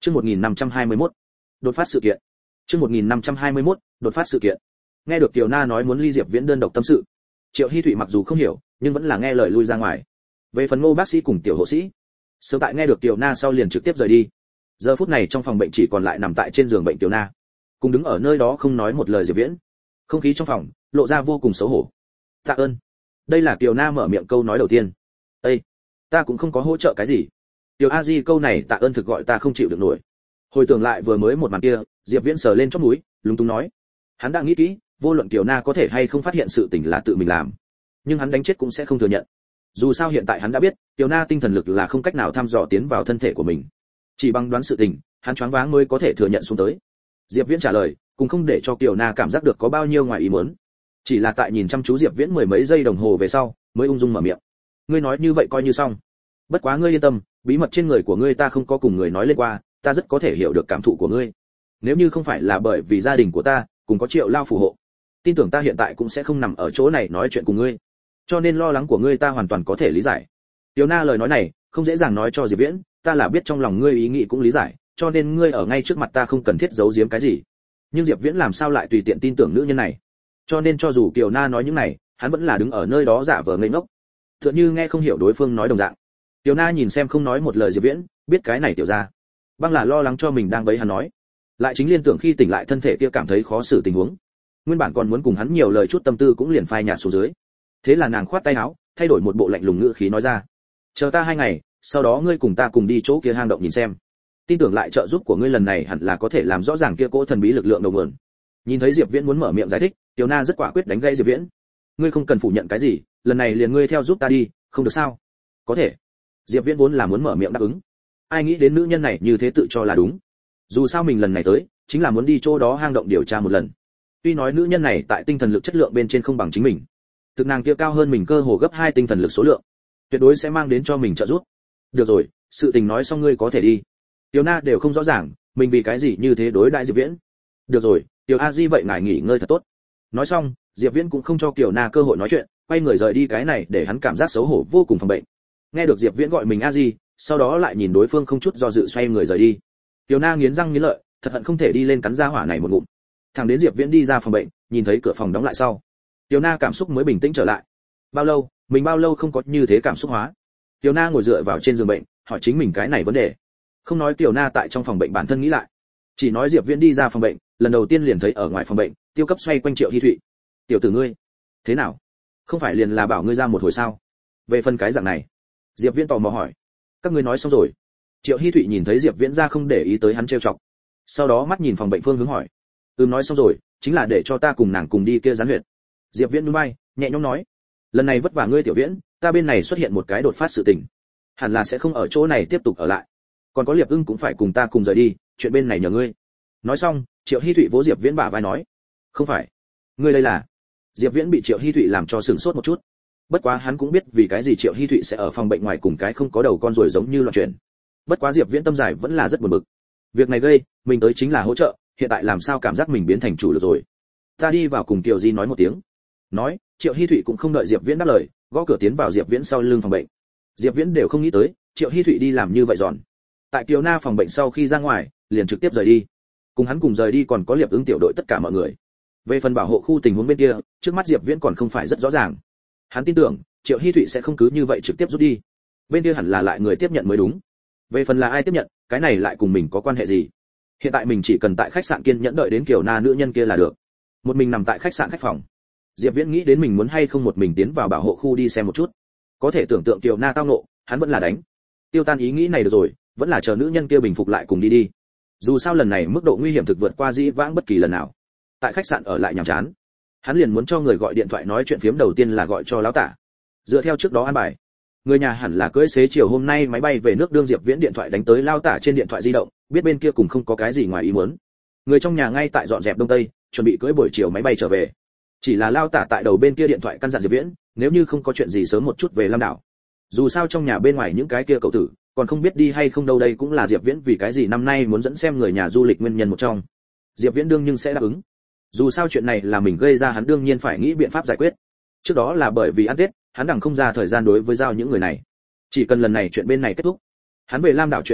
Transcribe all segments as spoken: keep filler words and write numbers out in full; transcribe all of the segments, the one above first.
Chương một nghìn năm trăm hai mươi mốt, đột phát sự kiện. Chương một nghìn năm trăm hai mươi mốt, đột phát sự kiện. Nghe được Kiều Na nói muốn ly Diệp Viễn đơn độc tâm sự, Triệu Hi Thụy mặc dù không hiểu, nhưng vẫn là nghe lời lui ra ngoài. Về phần Ngô bác sĩ cùng tiểu hộ sĩ, sớm tại nghe được Kiều Na sau liền trực tiếp rời đi. Giờ phút này trong phòng bệnh chỉ còn lại nằm tại trên giường bệnh Kiều Na, cùng đứng ở nơi đó không nói một lời Diệp Viễn. Không khí trong phòng lộ ra vô cùng xấu hổ. Tạ ơn. Đây là Kiều Na mở miệng câu nói đầu tiên. Ê, ta cũng không có hỗ trợ cái gì. Tiểu A Di câu này tạ ơn thực gọi ta không chịu được nổi. Hồi tưởng lại vừa mới một màn kia, Diệp Viễn sờ lên chóp mũi, lúng túng nói. Hắn đã nghĩ kỹ, vô luận Kiều Na có thể hay không phát hiện sự tình là tự mình làm, nhưng hắn đánh chết cũng sẽ không thừa nhận. Dù sao hiện tại hắn đã biết, Kiều Na tinh thần lực là không cách nào thăm dò tiến vào thân thể của mình. Chỉ bằng đoán sự tình, hắn choáng váng mới có thể thừa nhận xuống tới. Diệp Viễn trả lời, cũng không để cho Kiều Na cảm giác được có bao nhiêu ngoài ý muốn. Chỉ là tại nhìn chăm chú Diệp Viễn mười mấy giây đồng hồ về sau, mới ung dung mở miệng. Ngươi nói như vậy coi như xong. Bất quá ngươi yên tâm, bí mật trên người của ngươi ta không có cùng người nói lên qua, ta rất có thể hiểu được cảm thụ của ngươi. Nếu như không phải là bởi vì gia đình của ta cùng có Triệu lao phù hộ, tin tưởng ta hiện tại cũng sẽ không nằm ở chỗ này nói chuyện cùng ngươi. Cho nên lo lắng của ngươi ta hoàn toàn có thể lý giải. Tiểu Na lời nói này không dễ dàng nói cho Diệp Viễn, ta là biết trong lòng ngươi ý nghĩ cũng lý giải, cho nên ngươi ở ngay trước mặt ta không cần thiết giấu giếm cái gì. Nhưng Diệp Viễn làm sao lại tùy tiện tin tưởng nữ nhân này? Cho nên cho dù Kiều Na nói những này, hắn vẫn là đứng ở nơi đó giả vờ ngây ngốc, tựa như nghe không hiểu đối phương nói đồng dạng. Tiểu Na nhìn xem không nói một lời Diệp Viễn, biết cái này tiểu ra băng là lo lắng cho mình đang bấy hắn nói, lại chính liên tưởng khi tỉnh lại thân thể kia cảm thấy khó xử tình huống, nguyên bản còn muốn cùng hắn nhiều lời chút tâm tư cũng liền phai nhạt xuống dưới. Thế là nàng khoát tay áo, thay đổi một bộ lạnh lùng ngữ khí nói ra, chờ ta hai ngày, sau đó ngươi cùng ta cùng đi chỗ kia hang động nhìn xem, tin tưởng lại trợ giúp của ngươi lần này hẳn là có thể làm rõ ràng kia cỗ thần bí lực lượng đầu nguồn. Nhìn thấy Diệp Viễn muốn mở miệng giải thích, Tiểu Na rất quả quyết đánh gãy Diệp Viễn. Ngươi không cần phủ nhận cái gì, lần này liền ngươi theo giúp ta đi, không được sao? Có thể. Diệp Viễn vốn là muốn mở miệng đáp ứng, ai nghĩ đến nữ nhân này như thế tự cho là đúng. Dù sao mình lần này tới chính là muốn đi chỗ đó hang động điều tra một lần. Tuy nói nữ nhân này tại tinh thần lực chất lượng bên trên không bằng chính mình, thực nàng kia cao hơn mình cơ hồ gấp hai tinh thần lực số lượng, tuyệt đối sẽ mang đến cho mình trợ giúp. Được rồi, sự tình nói xong ngươi có thể đi. Tiểu Na đều không rõ ràng mình vì cái gì như thế đối đại Diệp Viễn. Được rồi, Tiểu A Di vậy ngài nghỉ ngơi thật tốt. Nói xong, Diệp Viễn cũng không cho Kiều Na cơ hội nói chuyện, quay người rời đi cái này để hắn cảm giác xấu hổ vô cùng phòng bệnh. Nghe được Diệp Viễn gọi mình A Di, sau đó lại nhìn đối phương không chút do dự xoay người rời đi. Tiểu Na nghiến răng nghiến lợi, thật hận không thể đi lên cắn ra hỏa này một ngụm. Thằng đến Diệp Viễn đi ra phòng bệnh, nhìn thấy cửa phòng đóng lại sau, Tiểu Na cảm xúc mới bình tĩnh trở lại. Bao lâu, mình bao lâu không có như thế cảm xúc hóa. Tiểu Na ngồi dựa vào trên giường bệnh, hỏi chính mình cái này vấn đề. Không nói Tiểu Na tại trong phòng bệnh bản thân nghĩ lại, chỉ nói Diệp Viễn đi ra phòng bệnh, lần đầu tiên liền thấy ở ngoài phòng bệnh, Tiêu Cấp xoay quanh Triệu Hi Thụy. Tiểu tử ngươi, thế nào? Không phải liền là bảo ngươi ra một hồi sao? Về phần cái dạng này, Diệp Viễn tò mò hỏi. Các ngươi nói xong rồi? Triệu Hi Thụy nhìn thấy Diệp Viễn ra không để ý tới hắn trêu chọc, sau đó mắt nhìn phòng bệnh phương hướng hỏi. Ừm nói xong rồi, chính là để cho ta cùng nàng cùng đi kia gián huyệt. Diệp Viễn nhún vai, nhẹ nhõm nói. Lần này vất vả ngươi Tiểu Viễn, ta bên này xuất hiện một cái đột phát sự tình, hẳn là sẽ không ở chỗ này tiếp tục ở lại. Còn có Liệp Ưng cũng phải cùng ta cùng rời đi, chuyện bên này nhờ ngươi. Nói xong, Triệu Hi Thụy vỗ Diệp Viễn bả vai nói. Không phải, ngươi đây là? Diệp Viễn bị Triệu Hi Thụy làm cho sửng sốt một chút. Bất quá hắn cũng biết vì cái gì Triệu Hi Thụy sẽ ở phòng bệnh ngoài cùng cái không có đầu con rồi giống như loạn chuyện. Bất quá Diệp Viễn tâm giải vẫn là rất buồn bực. Việc này gây, mình tới chính là hỗ trợ, hiện tại làm sao cảm giác mình biến thành chủ được rồi. Ta đi vào cùng Kiều Di nói một tiếng. Nói, Triệu Hi Thụy cũng không đợi Diệp Viễn đáp lời, gõ cửa tiến vào Diệp Viễn sau lưng phòng bệnh. Diệp Viễn đều không nghĩ tới, Triệu Hi Thụy đi làm như vậy giòn. Tại Kiều Na phòng bệnh sau khi ra ngoài, liền trực tiếp rời đi. Cùng hắn cùng rời đi còn có Liệp Ứng tiểu đội tất cả mọi người. Về phần bảo hộ khu tình huống bên kia, trước mắt Diệp Viễn còn không phải rất rõ ràng. Hắn tin tưởng, Triệu Hi Thụy sẽ không cứ như vậy trực tiếp rút đi. Bên kia hẳn là lại người tiếp nhận mới đúng. Về phần là ai tiếp nhận, cái này lại cùng mình có quan hệ gì? Hiện tại mình chỉ cần tại khách sạn kiên nhẫn đợi đến Kiều Na nữ nhân kia là được. Một mình nằm tại khách sạn khách phòng. Diệp Viễn nghĩ đến mình muốn hay không một mình tiến vào bảo hộ khu đi xem một chút. Có thể tưởng tượng Kiều Na tao nộ, hắn vẫn là đánh. Tiêu tan ý nghĩ này được rồi, vẫn là chờ nữ nhân kia bình phục lại cùng đi đi. Dù sao lần này mức độ nguy hiểm thực vượt qua dĩ vãng bất kỳ lần nào. Tại khách sạn ở lại nhàm chán, hắn liền muốn cho người gọi điện thoại nói chuyện phiếm, đầu tiên là gọi cho lão tả. Dựa theo trước đó an bài, người nhà hẳn là cưỡi xế chiều hôm nay máy bay về nước, đương Diệp Viễn điện thoại đánh tới lão tả trên điện thoại di động, biết bên kia cùng không có cái gì ngoài ý muốn. Người trong nhà ngay tại dọn dẹp đông tây, chuẩn bị cưỡi buổi chiều máy bay trở về. Chỉ là lão tả tại đầu bên kia điện thoại căn dặn Diệp Viễn, nếu như không có chuyện gì sớm một chút về Lam đảo. Dù sao trong nhà bên ngoài những cái kia cậu tử, còn không biết đi hay không đâu, đây cũng là Diệp Viễn vì cái gì năm nay muốn dẫn xem người nhà du lịch nguyên nhân một trong. Diệp Viễn đương nhưng sẽ đáp ứng. Dù sao chuyện này là mình gây ra, hắn đương nhiên phải nghĩ biện pháp giải quyết. Trước đó là bởi vì ăn Tết, hắn đằng không ra thời gian đối với giao những người này. Chỉ cần lần này chuyện bên này kết thúc, hắn về Lam đảo chuyện thứ nhất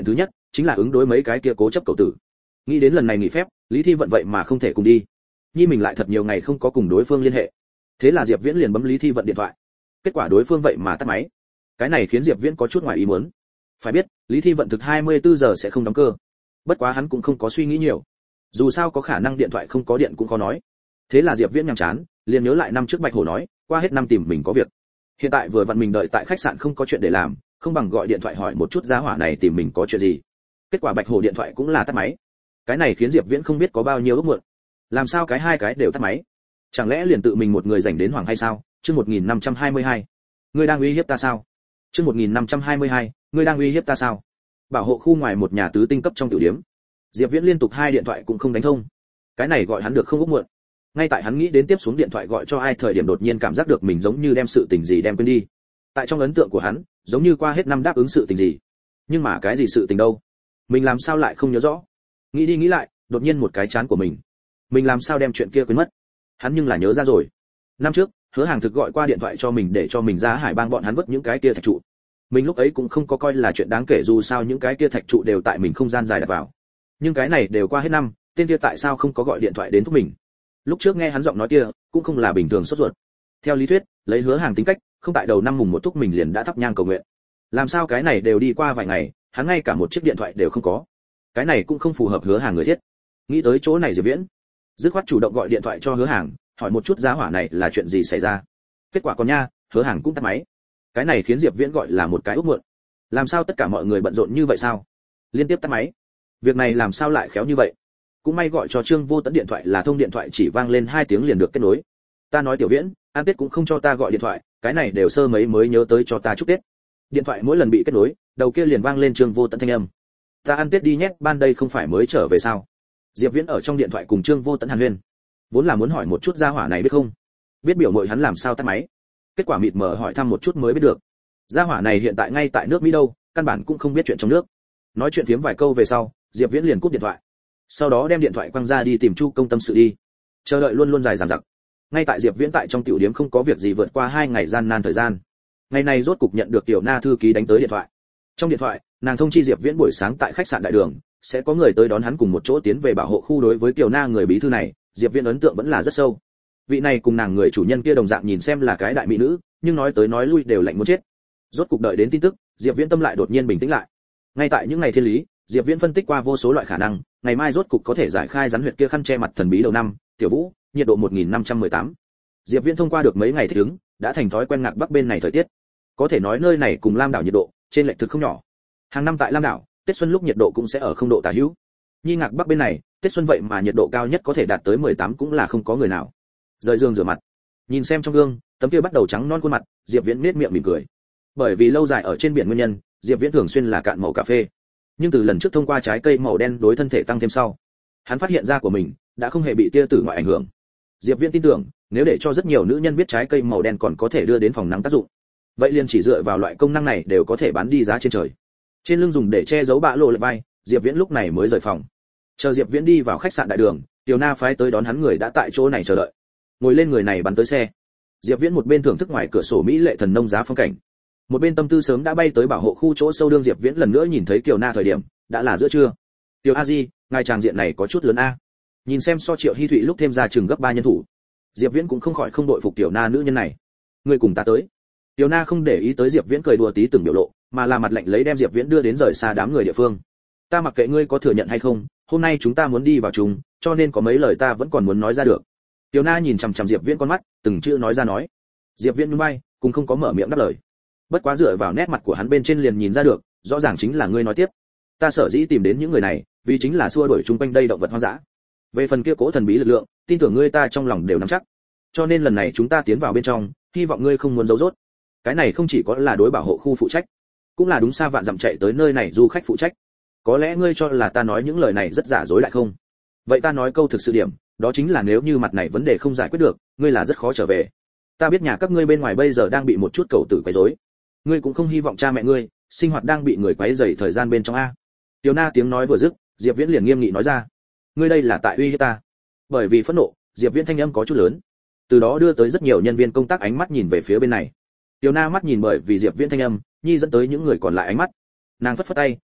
chính là ứng đối mấy cái kia cố chấp cậu tử. Nghĩ đến lần này nghỉ phép, Lý Thi Vận vậy mà không thể cùng đi. Nhi mình lại thật nhiều ngày không có cùng đối phương liên hệ. Thế là Diệp Viễn liền bấm Lý Thi Vận điện thoại. Kết quả đối phương vậy mà tắt máy. Cái này khiến Diệp Viễn có chút ngoài ý muốn. Phải biết, Lý Thi Vận thực hai mươi tư giờ sẽ không đóng cơ. Bất quá hắn cũng không có suy nghĩ nhiều. Dù sao có khả năng điện thoại không có điện cũng khó nói. Thế là Diệp Viễn nhàm chán, liền nhớ lại năm trước Bạch Hổ nói, qua hết năm tìm mình có việc. Hiện tại vừa vặn mình đợi tại khách sạn không có chuyện để làm, không bằng gọi điện thoại hỏi một chút giá hỏa này tìm mình có chuyện gì. Kết quả Bạch Hổ điện thoại cũng là tắt máy. Cái này khiến Diệp Viễn không biết có bao nhiêu ước muộn. Làm sao cái hai cái đều tắt máy? Chẳng lẽ liền tự mình một người rảnh đến hoảng hay sao? Chương một nghìn năm trăm hai mươi hai. Ngươi đang uy hiếp ta sao? Chương một nghìn năm trăm hai mươi hai. Ngươi đang uy hiếp ta sao? Bảo hộ khu ngoài một nhà tứ tinh cấp trong tiểu điểm. Diệp Viễn liên tục hai điện thoại cũng không đánh thông. Cái này gọi hắn được không ước muộn. Ngay tại hắn nghĩ đến tiếp xuống điện thoại gọi cho ai thời điểm đột nhiên cảm giác được mình giống như đem sự tình gì đem quên đi. Tại trong ấn tượng của hắn, giống như qua hết năm đáp ứng sự tình gì. Nhưng mà cái gì sự tình đâu? Mình làm sao lại không nhớ rõ? Nghĩ đi nghĩ lại, đột nhiên một cái chán của mình. Mình làm sao đem chuyện kia quên mất? Hắn nhưng là nhớ ra rồi. Năm trước, Hứa Hàng thực gọi qua điện thoại cho mình để cho mình ra Hải Bang bọn hắn vứt những cái kia thạch trụ. Mình lúc ấy cũng không có coi là chuyện đáng kể dù sao những cái kia thạch trụ đều tại mình không gian dài đặt vào. Nhưng cái này đều qua hết năm, tên kia tại sao không có gọi điện thoại đến thúc mình? Lúc trước nghe hắn giọng nói kia, cũng không là bình thường sốt ruột. Theo lý thuyết, lấy Hứa Hàng tính cách, không tại đầu năm mùng một thúc mình liền đã thắp nhang cầu nguyện. Làm sao cái này đều đi qua vài ngày, hắn ngay cả một chiếc điện thoại đều không có. Cái này cũng không phù hợp Hứa Hàng người thiết. Nghĩ tới chỗ này Diệp Viễn, dứt khoát chủ động gọi điện thoại cho Hứa Hàng, hỏi một chút giá hỏa này là chuyện gì xảy ra. Kết quả còn nha, Hứa Hàng cũng tắt máy. Cái này khiến Diệp Viễn gọi là một cái ước muộn. Làm sao tất cả mọi người bận rộn như vậy sao? Liên tiếp tắt máy. Việc này làm sao lại khéo như vậy? Cũng may gọi cho Trương Vô Tấn điện thoại là thông điện thoại chỉ vang lên hai tiếng liền được kết nối. Ta nói Tiểu Viễn, ăn Tết cũng không cho ta gọi điện thoại, cái này đều sơ mấy mới nhớ tới cho ta chúc Tết. Điện thoại mỗi lần bị kết nối, đầu kia liền vang lên Trương Vô Tấn thanh âm. Ta ăn Tết đi nhé, ban đây không phải mới trở về sao? Diệp Viễn ở trong điện thoại cùng Trương Vô Tấn hàn huyên, vốn là muốn hỏi một chút gia hỏa này biết không, biết biểu muội hắn làm sao tắt máy. Kết quả mịt mờ hỏi thăm một chút mới biết được, gia hỏa này hiện tại ngay tại nước Mỹ đâu, căn bản cũng không biết chuyện trong nước. Nói chuyện phiếm vài câu về sau, Diệp Viễn liền cúp điện thoại, sau đó đem điện thoại quăng ra đi tìm Chu Công tâm sự đi. Chờ đợi luôn luôn dài dằng dặc. Ngay tại Diệp Viễn tại trong tiểu điểm không có việc gì vượt qua hai ngày gian nan thời gian, ngày này rốt cục nhận được Tiểu Na thư ký đánh tới điện thoại. Trong điện thoại, nàng thông chi Diệp Viễn buổi sáng tại khách sạn Đại Đường sẽ có người tới đón hắn cùng một chỗ tiến về bảo hộ khu. Đối với Tiểu Na người bí thư này, Diệp Viễn ấn tượng vẫn là rất sâu. Vị này cùng nàng người chủ nhân kia đồng dạng nhìn xem là cái đại mỹ nữ, nhưng nói tới nói lui đều lạnh muốn chết. Rốt cục đợi đến tin tức, Diệp Viễn tâm lại đột nhiên bình tĩnh lại. Ngay tại những ngày thiên lý, Diệp Viễn phân tích qua vô số loại khả năng, ngày mai rốt cục có thể giải khai rắn huyệt kia khăn che mặt thần bí đầu năm. Tiểu Vũ, nhiệt độ một nghìn năm trăm mười tám. Diệp Viễn thông qua được mấy ngày thích ứng, đã thành thói quen ngạc bắc bên này thời tiết. Có thể nói nơi này cùng Lam đảo nhiệt độ trên lệch thực không nhỏ. Hàng năm tại Lam đảo, Tết xuân lúc nhiệt độ cũng sẽ ở không độ tả hữu. Nhi ngạc bắc bên này, Tết xuân vậy mà nhiệt độ cao nhất có thể đạt tới mười tám cũng là không có người nào. Rời giường rửa mặt, nhìn xem trong gương, tấm kia bắt đầu trắng non khuôn mặt, Diệp Viễn nhếch miệng mỉm cười. Bởi vì lâu dài ở trên biển nguyên nhân, Diệp Viễn thường xuyên là cạn màu cà phê. Nhưng từ lần trước thông qua trái cây màu đen đối thân thể tăng thêm sau, hắn phát hiện da của mình đã không hề bị tia tử ngoại ảnh hưởng. Diệp Viễn tin tưởng, nếu để cho rất nhiều nữ nhân biết trái cây màu đen còn có thể đưa đến phòng nắng tác dụng, vậy liền chỉ dựa vào loại công năng này đều có thể bán đi giá trên trời. Trên lưng dùng để che giấu bạ lộ lệch vai, Diệp Viễn lúc này mới rời phòng. Chờ Diệp Viễn đi vào khách sạn Đại Đường, Tiểu Na phái tới đón hắn người đã tại chỗ này chờ đợi. Ngồi lên người này bắn tới xe. Diệp Viễn một bên thưởng thức ngoài cửa sổ mỹ lệ thần nông giá phong cảnh, một bên tâm tư sớm đã bay tới bảo hộ khu chỗ sâu. Đương Diệp Viễn lần nữa nhìn thấy Kiều Na thời điểm, đã là giữa trưa. Tiểu A Di, ngài tràng diện này có chút lớn a. Nhìn xem so Triệu Hi Thụy lúc thêm ra chừng gấp ba nhân thủ, Diệp Viễn cũng không khỏi không đội phục Tiểu Na nữ nhân này. Ngươi cùng ta tới. Tiểu Na không để ý tới Diệp Viễn cười đùa tí từng biểu lộ, mà là mặt lạnh lấy đem Diệp Viễn đưa đến rời xa đám người địa phương. Ta mặc kệ ngươi có thừa nhận hay không, hôm nay chúng ta muốn đi vào chung, cho nên có mấy lời ta vẫn còn muốn nói ra được. Tiểu Na nhìn chằm chằm Diệp Viễn con mắt, từng chữ nói ra nói. Diệp Viễn nhún vai, cũng không có mở miệng đáp lời. Bất quá dựa vào nét mặt của hắn bên trên liền nhìn ra được, rõ ràng chính là ngươi nói tiếp. Ta sở dĩ tìm đến những người này, vì chính là xua đuổi chung quanh đây động vật hoang dã. Về phần kia cố thần bí lực lượng, tin tưởng ngươi ta trong lòng đều nắm chắc. Cho nên lần này chúng ta tiến vào bên trong, hy vọng ngươi không muốn giấu giốt. Cái này không chỉ có là đối bảo hộ khu phụ trách, cũng là đúng xa vạn dặm chạy tới nơi này du khách phụ trách. Có lẽ ngươi cho là ta nói những lời này rất giả dối lại không? Vậy ta nói câu thực sự điểm, đó chính là nếu như mặt này vấn đề không giải quyết được, ngươi là rất khó trở về. Ta biết nhà các ngươi bên ngoài bây giờ đang bị một chút cầu tử quấy rối, ngươi cũng không hy vọng cha mẹ ngươi sinh hoạt đang bị người quấy rầy thời gian bên trong a. Tiểu Na tiếng nói vừa dứt, Diệp Viễn liền nghiêm nghị nói ra, ngươi đây là tại uy hiếp ta. Bởi vì phẫn nộ, Diệp Viễn thanh âm có chút lớn, từ đó đưa tới rất nhiều nhân viên công tác ánh mắt nhìn về phía bên này. Tiểu Na mắt nhìn bởi vì Diệp Viễn thanh âm, nhi dẫn tới những người còn lại ánh mắt, nàng phất phất tay,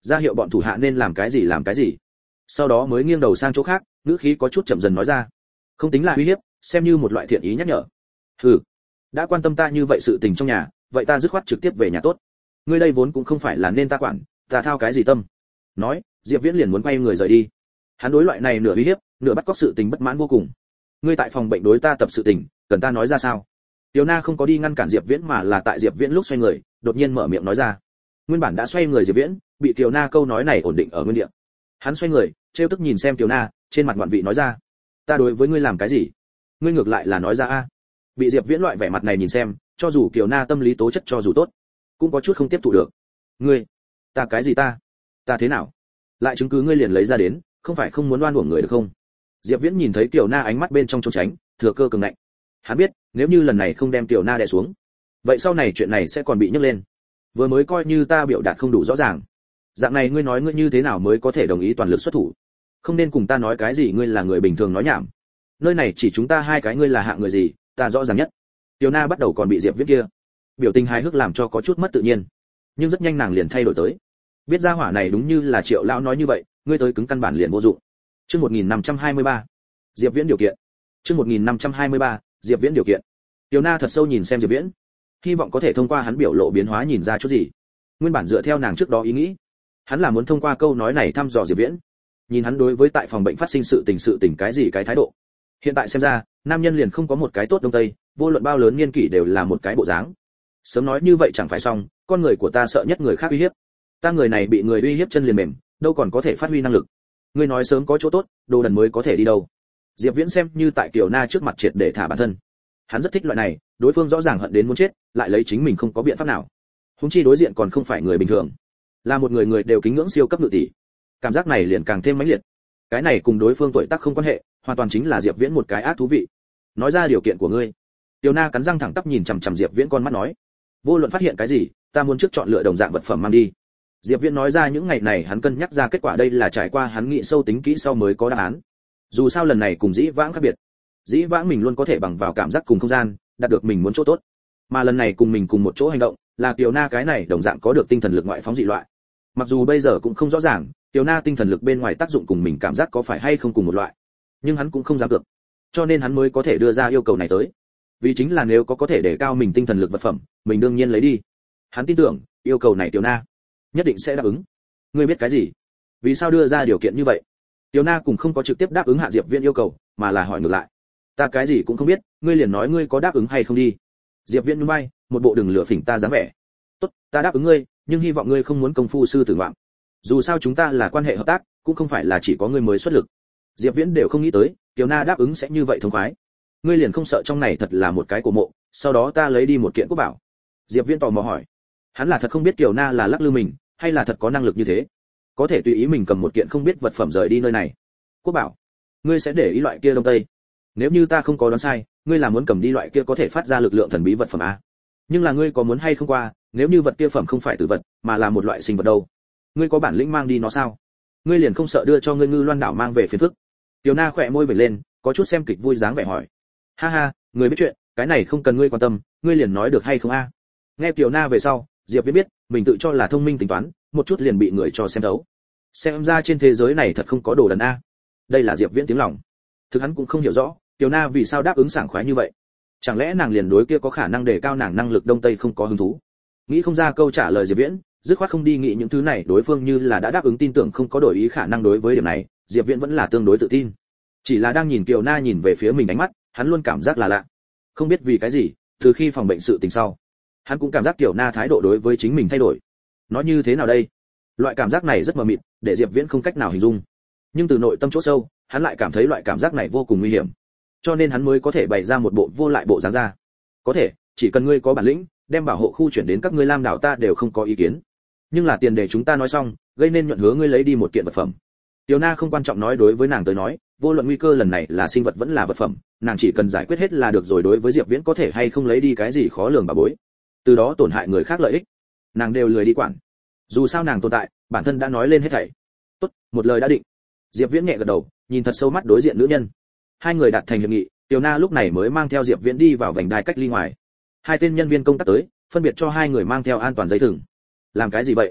ra hiệu bọn thủ hạ nên làm cái gì làm cái gì. Sau đó mới nghiêng đầu sang chỗ khác, ngữ khí có chút chậm dần nói ra, không tính là uy hiếp, xem như một loại thiện ý nhắc nhở. Hừ, đã quan tâm ta như vậy sự tình trong nhà, vậy ta dứt khoát trực tiếp về nhà tốt. Ngươi đây vốn cũng không phải là nên ta quản, ta thao cái gì tâm. Nói, Diệp Viễn liền muốn quay người rời đi. Hắn đối loại này nửa uy hiếp, nửa bắt cóc sự tình bất mãn vô cùng. Ngươi tại phòng bệnh đối ta tập sự tình, cần ta nói ra sao? Tiểu Na không có đi ngăn cản Diệp Viễn mà là tại Diệp Viễn lúc xoay người, đột nhiên mở miệng nói ra. Nguyên bản đã xoay người Diệp Viễn, bị Tiểu Na câu nói này ổn định ở nguyên địa. Hắn xoay người, trêu tức nhìn xem Tiểu Na, trên mặt ngoạn vị nói ra, ta đối với ngươi làm cái gì? Ngươi ngược lại là nói ra a. Bị Diệp Viễn loại vẻ mặt này nhìn xem, cho dù Tiểu Na tâm lý tố chất cho dù tốt, cũng có chút không tiếp thụ được. Ngươi, ta cái gì ta? Ta thế nào? Lại chứng cứ ngươi liền lấy ra đến, không phải không muốn đoan uổng người được không? Diệp Viễn nhìn thấy Tiểu Na ánh mắt bên trong trốn tránh, thừa cơ cường ngạnh. Hắn biết, nếu như lần này không đem Tiểu Na đè xuống, vậy sau này chuyện này sẽ còn bị nhấc lên. Vừa mới coi như ta biểu đạt không đủ rõ ràng. Dạng này ngươi nói ngươi như thế nào mới có thể đồng ý toàn lực xuất thủ? Không nên cùng ta nói cái gì ngươi là người bình thường nói nhảm. Nơi này chỉ chúng ta hai cái, ngươi là hạng người gì, ta rõ ràng nhất. Tiểu Na bắt đầu còn bị Diệp Viễn kia biểu tình hài hước làm cho có chút mất tự nhiên, nhưng rất nhanh nàng liền thay đổi tới. Biết ra hỏa này đúng như là Triệu lão nói như vậy, ngươi tới cứng căn bản liền vô dụng. Chương một nghìn năm trăm hai mươi ba, Diệp Viễn điều kiện. Chương một nghìn năm trăm hai mươi ba, Diệp Viễn điều kiện. Tiểu Na thật sâu nhìn xem Diệp Viễn, hy vọng có thể thông qua hắn biểu lộ biến hóa nhìn ra chút gì. Nguyên bản dựa theo nàng trước đó ý nghĩ, hắn là muốn thông qua câu nói này thăm dò Diệp Viễn, nhìn hắn đối với tại phòng bệnh phát sinh sự tình sự tình cái gì cái thái độ. Hiện tại xem ra, nam nhân liền không có một cái tốt đông tây, vô luận bao lớn niên kỷ đều là một cái bộ dáng. Sớm nói như vậy chẳng phải xong, con người của ta sợ nhất người khác uy hiếp. Ta người này bị người uy hiếp chân liền mềm, đâu còn có thể phát huy năng lực. Ngươi nói sớm có chỗ tốt, đồ đần mới có thể đi đâu. Diệp Viễn xem như tại Kiều Na trước mặt triệt để thả bản thân. Hắn rất thích loại này, đối phương rõ ràng hận đến muốn chết, lại lấy chính mình không có biện pháp nào. Huống chi đối diện còn không phải người bình thường, là một người người đều kính ngưỡng siêu cấp ngự tỷ. Cảm giác này liền càng thêm mãnh liệt. Cái này cùng đối phương tuổi tác không quan hệ, hoàn toàn chính là Diệp Viễn một cái ác thú vị. Nói ra điều kiện của ngươi. Tiểu Na cắn răng thẳng tắp nhìn chằm chằm Diệp Viễn con mắt nói, vô luận phát hiện cái gì, ta muốn trước chọn lựa đồng dạng vật phẩm mang đi. Diệp Viễn nói ra những ngày này hắn cân nhắc ra kết quả, đây là trải qua hắn nghĩ sâu tính kỹ sau mới có đáp án. Dù sao lần này cùng dĩ vãng khác biệt, dĩ vãng mình luôn có thể bằng vào cảm giác cùng không gian đạt được mình muốn chỗ tốt, mà lần này cùng mình cùng một chỗ hành động là Tiểu Na cái này đồng dạng có được tinh thần lực ngoại phóng dị loại. Mặc dù bây giờ cũng không rõ ràng Tiểu Na tinh thần lực bên ngoài tác dụng cùng mình cảm giác có phải hay không cùng một loại, nhưng hắn cũng không dám cược, cho nên hắn mới có thể đưa ra yêu cầu này tới. Vì chính là nếu có có thể để cao mình tinh thần lực vật phẩm, mình đương nhiên lấy đi. Hắn tin tưởng yêu cầu này Tiểu Na nhất định sẽ đáp ứng. Ngươi biết cái gì? Vì sao đưa ra điều kiện như vậy? Tiểu Na cũng không có trực tiếp đáp ứng Hạ Diệp Viễn yêu cầu, mà là hỏi ngược lại. Ta cái gì cũng không biết, ngươi liền nói ngươi có đáp ứng hay không đi. Diệp Viễn nhún vai, một bộ đừng lừa phỉnh ta dáng vẻ. Tốt, ta đáp ứng ngươi, nhưng hy vọng ngươi không muốn công phu sư tử ngoạm. Dù sao chúng ta là quan hệ hợp tác, cũng không phải là chỉ có ngươi mới xuất lực. Diệp Viễn đều không nghĩ tới, Tiểu Na đáp ứng sẽ như vậy thông khoái. Ngươi liền không sợ trong này thật là một cái cổ mộ, sau đó ta lấy đi một kiện quốc bảo? Diệp Viễn tò mò hỏi. Hắn là thật không biết Tiểu Na là lắc lư mình, hay là thật có năng lực như thế, có thể tùy ý mình cầm một kiện không biết vật phẩm rời đi nơi này. Quốc bảo? Ngươi sẽ để ý loại kia đông tây? Nếu như ta không có đoán sai, ngươi là muốn cầm đi loại kia có thể phát ra lực lượng thần bí vật phẩm a? Nhưng là ngươi có muốn hay không qua, nếu như vật kia phẩm không phải tử vật, mà là một loại sinh vật đâu? Ngươi có bản lĩnh mang đi nó sao? Ngươi liền không sợ đưa cho ngươi Ngư Loan đảo mang về phiền phức? Tiểu Na khỏe môi vểnh lên, có chút xem kịch vui dáng vẻ hỏi. Ha ha, người biết chuyện, cái này không cần ngươi quan tâm, ngươi liền nói được hay không a? Nghe Tiểu Na về sau, Diệp Viễn biết, mình tự cho là thông minh tính toán, một chút liền bị người cho xem thấu. Xem ra trên thế giới này thật không có đồ đần a. Đây là Diệp Viễn tiếng lòng. Thực hắn cũng không hiểu rõ, Tiểu Na vì sao đáp ứng sảng khoái như vậy. Chẳng lẽ nàng liền đối kia có khả năng đề cao nàng năng lực đông tây không có hứng thú? Nghĩ không ra câu trả lời Diệp Viễn, dứt khoát không đi nghĩ những thứ này, đối phương như là đã đáp ứng tin tưởng không có đổi ý khả năng đối với điểm này, Diệp Viễn vẫn là tương đối tự tin. Chỉ là đang nhìn Kiều Na nhìn về phía mình ánh mắt, hắn luôn cảm giác là lạ. Không biết vì cái gì, từ khi phòng bệnh sự tình sau, hắn cũng cảm giác Kiều Na thái độ đối với chính mình thay đổi. Nói như thế nào đây? Loại cảm giác này rất mờ mịt, để Diệp Viễn không cách nào hình dung. Nhưng từ nội tâm chỗ sâu, hắn lại cảm thấy loại cảm giác này vô cùng nguy hiểm. Cho nên hắn mới có thể bày ra một bộ vô lại bộ dáng ra. Có thể, chỉ cần ngươi có bản lĩnh, đem bảo hộ khu chuyển đến các ngươi Lam đảo ta đều không có ý kiến. Nhưng là tiền để chúng ta nói xong, gây nên nhuận hứa ngươi lấy đi một kiện vật phẩm. Tiểu Na không quan trọng nói, đối với nàng tới nói, vô luận nguy cơ lần này là sinh vật vẫn là vật phẩm, nàng chỉ cần giải quyết hết là được rồi. Đối với Diệp Viễn có thể hay không lấy đi cái gì khó lường bà bối, từ đó tổn hại người khác lợi ích, nàng đều lười đi quản. Dù sao nàng tồn tại, bản thân đã nói lên hết thảy. Tốt, một lời đã định. Diệp Viễn nhẹ gật đầu, nhìn thật sâu mắt đối diện nữ nhân. Hai người đạt thành hiệp nghị, Tiểu Na lúc này mới mang theo Diệp Viễn đi vào vành đai cách ly ngoài. Hai tên nhân viên công tác tới, phân biệt cho hai người mang theo an toàn giấy thừng. Làm cái gì vậy?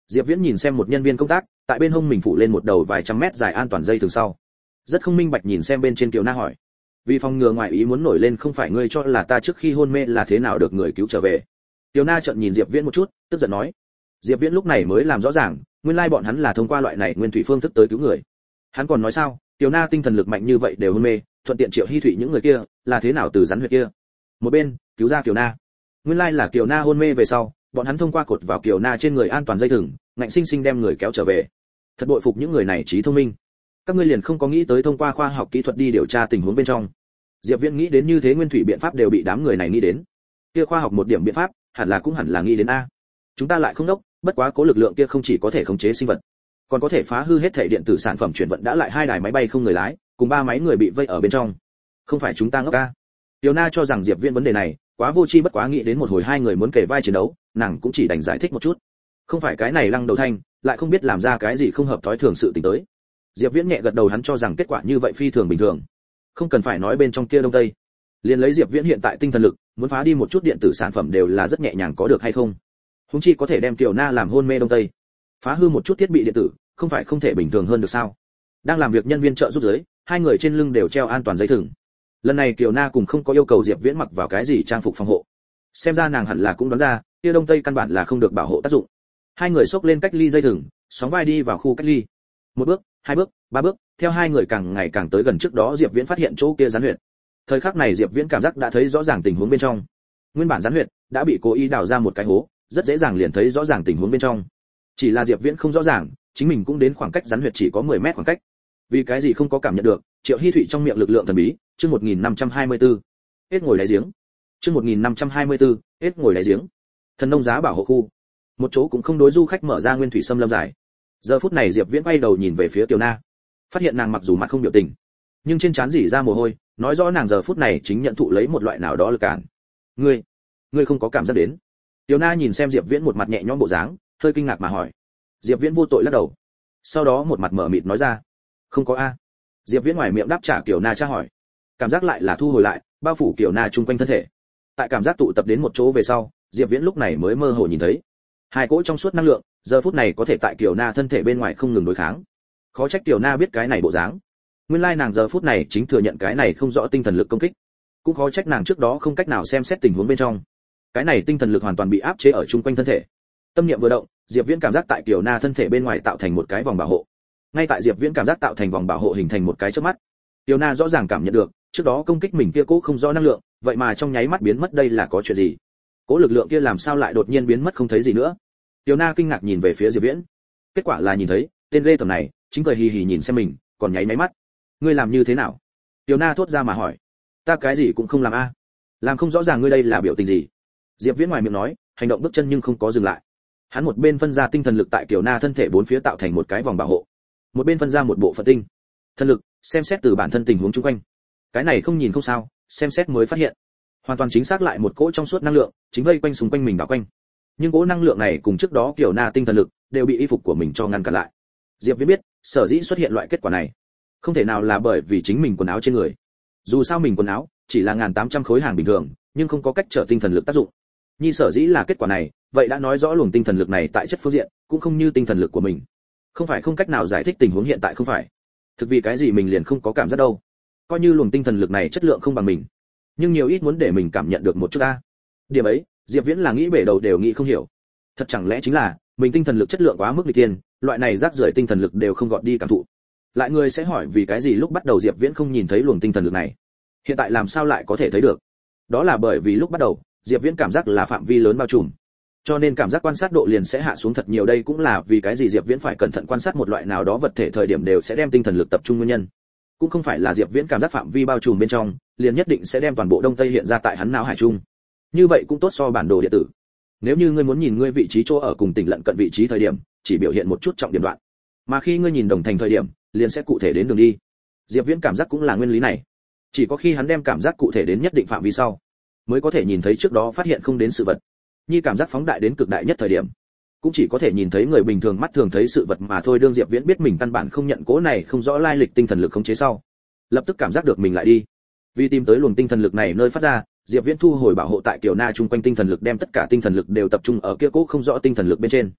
Diệp Viễn nhìn xem một nhân viên công tác, tại bên hông mình phủ lên một đầu vài trăm mét dài an toàn dây thường sau. Rất không minh bạch nhìn xem bên trên Kiều Na hỏi. Vì phòng ngừa ngoài ý muốn nổi lên, không phải ngươi cho là ta trước khi hôn mê là thế nào được người cứu trở về? Kiều Na trợn nhìn Diệp Viễn một chút, tức giận nói. Diệp Viễn lúc này mới làm rõ ràng, nguyên lai bọn hắn là thông qua loại này nguyên thủy phương thức tới cứu người. Hắn còn nói sao, Kiều Na tinh thần lực mạnh như vậy đều hôn mê, thuận tiện Triệu Hi Thụy những người kia, là thế nào từ rắn huyệt kia? Một bên, cứu ra Kiều Na. Nguyên lai là Kiều Na hôn mê về sau, bọn hắn thông qua cột vào Kiều Na trên người an toàn dây thừng, ngạnh sinh sinh đem người kéo trở về. Thật bội phục những người này trí thông minh. Các ngươi liền không có nghĩ tới thông qua khoa học kỹ thuật đi điều tra tình huống bên trong. Diệp Viễn nghĩ đến như thế nguyên thủy biện pháp đều bị đám người này nghĩ đến. Kia khoa học một điểm biện pháp, hẳn là cũng hẳn là nghĩ đến a. Chúng ta lại không đốc, bất quá cố lực lượng kia không chỉ có thể khống chế sinh vật, còn có thể phá hư hết thể điện tử sản phẩm chuyển vận, đã lại hai đài máy bay không người lái, cùng ba máy người bị vây ở bên trong. Không phải chúng ta ngốc a. Tiểu Na cho rằng Diệp Viễn vấn đề này quá vô tri, bất quá nghĩ đến một hồi hai người muốn kể vai chiến đấu, nàng cũng chỉ đành giải thích một chút. Không phải cái này Lăng Đầu Thanh, lại không biết làm ra cái gì không hợp thói thường sự tình tới. Diệp Viễn nhẹ gật đầu, hắn cho rằng kết quả như vậy phi thường bình thường, không cần phải nói bên trong kia đông tây. Liên lấy Diệp Viễn hiện tại tinh thần lực, muốn phá đi một chút điện tử sản phẩm đều là rất nhẹ nhàng, có được hay không? Huống chi có thể đem Tiểu Na làm hôn mê đông tây, phá hư một chút thiết bị điện tử, không phải không thể bình thường hơn được sao? Đang làm việc nhân viên trợ giúp dưới, hai người trên lưng đều treo an toàn dây thừng. Lần này Kiều Na cùng không có yêu cầu Diệp Viễn mặc vào cái gì trang phục phòng hộ. Xem ra nàng hẳn là cũng đoán ra, kia đông tây căn bản là không được bảo hộ tác dụng. Hai người xốc lên cách ly dây thừng, sóng vai đi vào khu cách ly. Một bước, hai bước, ba bước, theo hai người càng ngày càng tới gần, trước đó Diệp Viễn phát hiện chỗ kia rắn huyệt. Thời khắc này Diệp Viễn cảm giác đã thấy rõ ràng tình huống bên trong. Nguyên bản rắn huyệt đã bị cố ý đào ra một cái hố, rất dễ dàng liền thấy rõ ràng tình huống bên trong. Chỉ là Diệp Viễn không rõ ràng, chính mình cũng đến khoảng cách rắn huyệt chỉ có mười mét khoảng cách. Vì cái gì không có cảm nhận được Triệu Hi Thụy trong miệng lực lượng thần bí, chương một nghìn năm trăm hai mươi tư. Hết ngồi đáy giếng. Chương một nghìn năm trăm hai mươi tư, hết ngồi đáy giếng. Thần nông giá bảo hộ khu. Một chỗ cũng không đối du khách mở ra nguyên thủy xâm lâm dài. Giờ phút này Diệp Viễn quay đầu nhìn về phía Tiểu Na, phát hiện nàng mặc dù mặt không biểu tình, nhưng trên trán rỉ ra mồ hôi, nói rõ nàng giờ phút này chính nhận thụ lấy một loại nào đó lực cản. Ngươi, ngươi không có cảm giác đến? Tiểu Na nhìn xem Diệp Viễn một mặt nhẹ nhõm bộ dáng, hơi kinh ngạc mà hỏi. Diệp Viễn vô tội lắc đầu, sau đó một mặt mở mịt nói ra, không có a. Diệp Viễn ngoài miệng đáp trả Tiểu Na tra hỏi, cảm giác lại là thu hồi lại, bao phủ Tiểu Na chung quanh thân thể. Tại cảm giác tụ tập đến một chỗ về sau, Diệp Viễn lúc này mới mơ hồ nhìn thấy hai cỗ trong suốt năng lượng, giờ phút này có thể tại Tiểu Na thân thể bên ngoài không ngừng đối kháng. Khó trách Tiểu Na biết cái này bộ dáng, nguyên lai nàng giờ phút này chính thừa nhận cái này không rõ tinh thần lực công kích. Cũng khó trách nàng trước đó không cách nào xem xét tình huống bên trong, cái này tinh thần lực hoàn toàn bị áp chế ở chung quanh thân thể. Tâm niệm vừa động, Diệp Viễn cảm giác tại Tiểu Na thân thể bên ngoài tạo thành một cái vòng bảo hộ. Ngay tại Diệp Viễn cảm giác tạo thành vòng bảo hộ hình thành một cái chớp mắt, Tiểu Na rõ ràng cảm nhận được, trước đó công kích mình kia cố không rõ năng lượng, vậy mà trong nháy mắt biến mất, đây là có chuyện gì? Cố lực lượng kia làm sao lại đột nhiên biến mất không thấy gì nữa? Tiểu Na kinh ngạc nhìn về phía Diệp Viễn. Kết quả là nhìn thấy, tên ghê tởm này, chính cười hì hì nhìn xem mình, còn nháy máy mắt. Ngươi làm như thế nào? Tiểu Na thốt ra mà hỏi. Ta cái gì cũng không làm a. Làm không rõ ràng ngươi đây là biểu tình gì? Diệp Viễn ngoài miệng nói, hành động bước chân nhưng không có dừng lại. Hắn một bên phân ra tinh thần lực tại Tiểu Na thân thể bốn phía tạo thành một cái vòng bảo hộ, một bên phân ra một bộ phận tinh thần lực, xem xét từ bản thân tình huống xung quanh. Cái này không nhìn không sao, xem xét mới phát hiện, hoàn toàn chính xác lại một cỗ trong suốt năng lượng chính vây quanh xung quanh mình đảo quanh. Nhưng cỗ năng lượng này cùng trước đó Tiểu Na tinh thần lực đều bị y phục của mình cho ngăn cản lại. Diệp Viễn biết, sở dĩ xuất hiện loại kết quả này, không thể nào là bởi vì chính mình quần áo trên người. Dù sao mình quần áo chỉ là một nghìn tám trăm khối hàng bình thường, nhưng không có cách trở tinh thần lực tác dụng. Nhi sở dĩ là kết quả này, vậy đã nói rõ luồng tinh thần lực này tại chất phương diện cũng không như tinh thần lực của mình. Không phải không cách nào giải thích tình huống hiện tại, không phải. Thực vì cái gì mình liền không có cảm giác đâu? Coi như luồng tinh thần lực này chất lượng không bằng mình, nhưng nhiều ít muốn để mình cảm nhận được một chút a. Điểm ấy, Diệp Viễn là nghĩ bể đầu đều nghĩ không hiểu. Thật chẳng lẽ chính là mình tinh thần lực chất lượng quá mức nghịch tiên, loại này rác rưởi tinh thần lực đều không gọt đi cảm thụ. Lại người sẽ hỏi vì cái gì lúc bắt đầu Diệp Viễn không nhìn thấy luồng tinh thần lực này, hiện tại làm sao lại có thể thấy được? Đó là bởi vì lúc bắt đầu, Diệp Viễn cảm giác là phạm vi lớn bao trùm, cho nên cảm giác quan sát độ liền sẽ hạ xuống thật nhiều. Đây cũng là vì cái gì Diệp Viễn phải cẩn thận quan sát một loại nào đó vật thể thời điểm đều sẽ đem tinh thần lực tập trung nguyên nhân. Cũng không phải là Diệp Viễn cảm giác phạm vi bao trùm bên trong, liền nhất định sẽ đem toàn bộ đông tây hiện ra tại hắn não hải trung. Như vậy cũng tốt so bản đồ điện tử. Nếu như ngươi muốn nhìn ngươi vị trí chỗ ở cùng tỉnh lận cận vị trí thời điểm, chỉ biểu hiện một chút trọng điểm đoạn, mà khi ngươi nhìn đồng thành thời điểm, liền sẽ cụ thể đến đường đi. Diệp Viễn cảm giác cũng là nguyên lý này. Chỉ có khi hắn đem cảm giác cụ thể đến nhất định phạm vi sau, mới có thể nhìn thấy trước đó phát hiện không đến sự vật. Như cảm giác phóng đại đến cực đại nhất thời điểm, cũng chỉ có thể nhìn thấy người bình thường mắt thường thấy sự vật mà thôi. Đương Diệp Viễn biết mình căn bản không nhận cố này không rõ lai lịch tinh thần lực khống chế sau, lập tức cảm giác được mình lại đi. Vì tìm tới luồng tinh thần lực này nơi phát ra, Diệp Viễn thu hồi bảo hộ tại Kiều Na chung quanh tinh thần lực, đem tất cả tinh thần lực đều tập trung ở kia cố không rõ tinh thần lực bên trên.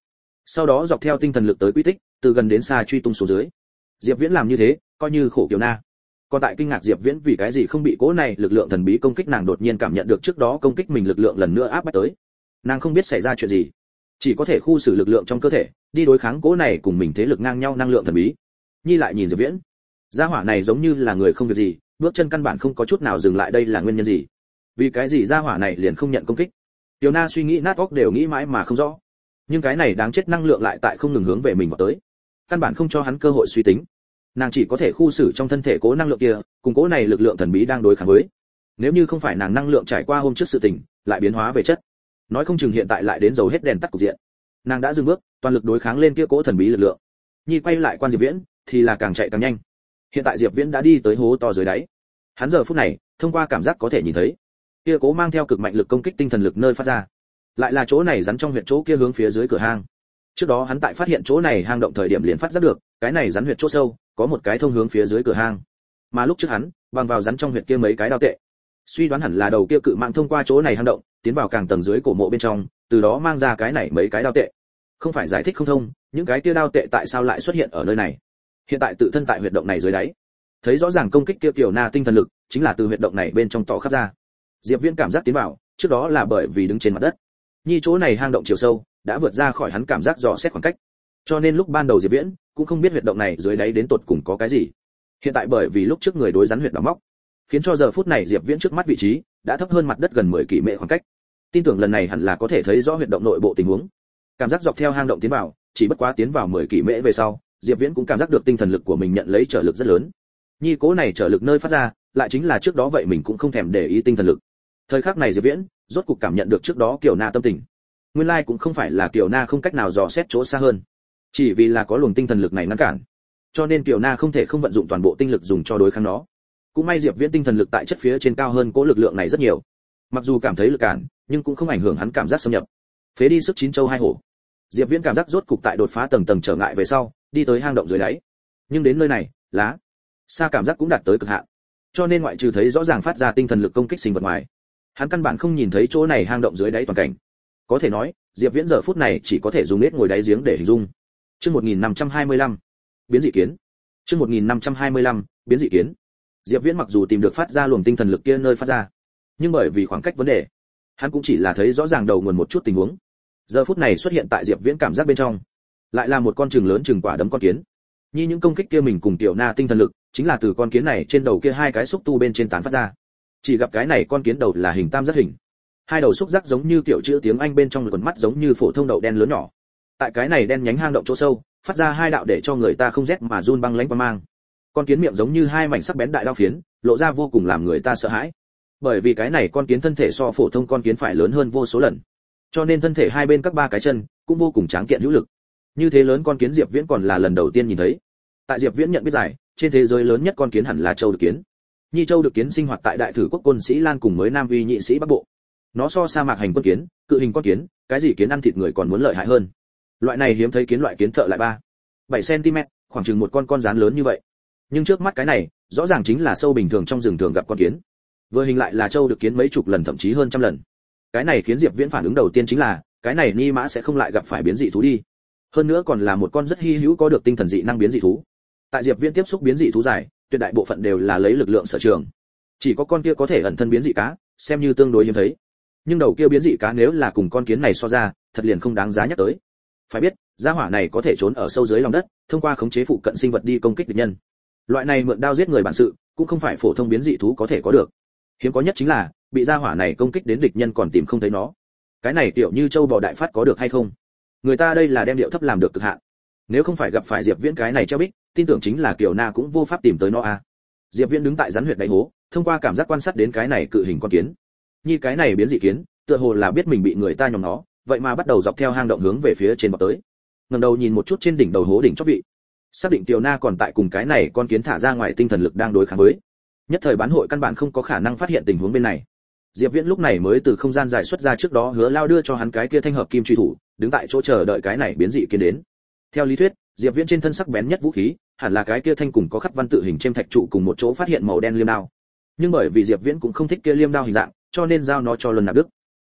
sau đó dọc theo tinh thần lực tới quy tích, từ gần đến xa truy tung xuống dưới. Diệp Viễn làm như thế, coi như khổ Kiều Na. Còn tại kinh ngạc Diệp Viễn vì cái gì không bị cỗ này lực lượng thần bí công kích, nàng đột nhiên cảm nhận được trước đó công kích mình lực lượng lần nữa áp bách tới. Nàng không biết xảy ra chuyện gì, chỉ có thể khu xử lực lượng trong cơ thể, đi đối kháng cỗ này cùng mình thế lực ngang nhau năng lượng thần bí. Nhi lại nhìn Diệp Viễn, gia hỏa này giống như là người không việc gì, bước chân căn bản không có chút nào dừng lại, đây là nguyên nhân gì? Vì cái gì gia hỏa này liền không nhận công kích? Tiểu Na suy nghĩ nát óc đều nghĩ mãi mà không rõ. Nhưng cái này đáng chết năng lượng lại tại không ngừng hướng về mình vào tới, căn bản không cho hắn cơ hội suy tính. Nàng chỉ có thể khu xử trong thân thể cố năng lượng kia, cùng cố này lực lượng thần bí đang đối kháng với. Nếu như không phải nàng năng lượng trải qua hôm trước sự tình, lại biến hóa về chất, nói không chừng hiện tại lại đến dầu hết đèn tắt cục diện. Nàng đã dừng bước, toàn lực đối kháng lên kia cố thần bí lực lượng. Nhi quay lại quan Diệp Viễn, thì là càng chạy càng nhanh. Hiện tại Diệp Viễn đã đi tới hố to dưới đáy. Hắn giờ phút này, thông qua cảm giác có thể nhìn thấy, kia cố mang theo cực mạnh lực công kích tinh thần lực nơi phát ra, lại là chỗ này rắn trong huyệt chỗ kia hướng phía dưới cửa hang. Trước đó hắn tại phát hiện chỗ này hang động thời điểm liền phát giác được, cái này rắn huyệt chỗ sâu, có một cái thông hướng phía dưới cửa hang. Mà lúc trước hắn, bằng vào rắn trong huyệt kia mấy cái đao tệ, suy đoán hẳn là đầu kia cự mạng thông qua chỗ này hang động, tiến vào càng tầng dưới cổ mộ bên trong, từ đó mang ra cái này mấy cái đao tệ. Không phải giải thích không thông, những cái kia đao tệ tại sao lại xuất hiện ở nơi này? Hiện tại tự thân tại huyệt động này dưới đáy, thấy rõ ràng công kích kia Kiều Na tinh thần lực, chính là từ huyệt động này bên trong tỏ khắp ra. Diệp Viễn cảm giác tiến vào, trước đó là bởi vì đứng trên mặt đất. Nhi chỗ này hang động chiều sâu, đã vượt ra khỏi hắn cảm giác dò xét khoảng cách. Cho nên lúc ban đầu Diệp Viễn cũng không biết huyệt động này dưới đáy đến tột cùng có cái gì. Hiện tại bởi vì lúc trước người đối rắn huyệt đào móc, khiến cho giờ phút này Diệp Viễn trước mắt vị trí đã thấp hơn mặt đất gần mười kỷ mệ khoảng cách. Tin tưởng lần này hẳn là có thể thấy rõ huyệt động nội bộ tình huống. Cảm giác dọc theo hang động tiến vào, chỉ bất quá tiến vào mười kỷ mễ về sau, Diệp Viễn cũng cảm giác được tinh thần lực của mình nhận lấy trở lực rất lớn. Nhi cố này trở lực nơi phát ra, lại chính là trước đó vậy mình cũng không thèm để ý tinh thần lực. Thời khắc này Diệp Viễn rốt cục cảm nhận được trước đó Kiều Na tâm tình. Nguyên lai cũng không phải là Kiều Na không cách nào dò xét chỗ xa hơn, chỉ vì là có luồng tinh thần lực này ngăn cản, cho nên Kiều Na không thể không vận dụng toàn bộ tinh lực dùng cho đối kháng nó. Cũng may Diệp Viễn tinh thần lực tại chất phía trên cao hơn cố lực lượng này rất nhiều, mặc dù cảm thấy lực cản, nhưng cũng không ảnh hưởng hắn cảm giác xâm nhập. Phế đi sức chín châu hai hổ, Diệp Viễn cảm giác rốt cục tại đột phá tầng tầng trở ngại về sau, đi tới hang động dưới đáy. Nhưng đến nơi này, lá xa cảm giác cũng đạt tới cực hạn, cho nên ngoại trừ thấy rõ ràng phát ra tinh thần lực công kích sinh vật ngoài, hắn căn bản không nhìn thấy chỗ này hang động dưới đáy toàn cảnh. Có thể nói, Diệp Viễn giờ phút này chỉ có thể dùng nết ngồi đáy giếng để hình dung. Chương một nghìn năm trăm hai mươi lăm, biến dị kiến. Chương một nghìn năm trăm hai mươi lăm, biến dị kiến. Diệp Viễn mặc dù tìm được phát ra luồng tinh thần lực kia nơi phát ra, nhưng bởi vì khoảng cách vấn đề, hắn cũng chỉ là thấy rõ ràng đầu nguồn một chút tình huống. Giờ phút này xuất hiện tại Diệp Viễn cảm giác bên trong, lại là một con trừng lớn chừng quả đấm con kiến. Như những công kích kia mình cùng Tiểu Na tinh thần lực, chính là từ con kiến này trên đầu kia hai cái xúc tu bên trên tán phát ra. Chỉ gặp cái này con kiến đầu là hình tam giác hình, hai đầu xúc giác giống như kiểu chữ tiếng Anh bên trong quần mắt giống như phổ thông đậu đen lớn nhỏ. Tại cái này đen nhánh hang động chỗ sâu, phát ra hai đạo để cho người ta không rét mà run băng lãnh quang mang. Con kiến miệng giống như hai mảnh sắc bén đại đao phiến, lộ ra vô cùng làm người ta sợ hãi. Bởi vì cái này con kiến thân thể so phổ thông con kiến phải lớn hơn vô số lần, cho nên thân thể hai bên các ba cái chân cũng vô cùng tráng kiện hữu lực. Như thế lớn con kiến Diệp Viễn còn là lần đầu tiên nhìn thấy. Tại Diệp Viễn nhận biết giải, trên thế giới lớn nhất con kiến hẳn là châu đực kiến. Nhi châu đực kiến sinh hoạt tại đại thử quốc Côn Sĩ Lan cùng mới Nam Uy Nhị Sĩ Bắc Bộ. Nó so sa mạc hành quân kiến, cự hình con kiến, cái gì kiến ăn thịt người còn muốn lợi hại hơn. Loại này hiếm thấy kiến loại kiến thợ lại ba, bảy xăng-ti-mét, khoảng chừng một con con rắn lớn như vậy. Nhưng trước mắt cái này, rõ ràng chính là sâu bình thường trong rừng thường gặp con kiến. Vừa hình lại là châu đực kiến mấy chục lần thậm chí hơn trăm lần. Cái này khiến Diệp Viễn phản ứng đầu tiên chính là, cái này ni mã sẽ không lại gặp phải biến dị thú đi. Hơn nữa còn là một con rất hi hữu có được tinh thần dị năng biến dị thú. Tại Diệp Viễn tiếp xúc biến dị thú dài, tuyệt đại bộ phận đều là lấy lực lượng sở trường. Chỉ có con kia có thể ẩn thân biến dị cá, xem như tương đối hiếm thấy. Nhưng đầu kia biến dị cá nếu là cùng con kiến này so ra, thật liền không đáng giá nhắc tới. Phải biết, gia hỏa này có thể trốn ở sâu dưới lòng đất, thông qua khống chế phụ cận sinh vật đi công kích địch nhân. Loại này mượn đao giết người bản sự, cũng không phải phổ thông biến dị thú có thể có được. Hiếm có nhất chính là, bị gia hỏa này công kích đến địch nhân còn tìm không thấy nó. Cái này tiểu như châu bò đại phát có được hay không? Người ta đây là đem điệu thấp làm được cực hạn. Nếu không phải gặp phải Diệp Viễn cái này treo bích, tin tưởng chính là Kiều Na cũng vô pháp tìm tới nó a. À. Diệp Viễn đứng tại rắn huyệt đáy hố, thông qua cảm giác quan sát đến cái này cự hình con kiến. Như cái này biến dị kiến, tựa hồ là biết mình bị người ta nhòm nó, vậy mà bắt đầu dọc theo hang động hướng về phía trên bò tới. Ngẩng đầu nhìn một chút trên đỉnh đầu hố đỉnh chóp vị, xác định Kiều Na còn tại cùng cái này con kiến thả ra ngoài tinh thần lực đang đối kháng với. Nhất thời bán hội căn bản không có khả năng phát hiện tình huống bên này. Diệp Viễn lúc này mới từ không gian giải xuất ra trước đó Hứa Lao đưa cho hắn cái kia thanh hợp kim truy thủ, đứng tại chỗ chờ đợi cái này biến dị kiến đến. Theo lý thuyết, Diệp Viễn trên thân sắc bén nhất vũ khí, hẳn là cái kia thanh cùng có khắc văn tự hình trên thạch trụ cùng một chỗ phát hiện màu đen liêm đao. Nhưng bởi vì Diệp Viễn cũng không thích kia liêm đao hình dạng, cho nên giao nó cho Luân Nạp Đức.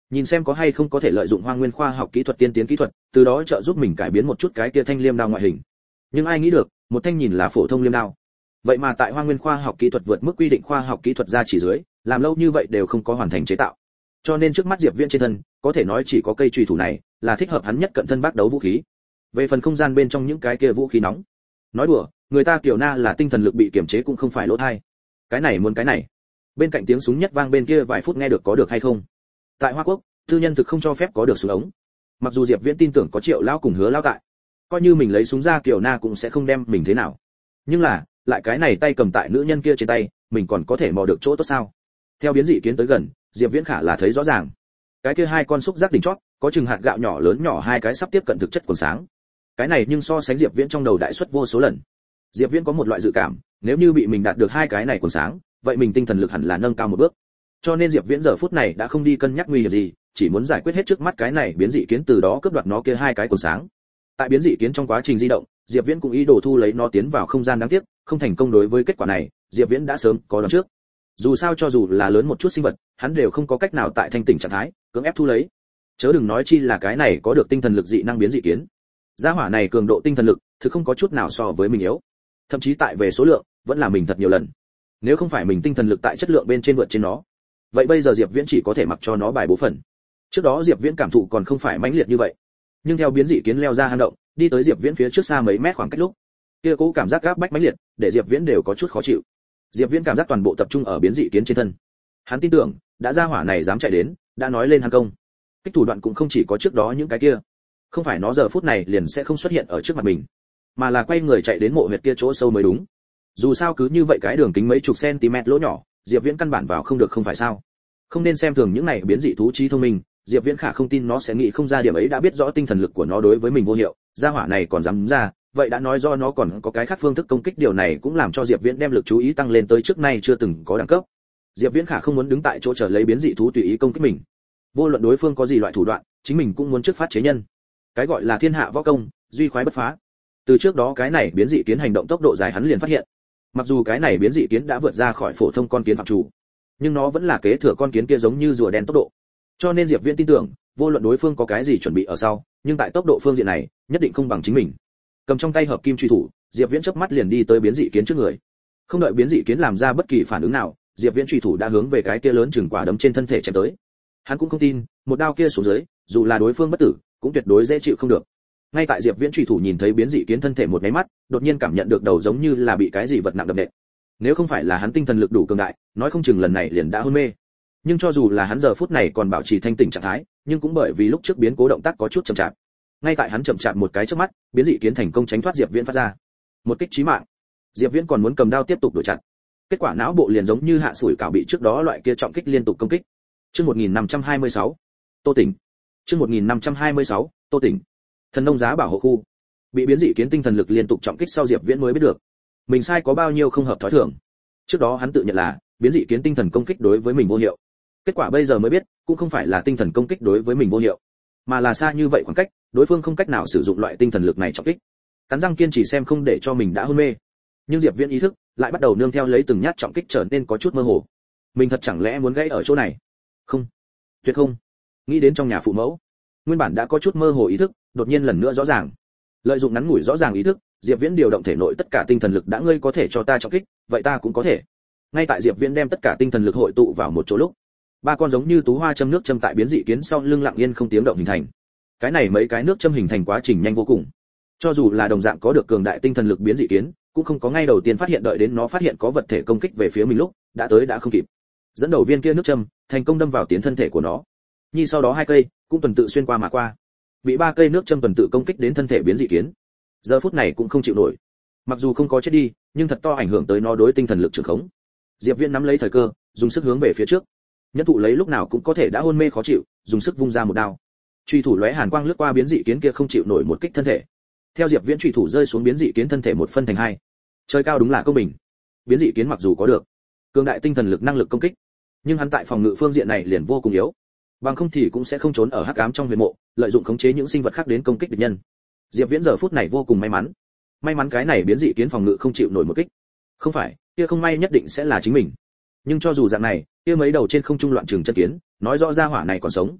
nhìn xem có hay không có thể lợi dụng Hoang Nguyên khoa học kỹ thuật tiên tiến kỹ thuật, từ đó trợ giúp mình cải biến một chút cái kia thanh liêm đao ngoại hình. Nhưng ai nghĩ được, một thanh nhìn là phổ thông liêm đao, vậy mà tại Hoang Nguyên khoa học kỹ thuật vượt mức quy định khoa học kỹ thuật ra chỉ dưới, làm lâu như vậy đều không có hoàn thành chế tạo. Cho nên trước mắt Diệp Viễn trên thân, có thể nói chỉ có cây chùy thủ này là thích hợp hắn nhất cận thân bác đấu vũ khí. Về phần không gian bên trong những cái kia vũ khí nóng, nói đùa, người ta Kiều Na là tinh thần lực bị kiềm chế cũng không phải lỗ thay. Cái này muốn cái này. Bên cạnh tiếng súng nhất vang bên kia vài phút nghe được có được hay không? Tại Hoa Quốc, tư nhân thực không cho phép có được súng ống. Mặc dù Diệp Viễn tin tưởng có Triệu lão cùng Hứa lão tại, coi như mình lấy súng ra Kiều Na cũng sẽ không đem mình thế nào. Nhưng là, lại cái này tay cầm tại nữ nhân kia trên tay, mình còn có thể mò được chỗ tốt sao? Theo biến dị kiến tới gần, Diệp Viễn khả là thấy rõ ràng. Cái kia hai con xúc giác đỉnh chót, có chừng hạt gạo nhỏ lớn nhỏ hai cái sắp tiếp cận thực chất quần sáng. Cái này nhưng so sánh Diệp Viễn trong đầu đại suất vô số lần. Diệp Viễn có một loại dự cảm, nếu như bị mình đạt được hai cái này quần sáng, vậy mình tinh thần lực hẳn là nâng cao một bước. Cho nên Diệp Viễn giờ phút này đã không đi cân nhắc nguy hiểm gì, chỉ muốn giải quyết hết trước mắt cái này biến dị kiến, từ đó cướp đoạt nó kia hai cái quần sáng. Tại biến dị kiến trong quá trình di động, Diệp Viễn cũng ý đồ thu lấy nó tiến vào không gian, đáng tiếc, không thành công. Đối với kết quả này, Diệp Viễn đã sớm có đoán trước. Dù sao cho dù là lớn một chút sinh vật, hắn đều không có cách nào tại thanh tỉnh trạng thái cưỡng ép thu lấy. Chớ đừng nói chi là cái này có được tinh thần lực dị năng biến dị kiến. Gia hỏa này cường độ tinh thần lực, thực không có chút nào so với mình yếu. Thậm chí tại về số lượng, vẫn là mình thật nhiều lần. Nếu không phải mình tinh thần lực tại chất lượng bên trên vượt trên nó, vậy bây giờ Diệp Viễn chỉ có thể mặc cho nó bài bố phần. Trước đó Diệp Viễn cảm thụ còn không phải mãnh liệt như vậy, nhưng theo biến dị kiến leo ra hang động, đi tới Diệp Viễn phía trước xa mấy mét khoảng cách lúc, kia cố cảm giác gáp bách mãnh liệt, để Diệp Viễn đều có chút khó chịu. Diệp Viễn cảm giác toàn bộ tập trung ở biến dị kiến trên thân. Hắn tin tưởng, đã ra hỏa này dám chạy đến, đã nói lên hắn công. Kích thủ đoạn cũng không chỉ có trước đó những cái kia. Không phải nó giờ phút này liền sẽ không xuất hiện ở trước mặt mình, mà là quay người chạy đến mộ huyệt kia chỗ sâu mới đúng. Dù sao cứ như vậy cái đường kính mấy chục cm lỗ nhỏ, Diệp Viễn căn bản vào không được không phải sao? Không nên xem thường những này biến dị thú trí thông minh, Diệp Viễn khả không tin nó sẽ nghĩ không ra điểm ấy, đã biết rõ tinh thần lực của nó đối với mình vô hiệu, gia hỏa này còn dám ra, vậy đã nói do nó còn có cái khác phương thức công kích, điều này cũng làm cho Diệp Viễn đem lực chú ý tăng lên tới trước nay chưa từng có đẳng cấp. Diệp Viễn khả không muốn đứng tại chỗ chờ lấy biến dị thú tùy ý công kích mình. Vô luận đối phương có gì loại thủ đoạn, chính mình cũng muốn trước phát chế nhân. Cái gọi là thiên hạ võ công, duy khoái bất phá. Từ trước đó cái này biến dị kiến hành động tốc độ dài hắn liền phát hiện. Mặc dù cái này biến dị kiến đã vượt ra khỏi phổ thông con kiến phạm chủ, nhưng nó vẫn là kế thừa con kiến kia giống như rùa đen tốc độ. Cho nên Diệp Viễn tin tưởng, vô luận đối phương có cái gì chuẩn bị ở sau, nhưng tại tốc độ phương diện này, nhất định không bằng chính mình. Cầm trong tay hợp kim truy thủ, Diệp Viễn chớp mắt liền đi tới biến dị kiến trước người. Không đợi biến dị kiến làm ra bất kỳ phản ứng nào, Diệp Viễn truy thủ đã hướng về cái kia lớn chừng quả đấm trên thân thể chém tới. Hắn cũng không tin, một đao kia xuống dưới, dù là đối phương bất tử, cũng tuyệt đối dễ chịu không được. Ngay tại Diệp Viễn truy thủ nhìn thấy biến dị kiến thân thể một cái mắt, đột nhiên cảm nhận được đầu giống như là bị cái gì vật nặng đập nện. Nếu không phải là hắn tinh thần lực đủ cường đại, nói không chừng lần này liền đã hôn mê. Nhưng cho dù là hắn giờ phút này còn bảo trì thanh tỉnh trạng thái, nhưng cũng bởi vì lúc trước biến cố động tác có chút chậm chạp. Ngay tại hắn chậm chạp một cái trước mắt, biến dị kiến thành công tránh thoát Diệp Viễn phát ra một kích chí mạng. Diệp Viễn còn muốn cầm đao tiếp tục đuổi chặn, kết quả não bộ liền giống như hạ sủi cảo bị trước đó loại kia trọng kích liên tục công kích. Chương một nghìn năm trăm hai mươi sáu, Tô Tỉnh. Chương một nghìn năm trăm hai mươi sáu, Tô Tỉnh. Thần nông giá bảo hộ khu. Bị biến dị kiến tinh thần lực liên tục trọng kích sau, Diệp Viễn mới biết được mình sai có bao nhiêu không hợp thói thường. Trước đó hắn tự nhận là biến dị kiến tinh thần công kích đối với mình vô hiệu, kết quả bây giờ mới biết, cũng không phải là tinh thần công kích đối với mình vô hiệu, mà là xa như vậy khoảng cách, đối phương không cách nào sử dụng loại tinh thần lực này trọng kích. Cắn răng kiên trì xem không để cho mình đã hôn mê. Nhưng Diệp Viễn ý thức lại bắt đầu nương theo lấy từng nhát trọng kích trở nên có chút mơ hồ. Mình thật chẳng lẽ muốn gãy ở chỗ này? Không, tuyệt không. Nghĩ đến trong nhà phụ mẫu, nguyên bản đã có chút mơ hồ ý thức, đột nhiên lần nữa rõ ràng. Lợi dụng ngắn ngủi rõ ràng ý thức, Diệp Viễn điều động thể nội tất cả tinh thần lực, đã ngươi có thể cho ta trọng kích, vậy ta cũng có thể. Ngay tại Diệp Viễn đem tất cả tinh thần lực hội tụ vào một chỗ lúc, ba con giống như tú hoa châm nước châm tại biến dị kiến sau lưng lặng yên không tiếng động hình thành. Cái này mấy cái nước châm hình thành quá trình nhanh vô cùng. Cho dù là đồng dạng có được cường đại tinh thần lực biến dị kiến, cũng không có ngay đầu tiên phát hiện, đợi đến nó phát hiện có vật thể công kích về phía mình lúc, đã tới đã không kịp. Dẫn đầu viên kia nước châm thành công đâm vào tiến thân thể của nó. Nhi sau đó hai cây cũng tuần tự xuyên qua mà qua. Bị ba cây nước châm tuần tự công kích đến thân thể biến dị kiến. Giờ phút này cũng không chịu nổi. Mặc dù không có chết đi, nhưng thật to ảnh hưởng tới nó đối tinh thần lực trường khống. Diệp Viễn nắm lấy thời cơ, dùng sức hướng về phía trước. Nhân thụ lấy lúc nào cũng có thể đã hôn mê khó chịu, dùng sức vung ra một đao. Truy thủ lóe hàn quang lướt qua biến dị kiến kia, không chịu nổi một kích thân thể. Theo Diệp Viễn truy thủ rơi xuống, biến dị kiến thân thể một phân thành hai. Trời cao đúng là công bình. Biến dị kiến mặc dù có được cường đại tinh thần lực năng lực công kích, nhưng hắn tại phòng ngự phương diện này liền vô cùng yếu. Bằng không thì cũng sẽ không trốn ở hắc ám trong huyền mộ, lợi dụng khống chế những sinh vật khác đến công kích địch nhân. Diệp Viễn giờ phút này vô cùng may mắn. May mắn cái này biến dị kiến phòng ngự không chịu nổi một kích. Không phải, kia không may nhất định sẽ là chính mình. Nhưng cho dù dạng này, kia mấy đầu trên không trung loạn trường chân kiến, nói rõ ra hỏa này còn sống.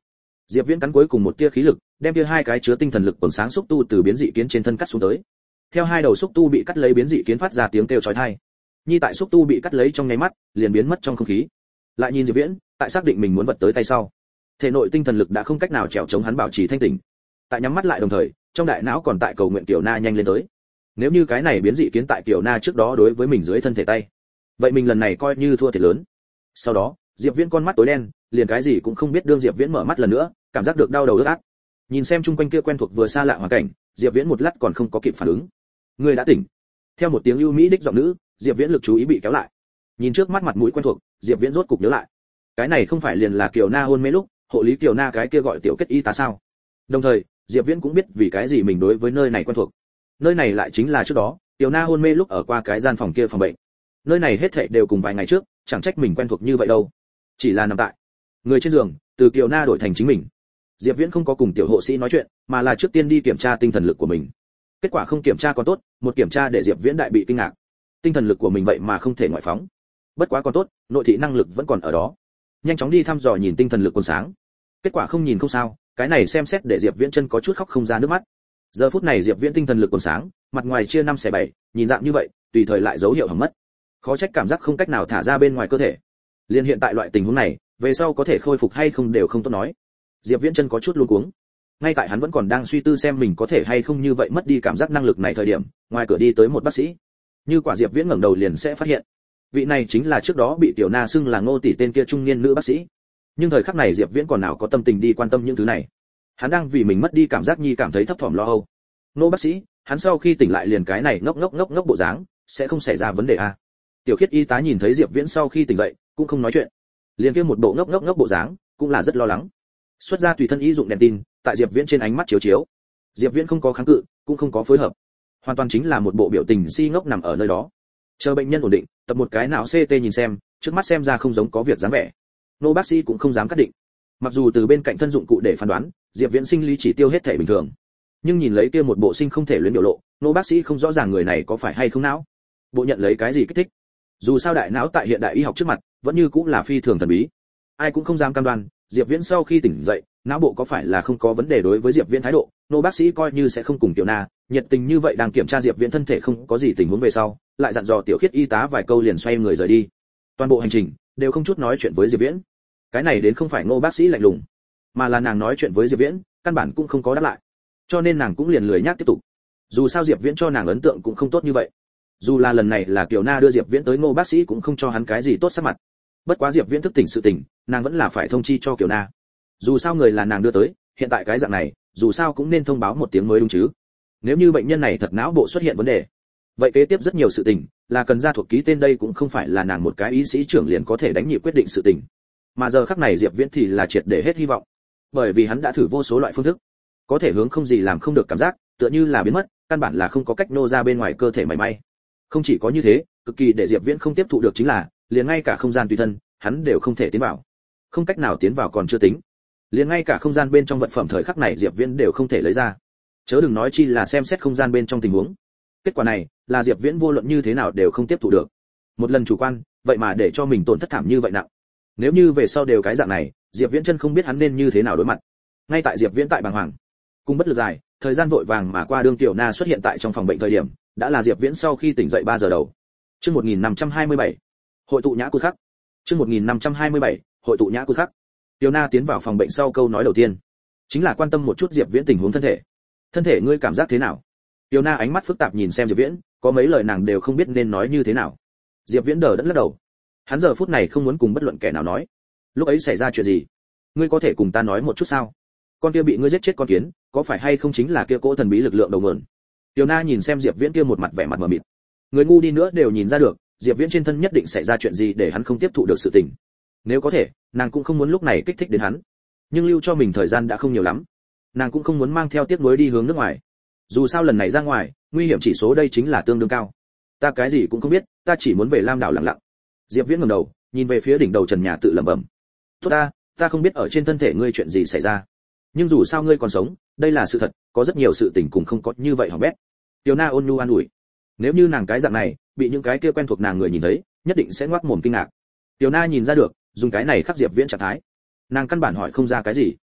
Diệp Viễn cắn cuối cùng một tia khí lực, đem kia hai cái chứa tinh thần lực quầng sáng xúc tu từ biến dị kiến trên thân cắt xuống tới. Theo hai đầu xúc tu bị cắt lấy, biến dị kiến phát ra tiếng kêu chói tai. Nhi tại xúc tu bị cắt lấy trong nháy mắt, liền biến mất trong không khí. Lại nhìn Diệp Viễn, tại xác định mình muốn vật tới tay sau, thể nội tinh thần lực đã không cách nào trèo chống hắn bảo trì thanh tỉnh. Tại nhắm mắt lại đồng thời, trong đại não còn tại cầu nguyện Tiểu Na nhanh lên tới. Nếu như cái này biến dị kiến tại Tiểu Na trước đó đối với mình dưới thân thể tay, vậy mình lần này coi như thua thiệt lớn. Sau đó, Diệp Viễn con mắt tối đen, liền cái gì cũng không biết. Đương Diệp Viễn mở mắt lần nữa, cảm giác được đau đầu ướt át. Nhìn xem chung quanh kia quen thuộc vừa xa lạ hoàn cảnh, Diệp Viễn một lát còn không có kịp phản ứng. Người đã tỉnh. Theo một tiếng ưu mỹ đích giọng nữ, Diệp Viễn lực chú ý bị kéo lại. Nhìn trước mắt mặt mũi quen thuộc, Diệp Viễn rốt cục nhớ lại. Cái này không phải liền là Kiều Na hôn mê lúc, hộ lý Kiều Na cái kia gọi Tiểu Kết y tá sao? Đồng thời, Diệp Viễn cũng biết vì cái gì mình đối với nơi này quen thuộc. Nơi này lại chính là trước đó, Kiều Na hôn mê lúc ở qua cái gian phòng kia phòng bệnh. Nơi này hết thảy đều cùng vài ngày trước, chẳng trách mình quen thuộc như vậy đâu. Chỉ là nằm tại người trên giường, từ Kiều Na đổi thành chính mình. Diệp Viễn không có cùng tiểu hộ sĩ nói chuyện, mà là trước tiên đi kiểm tra tinh thần lực của mình. Kết quả không kiểm tra còn tốt, một kiểm tra để Diệp Viễn đại bị kinh ngạc. Tinh thần lực của mình vậy mà không thể ngoại phóng. Bất quá còn tốt, nội thị năng lực vẫn còn ở đó. Nhanh chóng đi thăm dò nhìn tinh thần lực còn sáng. Kết quả không nhìn không sao, cái này xem xét để Diệp Viễn chân có chút khóc không ra nước mắt. Giờ phút này Diệp Viễn tinh thần lực còn sáng, mặt ngoài chia năm xẻ bảy, nhìn dạng như vậy, tùy thời lại dấu hiệu hỏng mất. Khó trách cảm giác không cách nào thả ra bên ngoài cơ thể. Liên hiện tại loại tình huống này, về sau có thể khôi phục hay không đều không tốt nói. Diệp Viễn chân có chút luống cuống. Ngay tại hắn vẫn còn đang suy tư xem mình có thể hay không như vậy mất đi cảm giác năng lực này thời điểm, ngoài cửa đi tới một bác sĩ. Như quả Diệp Viễn ngẩng đầu liền sẽ phát hiện, vị này chính là trước đó bị Tiểu Na xưng là Ngô tỷ tên kia trung niên nữ bác sĩ. Nhưng thời khắc này Diệp Viễn còn nào có tâm tình đi quan tâm những thứ này. Hắn đang vì mình mất đi cảm giác nhi cảm thấy thấp thỏm lo âu. Ngô bác sĩ, hắn sau khi tỉnh lại liền cái này ngốc ngốc ngốc ngốc bộ dáng, sẽ không xảy ra vấn đề à? Tiểu Khiết y tá nhìn thấy Diệp Viễn sau khi tỉnh dậy, cũng không nói chuyện. Liền kia một bộ ngốc ngốc ngốc bộ dáng, cũng là rất lo lắng. Xuất ra tùy thân y dụng đèn tin, tại Diệp Viễn trên ánh mắt chiếu chiếu. Diệp Viễn không có kháng cự, cũng không có phối hợp, hoàn toàn chính là một bộ biểu tình si ngốc nằm ở nơi đó. Chờ bệnh nhân ổn định, tập một cái não xê tê nhìn xem, trước mắt xem ra không giống có việc dáng vẻ. Nô bác sĩ cũng không dám cắt định. Mặc dù từ bên cạnh thân dụng cụ để phán đoán, Diệp Viễn sinh lý chỉ tiêu hết thể bình thường, nhưng nhìn lấy kia một bộ sinh không thể luyến biểu lộ, nô bác sĩ không rõ ràng người này có phải hay không não. Bộ nhận lấy cái gì kích thích? Dù sao đại não tại hiện đại y học trước mặt, vẫn như cũng là phi thường thần bí. Ai cũng không dám cam đoan, Diệp Viễn sau khi tỉnh dậy, não bộ có phải là không có vấn đề. Đối với Diệp Viễn thái độ, nô bác sĩ coi như sẽ không cùng Tiểu Na nhiệt tình như vậy, đang kiểm tra Diệp Viễn thân thể không có gì tình huống về sau, lại dặn dò Tiểu Khiết y tá vài câu liền xoay người rời đi. Toàn bộ hành trình đều không chút nói chuyện với Diệp Viễn. Cái này đến không phải nô bác sĩ lạnh lùng, mà là nàng nói chuyện với Diệp Viễn, căn bản cũng không có đáp lại. Cho nên nàng cũng liền lười nhác tiếp tục. Dù sao Diệp Viễn cho nàng ấn tượng cũng không tốt như vậy. Dù là lần này là Kiều Na đưa Diệp Viễn tới, Ngô bác sĩ cũng không cho hắn cái gì tốt sắc mặt. Bất quá Diệp Viễn thức tỉnh sự tỉnh, nàng vẫn là phải thông chi cho Kiều Na. Dù sao người là nàng đưa tới, hiện tại cái dạng này, dù sao cũng nên thông báo một tiếng mới đúng chứ. Nếu như bệnh nhân này thật não bộ xuất hiện vấn đề, vậy kế tiếp rất nhiều sự tình là cần ra thuộc ký tên, đây cũng không phải là nàng một cái y sĩ trưởng liền có thể đánh nhịp quyết định sự tình. Mà giờ khắc này Diệp Viễn thì là triệt để hết hy vọng, bởi vì hắn đã thử vô số loại phương thức, có thể hướng không gì làm không được cảm giác, tựa như là biến mất, căn bản là không có cách nô ra bên ngoài cơ thể mảy may. Không chỉ có như thế, cực kỳ để Diệp Viễn không tiếp thụ được chính là, liền ngay cả không gian tùy thân, hắn đều không thể tiến vào. Không cách nào tiến vào còn chưa tính, liền ngay cả không gian bên trong vật phẩm thời khắc này Diệp Viễn đều không thể lấy ra, chớ đừng nói chi là xem xét không gian bên trong tình huống. Kết quả này là Diệp Viễn vô luận như thế nào đều không tiếp thụ được. Một lần chủ quan, vậy mà để cho mình tổn thất thảm như vậy nặng. Nếu như về sau đều cái dạng này, Diệp Viễn chân không biết hắn nên như thế nào đối mặt. Ngay tại Diệp Viễn tại bàng hoàng, cùng bất lực dài, thời gian vội vàng mà qua, đương Tiểu Na xuất hiện tại trong phòng bệnh thời điểm, đã là Diệp Viễn sau khi tỉnh dậy ba giờ đầu. Chương một nghìn năm trăm hai mươi bảy, hội tụ nhã cư khắc. Chương một nghìn năm trăm hai mươi bảy, hội tụ nhã cư khắc. Tiểu Na tiến vào phòng bệnh sau câu nói đầu tiên chính là quan tâm một chút Diệp Viễn tình huống thân thể. Thân thể ngươi cảm giác thế nào? Tiểu Na ánh mắt phức tạp nhìn xem Diệp Viễn, có mấy lời nàng đều không biết nên nói như thế nào. Diệp Viễn đờ đẫn lắc đầu. Hắn giờ phút này không muốn cùng bất luận kẻ nào nói. Lúc ấy xảy ra chuyện gì? Ngươi có thể cùng ta nói một chút sao? Con kia bị ngươi giết chết con kiến, có phải hay không chính là kia cỗ thần bí lực lượng đầu nguồn? Tiểu Na nhìn xem Diệp Viễn kia một mặt vẻ mặt mờ mịt. Người ngu đi nữa đều nhìn ra được, Diệp Viễn trên thân nhất định xảy ra chuyện gì để hắn không tiếp thụ được sự tình. Nếu có thể, nàng cũng không muốn lúc này kích thích đến hắn. Nhưng lưu cho mình thời gian đã không nhiều lắm. Nàng cũng không muốn mang theo tiếc nuối đi hướng nước ngoài. Dù sao lần này ra ngoài, nguy hiểm chỉ số đây chính là tương đương cao. Ta cái gì cũng không biết, ta chỉ muốn về Lam đảo lặng lặng. Diệp Viễn ngẩng đầu, nhìn về phía đỉnh đầu trần nhà tự lẩm bẩm. Tốt ta, ta không biết ở trên thân thể ngươi chuyện gì xảy ra. Nhưng dù sao ngươi còn sống, đây là sự thật, có rất nhiều sự tình cùng không có như vậy hỏng bét. Tiểu Na ôn nhu an ủi. Nếu như nàng cái dạng này, bị những cái kia quen thuộc nàng người nhìn thấy, nhất định sẽ ngoác mồm kinh ngạc. Tiểu Na nhìn ra được, dùng cái này khắc Diệp Viễn trạng thái. Nàng căn bản hỏi không ra cái gì.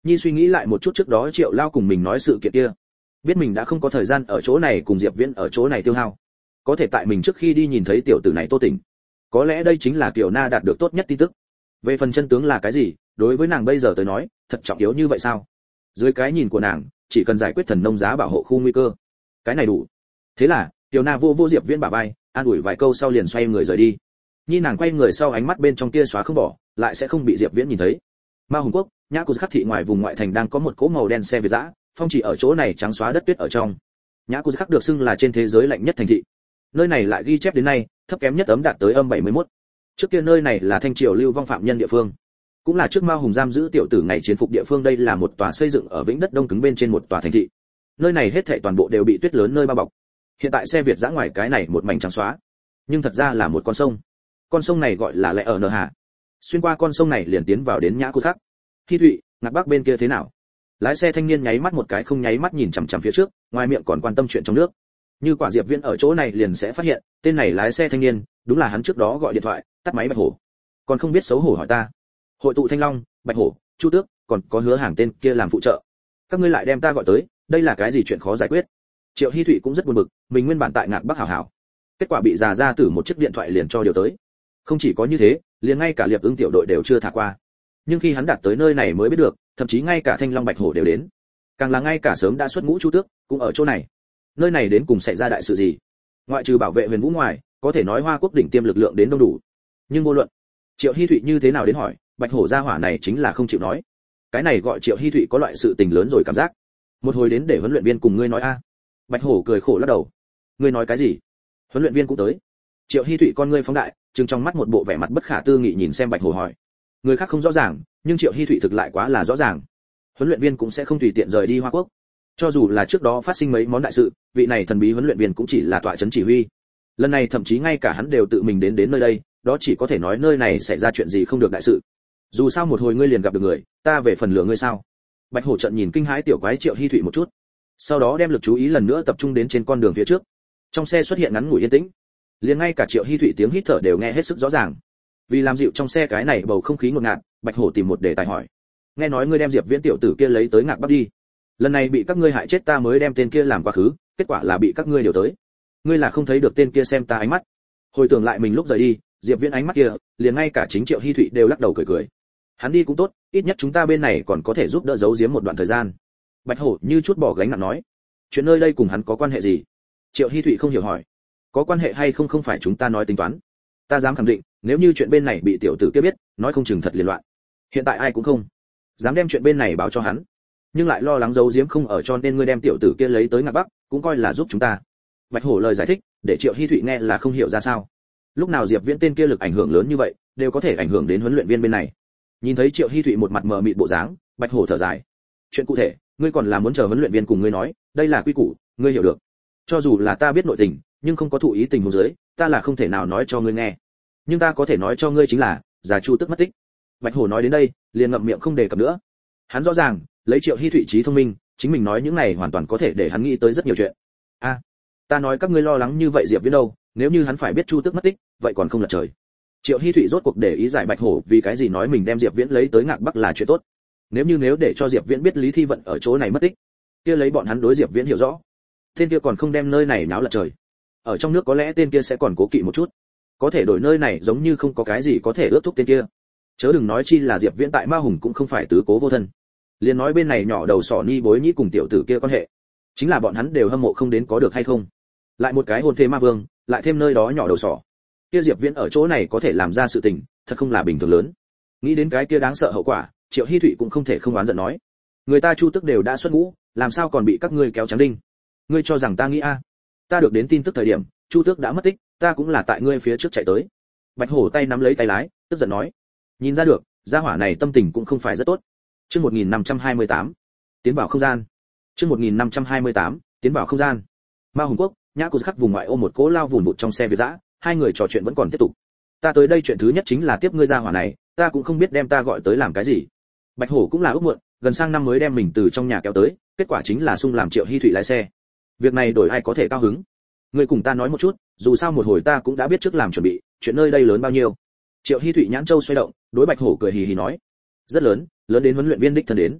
Nhi suy nghĩ lại một chút trước đó Triệu Lao cùng mình nói sự kiện kia, biết mình đã không có thời gian ở chỗ này cùng Diệp Viễn ở chỗ này tiêu hao, có thể tại mình trước khi đi nhìn thấy tiểu tử này Tô Tỉnh, có lẽ đây chính là Kiều Na đạt được tốt nhất tin tức. Về phần chân tướng là cái gì, đối với nàng bây giờ tới nói, thật trọng yếu như vậy sao? Dưới cái nhìn của nàng, chỉ cần giải quyết thần nông giá bảo hộ khu nguy cơ, cái này đủ. Thế là, Kiều Na vô vô Diệp Viễn bả vai, an ủi vài câu sau liền xoay người rời đi. Nhi nàng quay người sau ánh mắt bên trong kia xóa không bỏ, lại sẽ không bị Diệp Viễn nhìn thấy. Ma Hùng Quốc, Nhã Cù Khắc thị ngoài vùng ngoại thành đang có một cỗ màu đen xe Việt dã, phong chỉ ở chỗ này trắng xóa đất tuyết ở trong. Nhã Cù Khắc được xưng là trên thế giới lạnh nhất thành thị. Nơi này lại ghi chép đến nay, thấp kém nhất ấm đạt tới âm bảy mươi mốt. Trước kia nơi này là Thanh Triều lưu vong phạm nhân địa phương, cũng là trước Ma Hùng giam giữ tiểu tử ngày chiến phục địa phương. Đây là một tòa xây dựng ở vĩnh đất đông cứng bên trên một tòa thành thị. Nơi này hết thảy toàn bộ đều bị tuyết lớn nơi bao bọc. Hiện tại xe Việt dã ngoài cái này một mảnh trắng xóa, nhưng thật ra là một con sông. Con sông này gọi là Lệ ở Nờ Hà. Xuyên qua con sông này liền tiến vào đến Nhã Cù Khắc. Hi Thụy, Ngạc Bắc bên kia thế nào? Lái xe thanh niên nháy mắt một cái không nháy mắt nhìn chằm chằm phía trước, ngoài miệng còn quan tâm chuyện trong nước. Như quả Diệp Viễn ở chỗ này liền sẽ phát hiện, tên này lái xe thanh niên, đúng là hắn trước đó gọi điện thoại, tắt máy Bạch Hổ. Còn không biết xấu hổ hỏi ta. Hội tụ Thanh Long, Bạch Hổ, Chu Tước, còn có Hứa Hàng tên kia làm phụ trợ. Các ngươi lại đem ta gọi tới, đây là cái gì chuyện khó giải quyết? Triệu Hi Thụy cũng rất buồn bực, mình nguyên bản tại Ngạc Bắc hảo hảo, kết quả bị già ra tử một chiếc điện thoại liền cho điều tới. Không chỉ có như thế, liền ngay cả Liệp Ưng tiểu đội đều chưa thả qua. Nhưng khi hắn đạt tới nơi này mới biết được, thậm chí ngay cả Thanh Long Bạch Hổ đều đến. Càng là ngay cả sớm đã xuất ngũ Chu Tước, cũng ở chỗ này. Nơi này đến cùng xảy ra đại sự gì? Ngoại trừ bảo vệ Huyền Vũ ngoài, có thể nói Hoa Quốc đỉnh tiêm lực lượng đến đông đủ. Nhưng vô luận Triệu Hi Thụy như thế nào đến hỏi, Bạch Hổ gia hỏa này chính là không chịu nói. Cái này gọi Triệu Hi Thụy có loại sự tình lớn rồi cảm giác. Một hồi đến để huấn luyện viên cùng ngươi nói a. Bạch Hổ cười khổ lắc đầu. Ngươi nói cái gì? Huấn luyện viên cũng tới. Triệu Hi Thụy con ngươi phóng đại, trừng trong mắt một bộ vẻ mặt bất khả tư nghị nhìn xem Bạch Hổ hỏi. Người khác không rõ ràng, nhưng Triệu Hi Thụy thực lại quá là rõ ràng. Huấn luyện viên cũng sẽ không tùy tiện rời đi Hoa Quốc. Cho dù là trước đó phát sinh mấy món đại sự, vị này thần bí huấn luyện viên cũng chỉ là tọa trấn chỉ huy. Lần này thậm chí ngay cả hắn đều tự mình đến đến nơi đây, đó chỉ có thể nói nơi này xảy ra chuyện gì không được đại sự. Dù sao một hồi ngươi liền gặp được người, ta về phần lửa ngươi sao? Bạch Hổ trận nhìn kinh hãi tiểu quái Triệu Hi Thụy một chút, sau đó đem lực chú ý lần nữa tập trung đến trên con đường phía trước. Trong xe xuất hiện ngắn ngủi yên tĩnh, liền ngay cả Triệu Hi Thụy tiếng hít thở đều nghe hết sức rõ ràng. Vì làm dịu trong xe cái này bầu không khí ngột ngạt, Bạch Hổ tìm một đề tài hỏi. Nghe nói ngươi đem Diệp Viễn tiểu tử kia lấy tới Ngạc Bắc đi. Lần này bị các ngươi hại chết ta mới đem tên kia làm quá khứ, kết quả là bị các ngươi điều tới. Ngươi là không thấy được tên kia xem ta ánh mắt. Hồi tưởng lại mình lúc rời đi, Diệp Viễn ánh mắt kia, liền ngay cả chính Triệu Hi Thụy đều lắc đầu cười cười. Hắn đi cũng tốt, ít nhất chúng ta bên này còn có thể giúp đỡ giấu giếm một đoạn thời gian. Bạch Hổ như chút bỏ gánh nặng nói. Chuyện nơi đây cùng hắn có quan hệ gì? Triệu Hi Thụy không hiểu hỏi. Có quan hệ hay không không phải chúng ta nói tính toán. Ta dám khẳng định, nếu như chuyện bên này bị tiểu tử kia biết, nói không chừng thật liên loạn. Hiện tại ai cũng không dám đem chuyện bên này báo cho hắn, nhưng lại lo lắng giấu giếm không ở, cho nên ngươi đem tiểu tử kia lấy tới Ngạc Bắc, cũng coi là giúp chúng ta. Bạch Hổ lời giải thích, để Triệu Hi Thụy nghe là không hiểu ra sao. Lúc nào Diệp Viễn tên kia lực ảnh hưởng lớn như vậy, đều có thể ảnh hưởng đến huấn luyện viên bên này. Nhìn thấy Triệu Hi Thụy một mặt mờ mịt bộ dáng, Bạch Hổ thở dài. Chuyện cụ thể, ngươi còn là muốn chờ huấn luyện viên cùng ngươi nói, đây là quy củ, ngươi hiểu được. Cho dù là ta biết nội tình, nhưng không có thụ ý tình huống dưới, ta là không thể nào nói cho ngươi nghe. Nhưng ta có thể nói cho ngươi chính là, già Chu Tức mất tích. Bạch Hổ nói đến đây, liền ngậm miệng không đề cập nữa. Hắn rõ ràng, lấy Triệu Hi Thụy trí thông minh, chính mình nói những này hoàn toàn có thể để hắn nghĩ tới rất nhiều chuyện. A, à, ta nói các ngươi lo lắng như vậy Diệp Viễn đâu, nếu như hắn phải biết Chu Tức mất tích, vậy còn không lật trời. Triệu Hi Thụy rốt cuộc để ý giải Bạch Hổ vì cái gì nói mình đem Diệp Viễn lấy tới Ngạc Bắc là chuyện tốt. Nếu như nếu để cho Diệp Viễn biết Lý Thi Vận ở chỗ này mất tích, kia lấy bọn hắn đối Diệp Viễn hiểu rõ, tên kia còn không đem nơi này náo lật trời. Ở trong nước có lẽ tên kia sẽ còn cố kỵ một chút, có thể đổi nơi này giống như không có cái gì có thể ước thúc tên kia. Chớ đừng nói chi là Diệp Viễn tại Ma Hùng cũng không phải tứ cố vô thân. Liền nói bên này nhỏ đầu sỏ Ni Bối Nhĩ cùng tiểu tử kia quan hệ, chính là bọn hắn đều hâm mộ không đến có được hay không. Lại một cái hôn thê ma vương, lại thêm nơi đó nhỏ đầu sỏ. Kia Diệp Viễn ở chỗ này có thể làm ra sự tình, thật không là bình thường lớn. Nghĩ đến cái kia đáng sợ hậu quả, Triệu Hi Thụy cũng không thể không oán giận nói. Người ta Chu Tức đều đã xuất ngũ, làm sao còn bị các ngươi kéo trắng đinh? Ngươi cho rằng ta nghĩ a? Ta được đến tin tức thời điểm, Chu Tước đã mất tích, ta cũng là tại ngươi phía trước chạy tới. Bạch Hổ tay nắm lấy tay lái, tức giận nói. Nhìn ra được, gia hỏa này tâm tình cũng không phải rất tốt. Chương một nghìn năm trăm hai mươi tám, tiến vào không gian. Chương một nghìn năm trăm hai mươi tám, tiến vào không gian. Ma Hùng Quốc, Nhã Cù Khắc vùng ngoại ô một cố lao vùn vụt trong xe Việt dã, hai người trò chuyện vẫn còn tiếp tục. Ta tới đây chuyện thứ nhất chính là tiếp ngươi gia hỏa này, ta cũng không biết đem ta gọi tới làm cái gì. Bạch Hổ cũng là ước muộn, gần sang năm mới đem mình từ trong nhà kéo tới, kết quả chính là xung làm Triệu Hi Thụy lái xe. Việc này đổi ai có thể cao hứng. Ngươi cùng ta nói một chút, dù sao một hồi ta cũng đã biết trước làm chuẩn bị, chuyện nơi đây lớn bao nhiêu. Triệu Hi Thụy nhãn châu xoay động, đối Bạch Hổ cười hì hì nói. Rất lớn, lớn đến huấn luyện viên đích thân đến.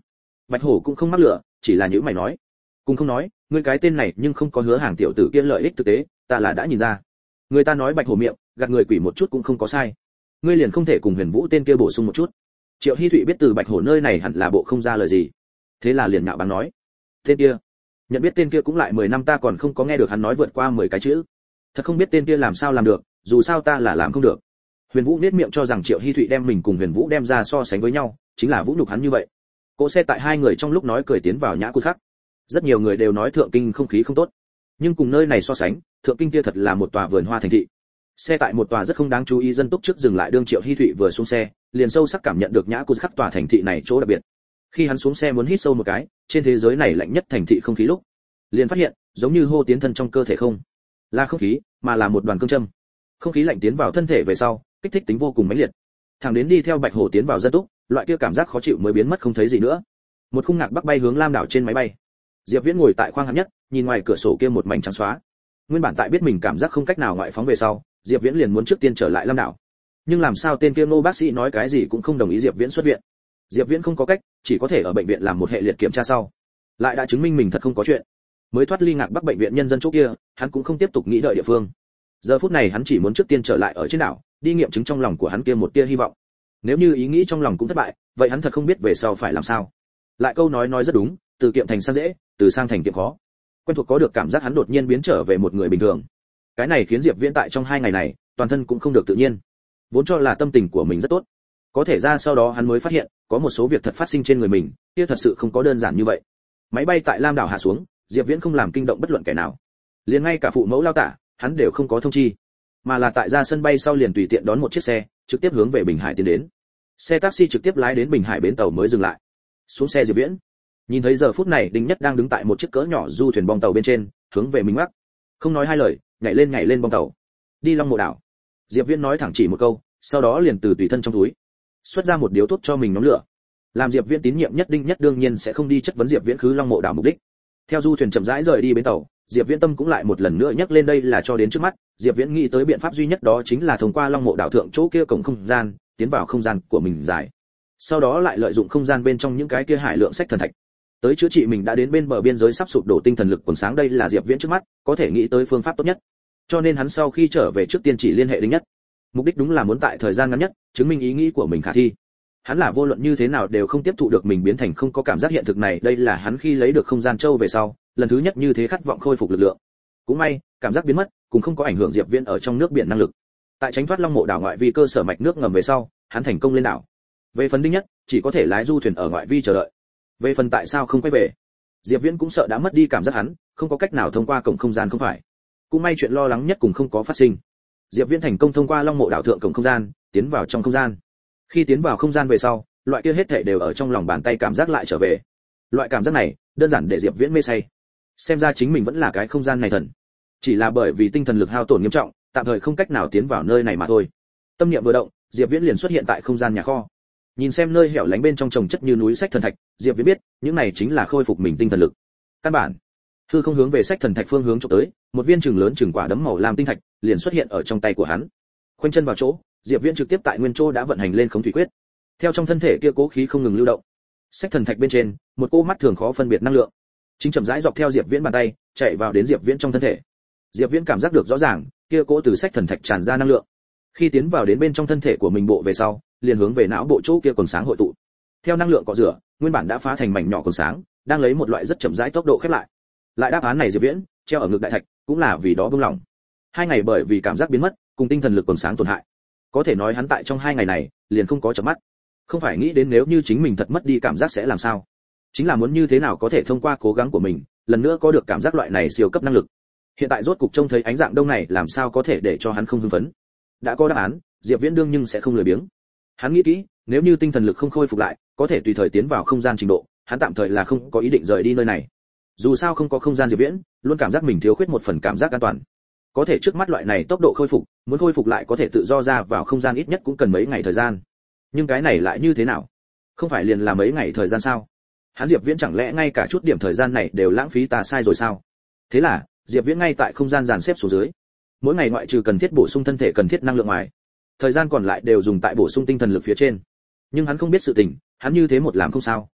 Bạch Hổ cũng không mắc lửa, chỉ là nhíu mày nói, cùng không nói, ngươi cái tên này nhưng không có hứa hàng tiểu tử kia lợi ích thực tế, ta là đã nhìn ra. Người ta nói Bạch Hổ miệng, gạt người quỷ một chút cũng không có sai. Ngươi liền không thể cùng Huyền Vũ tên kia bổ sung một chút? Triệu Hi Thụy biết từ Bạch Hổ nơi này hẳn là bộ không ra lời gì, thế là liền nhạo báng nói, tên kia, nhận biết tên kia cũng lại mười năm ta còn không có nghe được hắn nói vượt qua mười cái chữ. Thật không biết tên kia làm sao làm được, dù sao ta là làm không được. Huyền Vũ niết miệng cho rằng Triệu Hi Thụy đem mình cùng Huyền Vũ đem ra so sánh với nhau, chính là vũ nhục hắn như vậy. Cỗ xe tại hai người trong lúc nói cười tiến vào nhã cút khắc. Rất nhiều người đều nói Thượng Kinh không khí không tốt, nhưng cùng nơi này so sánh, Thượng Kinh kia thật là một tòa vườn hoa thành thị. Xe tại một tòa rất không đáng chú ý dân túc trước dừng lại, đương Triệu Hi Thụy vừa xuống xe, liền sâu sắc cảm nhận được nhã cút khắc tòa thành thị này chỗ đặc biệt. Khi hắn xuống xe muốn hít sâu một cái, trên thế giới này lạnh nhất thành thị không khí lúc, liền phát hiện, giống như hô tiến thân trong cơ thể không là không khí, mà là một đoàn cương châm. Không khí lạnh tiến vào thân thể về sau, kích thích tính vô cùng mãnh liệt. Thẳng đến đi theo Bạch Hổ tiến vào dân túc, loại kia cảm giác khó chịu mới biến mất không thấy gì nữa. Một khung ngạc bắc bay hướng Lam đảo trên máy bay. Diệp Viễn ngồi tại khoang hạng nhất, nhìn ngoài cửa sổ kia một mảnh trắng xóa. Nguyên bản tại biết mình cảm giác không cách nào ngoại phóng về sau, Diệp Viễn liền muốn trước tiên trở lại Lam đảo. Nhưng làm sao tên kia Ngô bác sĩ nói cái gì cũng không đồng ý Diệp Viễn xuất viện. Diệp Viễn không có cách, chỉ có thể ở bệnh viện làm một hệ liệt kiểm tra sau. Lại đã chứng minh mình thật không có chuyện. Mới thoát ly ngạc bắc bệnh viện nhân dân chỗ kia, hắn cũng không tiếp tục nghĩ đợi địa phương. Giờ phút này hắn chỉ muốn trước tiên trở lại ở trên đảo, đi nghiệm chứng trong lòng của hắn kia một tia hy vọng. Nếu như ý nghĩ trong lòng cũng thất bại, vậy hắn thật không biết về sau phải làm sao. Lại câu nói nói rất đúng, từ kiệm thành sang dễ, từ sang thành kiệm khó. Quen thuộc có được cảm giác hắn đột nhiên biến trở về một người bình thường. Cái này khiến Diệp Viễn tại trong hai ngày này, toàn thân cũng không được tự nhiên. Vốn cho là tâm tình của mình rất tốt, có thể ra sau đó hắn mới phát hiện, có một số việc thật phát sinh trên người mình, kia thật sự không có đơn giản như vậy. Máy bay tại Lam đảo hạ xuống, Diệp Viễn không làm kinh động bất luận kẻ nào, liền ngay cả phụ mẫu lao tả, hắn đều không có thông chi, mà là tại ra sân bay sau liền tùy tiện đón một chiếc xe, trực tiếp hướng về Bình Hải tiến đến. Xe taxi trực tiếp lái đến Bình Hải bến tàu mới dừng lại. Xuống xe Diệp Viễn, nhìn thấy giờ phút này Đinh Nhất đang đứng tại một chiếc cỡ nhỏ du thuyền bong tàu bên trên, hướng về mình ngoắc, không nói hai lời, nhảy lên nhảy lên bong tàu, đi Long Mộ đảo. Diệp Viễn nói thẳng chỉ một câu, sau đó liền từ tùy thân trong túi xuất ra một điếu thuốc cho mình nhóm lửa. Làm Diệp Viễn tín nhiệm nhất Đinh Nhất đương nhiên sẽ không đi chất vấn Diệp Viễn khứ Long Mộ đảo mục đích. Theo du thuyền chậm rãi rời đi bến tàu, Diệp Viễn tâm cũng lại một lần nữa nhắc lên đây là cho đến trước mắt, Diệp Viễn nghĩ tới biện pháp duy nhất đó chính là thông qua Long Mộ đảo thượng chỗ kia cổng không gian, tiến vào không gian của mình giải. Sau đó lại lợi dụng không gian bên trong những cái kia hải lượng sách thần thạch, tới chữa trị mình đã đến bên bờ biên giới sắp sụp đổ tinh thần lực quần sáng, đây là Diệp Viễn trước mắt có thể nghĩ tới phương pháp tốt nhất. Cho nên hắn sau khi trở về trước tiên chỉ liên hệ Đinh Nhất. Mục đích đúng là muốn tại thời gian ngắn nhất chứng minh ý nghĩ của mình khả thi. Hắn là vô luận như thế nào đều không tiếp thụ được mình biến thành không có cảm giác hiện thực này, đây là hắn khi lấy được không gian châu về sau, lần thứ nhất như thế khát vọng khôi phục lực lượng. Cũng may, cảm giác biến mất, cũng không có ảnh hưởng Diệp Viễn ở trong nước biển năng lực. Tại tránh thoát Long Mộ đảo ngoại vi cơ sở mạch nước ngầm về sau, hắn thành công lên đảo. Về phần Đinh Nhất, chỉ có thể lái du thuyền ở ngoại vi chờ đợi. Về phần tại sao không quay về, Diệp Viễn cũng sợ đã mất đi cảm giác hắn, không có cách nào thông qua cổng không gian không phải. Cũng may chuyện lo lắng nhất cũng không có phát sinh. Diệp Viễn thành công thông qua Long Mộ đảo thượng cổng không gian, tiến vào trong không gian. Khi tiến vào không gian về sau, loại kia hết thảy đều ở trong lòng bàn tay cảm giác lại trở về. Loại cảm giác này, đơn giản để Diệp Viễn mê say. Xem ra chính mình vẫn là cái không gian này thần. Chỉ là bởi vì tinh thần lực hao tổn nghiêm trọng, tạm thời không cách nào tiến vào nơi này mà thôi. Tâm niệm vừa động, Diệp Viễn liền xuất hiện tại không gian nhà kho. Nhìn xem nơi hẻo lánh bên trong trồng chất như núi sách thần thạch, Diệp Viễn biết, những này chính là khôi phục mình tinh thần lực. Căn bản, hư không hướng về sách thần thạch phương hướng chụp tới, một viên chừng lớn chừng quả đấm màu lam tinh thạch liền xuất hiện ở trong tay của hắn. Khoanh chân vào chỗ, Diệp Viễn trực tiếp tại nguyên chỗ đã vận hành lên khống thủy quyết. Theo trong thân thể kia cố khí không ngừng lưu động, sách thần thạch bên trên, một cô mắt thường khó phân biệt năng lượng, chính chậm rãi dọc theo Diệp Viễn bàn tay, chạy vào đến Diệp Viễn trong thân thể. Diệp Viễn cảm giác được rõ ràng, kia cố từ sách thần thạch tràn ra năng lượng, khi tiến vào đến bên trong thân thể của mình bộ về sau, liền hướng về não bộ chỗ kia quần sáng hội tụ. Theo năng lượng cọ rửa, nguyên bản đã phá thành mảnh nhỏ quần sáng, đang lấy một loại rất chậm rãi tốc độ khép lại. Lại đáp án này Diệp Viễn treo ở ngực đại thạch, cũng là vì đó buông lỏng. Hai ngày bởi vì cảm giác biến mất, cùng tinh thần lực quần sáng tổn hại, có thể nói hắn tại trong hai ngày này liền không có chợp mắt. Không phải nghĩ đến nếu như chính mình thật mất đi cảm giác sẽ làm sao, chính là muốn như thế nào có thể thông qua cố gắng của mình, lần nữa có được cảm giác loại này siêu cấp năng lực. Hiện tại rốt cục trông thấy ánh dạng đông này, làm sao có thể để cho hắn không hưng phấn. Đã có đáp án, Diệp Viễn đương nhưng sẽ không lười biếng. Hắn nghĩ kỹ, nếu như tinh thần lực không khôi phục lại, có thể tùy thời tiến vào không gian trình độ, hắn tạm thời là không có ý định rời đi nơi này. Dù sao không có không gian Diệp Viễn, luôn cảm giác mình thiếu khuyết một phần cảm giác an toàn. Có thể trước mắt loại này tốc độ khôi phục, muốn khôi phục lại có thể tự do ra vào không gian ít nhất cũng cần mấy ngày thời gian. Nhưng cái này lại như thế nào? Không phải liền là mấy ngày thời gian sao? Hắn Diệp Viễn chẳng lẽ ngay cả chút điểm thời gian này đều lãng phí ta sai rồi sao? Thế là, Diệp Viễn ngay tại không gian dàn xếp xuống dưới. Mỗi ngày ngoại trừ cần thiết bổ sung thân thể cần thiết năng lượng ngoài, thời gian còn lại đều dùng tại bổ sung tinh thần lực phía trên. Nhưng hắn không biết sự tình, hắn như thế một làm không sao,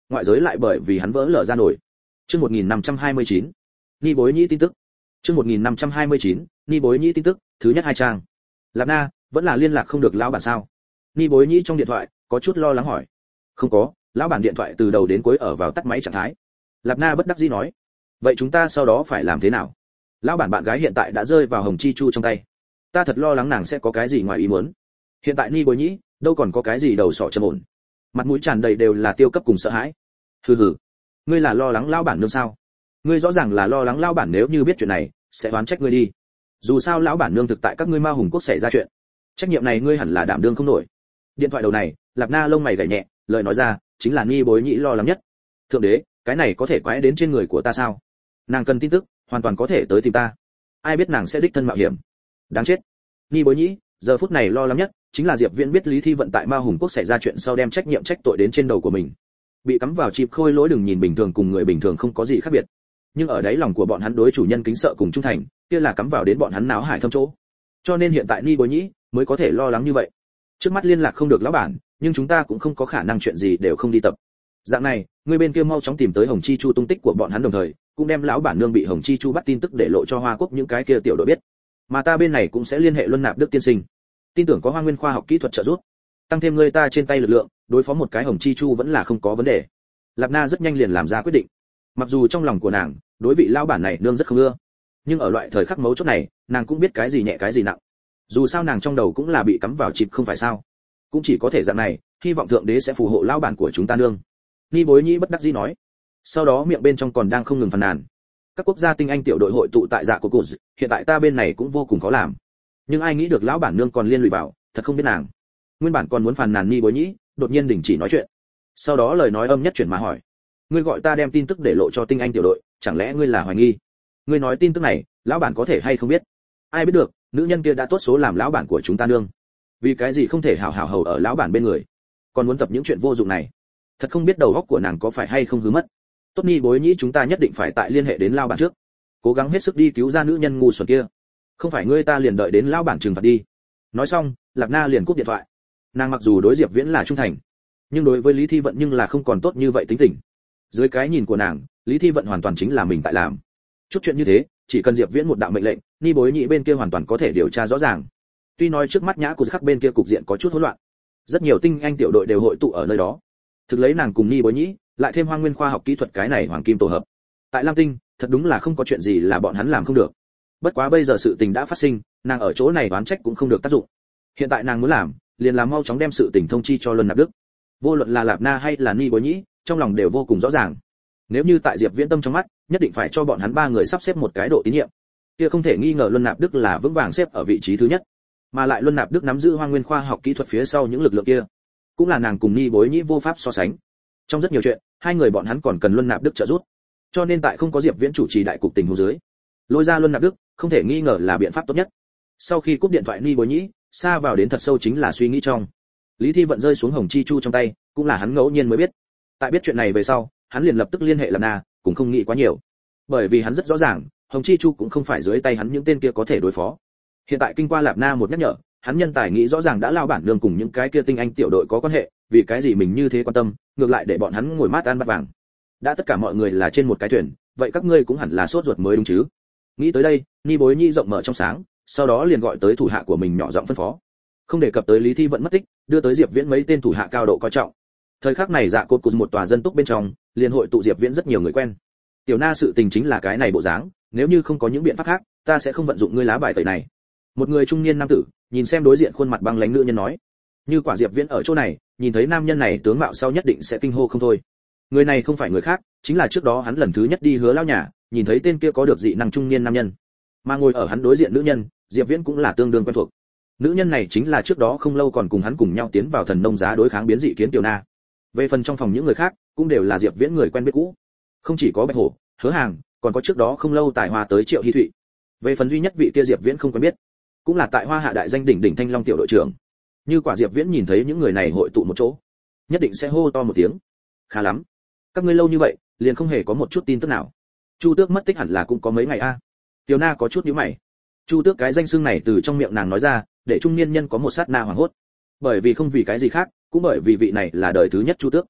ngoại giới lại bởi vì hắn vỡ lở ra nổi. Chương một nghìn năm trăm hai mươi chín, Ni Bối Nhĩ tin tức. Chương một nghìn năm trăm hai mươi chín, Ni Bối Nhĩ tin tức, thứ nhất hai trang. Lạp Na, vẫn là liên lạc không được lão bản sao? Ni Bối Nhĩ trong điện thoại có chút lo lắng hỏi. Không có, lão bản điện thoại từ đầu đến cuối ở vào tắt máy trạng thái. Lạp Na bất đắc dĩ nói. Vậy chúng ta sau đó phải làm thế nào? Lão bản bạn gái hiện tại đã rơi vào Hồng Chi Chu trong tay. Ta thật lo lắng nàng sẽ có cái gì ngoài ý muốn. Hiện tại Ni Bối Nhĩ đâu còn có cái gì đầu sọ trầm ổn, mặt mũi tràn đầy đều là tiêu cấp cùng sợ hãi. Hừ hừ, ngươi là lo lắng lão bản nương sao? Ngươi rõ ràng là lo lắng lão bản nếu như biết chuyện này sẽ oán trách ngươi đi. Dù sao lão bản nương thực tại các ngươi Ma Hùng quốc xảy ra chuyện, trách nhiệm này ngươi hẳn là đảm đương không nổi. Điện thoại đầu này, Lạp Na lông mày gảy nhẹ, lời nói ra chính là Ni Bối Nhĩ lo lắng nhất. Thượng đế, cái này có thể quái đến trên người của ta sao? Nàng cần tin tức, hoàn toàn có thể tới tìm ta. Ai biết nàng sẽ đích thân mạo hiểm. Đáng chết. Ni Bối Nhĩ giờ phút này lo lắng nhất chính là Diệp Viễn biết Lý Thi Vận tại Ma Hùng quốc xảy ra chuyện sau đem trách nhiệm trách tội đến trên đầu của mình. Bị cắm vào chịp khôi lỗi đừng nhìn bình thường cùng người bình thường không có gì khác biệt, nhưng ở đáy lòng của bọn hắn đối chủ nhân kính sợ cùng trung thành, kia là cắm vào đến bọn hắn náo hải thâm chỗ. Cho nên hiện tại Ni Bối Nhĩ mới có thể lo lắng như vậy. Trước mắt liên lạc không được lão bản, nhưng chúng ta cũng không có khả năng chuyện gì đều không đi tập. Dạng này, người bên kia mau chóng tìm tới Hồng Chi Chu tung tích của bọn hắn, đồng thời cũng đem lão bản nương bị Hồng Chi Chu bắt tin tức để lộ cho Hoa Quốc những cái kia tiểu đội biết. Mà ta bên này cũng sẽ liên hệ Luân Nạp Đức tiên sinh, tin tưởng có Hoa Nguyên khoa học kỹ thuật trợ giúp, tăng thêm người ta trên tay lực lượng, đối phó một cái Hồng Chi Chu vẫn là không có vấn đề. Lạp Na rất nhanh liền làm ra quyết định. Mặc dù trong lòng của nàng đối vị lão bản này nương rất không ưa, nhưng ở loại thời khắc mấu chốt này, nàng cũng biết cái gì nhẹ cái gì nặng. Dù sao nàng trong đầu cũng là bị cắm vào chip không phải sao? Cũng chỉ có thể dạng này, hy vọng thượng đế sẽ phù hộ lão bản của chúng ta nương. Ni Bối Nhĩ bất đắc dĩ nói. Sau đó miệng bên trong còn đang không ngừng phàn nàn. Các quốc gia tinh anh tiểu đội hội tụ tại Dạ Cổ Cổ, hiện tại ta bên này cũng vô cùng khó làm. Nhưng ai nghĩ được lão bản nương còn liên lụy vào, thật không biết nàng. Nguyên bản còn muốn phàn nàn Ni Bối Nhĩ, đột nhiên đình chỉ nói chuyện. Sau đó lời nói âm nhất chuyển mà hỏi: ngươi gọi ta đem tin tức để lộ cho tinh anh tiểu đội, chẳng lẽ ngươi là hoài nghi? Ngươi nói tin tức này, lão bản có thể hay không biết? Ai biết được, nữ nhân kia đã tốt số làm lão bản của chúng ta nương. Vì cái gì không thể hảo hảo hầu ở lão bản bên người, còn muốn tập những chuyện vô dụng này? Thật không biết đầu óc của nàng có phải hay không hư mất. Tốt Ni Bối Nhĩ, chúng ta nhất định phải tại liên hệ đến lão bản trước, cố gắng hết sức đi cứu ra nữ nhân ngu xuẩn kia. Không phải ngươi ta liền đợi đến lão bản trừng phạt đi. Nói xong, Lạp Na liền cúp điện thoại. Nàng mặc dù đối Diệp Viễn là trung thành, nhưng đối với Lý Thi Vận nhưng là không còn tốt như vậy tính tình. Dưới cái nhìn của nàng, Lý Thi Vận hoàn toàn chính là mình tại làm. Chút chuyện như thế, chỉ cần Diệp Viễn một đạo mệnh lệnh, Ni Bối Nhĩ bên kia hoàn toàn có thể điều tra rõ ràng. Tuy nói trước mắt Nhã của Khắc bên kia cục diện có chút hỗn loạn, rất nhiều tinh anh tiểu đội đều hội tụ ở nơi đó. Thực lấy nàng cùng Ni Bối Nhĩ, lại thêm Hoang Nguyên khoa học kỹ thuật cái này hoàng kim tổ hợp. Tại Lam Tinh, thật đúng là không có chuyện gì là bọn hắn làm không được. Bất quá bây giờ sự tình đã phát sinh, nàng ở chỗ này oán trách cũng không được tác dụng. Hiện tại nàng muốn làm, liền làm mau chóng đem sự tình thông chi cho Luân Nạp Đức. Vô luận là Lạp Na hay là Ni Bối Nhĩ, trong lòng đều vô cùng rõ ràng. Nếu như tại Diệp Viễn tâm trong mắt, nhất định phải cho bọn hắn ba người sắp xếp một cái độ tín nhiệm. Kia không thể nghi ngờ Luân Nạp Đức là vững vàng xếp ở vị trí thứ nhất, mà lại Luân Nạp Đức nắm giữ Hoang Nguyên khoa học kỹ thuật phía sau những lực lượng kia, cũng là nàng cùng Ni Bối Nhĩ vô pháp so sánh. Trong rất nhiều chuyện, hai người bọn hắn còn cần Luân Nạp Đức trợ giúp. Cho nên tại không có Diệp Viễn chủ trì đại cục tình huống dưới, lôi ra Luân Nạp Đức, không thể nghi ngờ là biện pháp tốt nhất. Sau khi cúp điện thoại Ni Bối Nhĩ, xa vào đến thật sâu chính là suy nghĩ trong. Lý Thi Vận rơi xuống Hồng Chi Chu trong tay, cũng là hắn ngẫu nhiên mới biết. Tại biết chuyện này về sau, hắn liền lập tức liên hệ Lạp Na, cũng không nghĩ quá nhiều. Bởi vì hắn rất rõ ràng, Hồng Chi Chu cũng không phải dưới tay hắn những tên kia có thể đối phó. Hiện tại kinh qua Lạp Na một nhắc nhở, hắn nhân tài nghĩ rõ ràng đã lao bản nương cùng những cái kia tinh anh tiểu đội có quan hệ, vì cái gì mình như thế quan tâm, ngược lại để bọn hắn ngồi mát ăn bát vàng. Đã tất cả mọi người là trên một cái thuyền, vậy các ngươi cũng hẳn là sốt ruột mới đúng chứ? Nghĩ tới đây, Ni Bối Nhĩ rộng mở trong sáng, sau đó liền gọi tới thủ hạ của mình nhỏ giọng phân phó. Không đề cập tới Lý Thi Vận mất tích, đưa tới Diệp Viễn mấy tên thủ hạ cao độ coi trọng. Thời khắc này Dạ Cốt cùng một tòa dân túc bên trong, liền hội tụ Diệp Viễn rất nhiều người quen. Tiểu Na sự tình chính là cái này bộ dáng, nếu như không có những biện pháp khác, ta sẽ không vận dụng ngươi lá bài tẩy này. Một người trung niên nam tử, nhìn xem đối diện khuôn mặt băng lãnh nữ nhân nói. Như quả Diệp Viễn ở chỗ này, nhìn thấy nam nhân này tướng mạo sau nhất định sẽ kinh hô không thôi. Người này không phải người khác, chính là trước đó hắn lần thứ nhất đi Hứa lão nhà, nhìn thấy tên kia có được dị năng trung niên nam nhân. Mà ngồi ở hắn đối diện nữ nhân, Diệp Viễn cũng là tương đương quen thuộc. Nữ nhân này chính là trước đó không lâu còn cùng hắn cùng nhau tiến vào thần nông giá đối kháng biến dị kiến Tiểu Na. Về phần trong phòng những người khác, cũng đều là Diệp Viễn người quen biết cũ. Không chỉ có Bạch Hổ, Hứa Hàng, còn có trước đó không lâu tài hoa tới Triệu Hi Thụy. Về phần duy nhất vị kia Diệp Viễn không quen biết, cũng là tại Hoa Hạ đại danh đỉnh đỉnh Thanh Long tiểu đội trưởng. Như quả Diệp Viễn nhìn thấy những người này hội tụ một chỗ, nhất định sẽ hô to một tiếng. Khá lắm, các ngươi lâu như vậy, liền không hề có một chút tin tức nào. Chu Tước mất tích hẳn là cũng có mấy ngày a. Tiểu Na có chút nhíu mày. Chu Tước cái danh xưng này từ trong miệng nàng nói ra, để trung niên nhân có một sát na hoảng hốt. Bởi vì không vì cái gì khác, cũng bởi vì vị này là đời thứ nhất Chu Tước.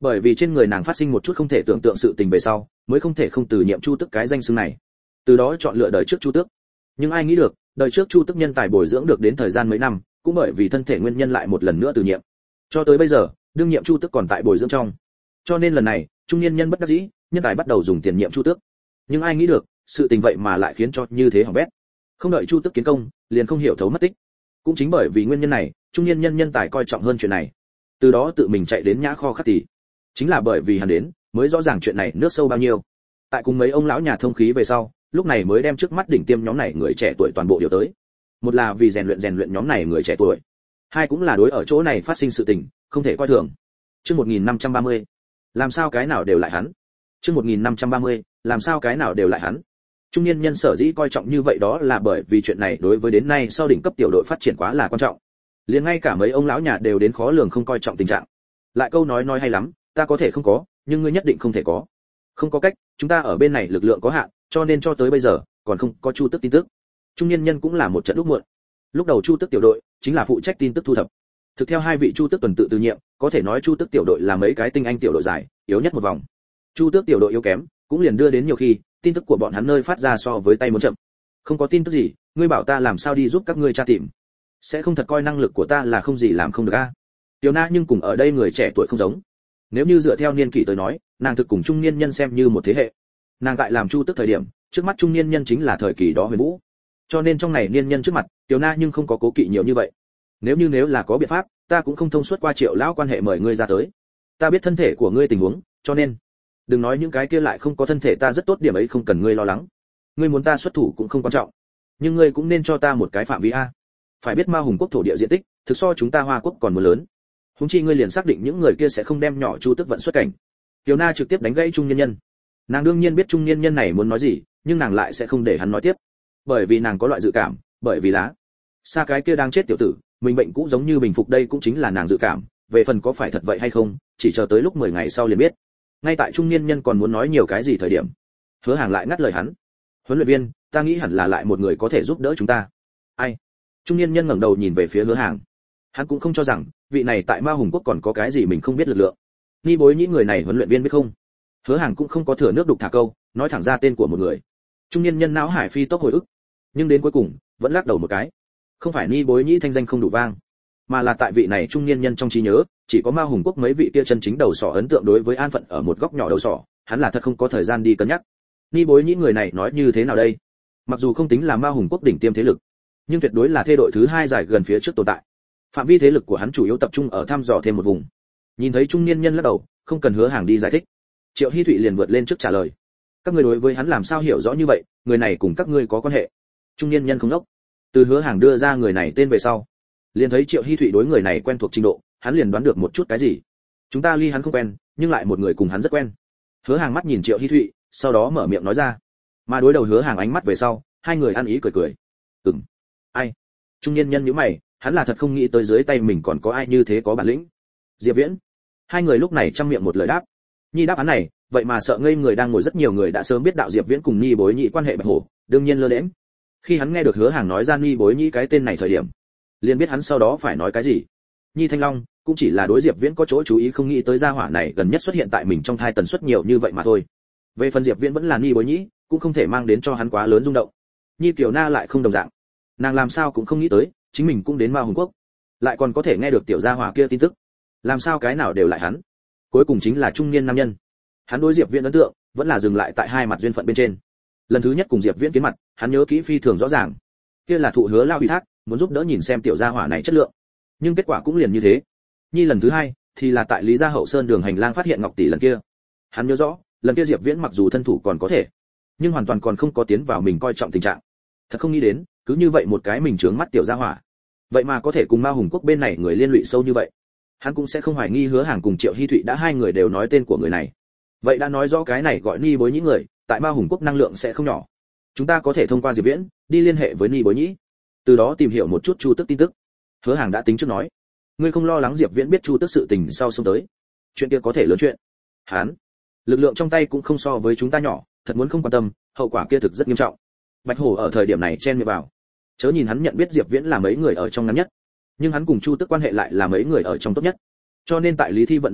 Bởi vì trên người nàng phát sinh một chút không thể tưởng tượng sự tình về sau, mới không thể không từ nhiệm Chu Tước cái danh xưng này. Từ đó chọn lựa đời trước Chu Tước. Nhưng ai nghĩ được, đời trước Chu Tước nhân tài bồi dưỡng được đến thời gian mấy năm, cũng bởi vì thân thể nguyên nhân lại một lần nữa từ nhiệm. Cho tới bây giờ, đương nhiệm Chu Tước còn tại bồi dưỡng trong. Cho nên lần này, trung niên nhân bất đắc dĩ, nhân tài bắt đầu dùng tiền nhiệm Chu Tước. Nhưng ai nghĩ được, sự tình vậy mà lại khiến cho như thế hỏng bét. Không đợi Chu Tước kiến công, liền không hiểu thấu mất tích. Cũng chính bởi vì nguyên nhân này, trung niên nhân nhân tài coi trọng hơn chuyện này. Từ đó tự mình chạy đến nhã kho khắc tỷ. Chính là bởi vì hắn đến, mới rõ ràng chuyện này nước sâu bao nhiêu. Tại cùng mấy ông lão nhà thông khí về sau, lúc này mới đem trước mắt đỉnh tiêm nhóm này người trẻ tuổi toàn bộ điều tới. Một là vì rèn luyện rèn luyện nhóm này người trẻ tuổi, hai cũng là đối ở chỗ này phát sinh sự tình, không thể coi thường. Chương một nghìn năm trăm ba mươi, làm sao cái nào đều lại hắn. Chương một nghìn năm trăm ba mươi, làm sao cái nào đều lại hắn. Trung niên nhân sở dĩ coi trọng như vậy đó là bởi vì chuyện này đối với đến nay sau đỉnh cấp tiểu đội phát triển quá là quan trọng. Liền ngay cả mấy ông lão nhà đều đến khó lường không coi trọng tình trạng. Lại câu nói nói hay lắm, ta có thể không có, nhưng ngươi nhất định không thể có. Không có cách, chúng ta ở bên này lực lượng có hạn, cho nên cho tới bây giờ còn không có Chu Tước tin tức. Trung niên nhân cũng là một trận lúc muộn. Lúc đầu Chu Tước tiểu đội chính là phụ trách tin tức thu thập. Thực theo hai vị Chu Tước tuần tự từ nhiệm, có thể nói Chu Tước tiểu đội là mấy cái tinh anh tiểu đội dài, yếu nhất một vòng. Chu Tước tiểu đội yếu kém, cũng liền đưa đến nhiều khi tin tức của bọn hắn nơi phát ra so với tay muốn chậm. Không có tin tức gì, ngươi bảo ta làm sao đi giúp các ngươi tra tìm? Sẽ không thật coi năng lực của ta là không gì làm không được a? Tiểu Na nhưng cùng ở đây người trẻ tuổi không giống. Nếu như dựa theo niên kỷ tới nói, nàng thực cùng trung niên nhân xem như một thế hệ. Nàng tại làm Chu Tước thời điểm, trước mắt trung niên nhân chính là thời kỳ đó Huyền Vũ. Cho nên trong này niên nhân trước mặt, Tiểu Na nhưng không có cố kỵ nhiều như vậy. Nếu như nếu là có biện pháp, ta cũng không thông suốt qua Triệu lão quan hệ mời ngươi ra tới. Ta biết thân thể của ngươi tình huống, cho nên đừng nói những cái kia lại không có thân thể ta rất tốt điểm ấy không cần ngươi lo lắng. Ngươi muốn ta xuất thủ cũng không quan trọng, nhưng ngươi cũng nên cho ta một cái phạm vi a. Phải biết Ma Hùng quốc thổ địa diện tích, thực so chúng ta Hoa quốc còn muốn lớn. Huống chi ngươi liền xác định những người kia sẽ không đem nhỏ Chu Tước vận xuất cảnh. Tiểu Na trực tiếp đánh gãy trung niên nhân. Nàng đương nhiên biết trung niên nhân này muốn nói gì, nhưng nàng lại sẽ không để hắn nói tiếp, bởi vì nàng có loại dự cảm, bởi vì lá xa cái kia đang chết tiểu tử, mình bệnh cũ giống như bình phục đây cũng chính là nàng dự cảm, về phần có phải thật vậy hay không, chỉ chờ tới lúc mười ngày sau liền biết. Ngay tại trung niên nhân còn muốn nói nhiều cái gì thời điểm, Hứa Hàng lại ngắt lời hắn. Huấn luyện viên, ta nghĩ hẳn là lại một người có thể giúp đỡ chúng ta. Ai? Trung niên nhân ngẩng đầu nhìn về phía Hứa Hàng. Hắn cũng không cho rằng vị này tại Ma Hùng quốc còn có cái gì mình không biết lực lượng. Ni Bối Nhĩ người này huấn luyện viên biết không? Hứa Hàng cũng không có thừa nước đục thả câu, nói thẳng ra tên của một người. Trung niên nhân não hải phi tốc hồi ức, nhưng đến cuối cùng vẫn lắc đầu một cái. Không phải Ni Bối Nhĩ thanh danh không đủ vang, mà là tại vị này trung niên nhân trong trí nhớ, chỉ có Ma Hùng quốc mấy vị kia chân chính đầu sỏ ấn tượng đối với an phận ở một góc nhỏ đầu sỏ, hắn là thật không có thời gian đi cân nhắc. Ni Bối Nhĩ người này nói như thế nào đây? Mặc dù không tính là Ma Hùng quốc đỉnh tiêm thế lực, nhưng tuyệt đối là thê đội thứ hai giải gần phía trước tồn tại. Phạm vi thế lực của hắn chủ yếu tập trung ở thăm dò thêm một vùng. Nhìn thấy trung niên nhân lắc đầu, không cần Hứa Hàng đi giải thích. Triệu Hi Thụy liền vượt lên trước trả lời. Các ngươi đối với hắn làm sao hiểu rõ như vậy, người này cùng các ngươi có quan hệ? Trung niên nhân không đốc. Từ Hứa Hàng đưa ra người này tên về sau, liền thấy Triệu Hi Thụy đối người này quen thuộc trình độ, hắn liền đoán được một chút cái gì. Chúng ta ly hắn không quen, nhưng lại một người cùng hắn rất quen. Hứa Hàng mắt nhìn Triệu Hi Thụy, sau đó mở miệng nói ra. Mà đối đầu Hứa Hàng ánh mắt về sau, hai người ăn ý cười cười. Ừm. Ai? Trung niên nhân nhíu mày, hắn là thật không nghĩ tới dưới tay mình còn có ai như thế có bản lĩnh. Diệp Viễn. Hai người lúc này trăm miệng một lời đáp. Nhi đáp án này, vậy mà sợ ngây người đang ngồi rất nhiều người đã sớm biết đạo Diệp Viễn cùng Nhi Bối Nhĩ quan hệ bạch hổ, đương nhiên lơ đễnh. Khi hắn nghe được Hứa Hàng nói ra Nhi Bối Nhĩ cái tên này thời điểm, liền biết hắn sau đó phải nói cái gì. Nhi Thanh Long cũng chỉ là đối Diệp Viễn có chỗ chú ý không nghĩ tới gia hỏa này gần nhất xuất hiện tại mình trong thai tần suất nhiều như vậy mà thôi. Về phần Diệp Viễn vẫn là Nhi Bối Nhĩ, cũng không thể mang đến cho hắn quá lớn rung động. Nhi Tiểu Na lại không đồng dạng, nàng làm sao cũng không nghĩ tới, chính mình cũng đến Ma Hùng quốc, lại còn có thể nghe được tiểu gia hỏa kia tin tức. Làm sao cái nào đều lại hắn. Cuối cùng chính là trung niên nam nhân. Hắn đối Diệp Viễn ấn tượng vẫn là dừng lại tại hai mặt duyên phận bên trên. Lần thứ nhất cùng Diệp Viễn kiến mặt, hắn nhớ kỹ phi thường rõ ràng. Kia là thụ Hứa lao ủy thác, muốn giúp đỡ nhìn xem tiểu gia hỏa này chất lượng. Nhưng kết quả cũng liền như thế. Nhi lần thứ hai thì là tại Lý Gia Hậu Sơn đường hành lang phát hiện Ngọc tỷ lần kia. Hắn nhớ rõ, lần kia Diệp Viễn mặc dù thân thủ còn có thể, nhưng hoàn toàn còn không có tiến vào mình coi trọng tình trạng. Thật không nghĩ đến, cứ như vậy một cái mình trướng mắt tiểu gia hỏa, vậy mà có thể cùng Ma Hùng quốc bên này người liên lụy sâu như vậy. Hắn cũng sẽ không hoài nghi Hứa Hàng cùng Triệu Hi Thụy đã hai người đều nói tên của người này. Vậy đã nói rõ cái này gọi Ni Bối Nhĩ người, tại Ma Hùng quốc năng lượng sẽ không nhỏ. Chúng ta có thể thông qua Diệp Viễn đi liên hệ với Ni Bối Nhĩ, từ đó tìm hiểu một chút Chu Tước tin tức. Hứa Hàng đã tính trước nói, ngươi không lo lắng Diệp Viễn biết Chu Tước sự tình sau xông tới, chuyện kia có thể lớn chuyện. Hắn lực lượng trong tay cũng không so với chúng ta nhỏ, thật muốn không quan tâm, hậu quả kia thực rất nghiêm trọng. Bạch Hổ ở thời điểm này chen miệng vào, chớ nhìn hắn nhận biết Diệp Viễn là mấy người ở trong ngắn nhất, nhưng hắn cùng Chu Tước quan hệ lại là mấy người ở trong tốt nhất. Cho nên tại Lý Thi Vận nơi đó,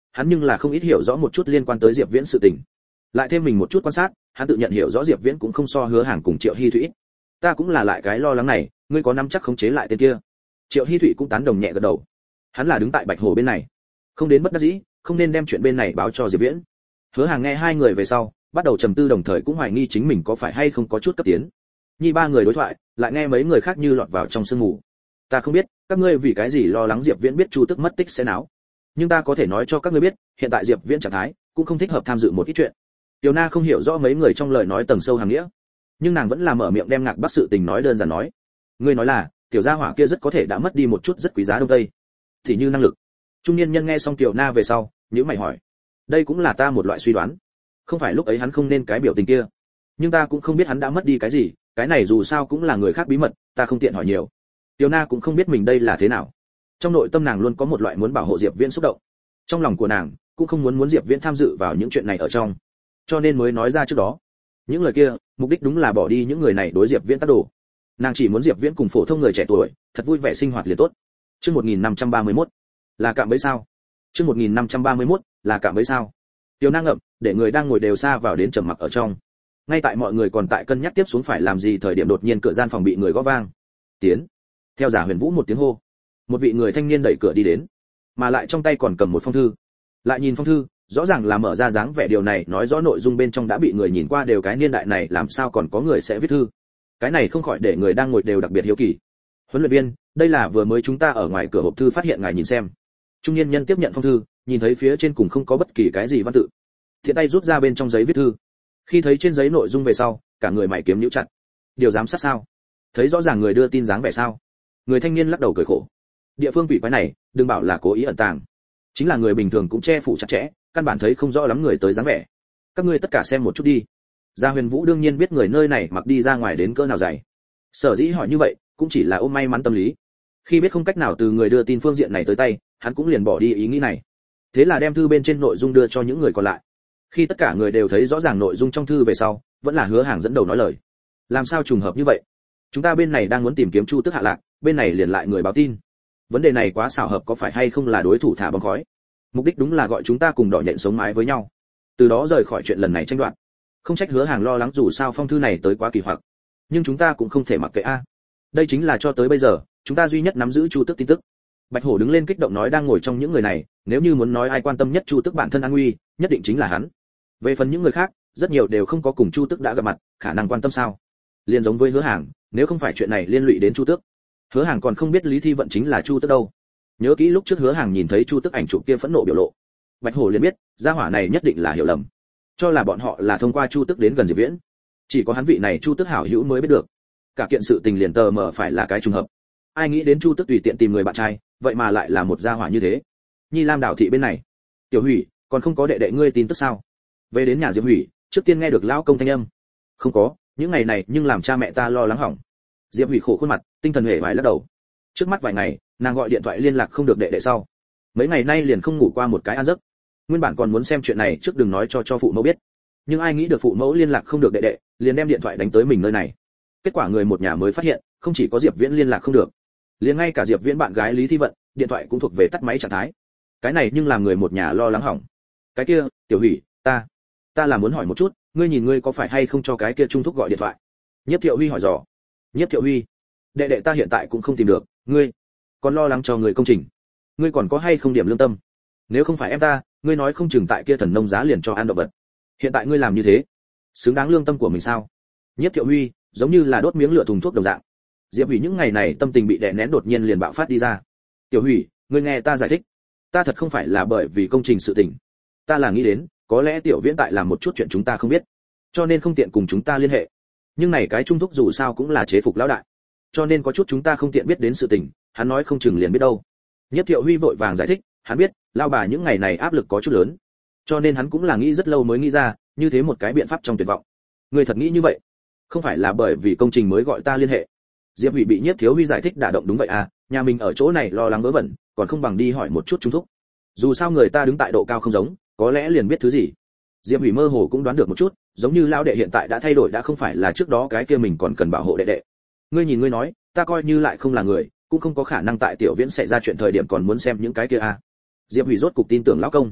hắn nhưng là không ít hiểu rõ một chút liên quan tới Diệp Viễn sự tình. Lại thêm mình một chút quan sát, hắn tự nhận hiểu rõ Diệp Viễn cũng không so Hứa Hàng cùng Triệu Hi Thụy. Ta cũng là lại cái lo lắng này, ngươi có nắm chắc khống chế lại tên kia? Triệu Hi Thụy cũng tán đồng nhẹ gật đầu. Hắn là đứng tại Bạch Hổ bên này, không đến bất đắc dĩ, không nên đem chuyện bên này báo cho Diệp Viễn. Hứa Hàng nghe hai người về sau, bắt đầu trầm tư, đồng thời cũng hoài nghi chính mình có phải hay không có chút cấp tiến. Nhi ba người đối thoại, lại nghe mấy người khác như lọt vào trong sương mù. Ta không biết các ngươi vì cái gì lo lắng Diệp Viễn biết Chu Tức mất tích sẽ náo, nhưng ta có thể nói cho các ngươi biết, hiện tại Diệp Viễn trạng thái cũng không thích hợp tham dự một ít chuyện. Tiểu Na không hiểu rõ mấy người trong lời nói tầng sâu hàm nghĩa, nhưng nàng vẫn là mở miệng đem Ngạc Bắc sự tình nói đơn giản nói. Ngươi nói là, tiểu gia hỏa kia rất có thể đã mất đi một chút rất quý giá đông tây, thì như năng lực. Trung niên nhân nghe xong Tiểu Na về sau, nhíu mày hỏi, đây cũng là ta một loại suy đoán. Không phải lúc ấy hắn không nên cái biểu tình kia, nhưng ta cũng không biết hắn đã mất đi cái gì, cái này dù sao cũng là người khác bí mật, ta không tiện hỏi nhiều. Tiểu Na cũng không biết mình đây là thế nào. Trong nội tâm nàng luôn có một loại muốn bảo hộ Diệp Viễn xúc động. Trong lòng của nàng cũng không muốn muốn Diệp Viễn tham dự vào những chuyện này ở trong, cho nên mới nói ra trước đó. Những lời kia, mục đích đúng là bỏ đi những người này đối Diệp Viễn tác đồ. Nàng chỉ muốn Diệp Viễn cùng phổ thông người trẻ tuổi, thật vui vẻ sinh hoạt liền tốt. Chương một nghìn năm trăm ba mươi mốt, là cạm bẫy sao? Chương một nghìn năm trăm ba mươi mốt, là cạm bẫy sao? Tiểu Na ngậm, để người đang ngồi đều xa vào đến trầm mặc ở trong. Ngay tại mọi người còn tại cân nhắc tiếp xuống phải làm gì thời điểm đột nhiên cửa gian phòng bị người gõ vang. Tiến. Theo Giả Huyền Vũ một tiếng hô, một vị người thanh niên đẩy cửa đi đến, mà lại trong tay còn cầm một phong thư. Lại nhìn phong thư, rõ ràng là mở ra dáng vẻ, điều này nói rõ nội dung bên trong đã bị người nhìn qua, đều cái niên đại này làm sao còn có người sẽ viết thư. Cái này không khỏi để người đang ngồi đều đặc biệt hiếu kỳ. Huấn luyện viên, đây là vừa mới chúng ta ở ngoài cửa hộp thư phát hiện, ngài nhìn xem. Trung niên nhân tiếp nhận phong thư, nhìn thấy phía trên cùng không có bất kỳ cái gì văn tự, thiện tay rút ra bên trong giấy viết thư. Khi thấy trên giấy nội dung về sau, cả người mày kiếm nhíu chặt. Điều giám sát sao? Thấy rõ ràng người đưa tin dáng vẻ sao? Người thanh niên lắc đầu cười khổ. Địa phương quỷ quái này, đừng bảo là cố ý ẩn tàng, chính là người bình thường cũng che phủ chặt chẽ, căn bản thấy không rõ lắm người tới dáng vẻ. Các ngươi tất cả xem một chút đi. Gia Huyền Vũ đương nhiên biết người nơi này mặc đi ra ngoài đến cỡ nào dày. Sở dĩ hỏi như vậy, cũng chỉ là ôm may mắn tâm lý. Khi biết không cách nào từ người đưa tin phương diện này tới tay, hắn cũng liền bỏ đi ý nghĩ này. Thế là đem thư bên trên nội dung đưa cho những người còn lại. Khi tất cả người đều thấy rõ ràng nội dung trong thư về sau, vẫn là Hứa Hàng dẫn đầu nói lời. Làm sao trùng hợp như vậy? Chúng ta bên này đang muốn tìm kiếm Chu Tức hạ lạc, bên này liền lại người báo tin. Vấn đề này quá xảo hợp, có phải hay không là đối thủ thả bom khói? Mục đích đúng là gọi chúng ta cùng đỏ nhện sống mái với nhau, từ đó rời khỏi chuyện lần này tranh đoạt. Không trách Hứa Hàng lo lắng, dù sao phong thư này tới quá kỳ hoặc, nhưng chúng ta cũng không thể mặc kệ a. Đây chính là cho tới bây giờ chúng ta duy nhất nắm giữ Chu Tức tin tức. Bạch Hổ đứng lên kích động nói, đang ngồi trong những người này, nếu như muốn nói ai quan tâm nhất Chu Tức bản thân an nguy, nhất định chính là hắn. Về phần những người khác, rất nhiều đều không có cùng Chu Tức đã gặp mặt, khả năng quan tâm sao? Liên giống với Hứa Hàng, nếu không phải chuyện này liên lụy đến Chu Tước, Hứa Hàng còn không biết Lý Thi Vận chính là Chu Tước đâu. Nhớ kỹ lúc trước Hứa Hàng nhìn thấy Chu Tước ảnh chụp kia phẫn nộ biểu lộ, Bạch Hổ liền biết, gia hỏa này nhất định là hiểu lầm, cho là bọn họ là thông qua Chu Tước đến gần Diệp Viễn. Chỉ có hắn vị này Chu Tước hảo hữu mới biết được, cả kiện sự tình liền tờ mờ phải là cái trùng hợp. Ai nghĩ đến Chu Tước tùy tiện tìm người bạn trai, vậy mà lại là một gia hỏa như thế. Nhi Lam Đảo thị bên này, Tiểu Hủy, còn không có đệ đệ ngươi tin tức sao? Về đến nhà Diệp Hủy, trước tiên nghe được lão công thanh âm. Không có, những ngày này nhưng làm cha mẹ ta lo lắng hỏng. Diệp Hủy khổ khuôn mặt, tinh thần hề vải lắc đầu. Trước mắt vài ngày, nàng gọi điện thoại liên lạc không được đệ đệ sau, mấy ngày nay liền không ngủ qua một cái ăn giấc. Nguyên bản còn muốn xem chuyện này trước đừng nói cho cho phụ mẫu biết, nhưng ai nghĩ được phụ mẫu liên lạc không được đệ đệ, liền đem điện thoại đánh tới mình nơi này. Kết quả người một nhà mới phát hiện, không chỉ có Diệp Viễn liên lạc không được, liền ngay cả Diệp Viễn bạn gái Lý Thi Vận, điện thoại cũng thuộc về tắt máy trạng thái. Cái này nhưng làm người một nhà lo lắng hỏng. Cái kia, Tiểu Hủy, ta, ta là muốn hỏi một chút, ngươi nhìn ngươi có phải hay không cho cái kia Trung Thúc gọi điện thoại? Nhiếp Thiệu Huy hỏi dò. Nhiếp Thiệu Huy, đệ đệ ta hiện tại cũng không tìm được, ngươi còn lo lắng cho người công trình, ngươi còn có hay không điểm lương tâm? Nếu không phải em ta, ngươi nói không chừng tại kia thần nông giá liền cho ăn động vật. Hiện tại ngươi làm như thế, xứng đáng lương tâm của mình sao? Nhiếp Thiệu Huy giống như là đốt miếng lửa thùng thuốc đồng dạng. Diệp Hủy những ngày này tâm tình bị đè nén đột nhiên liền bạo phát đi ra. Tiểu Hủy, ngươi nghe ta giải thích, ta thật không phải là bởi vì công trình sự tình, ta là nghĩ đến, có lẽ Tiểu Viễn tại làm một chút chuyện chúng ta không biết, cho nên không tiện cùng chúng ta liên hệ. Nhưng này cái Trung Thúc dù sao cũng là chế phục lão đại, cho nên có chút chúng ta không tiện biết đến sự tình, hắn nói không chừng liền biết đâu. Nhất Thiệu Huy vội vàng giải thích, hắn biết, lao bà những ngày này áp lực có chút lớn, cho nên hắn cũng là nghĩ rất lâu mới nghĩ ra, như thế một cái biện pháp trong tuyệt vọng. Người thật nghĩ như vậy? Không phải là bởi vì công trình mới gọi ta liên hệ? Diệp Hủy bị Nhất Thiếu Huy giải thích đả động, đúng vậy à, nhà mình ở chỗ này lo lắng vớ vẩn, còn không bằng đi hỏi một chút Trung Thúc. Dù sao người ta đứng tại độ cao không giống, có lẽ liền biết thứ gì. Diệp Hủy mơ hồ cũng đoán được một chút, giống như lão đệ hiện tại đã thay đổi, đã không phải là trước đó cái kia mình còn cần bảo hộ đệ đệ. Ngươi nhìn ngươi nói, ta coi như lại không là người, cũng không có khả năng tại Tiểu Viễn xảy ra chuyện thời điểm còn muốn xem những cái kia à? Diệp Hủy rốt cục tin tưởng lão công.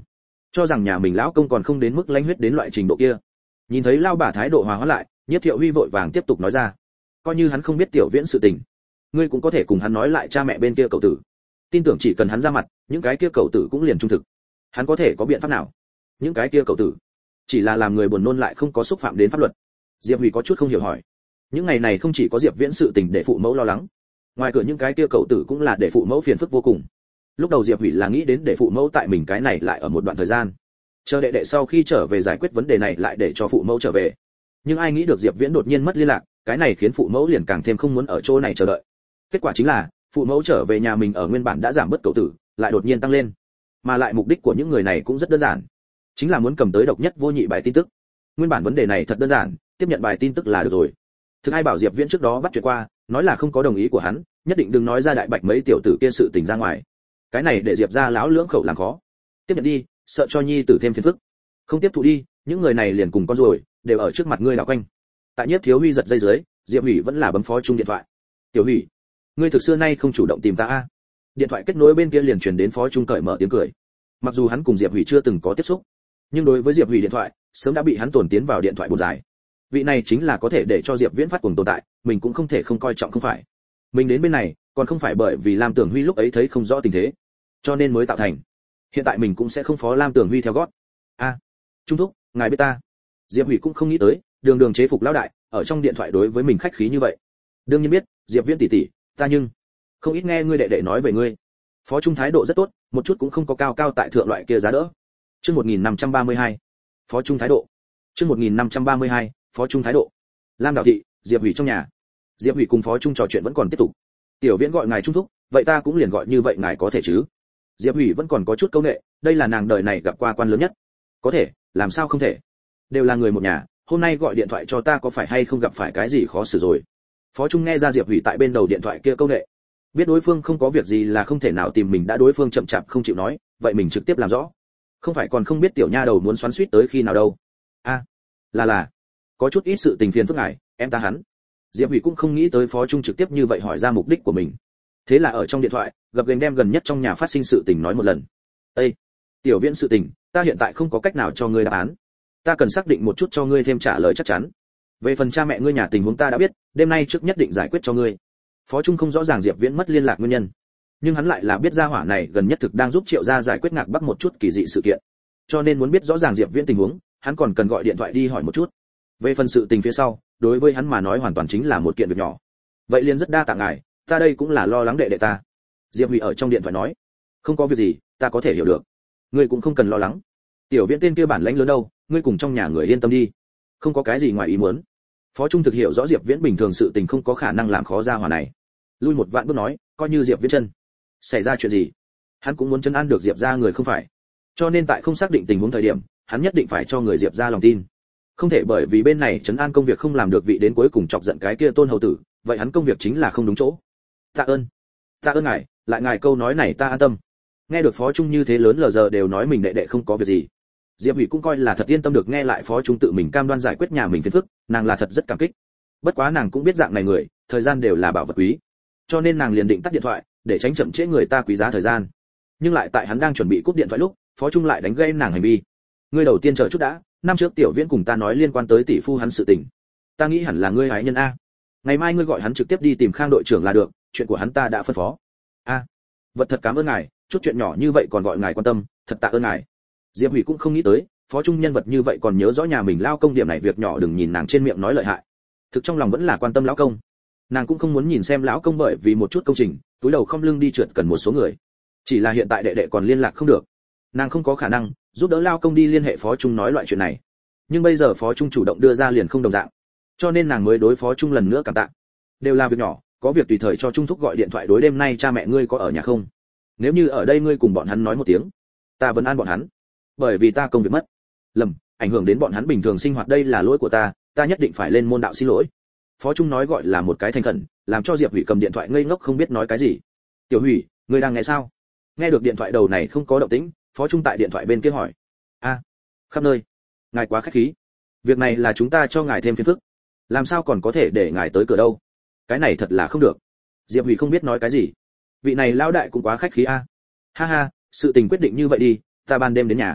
cho rằng nhà mình lão công còn không đến mức lãnh huyết đến loại trình độ kia. Nhìn thấy lao bà thái độ hòa hóa lại, Nhiếp Thiệu Huy vội vàng tiếp tục nói ra, coi như hắn không biết Tiểu Viễn sự tình, ngươi cũng có thể cùng hắn nói lại cha mẹ bên kia cậu tử, tin tưởng chỉ cần hắn ra mặt, những cái kia cậu tử cũng liền trung thực. Hắn có thể có biện pháp nào? Những cái kia cậu tử chỉ là làm người buồn nôn lại không có xúc phạm đến pháp luật. Diệp Huy có chút không hiểu hỏi, những ngày này không chỉ có Diệp Viễn sự tình để phụ mẫu lo lắng, ngoài cửa những cái kia cậu tử cũng là để phụ mẫu phiền phức vô cùng. Lúc đầu Diệp Huy là nghĩ đến để phụ mẫu tại mình cái này lại ở một đoạn thời gian, chờ đệ đệ sau khi trở về giải quyết vấn đề này lại để cho phụ mẫu trở về. Nhưng ai nghĩ được Diệp Viễn đột nhiên mất liên lạc, cái này khiến phụ mẫu liền càng thêm không muốn ở chỗ này chờ đợi. Kết quả chính là, phụ mẫu trở về nhà mình ở nguyên bản đã giảm bớt cậu tử, lại đột nhiên tăng lên. Mà lại mục đích của những người này cũng rất đơn giản, chính là muốn cầm tới độc nhất vô nhị bài tin tức. Nguyên bản vấn đề này thật đơn giản, tiếp nhận bài tin tức là được rồi. Thực ai bảo Diệp Viễn trước đó bắt chuyện qua, nói là không có đồng ý của hắn, nhất định đừng nói ra đại bạch mấy tiểu tử kia sự tình ra ngoài. Cái này để Diệp gia lão lưỡng khẩu làm khó. Tiếp nhận đi, sợ cho nhi tử thêm phiền phức. Không tiếp thụ đi, những người này liền cùng con rồi, đều ở trước mặt ngươi đảo quanh. Tại Nhiếp Thiếu Huy giật dây dưới, Diệp Hủy vẫn là bấm phó trung điện thoại. Tiểu Hủy, ngươi thực xưa nay không chủ động tìm ta a? Điện thoại kết nối bên kia liền truyền đến phó trung cởi mở tiếng cười. Mặc dù hắn cùng Diệp Hủy chưa từng có tiếp xúc, nhưng đối với Diệp Hủy điện thoại, sớm đã bị hắn tổn tiến vào điện thoại bột dài. Vị này chính là có thể để cho Diệp Viễn phát cuồng tồn tại, mình cũng không thể không coi trọng không phải. Mình đến bên này, còn không phải bởi vì Lam Tưởng Huy lúc ấy thấy không rõ tình thế, cho nên mới tạo thành. Hiện tại mình cũng sẽ không phó Lam Tưởng Huy theo gót. A, Trung thúc, ngài biết ta. Diệp Hủy cũng không nghĩ tới, đường đường chế phục lão đại, ở trong điện thoại đối với mình khách khí như vậy. Đương nhiên biết, Diệp Viễn tỷ tỷ, ta nhưng không ít nghe ngươi đệ đệ nói về ngươi. Phó Trung thái độ rất tốt, một chút cũng không có cao cao tại thượng loại kia giá đỡ. Chương một nghìn năm trăm ba mươi hai. Phó Trung thái độ. Chương một nghìn năm trăm ba mươi hai. Phó Trung thái độ. Lam Đào thị, Diệp Hủy trong nhà. Diệp Hủy cùng Phó Trung trò chuyện vẫn còn tiếp tục. Tiểu Viễn gọi ngài Trung thúc, vậy ta cũng liền gọi như vậy ngài có thể chứ? Diệp Hủy vẫn còn có chút câu nệ, đây là nàng đời này gặp qua quan lớn nhất. Có thể, làm sao không thể? Đều là người một nhà, hôm nay gọi điện thoại cho ta có phải hay không gặp phải cái gì khó xử rồi? Phó Trung nghe ra Diệp Hủy tại bên đầu điện thoại kia câu nệ, biết đối phương không có việc gì là không thể nào tìm mình, đã đối phương chậm chạp không chịu nói, vậy mình trực tiếp làm rõ. Không phải còn không biết tiểu nha đầu muốn xoắn xuýt tới khi nào đâu. A, à, là là, có chút ít sự tình phiền phức ngài, em ta hắn. Diệp Hủy cũng không nghĩ tới Phó Trung trực tiếp như vậy hỏi ra mục đích của mình. Thế là ở trong điện thoại, gặp gành đem gần nhất trong nhà phát sinh sự tình nói một lần. Ê, Tiểu Viễn sự tình, ta hiện tại không có cách nào cho ngươi đáp án. Ta cần xác định một chút cho ngươi thêm trả lời chắc chắn. Về phần cha mẹ ngươi nhà tình huống ta đã biết, đêm nay trước nhất định giải quyết cho ngươi. Phó Trung không rõ ràng Diệp Viễn mất liên lạc nguyên nhân, nhưng hắn lại là biết gia hỏa này gần nhất thực đang giúp Triệu gia giải quyết Ngạc Bắc một chút kỳ dị sự kiện, cho nên muốn biết rõ ràng Diệp Viễn tình huống, hắn còn cần gọi điện thoại đi hỏi một chút. Về phần sự tình phía sau, đối với hắn mà nói hoàn toàn chính là một kiện việc nhỏ. Vậy liền rất đa tạ ngài, ta đây cũng là lo lắng đệ đệ ta. Diệp Hủy ở trong điện thoại nói, không có việc gì, ta có thể hiểu được, ngươi cũng không cần lo lắng. Tiểu Viễn tên kia bản lãnh lớn đâu, ngươi cùng trong nhà người yên tâm đi, không có cái gì ngoài ý muốn. Phó Trung thực hiểu rõ Diệp Viễn bình thường sự tình không có khả năng làm khó gia hỏa này. Lui một vạn bước nói, coi như Diệp Viễn chân xảy ra chuyện gì, hắn cũng muốn trấn an được Diệp gia người không phải. Cho nên tại không xác định tình huống thời điểm, hắn nhất định phải cho người Diệp gia lòng tin. Không thể bởi vì bên này trấn an công việc không làm được vị đến cuối cùng chọc giận cái kia Tôn hầu tử, vậy hắn công việc chính là không đúng chỗ. Tạ ơn, tạ ơn ngài, lại ngài câu nói này ta an tâm. Nghe được Phó Trung như thế lớn lờ giờ đều nói mình đệ đệ không có việc gì, Diệp Hủy cũng coi là thật yên tâm được nghe lại Phó Trung tự mình cam đoan giải quyết nhà mình phiền phức, nàng là thật rất cảm kích. Bất quá nàng cũng biết dạng này người, thời gian đều là bảo vật quý, cho nên nàng liền định tắt điện thoại, để tránh chậm trễ người ta quý giá thời gian. Nhưng lại tại hắn đang chuẩn bị cúp điện thoại lúc, Phó Trung lại đánh gây nàng hành vi. Ngươi đầu tiên chờ chút đã, năm trước Tiểu Viễn cùng ta nói liên quan tới tỷ phu hắn sự tình, ta nghĩ hẳn là ngươi ái nhân a. Ngày mai ngươi gọi hắn trực tiếp đi tìm Khang đội trưởng là được, chuyện của hắn ta đã phân phó. A, vật thật cảm ơn ngài, chút chuyện nhỏ như vậy còn gọi ngài quan tâm, thật tạ ơn ngài. Diệp Hủy cũng không nghĩ tới, Phó Trung nhân vật như vậy còn nhớ rõ nhà mình lao công điểm này việc nhỏ, đừng nhìn nàng trên miệng nói lợi hại, thực trong lòng vẫn là quan tâm lão công. Nàng cũng không muốn nhìn xem lão công bởi vì một chút công trình, túi đầu không lưng đi trượt cần một số người. Chỉ là hiện tại đệ đệ còn liên lạc không được, nàng không có khả năng giúp đỡ lao công đi liên hệ Phó Trung nói loại chuyện này. Nhưng bây giờ Phó Trung chủ động đưa ra liền không đồng dạng, cho nên nàng mới đối Phó Trung lần nữa cảm tạ. Đều là việc nhỏ, có việc tùy thời cho Trung thúc gọi điện thoại, đối đêm nay cha mẹ ngươi có ở nhà không? Nếu như ở đây ngươi cùng bọn hắn nói một tiếng, ta vẫn an bọn hắn, bởi vì ta công việc mất lầm, ảnh hưởng đến bọn hắn bình thường sinh hoạt, đây là lỗi của ta, ta nhất định phải lên môn đạo xin lỗi. Phó Trung nói gọi là một cái thành khẩn, làm cho Diệp Hủy cầm điện thoại ngây ngốc không biết nói cái gì. Tiểu Hủy, ngươi đang nghe sao? Nghe được điện thoại đầu này không có động tĩnh, Phó Trung tại điện thoại bên kia hỏi. A, khắp nơi, ngài quá khách khí, việc này là chúng ta cho ngài thêm phiền phức, làm sao còn có thể để ngài tới cửa đâu? Cái này thật là không được. Diệp Hủy không biết nói cái gì, vị này lão đại cũng quá khách khí a. Ha ha, sự tình quyết định như vậy đi, ta ban đêm đến nhà.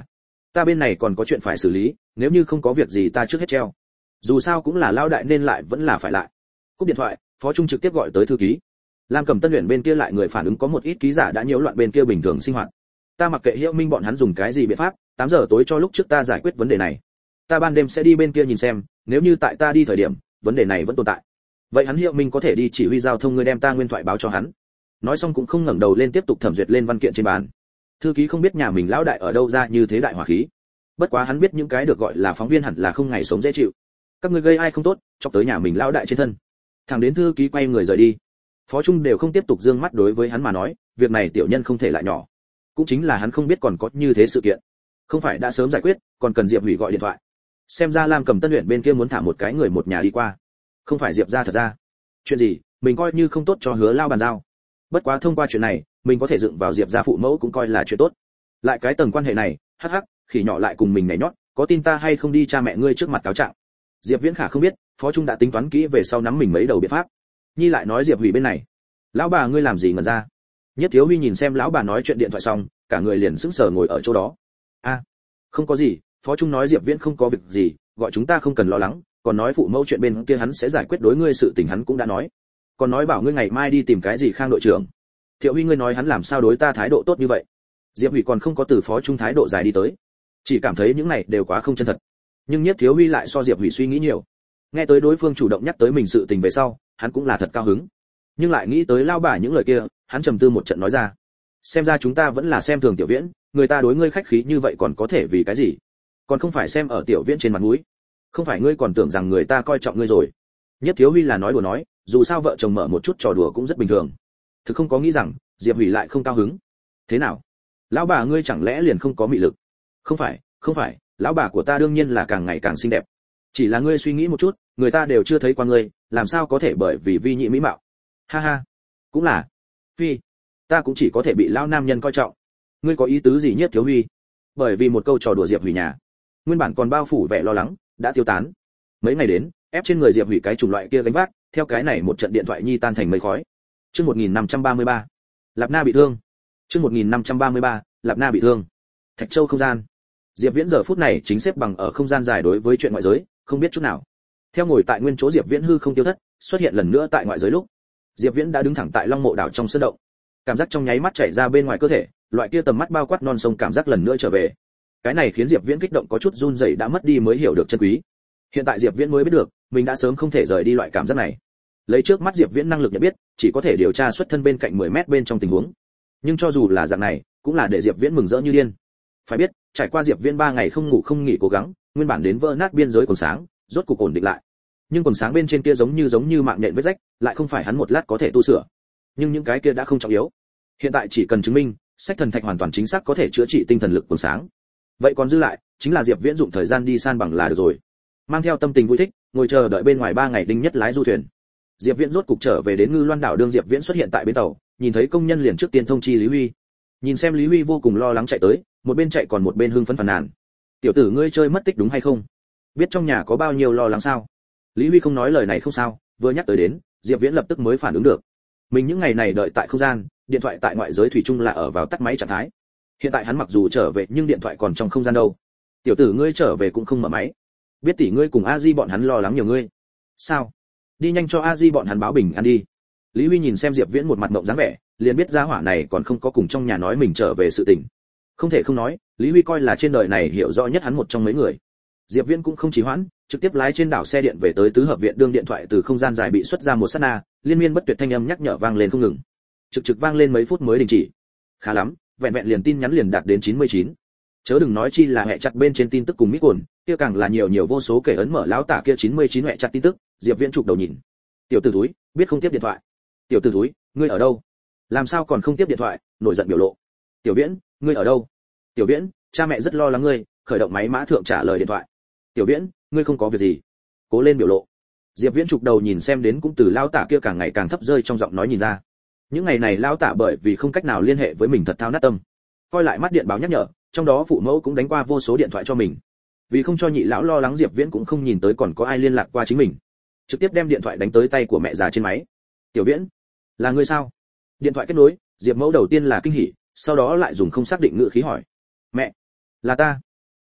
Ta bên này còn có chuyện phải xử lý, nếu như không có việc gì ta trước hết treo. Dù sao cũng là lao đại nên lại vẫn là phải lại. Cúp điện thoại, phó trung trực tiếp gọi tới thư ký. Lam Cầm Tân Uyển bên kia lại người phản ứng có một ít ký giả đã nhiễu loạn bên kia bình thường sinh hoạt. Ta mặc kệ Hiệu Minh bọn hắn dùng cái gì biện pháp, tám giờ tối cho lúc trước ta giải quyết vấn đề này. Ta ban đêm sẽ đi bên kia nhìn xem, nếu như tại ta đi thời điểm, vấn đề này vẫn tồn tại. Vậy hắn Hiệu Minh có thể đi chỉ huy giao thông, ngươi đem ta nguyên thoại báo cho hắn. Nói xong cũng không ngẩng đầu lên tiếp tục thẩm duyệt lên văn kiện trên bàn. Thư ký không biết nhà mình lão đại ở đâu ra như thế đại hỏa khí. Bất quá hắn biết những cái được gọi là phóng viên hẳn là không ngày sống dễ chịu. Các ngươi gây ai không tốt, chọc tới nhà mình lão đại trên thân. Thằng đến thư ký quay người rời đi. Phó Trung đều không tiếp tục dương mắt đối với hắn mà nói, việc này tiểu nhân không thể lại nhỏ. Cũng chính là hắn không biết còn có như thế sự kiện. Không phải đã sớm giải quyết, còn cần Diệp Hủy gọi điện thoại. Xem ra Lam Cầm Tân Uyển bên kia muốn thả một cái người một nhà đi qua. Không phải Diệp gia thật ra. Chuyện gì, mình coi như không tốt cho Hứa Lao bàn giao. Bất quá thông qua chuyện này, mình có thể dựng vào Diệp gia phụ mẫu cũng coi là chuyện tốt. Lại cái tầng quan hệ này, hắc hắc, khỉ nhỏ lại cùng mình nhảy nhót, có tin ta hay không đi cha mẹ ngươi trước mặt cáo trạng. Diệp Viễn Khả không biết, Phó Trung đã tính toán kỹ về sau nắm mình mấy đầu biện pháp. Nhi lại nói Diệp Hủy bên này, lão bà ngươi làm gì ngẩn ra? Nhất Thiếu Huy nhìn xem lão bà nói chuyện điện thoại xong, cả người liền sững sờ ngồi ở chỗ đó. A, không có gì, Phó Trung nói Diệp Viễn không có việc gì, gọi chúng ta không cần lo lắng, còn nói phụ mẫu chuyện bên kia hắn sẽ giải quyết đối ngươi sự tình hắn cũng đã nói. Còn nói bảo ngươi ngày mai đi tìm cái gì Khang đội trưởng. Thiệu Huy ngươi nói hắn làm sao đối ta thái độ tốt như vậy? Diệp Hủy còn không có từ Phó Trung thái độ dài đi tới, chỉ cảm thấy những này đều quá không chân thật. Nhưng Nhất Thiếu Huy lại so Diệp Hủy suy nghĩ nhiều. Nghe tới đối phương chủ động nhắc tới mình sự tình về sau, hắn cũng là thật cao hứng. Nhưng lại nghĩ tới lao bà những lời kia, hắn trầm tư một trận nói ra. Xem ra chúng ta vẫn là xem thường Tiểu Viễn, người ta đối ngươi khách khí như vậy còn có thể vì cái gì? Còn không phải xem ở Tiểu Viễn trên mặt mũi. Không phải ngươi còn tưởng rằng người ta coi trọng ngươi rồi. Nhất Thiếu Huy là nói đùa nói, dù sao vợ chồng mở một chút trò đùa cũng rất bình thường. Thực không có nghĩ rằng, Diệp Hủy lại không cao hứng. Thế nào? Lão bà ngươi chẳng lẽ liền không có mị lực? Không phải, không phải, lão bà của ta đương nhiên là càng ngày càng xinh đẹp. Chỉ là ngươi suy nghĩ một chút, người ta đều chưa thấy qua ngươi, làm sao có thể bởi vì vi nhị mỹ mạo? Ha ha, cũng là. Phi, ta cũng chỉ có thể bị lão nam nhân coi trọng. Ngươi có ý tứ gì Nhất Thiếu Huy? Bởi vì một câu trò đùa Diệp Hủy nhà, nguyên bản còn bao phủ vẻ lo lắng, đã tiêu tán. Mấy ngày đến, ép trên người Diệp Hủy cái chủng loại kia gánh vác, theo cái này một trận điện thoại nhi tan thành mây khói. Chương một nghìn năm trăm ba mươi ba, Lạp Na bị thương. Chương một nghìn năm trăm ba mươi ba, Lạp Na bị thương. Thạch Châu không gian. Diệp Viễn giờ phút này chính xếp bằng ở không gian dài đối với chuyện ngoại giới, không biết chút nào. Theo ngồi tại nguyên chỗ Diệp Viễn hư không tiêu thất, xuất hiện lần nữa tại ngoại giới lúc, Diệp Viễn đã đứng thẳng tại Long Mộ đảo trong sơn động. Cảm giác trong nháy mắt chảy ra bên ngoài cơ thể, loại kia tầm mắt bao quát non sông cảm giác lần nữa trở về. Cái này khiến Diệp Viễn kích động có chút run rẩy, đã mất đi mới hiểu được chân quý. Hiện tại Diệp Viễn mới biết được, mình đã sớm không thể rời đi loại cảm giác này. Lấy trước mắt Diệp Viễn năng lực nhận biết, chỉ có thể điều tra xuất thân bên cạnh mười mét bên trong tình huống. Nhưng cho dù là dạng này, cũng là để Diệp Viễn mừng rỡ như điên. Phải biết, trải qua Diệp Viễn ba ngày không ngủ không nghỉ cố gắng, nguyên bản đến vỡ nát biên giới quần sáng, rốt cục ổn định lại. Nhưng quần sáng bên trên kia giống như giống như mạng nhện vết rách, lại không phải hắn một lát có thể tu sửa. Nhưng những cái kia đã không trọng yếu. Hiện tại chỉ cần chứng minh, sách thần thạch hoàn toàn chính xác có thể chữa trị tinh thần lực quần sáng. Vậy còn dư lại, chính là Diệp Viễn dụng thời gian đi san bằng là được rồi. Mang theo tâm tình vui thích, ngồi chờ đợi bên ngoài ba ngày đinh nhất lái du thuyền. Diệp Viễn rốt cục trở về đến Ngư Loan đảo, đương Diệp Viễn xuất hiện tại bến tàu, nhìn thấy công nhân liền trước tiên thông chi Lý Huy. Nhìn xem Lý Huy vô cùng lo lắng chạy tới, một bên chạy còn một bên hưng phấn phàn nàn. Tiểu tử ngươi chơi mất tích đúng hay không? Biết trong nhà có bao nhiêu lo lắng sao? Lý Huy không nói lời này không sao, vừa nhắc tới đến, Diệp Viễn lập tức mới phản ứng được. Mình những ngày này đợi tại không gian, điện thoại tại ngoại giới thủy chung là ở vào tắt máy trạng thái. Hiện tại hắn mặc dù trở về nhưng điện thoại còn trong không gian đâu. Tiểu tử ngươi trở về cũng không mở máy. Biết tỷ ngươi cùng A Di bọn hắn lo lắng nhiều ngươi. Sao? Đi nhanh cho A Di bọn hắn báo bình an đi. Lý Huy nhìn xem Diệp Viễn một mặt mộng dáng vẻ, liền biết gia hỏa này còn không có cùng trong nhà nói mình trở về sự tình. Không thể không nói, Lý Huy coi là trên đời này hiểu rõ nhất hắn một trong mấy người. Diệp Viễn cũng không trì hoãn, trực tiếp lái trên đảo xe điện về tới tứ hợp viện, đương điện thoại từ không gian dài bị xuất ra một sát na, liên miên bất tuyệt thanh âm nhắc nhở vang lên không ngừng. Trực trực vang lên mấy phút mới đình chỉ. Khá lắm, vẹn vẹn liền tin nhắn liền đạt đến chín mươi chín. Chớ đừng nói chi là hệ chặt bên trên tin tức cùng mít cồn, kia càng là nhiều nhiều vô số kể ấn mở lão tả kia chín mươi chín hệ chặt tin tức. Diệp Viễn chụp đầu nhìn. Tiểu tử túi, biết không tiếp điện thoại. Tiểu tử túi, ngươi ở đâu? Làm sao còn không tiếp điện thoại? Nổi giận biểu lộ. Tiểu Viễn, ngươi ở đâu? Tiểu Viễn, cha mẹ rất lo lắng ngươi, khởi động máy mã thượng trả lời điện thoại. Tiểu Viễn, ngươi không có việc gì? Cố lên biểu lộ. Diệp Viễn chụp đầu nhìn xem đến cũng từ lão tả kia càng ngày càng thấp rơi trong giọng nói nhìn ra. Những ngày này lão tả bởi vì không cách nào liên hệ với mình thật thao nát tâm. Coi lại mắt điện báo nhắc nhở, trong đó phụ mẫu cũng đánh qua vô số điện thoại cho mình. Vì không cho nhị lão lo lắng, Diệp Viễn cũng không nhìn tới còn có ai liên lạc qua chính mình, trực tiếp đem điện thoại đánh tới tay của mẹ già trên máy. Tiểu Viễn, là ngươi sao? Điện thoại kết nối, Diệp mẫu đầu tiên là kinh hỉ, sau đó lại dùng không xác định ngữ khí hỏi. Mẹ, là ta.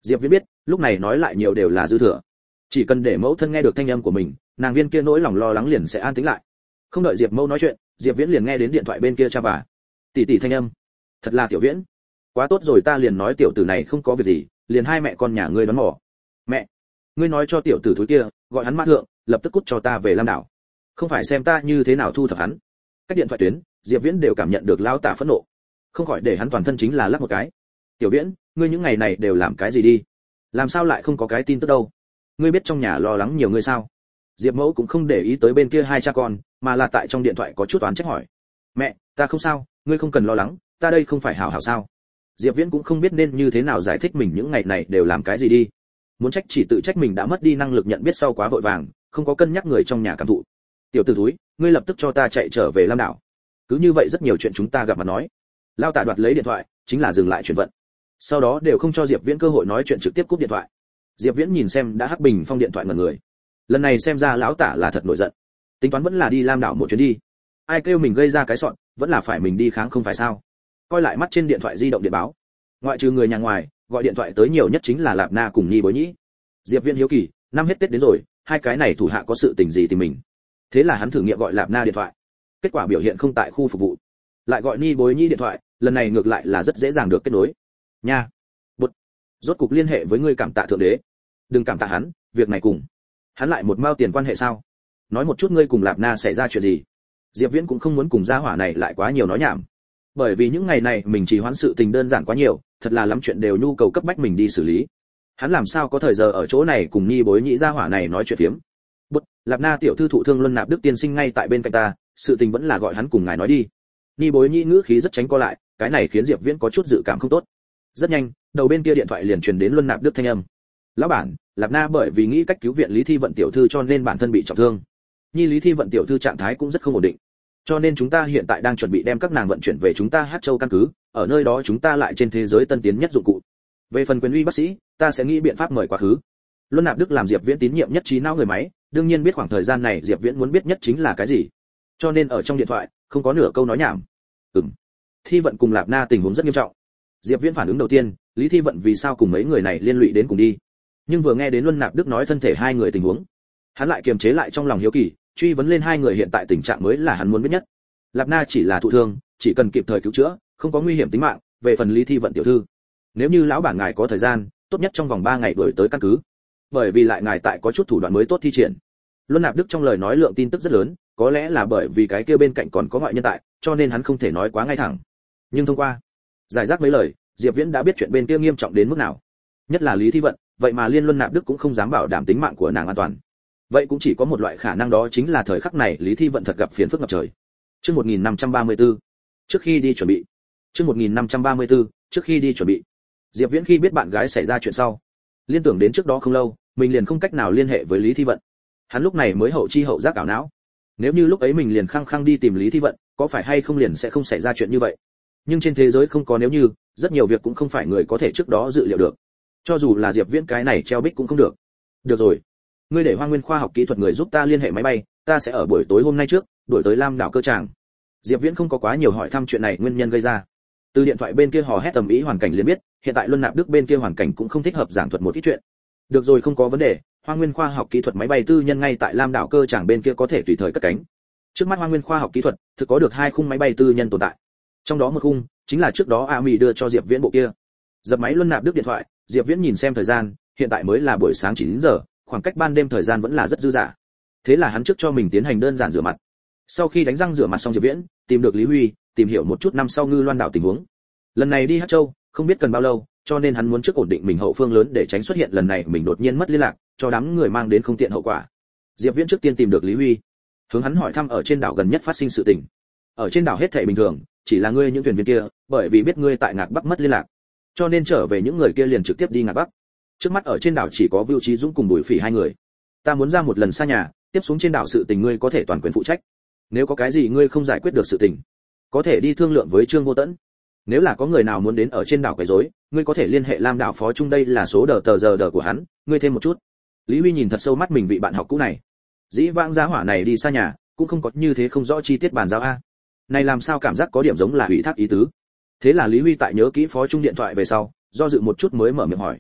Diệp Viễn biết, lúc này nói lại nhiều đều là dư thừa. Chỉ cần để mẫu thân nghe được thanh âm của mình, nàng viên kia nỗi lòng lo lắng liền sẽ an tĩnh lại. Không đợi Diệp Mẫu nói chuyện, Diệp Viễn liền nghe đến điện thoại bên kia cha và tỷ tỷ thanh âm. Thật là Tiểu Viễn, quá tốt rồi, ta liền nói tiểu tử này không có việc gì, liền hai mẹ con nhà ngươi đoán mò. Mẹ, ngươi nói cho tiểu tử thối kia, gọi hắn mã thượng, lập tức cút cho ta về Lam đảo. Không phải xem ta như thế nào thu thập hắn. Cách điện thoại tuyến, Diệp Viễn đều cảm nhận được lão tả phẫn nộ, không khỏi để hắn toàn thân chính là lắc một cái. Tiểu Viễn, ngươi những ngày này đều làm cái gì đi? Làm sao lại không có cái tin tức đâu? Ngươi biết trong nhà lo lắng nhiều người sao? Diệp Mẫu cũng không để ý tới bên kia hai cha con, mà là tại trong điện thoại có chút oán trách hỏi. Mẹ, ta không sao, ngươi không cần lo lắng, ta đây không phải hảo hảo sao? Diệp Viễn cũng không biết nên như thế nào giải thích mình những ngày này đều làm cái gì đi. Muốn trách chỉ tự trách mình đã mất đi năng lực nhận biết sau quá vội vàng, không có cân nhắc người trong nhà cảm thụ. Tiểu tử thúi, ngươi lập tức cho ta chạy trở về Lam đảo. Cứ như vậy rất nhiều chuyện chúng ta gặp mặt nói. Lao Tả đoạt lấy điện thoại, chính là dừng lại chuyển vận. Sau đó đều không cho Diệp Viễn cơ hội nói chuyện, trực tiếp cúp điện thoại. Diệp Viễn nhìn xem đã hắc bình phong điện thoại ngẩn người. Lần này xem ra lão Tả là thật nổi giận. Tính toán vẫn là đi Lam đảo một chuyến đi. Ai kêu mình gây ra cái sọn, vẫn là phải mình đi kháng không phải sao? Coi lại mắt trên điện thoại di động điện báo. Ngoại trừ người nhà ngoài, gọi điện thoại tới nhiều nhất chính là Lạp Na cùng Nhi Bối Nhĩ. Diệp Viễn hiếu kỳ, năm hết Tết đến rồi, hai cái này thủ hạ có sự tình gì tìm mình. Thế là hắn thử nghiệm gọi Lạp Na điện thoại. Kết quả biểu hiện không tại khu phục vụ. Lại gọi Nhi Bối Nhĩ điện thoại, lần này ngược lại là rất dễ dàng được kết nối. Nha. Bụt. Rốt cục liên hệ với ngươi, cảm tạ thượng đế. Đừng cảm tạ hắn, việc này cùng hắn lại một mao tiền quan hệ sao? Nói một chút ngươi cùng Lạp Na xảy ra chuyện gì? Diệp Viễn cũng không muốn cùng gia hỏa này lại quá nhiều nói nhảm. Bởi vì những ngày này mình chỉ hoãn sự tình đơn giản quá nhiều, thật là lắm chuyện đều nhu cầu cấp bách mình đi xử lý. Hắn làm sao có thời giờ ở chỗ này cùng Nhi Bối Nhĩ gia hỏa này nói chuyện phiếm. Bút, Lạp Na tiểu thư thụ thương Luân Nạp Đức tiên sinh ngay tại bên cạnh ta, sự tình vẫn là gọi hắn cùng ngài nói đi. Nhi Bối Nhĩ ngữ khí rất tránh co lại, cái này khiến Diệp Viễn có chút dự cảm không tốt. Rất nhanh, đầu bên kia điện thoại liền truyền đến Luân Nạp Đức thanh âm. Lão bản, Lạp Na bởi vì nghĩ cách cứu viện Lý Thi Vận tiểu thư cho nên bản thân bị trọng thương. Nhi Lý Thi Vận tiểu thư trạng thái cũng rất không ổn định. Cho nên chúng ta hiện tại đang chuẩn bị đem các nàng vận chuyển về chúng ta Hát Châu căn cứ, ở nơi đó chúng ta lại trên thế giới tân tiến nhất dụng cụ. Về phần quyền uy bác sĩ, ta sẽ nghĩ biện pháp mời quá khứ. Luân Nạp Đức làm Diệp Viễn tín nhiệm nhất trí não người máy, đương nhiên biết khoảng thời gian này Diệp Viễn muốn biết nhất chính là cái gì. Cho nên ở trong điện thoại, không có nửa câu nói nhảm. Ừm. Thi Vận cùng Lạp Na tình huống rất nghiêm trọng. Diệp Viễn phản ứng đầu tiên, Lý Thi Vận vì sao cùng mấy người này liên lụy đến cùng đi. Nhưng vừa nghe đến Luân Nạp Đức nói thân thể hai người tình huống, hắn lại kiềm chế lại trong lòng hiếu kỳ, truy vấn lên hai người hiện tại tình trạng mới là hắn muốn biết nhất. Lạp Na chỉ là thụ thương, chỉ cần kịp thời cứu chữa, không có nguy hiểm tính mạng. Về phần Lý Thi Vận tiểu thư, nếu như lão bản ngài có thời gian, tốt nhất trong vòng ba ngày đuổi tới căn cứ, bởi vì lại ngài tại có chút thủ đoạn mới tốt thi triển. Luân Nạp Đức trong lời nói lượng tin tức rất lớn, có lẽ là bởi vì cái kia bên cạnh còn có ngoại nhân tại, cho nên hắn không thể nói quá ngay thẳng. Nhưng thông qua giải rác mấy lời, Diệp Viễn đã biết chuyện bên kia nghiêm trọng đến mức nào. Nhất là Lý Thi Vận, vậy mà liên Luân Nạp Đức cũng không dám bảo đảm tính mạng của nàng an toàn. Vậy cũng chỉ có một loại khả năng, đó chính là thời khắc này Lý Thi Vận thật gặp phiền phức ngập trời. Chương một nghìn năm trăm ba mươi tư, trước khi đi chuẩn bị. Chương một nghìn năm trăm ba mươi tư, trước khi đi chuẩn bị. Diệp Viễn khi biết bạn gái xảy ra chuyện sau, liên tưởng đến trước đó không lâu, mình liền không cách nào liên hệ với Lý Thi Vận. Hắn lúc này mới hậu chi hậu giác ảo não. Nếu như lúc ấy mình liền khăng khăng đi tìm Lý Thi Vận, có phải hay không liền sẽ không xảy ra chuyện như vậy. Nhưng trên thế giới không có nếu như, rất nhiều việc cũng không phải người có thể trước đó dự liệu được. Cho dù là Diệp Viễn cái này treo bích cũng không được. Được rồi, ngươi để Hoa Nguyên khoa học kỹ thuật người giúp ta liên hệ máy bay, ta sẽ ở buổi tối hôm nay trước đuổi tới Lam đảo cơ tràng. Diệp Viễn không có quá nhiều hỏi thăm chuyện này nguyên nhân gây ra. Từ điện thoại bên kia hò hét tầm ý hoàn cảnh liền biết, hiện tại Luân Nạp Đức bên kia hoàn cảnh cũng không thích hợp giảng thuật một ít chuyện. Được rồi, không có vấn đề, Hoa Nguyên khoa học kỹ thuật máy bay tư nhân ngay tại Lam đảo cơ tràng bên kia có thể tùy thời cất cánh. Trước mắt Hoa Nguyên khoa học kỹ thuật thực có được hai khung máy bay tư nhân tồn tại. Trong đó một khung chính là trước đó A Mỹ đưa cho Diệp Viễn bộ kia. Dập máy Luân Nạp Đức điện thoại, Diệp Viễn nhìn xem thời gian, hiện tại mới là buổi sáng chín giờ, khoảng cách ban đêm thời gian vẫn là rất dư dả. Thế là hắn trước cho mình tiến hành đơn giản rửa mặt. Sau khi đánh răng rửa mặt xong, Diệp Viễn tìm được Lý Huy, tìm hiểu một chút năm sau Ngư Loan đảo tình huống. Lần này đi Hát Châu, không biết cần bao lâu, cho nên hắn muốn trước ổn định mình hậu phương lớn để tránh xuất hiện lần này mình đột nhiên mất liên lạc, cho đám người mang đến không tiện hậu quả. Diệp Viễn trước tiên tìm được Lý Huy, hướng hắn hỏi thăm ở trên đảo gần nhất phát sinh sự tình. Ở trên đảo hết thảy bình thường, chỉ là ngươi những thuyền viên kia, bởi vì biết ngươi tại Ngạc Bắc mất liên lạc, cho nên trở về những người kia liền trực tiếp đi Ngạc Bắc. Trước mắt ở trên đảo chỉ có Vưu Chí Dũng cùng Bùi Phỉ hai người. Ta muốn ra một lần xa nhà, tiếp xuống trên đảo sự tình ngươi có thể toàn quyền phụ trách. Nếu có cái gì ngươi không giải quyết được sự tình, có thể đi thương lượng với Trương Vô Tẫn. Nếu là có người nào muốn đến ở trên đảo quấy rối, ngươi có thể liên hệ Lam đảo phó trung, đây là số đờ tờ giờ đờ của hắn, ngươi thêm một chút. Lý Huy nhìn thật sâu mắt mình vị bạn học cũ này. Dĩ vãng giá hỏa này đi xa nhà, cũng không có như thế không rõ chi tiết bàn giao a. Này làm sao cảm giác có điểm giống là ủy thác ý tứ. Thế là Lý Huy tại nhớ kỹ phó trung điện thoại về sau, do dự một chút mới mở miệng hỏi.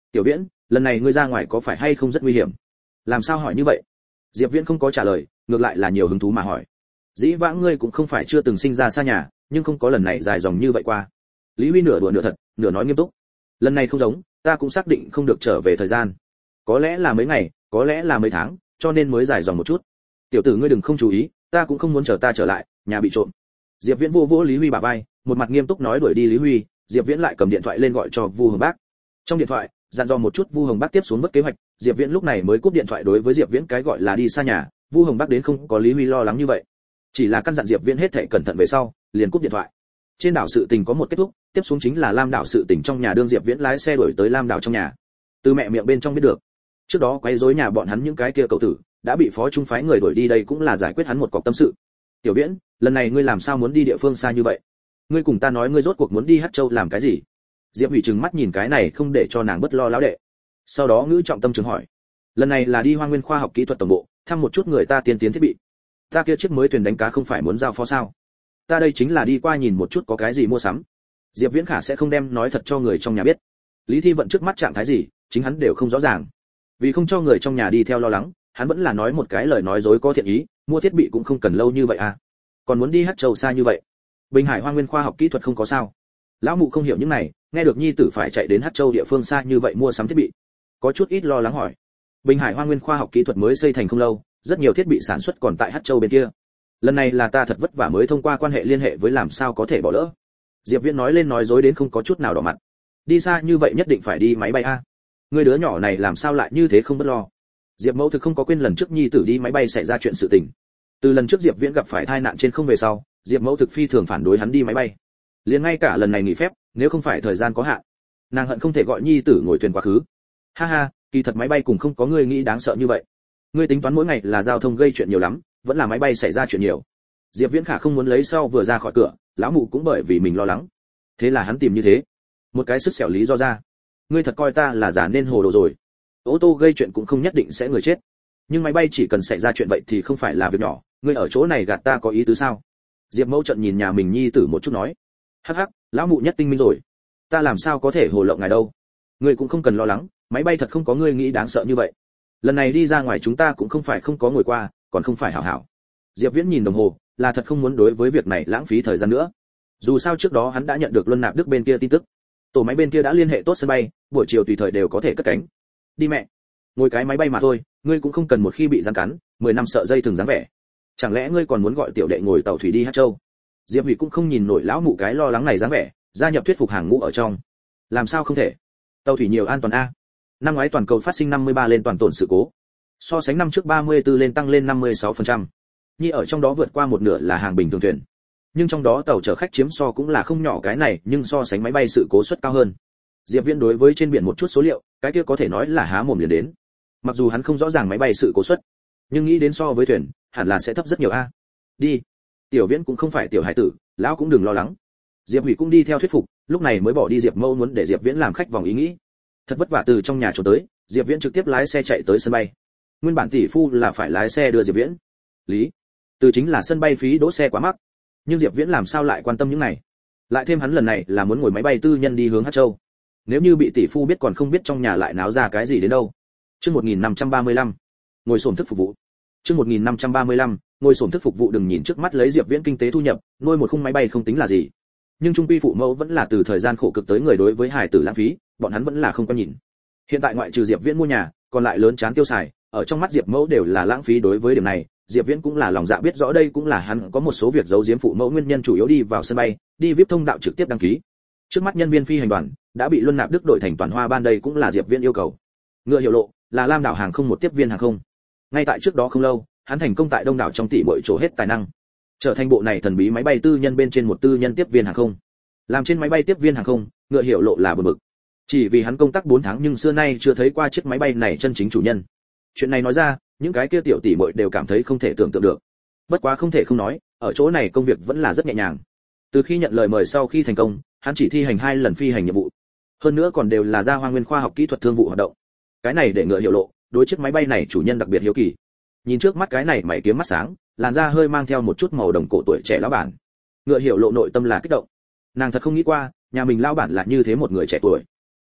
Tiểu Viễn, lần này ngươi ra ngoài có phải hay không rất nguy hiểm? Làm sao hỏi như vậy? Diệp Viễn không có trả lời, ngược lại là nhiều hứng thú mà hỏi. Dĩ vãng ngươi cũng không phải chưa từng sinh ra xa nhà, nhưng không có lần này dài dòng như vậy qua. Lý Huy nửa đùa nửa thật, nửa nói nghiêm túc. Lần này không giống, ta cũng xác định không được trở về thời gian. Có lẽ là mấy ngày, có lẽ là mấy tháng, cho nên mới dài dòng một chút. Tiểu tử ngươi đừng không chú ý, ta cũng không muốn chờ ta trở lại, nhà bị trộm. Diệp Viễn vô vỗ Lý Huy bả vai, một mặt nghiêm túc nói đuổi đi Lý Huy. Diệp Viễn lại cầm điện thoại lên gọi cho Vu Hồng Bác. Trong điện thoại, dặn dò một chút Vu Hồng Bác tiếp xuống vất kế hoạch, Diệp Viễn lúc này mới cúp điện thoại. Đối với Diệp Viễn cái gọi là đi xa nhà, Vu Hồng Bác đến không có Lý Huy lo lắng như vậy, chỉ là căn dặn Diệp Viễn hết thảy cẩn thận về sau, liền cúp điện thoại. Trên đảo sự tình có một kết thúc, tiếp xuống chính là Lam đảo sự tình. Trong nhà đương Diệp Viễn lái xe đuổi tới Lam đảo trong nhà, từ mẹ miệng bên trong biết được, trước đó quấy rối nhà bọn hắn những cái kia cậu tử đã bị phó trung phái người đuổi đi, đây cũng là giải quyết hắn một cọc tâm sự. Tiểu Viễn, lần này ngươi làm sao muốn đi địa phương xa như vậy? Ngươi cùng ta nói ngươi rốt cuộc muốn đi Hắc Châu làm cái gì? Diệp Hủy trừng mắt nhìn cái này không để cho nàng bất lo lão đệ. Sau đó ngữ trọng tâm trường hỏi, lần này là đi Hoa Nguyên khoa học kỹ thuật tổng bộ, thăm một chút người ta tiên tiến thiết bị. Ta kia chiếc mới thuyền đánh cá không phải muốn giao phó sao? Ta đây chính là đi qua nhìn một chút có cái gì mua sắm. Diệp Viễn Khả sẽ không đem nói thật cho người trong nhà biết. Lý Thi Vận trước mắt trạng thái gì, chính hắn đều không rõ ràng. Vì không cho người trong nhà đi theo lo lắng, hắn vẫn là nói một cái lời nói dối có thiện ý, mua thiết bị cũng không cần lâu như vậy à? Còn muốn đi Hắc Châu xa như vậy? Bình Hải Hoa Nguyên khoa học kỹ thuật không có sao? Lão mụ không hiểu những này, nghe được nhi tử phải chạy đến Hắc Châu địa phương xa như vậy mua sắm thiết bị, có chút ít lo lắng hỏi. Bình Hải Hoa Nguyên khoa học kỹ thuật mới xây thành không lâu, rất nhiều thiết bị sản xuất còn tại Hắc Châu bên kia. Lần này là ta thật vất vả mới thông qua quan hệ liên hệ với, làm sao có thể bỏ lỡ. Diệp Viễn nói lên nói dối đến không có chút nào đỏ mặt. Đi xa như vậy nhất định phải đi máy bay a? Người đứa nhỏ này làm sao lại như thế không bất lo. Diệp Mẫu thực không có quên lần trước nhi tử đi máy bay xảy ra chuyện sự tình. Từ lần trước Diệp Viễn gặp phải tai nạn trên không về sau, Diệp Mẫu thực phi thường phản đối hắn đi máy bay. Liền ngay cả lần này nghỉ phép, nếu không phải thời gian có hạn, nàng hận không thể gọi nhi tử ngồi thuyền quá khứ. Ha ha, kỳ thật máy bay cùng không có người nghĩ đáng sợ như vậy. Ngươi tính toán mỗi ngày là giao thông gây chuyện nhiều lắm, vẫn là máy bay xảy ra chuyện nhiều. Diệp Viễn Khả không muốn lấy sau vừa ra khỏi cửa, lão mụ cũng bởi vì mình lo lắng. Thế là hắn tìm như thế một cái sức xẻo lý do ra. Ngươi thật coi ta là giả nên hồ đồ rồi. Ô tô gây chuyện cũng không nhất định sẽ người chết, nhưng máy bay chỉ cần xảy ra chuyện vậy thì không phải là việc nhỏ. Ngươi ở chỗ này gạt ta có ý tứ sao? Diệp Mẫu trận nhìn nhà mình nhi tử một chút nói, hắc hắc, lão mụ nhất tinh minh rồi, ta làm sao có thể hồ lộng ngài đâu. Ngươi cũng không cần lo lắng, máy bay thật không có ngươi nghĩ đáng sợ như vậy. Lần này đi ra ngoài chúng ta cũng không phải không có ngồi qua, còn không phải hảo hảo. Diệp Viễn nhìn đồng hồ, là thật không muốn đối với việc này lãng phí thời gian nữa. Dù sao trước đó hắn đã nhận được Luân Nạp Đức bên kia tin tức, tổ máy bên kia đã liên hệ tốt sân bay, buổi chiều tùy thời đều có thể cất cánh. Đi mẹ, ngồi cái máy bay mà thôi, ngươi cũng không cần một khi bị giăng cắn, mười năm sợ dây thường dáng vẻ. Chẳng lẽ ngươi còn muốn gọi tiểu đệ ngồi tàu thủy đi Hắc Châu? Diệp Hủy cũng không nhìn nổi lão mụ cái lo lắng này dáng vẻ, gia nhập thuyết phục hàng ngũ ở trong. Làm sao không thể? Tàu thủy nhiều an toàn a. Năm ngoái toàn cầu phát sinh năm mươi ba lên toàn tổn sự cố, so sánh năm trước ba mươi tư lên tăng lên năm mươi sáu phần trăm. Nhi ở trong đó vượt qua một nửa là hàng bình thường thuyền, nhưng trong đó tàu chở khách chiếm so cũng là không nhỏ cái này, nhưng so sánh máy bay sự cố suất cao hơn. Diệp Viễn đối với trên biển một chút số liệu, cái kia có thể nói là há mồm liền đến. Mặc dù hắn không rõ ràng máy bay sự cố suất, nhưng nghĩ đến so với thuyền, hẳn là sẽ thấp rất nhiều a. Đi. Tiểu Viễn cũng không phải tiểu hải tử, lão cũng đừng lo lắng. Diệp Hủy cũng đi theo thuyết phục, lúc này mới bỏ đi Diệp Mâu muốn để Diệp Viễn làm khách vòng ý nghĩ. Thật vất vả từ trong nhà trốn tới, Diệp Viễn trực tiếp lái xe chạy tới sân bay. Nguyên bản tỷ phu là phải lái xe đưa Diệp Viễn. Lý, từ chính là sân bay phí đỗ xe quá mắc, nhưng Diệp Viễn làm sao lại quan tâm những này? Lại thêm hắn lần này là muốn ngồi máy bay tư nhân đi hướng Hắc Châu. Nếu như bị tỷ phu biết còn không biết trong nhà lại náo ra cái gì đến đâu. Chương một nghìn năm trăm ba mươi lăm, ngồi xổm thức phục vụ. Chương một nghìn năm trăm ba mươi lăm, ngồi xổm thức phục vụ. Đừng nhìn trước mắt lấy Diệp Viễn kinh tế thu nhập, nuôi một khung máy bay không tính là gì. Nhưng trung quy phụ mẫu vẫn là từ thời gian khổ cực tới người, đối với hài tử lãng phí, bọn hắn vẫn là không có nhìn. Hiện tại ngoại trừ Diệp Viễn mua nhà, còn lại lớn chán tiêu xài, ở trong mắt Diệp mẫu đều là lãng phí. Đối với điểm này, Diệp Viễn cũng là lòng dạ biết rõ, đây cũng là hắn có một số việc giấu giếm phụ mẫu nguyên nhân chủ yếu. Đi vào sân bay, đi vê i pê thông đạo trực tiếp đăng ký. Trước mắt nhân viên phi hành đoàn đã bị Luân Nạp Đức đổi thành toàn hoa ban, đây cũng là Diệp Viễn yêu cầu. Ngựa Hiểu Lộ là Lam đảo hàng không một tiếp viên hàng không. Ngay tại trước đó không lâu, hắn thành công tại Đông đảo trong tỷ muội chỗ hết tài năng, trở thành bộ này thần bí máy bay tư nhân bên trên một tư nhân tiếp viên hàng không. Làm trên máy bay tiếp viên hàng không, Ngựa Hiểu Lộ là bực bực. Chỉ vì hắn công tác bốn tháng nhưng xưa nay chưa thấy qua chiếc máy bay này chân chính chủ nhân. Chuyện này nói ra, những cái kia tiểu tỷ muội đều cảm thấy không thể tưởng tượng được. Bất quá không thể không nói, ở chỗ này công việc vẫn là rất nhẹ nhàng. Từ khi nhận lời mời sau khi thành công, hắn chỉ thi hành hai lần phi hành nhiệm vụ, hơn nữa còn đều là ra Hoa Nguyên khoa học kỹ thuật thương vụ hoạt động. Cái này để Ngựa Hiểu Lộ đối chiếc máy bay này chủ nhân đặc biệt hiếu kỳ. Nhìn trước mắt cái này mày kiếm mắt sáng, làn da hơi mang theo một chút màu đồng cổ tuổi trẻ lão bản, Ngựa Hiểu Lộ nội tâm là kích động. Nàng thật không nghĩ qua, nhà mình lão bản là như thế một người trẻ tuổi.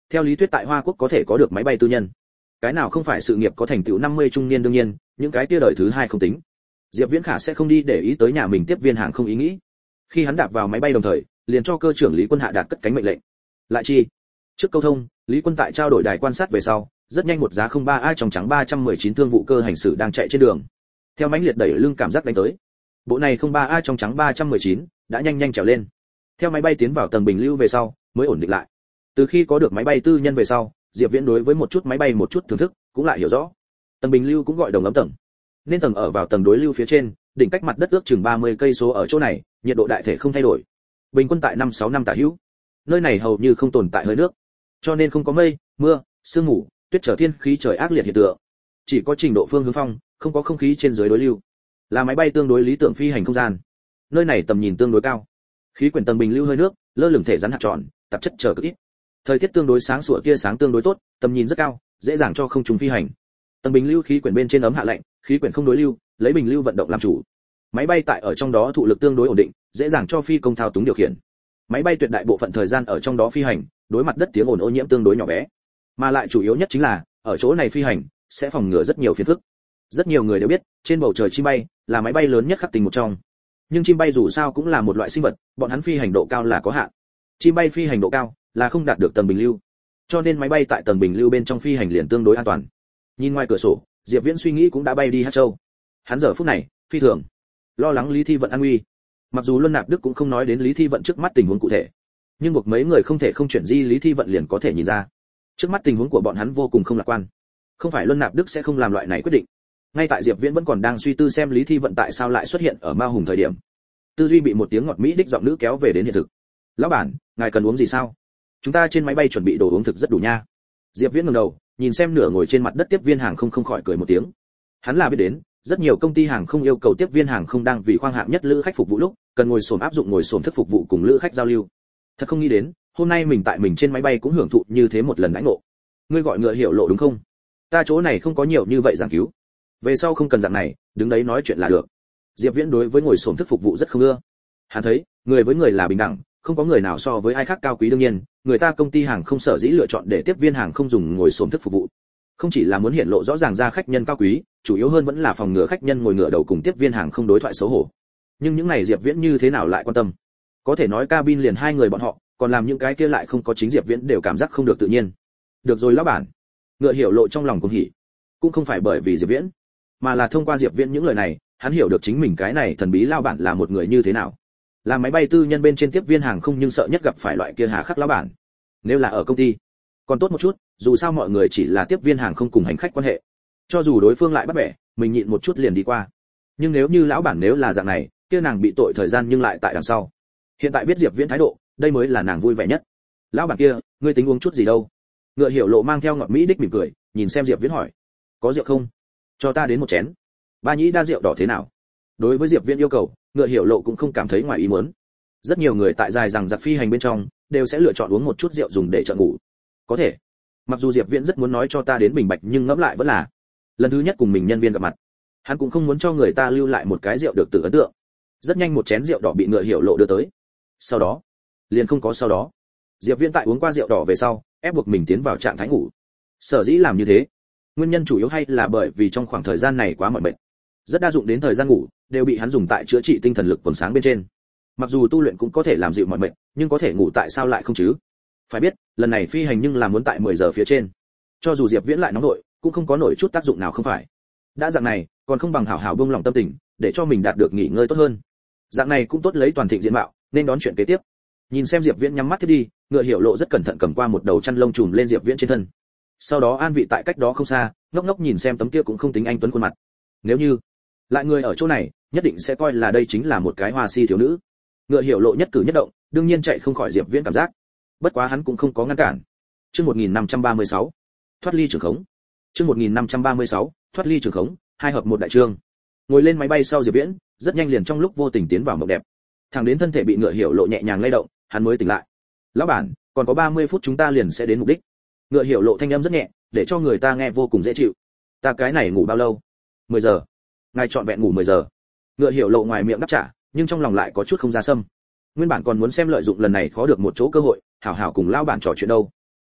theo lý thuyết tại Hoa Quốc có thể có được máy bay tư nhân, cái nào không phải sự nghiệp có thành tựu năm mươi trung niên đương nhiên, những cái kia đời thứ hai không tính. Diệp Viễn Khả sẽ không đi để ý tới nhà mình tiếp viên hàng không ý nghĩ. Khi hắn đạp vào máy bay đồng thời, liền cho cơ trưởng Lý Quân hạ đạt cất cánh mệnh lệnh. Lại chi? Trước câu thông, Lý Quân tại trao đổi đài quan sát về sau, rất nhanh một giá không ba A trong trắng ba trăm mười chín thương vụ cơ hành xử đang chạy trên đường. Theo mãnh liệt đẩy lưng cảm giác đánh tới. Bộ này không ba A trong trắng ba trăm mười chín đã nhanh nhanh trèo lên. Theo máy bay tiến vào tầng bình lưu về sau, mới ổn định lại. Từ khi có được máy bay tư nhân về sau, Diệp Viễn đối với một chút máy bay một chút thưởng thức, cũng lại hiểu rõ. Tầng bình lưu cũng gọi đồng ấm tầng. Nên tầng ở vào tầng đối lưu phía trên, đỉnh cách mặt đất ước chừng ba mươi cây số ở chỗ này, nhiệt độ đại thể không thay đổi. Bình quân tại năm sáu năm tả hữu. Nơi này hầu như không tồn tại hơi nước, cho nên không có mây, mưa, sương mù, tuyết trở thiên khí trời ác liệt hiện tượng. Chỉ có trình độ phương hướng phong, không có không khí trên dưới đối lưu. Là máy bay tương đối lý tưởng phi hành không gian. Nơi này tầm nhìn tương đối cao. Khí quyển tầng bình lưu hơi nước, lơ lửng thể rắn hạt tròn, tạp chất trở cực ít. Thời tiết tương đối sáng sủa, tia sáng tương đối tốt, tầm nhìn rất cao, dễ dàng cho không trùng phi hành. Tầng bình lưu khí quyển bên trên ấm hạ lạnh, khí quyển không đối lưu, lấy bình lưu vận động làm chủ. Máy bay tại ở trong đó thụ lực tương đối ổn định, dễ dàng cho phi công thao túng điều khiển. Máy bay tuyệt đại bộ phận thời gian ở trong đó phi hành, đối mặt đất tiếng ồn ô nhiễm tương đối nhỏ bé. Mà lại chủ yếu nhất chính là, ở chỗ này phi hành sẽ phòng ngừa rất nhiều phiền phức. Rất nhiều người đều biết, trên bầu trời chim bay là máy bay lớn nhất khắp tình một trong. Nhưng chim bay dù sao cũng là một loại sinh vật, bọn hắn phi hành độ cao là có hạn. Chim bay phi hành độ cao là không đạt được tầng bình lưu. Cho nên máy bay tại tầng bình lưu bên trong phi hành liền tương đối an toàn. Nhìn ngoài cửa sổ, Diệp Viễn suy nghĩ cũng đã bay đi Hát Châu. Hắn giờ phút này, phi thường lo lắng Lý Thi Vận an nguy. Mặc dù Luân Nạp Đức cũng không nói đến Lý Thi Vận trước mắt tình huống cụ thể, nhưng buộc mấy người không thể không chuyển di Lý Thi Vận liền có thể nhìn ra. Trước mắt tình huống của bọn hắn vô cùng không lạc quan. Không phải Luân Nạp Đức sẽ không làm loại này quyết định. Ngay tại Diệp Viễn vẫn còn đang suy tư xem Lý Thi Vận tại sao lại xuất hiện ở Ma Hùng thời điểm, tư duy bị một tiếng ngọt mỹ đích giọng nữ kéo về đến hiện thực. "Lão bản, ngài cần uống gì sao? Chúng ta trên máy bay chuẩn bị đồ uống thực rất đủ nha." Diệp Viễn ngẩng đầu, nhìn xem nửa ngồi trên mặt đất tiếp viên hàng không không khỏi cười một tiếng. Hắn là biết đến, rất nhiều công ty hàng không yêu cầu tiếp viên hàng không đang vì khoang hạng nhất lữ khách phục vụ lúc, cần ngồi xổm áp dụng ngồi xổm thức phục vụ cùng lữ khách giao lưu. Thật không nghĩ đến, hôm nay mình tại mình trên máy bay cũng hưởng thụ như thế một lần đãi ngộ. Ngươi gọi Ngựa Hiểu Lộ đúng không? Ta chỗ này không có nhiều như vậy giảng cứu. Về sau không cần dạng này, đứng đấy nói chuyện là được. Diệp Viễn đối với ngồi xổm thức phục vụ rất không ưa. Hắn thấy, người với người là bình đẳng, không có người nào so với ai khác cao quý đương nhiên, người ta công ty hàng không sở dĩ lựa chọn để tiếp viên hàng không dùng ngồi xổm thức phục vụ. Không chỉ là muốn hiện lộ rõ ràng ra khách nhân cao quý, chủ yếu hơn vẫn là phòng ngừa khách nhân ngồi ngửa đầu cùng tiếp viên hàng không đối thoại xấu hổ. Nhưng những này Diệp Viễn như thế nào lại quan tâm? Có thể nói cabin liền hai người bọn họ, còn làm những cái kia lại không có chính Diệp Viễn đều cảm giác không được tự nhiên. Được rồi lão bản. Ngựa Hiểu Lộ trong lòng cũng hỉ. Cũng không phải bởi vì Diệp Viễn, mà là thông qua Diệp Viễn những lời này, hắn hiểu được chính mình cái này thần bí lão bản là một người như thế nào. Là máy bay tư nhân bên trên tiếp viên hàng không nhưng sợ nhất gặp phải loại kia hà khắc lão bản. Nếu là ở công ty, còn tốt một chút, dù sao mọi người chỉ là tiếp viên hàng không cùng hành khách quan hệ. Cho dù đối phương lại bắt bẻ, mình nhịn một chút liền đi qua. Nhưng nếu như lão bản nếu là dạng này, kia nàng bị tội thời gian nhưng lại tại đằng sau. Hiện tại biết Diệp Viễn thái độ, đây mới là nàng vui vẻ nhất. Lão bản kia, ngươi tính uống chút gì đâu? Ngựa Hiểu Lộ mang theo ngọt mỹ đích mỉm cười, nhìn xem Diệp Viễn hỏi. Có rượu không? Cho ta đến một chén. Ba nhĩ đa rượu đỏ thế nào? Đối với Diệp Viễn yêu cầu, Ngựa Hiểu Lộ cũng không cảm thấy ngoài ý muốn. Rất nhiều người tại dài rằng giặc phi hành bên trong, đều sẽ lựa chọn uống một chút rượu dùng để trợ ngủ. Có thể. Mặc dù Diệp Viễn rất muốn nói cho ta đến bình bạch nhưng ngẫm lại vẫn là lần thứ nhất cùng mình nhân viên gặp mặt, hắn cũng không muốn cho người ta lưu lại một cái rượu được tự ấn tượng. Rất nhanh một chén rượu đỏ bị Ngựa Hiểu Lộ đưa tới. Sau đó, liền không có sau đó. Diệp Viễn tại uống qua rượu đỏ về sau, ép buộc mình tiến vào trạng thái ngủ. Sở dĩ làm như thế, nguyên nhân chủ yếu hay là bởi vì trong khoảng thời gian này quá mỏi mệt. Rất đa dụng đến thời gian ngủ, đều bị hắn dùng tại chữa trị tinh thần lực quần sáng bên trên. Mặc dù tu luyện cũng có thể làm dịu mỏi mệt, nhưng có thể ngủ tại sao lại không chứ? Phải biết, lần này phi hành nhưng là muốn tại mười giờ phía trên. Cho dù Diệp Viễn lại nóng nội, cũng không có nổi chút tác dụng nào không phải. Đã dạng này, còn không bằng hảo hảo buông lòng tâm tình, để cho mình đạt được nghỉ ngơi tốt hơn. Dạng này cũng tốt lấy toàn thịnh diện mạo, nên đón chuyện kế tiếp. Nhìn xem Diệp Viễn nhắm mắt thiết đi, Ngựa Hiểu Lộ rất cẩn thận cầm qua một đầu chăn lông trùm lên Diệp Viễn trên thân. Sau đó an vị tại cách đó không xa, ngốc ngốc nhìn xem tấm kia cũng không tính anh tuấn khuôn mặt. Nếu như lại người ở chỗ này, nhất định sẽ coi là đây chính là một cái hoa si thiếu nữ. Ngựa Hiểu Lộ nhất cử nhất động, đương nhiên chạy không khỏi Diệp Viễn cảm giác. Bất quá hắn cũng không có ngăn cản. Chương một nghìn năm trăm ba mươi sáu, thoát ly trường khống. Chương một nghìn năm trăm ba mươi sáu, thoát ly trường khống, hai hợp một đại chương. Ngồi lên máy bay sau Diệp Viễn, rất nhanh liền trong lúc vô tình tiến vào mộng đẹp. Thẳng đến thân thể bị Ngựa Hiểu Lộ nhẹ nhàng lay động, hắn mới tỉnh lại. Lão bản, còn có ba mươi phút chúng ta liền sẽ đến mục đích. Ngựa Hiểu Lộ thanh âm rất nhẹ, để cho người ta nghe vô cùng dễ chịu. Ta cái này ngủ bao lâu? mười giờ. Ngài chọn vẹn ngủ mười giờ. Ngựa Hiểu Lộ ngoài miệng đáp trả, nhưng trong lòng lại có chút không ra sâm. Nguyên bản còn muốn xem lợi dụng lần này khó được một chỗ cơ hội, hảo hảo cùng lão bản trò chuyện đâu.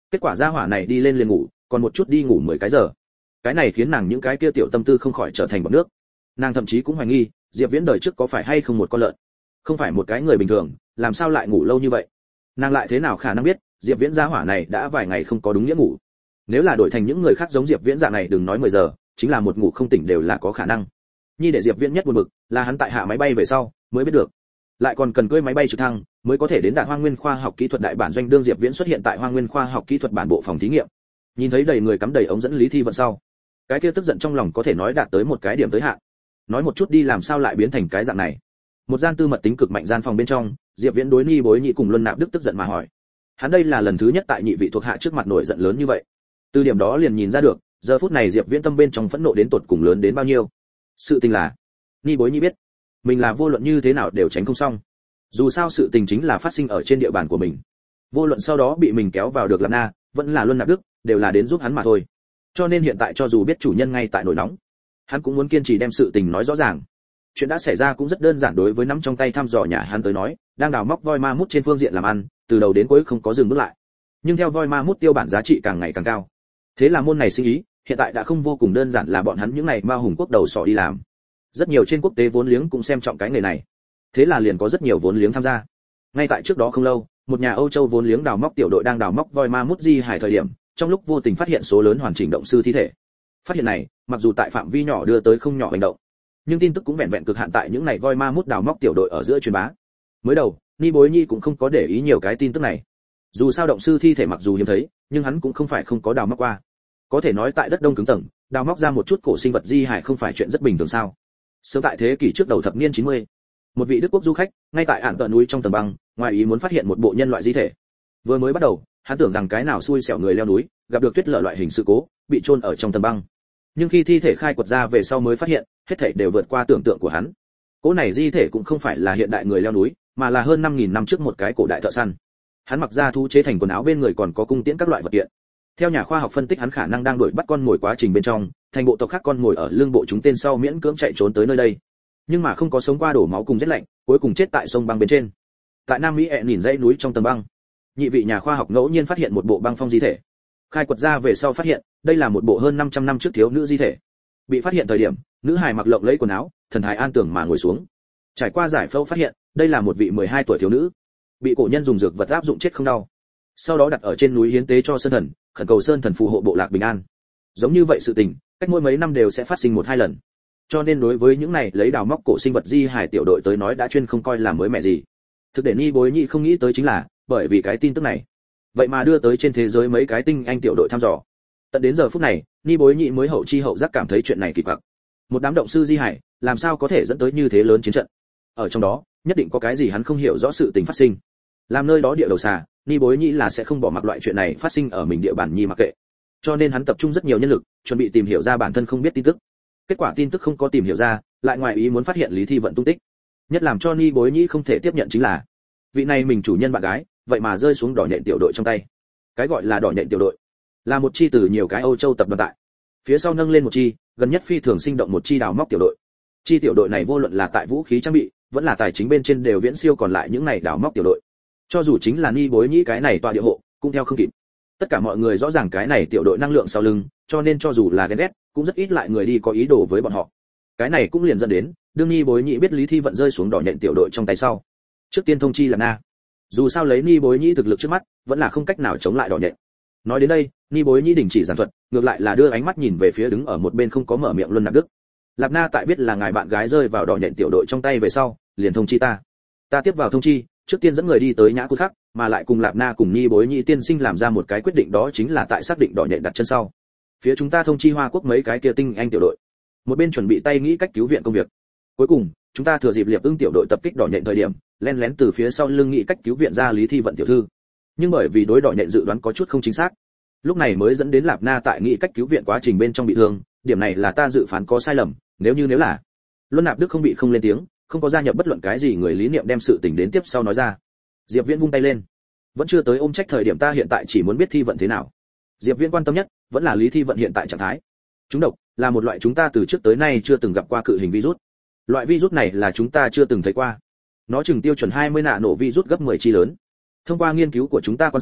Kết quả gia hỏa này đi lên liền ngủ, còn một chút đi ngủ mười cái giờ. Cái này khiến nàng những cái kia tiểu tâm tư không khỏi trở thành bọt nước. Nàng thậm chí cũng hoài nghi, Diệp Viễn đời trước có phải hay không một con lợn, không phải một cái người bình thường, làm sao lại ngủ lâu như vậy? Nàng lại thế nào khả năng biết, Diệp Viễn gia hỏa này đã vài ngày không có đúng nghĩa ngủ. Nếu là đổi thành những người khác giống Diệp Viễn dạng này đừng nói mười giờ, chính là một ngủ không tỉnh đều là có khả năng. Nhi để Diệp Viễn nhất buồn bực, là hắn tại hạ máy bay về sau mới biết được, lại còn cần cưỡi máy bay trực thăng mới có thể đến Đại Hoang Nguyên khoa học kỹ thuật đại bản doanh. Đương Diệp Viễn xuất hiện tại Hoang Nguyên khoa học kỹ thuật bản bộ phòng thí nghiệm, nhìn thấy đầy người cắm đầy ống dẫn Lý Thi Vận sau, cái kia tức giận trong lòng có thể nói đạt tới một cái điểm tới hạn. Nói một chút đi, làm sao lại biến thành cái dạng này? Một gian tư mật tính cực mạnh gian phòng bên trong, Diệp Viễn đối Ni Bối Nhị cùng Luân Nạp Đức tức giận mà hỏi. Hắn đây là lần thứ nhất tại nhị vị thuộc hạ trước mặt nổi giận lớn như vậy. Từ điểm đó liền nhìn ra được, giờ phút này Diệp Viễn tâm bên trong phẫn nộ đến tột cùng lớn đến bao nhiêu. Sự tình là, Ni Bối Nhị biết, mình là vô luận như thế nào đều tránh không xong. Dù sao sự tình chính là phát sinh ở trên địa bàn của mình. Vô luận sau đó bị mình kéo vào được Lạc Na, vẫn là Luân Nạp Đức, đều là đến giúp hắn mà thôi. Cho nên hiện tại cho dù biết chủ nhân ngay tại nổi nóng, hắn cũng muốn kiên trì đem sự tình nói rõ ràng. Chuyện đã xảy ra cũng rất đơn giản đối với nắm trong tay thăm dò nhà hắn tới nói, đang đào móc voi ma mút trên phương diện làm ăn, từ đầu đến cuối không có dừng bước lại. Nhưng theo voi ma mút tiêu bản giá trị càng ngày càng cao, thế là môn này sinh ý hiện tại đã không vô cùng đơn giản là bọn hắn những này ma hùng quốc đầu sỏ đi làm. Rất nhiều trên quốc tế vốn liếng cũng xem trọng cái nghề này, thế là liền có rất nhiều vốn liếng tham gia. Ngay tại trước đó không lâu, một nhà Âu Châu vốn liếng đào móc tiểu đội đang đào móc voi ma mút di hải thời điểm, trong lúc vô tình phát hiện số lớn hoàn chỉnh động sư thi thể. Phát hiện này, mặc dù tại phạm vi nhỏ đưa tới không nhỏ hành động, nhưng tin tức cũng vẹn vẹn cực hạn tại những này voi ma mút đào móc tiểu đội ở giữa truyền bá. Mới đầu, Ni Bối Nhi cũng không có để ý nhiều cái tin tức này. Dù sao động sư thi thể mặc dù hiếm thấy, nhưng hắn cũng không phải không có đào móc qua. Có thể nói tại đất đông cứng tầng, đào móc ra một chút cổ sinh vật di hải không phải chuyện rất bình thường sao? Sớm tại thế kỷ trước đầu thập niên chín mươi, một vị Đức quốc du khách, ngay tại ản tận núi trong tầng băng, ngoài ý muốn phát hiện một bộ nhân loại di thể. Vừa mới bắt đầu, hắn tưởng rằng cái nào xui xẻo người leo núi, gặp được tuyết lở loại hình sự cố, bị chôn ở trong tầng băng. Nhưng khi thi thể khai quật ra về sau mới phát hiện, hết thảy đều vượt qua tưởng tượng của hắn. Cố này di thể cũng không phải là hiện đại người leo núi, mà là hơn năm nghìn năm trước một cái cổ đại thợ săn. Hắn mặc ra thú chế thành quần áo, bên người còn có cung tiễn các loại vật kiện. Theo nhà khoa học phân tích, hắn khả năng đang đuổi bắt con mồi quá trình bên trong, thành bộ tộc khác con mồi ở lưng bộ chúng tên sau miễn cưỡng chạy trốn tới nơi đây. Nhưng mà không có sống qua đổ máu cùng rét lạnh, cuối cùng chết tại sông băng bên trên. Tại Nam Mỹ ẹ nhìn dãy núi trong tầng băng, nhị vị nhà khoa học ngẫu nhiên phát hiện một bộ băng phong di thể. Khai quật ra về sau phát hiện, đây là một bộ hơn năm trăm năm trước thiếu nữ di thể. Bị phát hiện thời điểm, nữ hài mặc lộng lẫy quần áo, thần thái an tưởng mà ngồi xuống. Trải qua giải phẫu phát hiện, đây là một vị mười hai tuổi thiếu nữ, bị cổ nhân dùng dược vật áp dụng chết không đau. Sau đó đặt ở trên núi hiến tế cho sơn thần, khẩn cầu sơn thần phù hộ bộ lạc bình an. Giống như vậy sự tình, cách mỗi mấy năm đều sẽ phát sinh một hai lần. Cho nên đối với những này lấy đào móc cổ sinh vật di hải tiểu đội tới nói đã chuyên không coi là mới mẻ gì. Thực để Ni Bối Nhị không nghĩ tới chính là, bởi vì cái tin tức này, vậy mà đưa tới trên thế giới mấy cái tinh anh tiểu đội thăm dò. Tận đến giờ phút này, Ni Bối Nhị mới hậu chi hậu giác cảm thấy chuyện này kỳ quặc. Một đám động sư di hải, làm sao có thể dẫn tới như thế lớn chiến trận? Ở trong đó, nhất định có cái gì hắn không hiểu rõ sự tình phát sinh. Làm nơi đó địa đầu xà, Ni Bối Nhị là sẽ không bỏ mặc loại chuyện này phát sinh ở mình địa bàn nhi mặc kệ. Cho nên hắn tập trung rất nhiều nhân lực, chuẩn bị tìm hiểu ra bản thân không biết tin tức. Kết quả tin tức không có tìm hiểu ra, lại ngoài ý muốn phát hiện Lý Thi Vận tung tích. Nhất làm cho Ni Bối Nhị không thể tiếp nhận chính là, vị này mình chủ nhân bạn gái, vậy mà rơi xuống đỏ nhện tiểu đội trong tay. Cái gọi là đỏ nhện tiểu đội, là một chi từ nhiều cái Âu Châu tập đoàn tại phía sau nâng lên một chi, gần nhất phi thường sinh động một chi đào móc tiểu đội. Chi tiểu đội này vô luận là tại vũ khí trang bị, vẫn là tài chính bên trên đều viễn siêu còn lại những này đào móc tiểu đội. Cho dù chính là Ni Bối Nhị cái này tọa địa hộ, cũng theo không kịp. Tất cả mọi người rõ ràng cái này tiểu đội năng lượng sau lưng, cho nên cho dù là ghen ghét, cũng rất ít lại người đi có ý đồ với bọn họ. Cái này cũng liền dẫn đến, đương Ni Bối Nhị biết Lý Thi Vận rơi xuống đỏ nhện tiểu đội trong tay sau, trước tiên thông chi là Na. Dù sao lấy Ni Bối Nhị thực lực trước mắt, vẫn là không cách nào chống lại đỏ nhện. Nói đến đây, Ni Bối Nhị đình chỉ giảng thuật, ngược lại là đưa ánh mắt nhìn về phía đứng ở một bên không có mở miệng Luân Nạp Đức. Lạp Na tại biết là ngài bạn gái rơi vào đỏ nhện tiểu đội trong tay về sau, liền thông chi ta. Ta tiếp vào thông chi, trước tiên dẫn người đi tới Nhã Cốt Khắc, mà lại cùng Lạp Na cùng Ni Bối Nhị tiên sinh làm ra một cái quyết định, đó chính là tại xác định đỏ nhện đặt chân sau, phía chúng ta thông chi Hoa Quốc mấy cái kia tinh anh tiểu đội, một bên chuẩn bị tay nghĩ cách cứu viện công việc. Cuối cùng, chúng ta thừa dịp Liệp Ưng tiểu đội tập kích đỏ nhện thời điểm, lén lén từ phía sau lưng nghĩ cách cứu viện ra Lý Thi Vận tiểu thư. Nhưng bởi vì đối đỏ nhện dự đoán có chút không chính xác, lúc này mới dẫn đến Lạp Na tại nghĩ cách cứu viện quá trình bên trong bị thương, điểm này là ta dự phán có sai lầm, nếu như nếu là Luân Nạp Đức không bị không lên tiếng, không có gia nhập bất luận cái gì người lý niệm đem sự tình đến tiếp sau nói ra. Diệp Viễn vung tay lên, vẫn chưa tới ôm trách thời điểm, ta hiện tại chỉ muốn biết Thi Vận thế nào. Diệp Viễn quan tâm nhất vẫn là Lý Thi Vận hiện tại trạng thái. Chúng độc là một loại chúng ta từ trước tới nay chưa từng gặp qua cự hình virus. Loại virus này là chúng ta chưa từng thấy qua. Nó chừng tiêu chuẩn hai mươi nạ nổ virus gấp mười chi lớn. Thông qua nghiên cứu của chúng ta quan sát,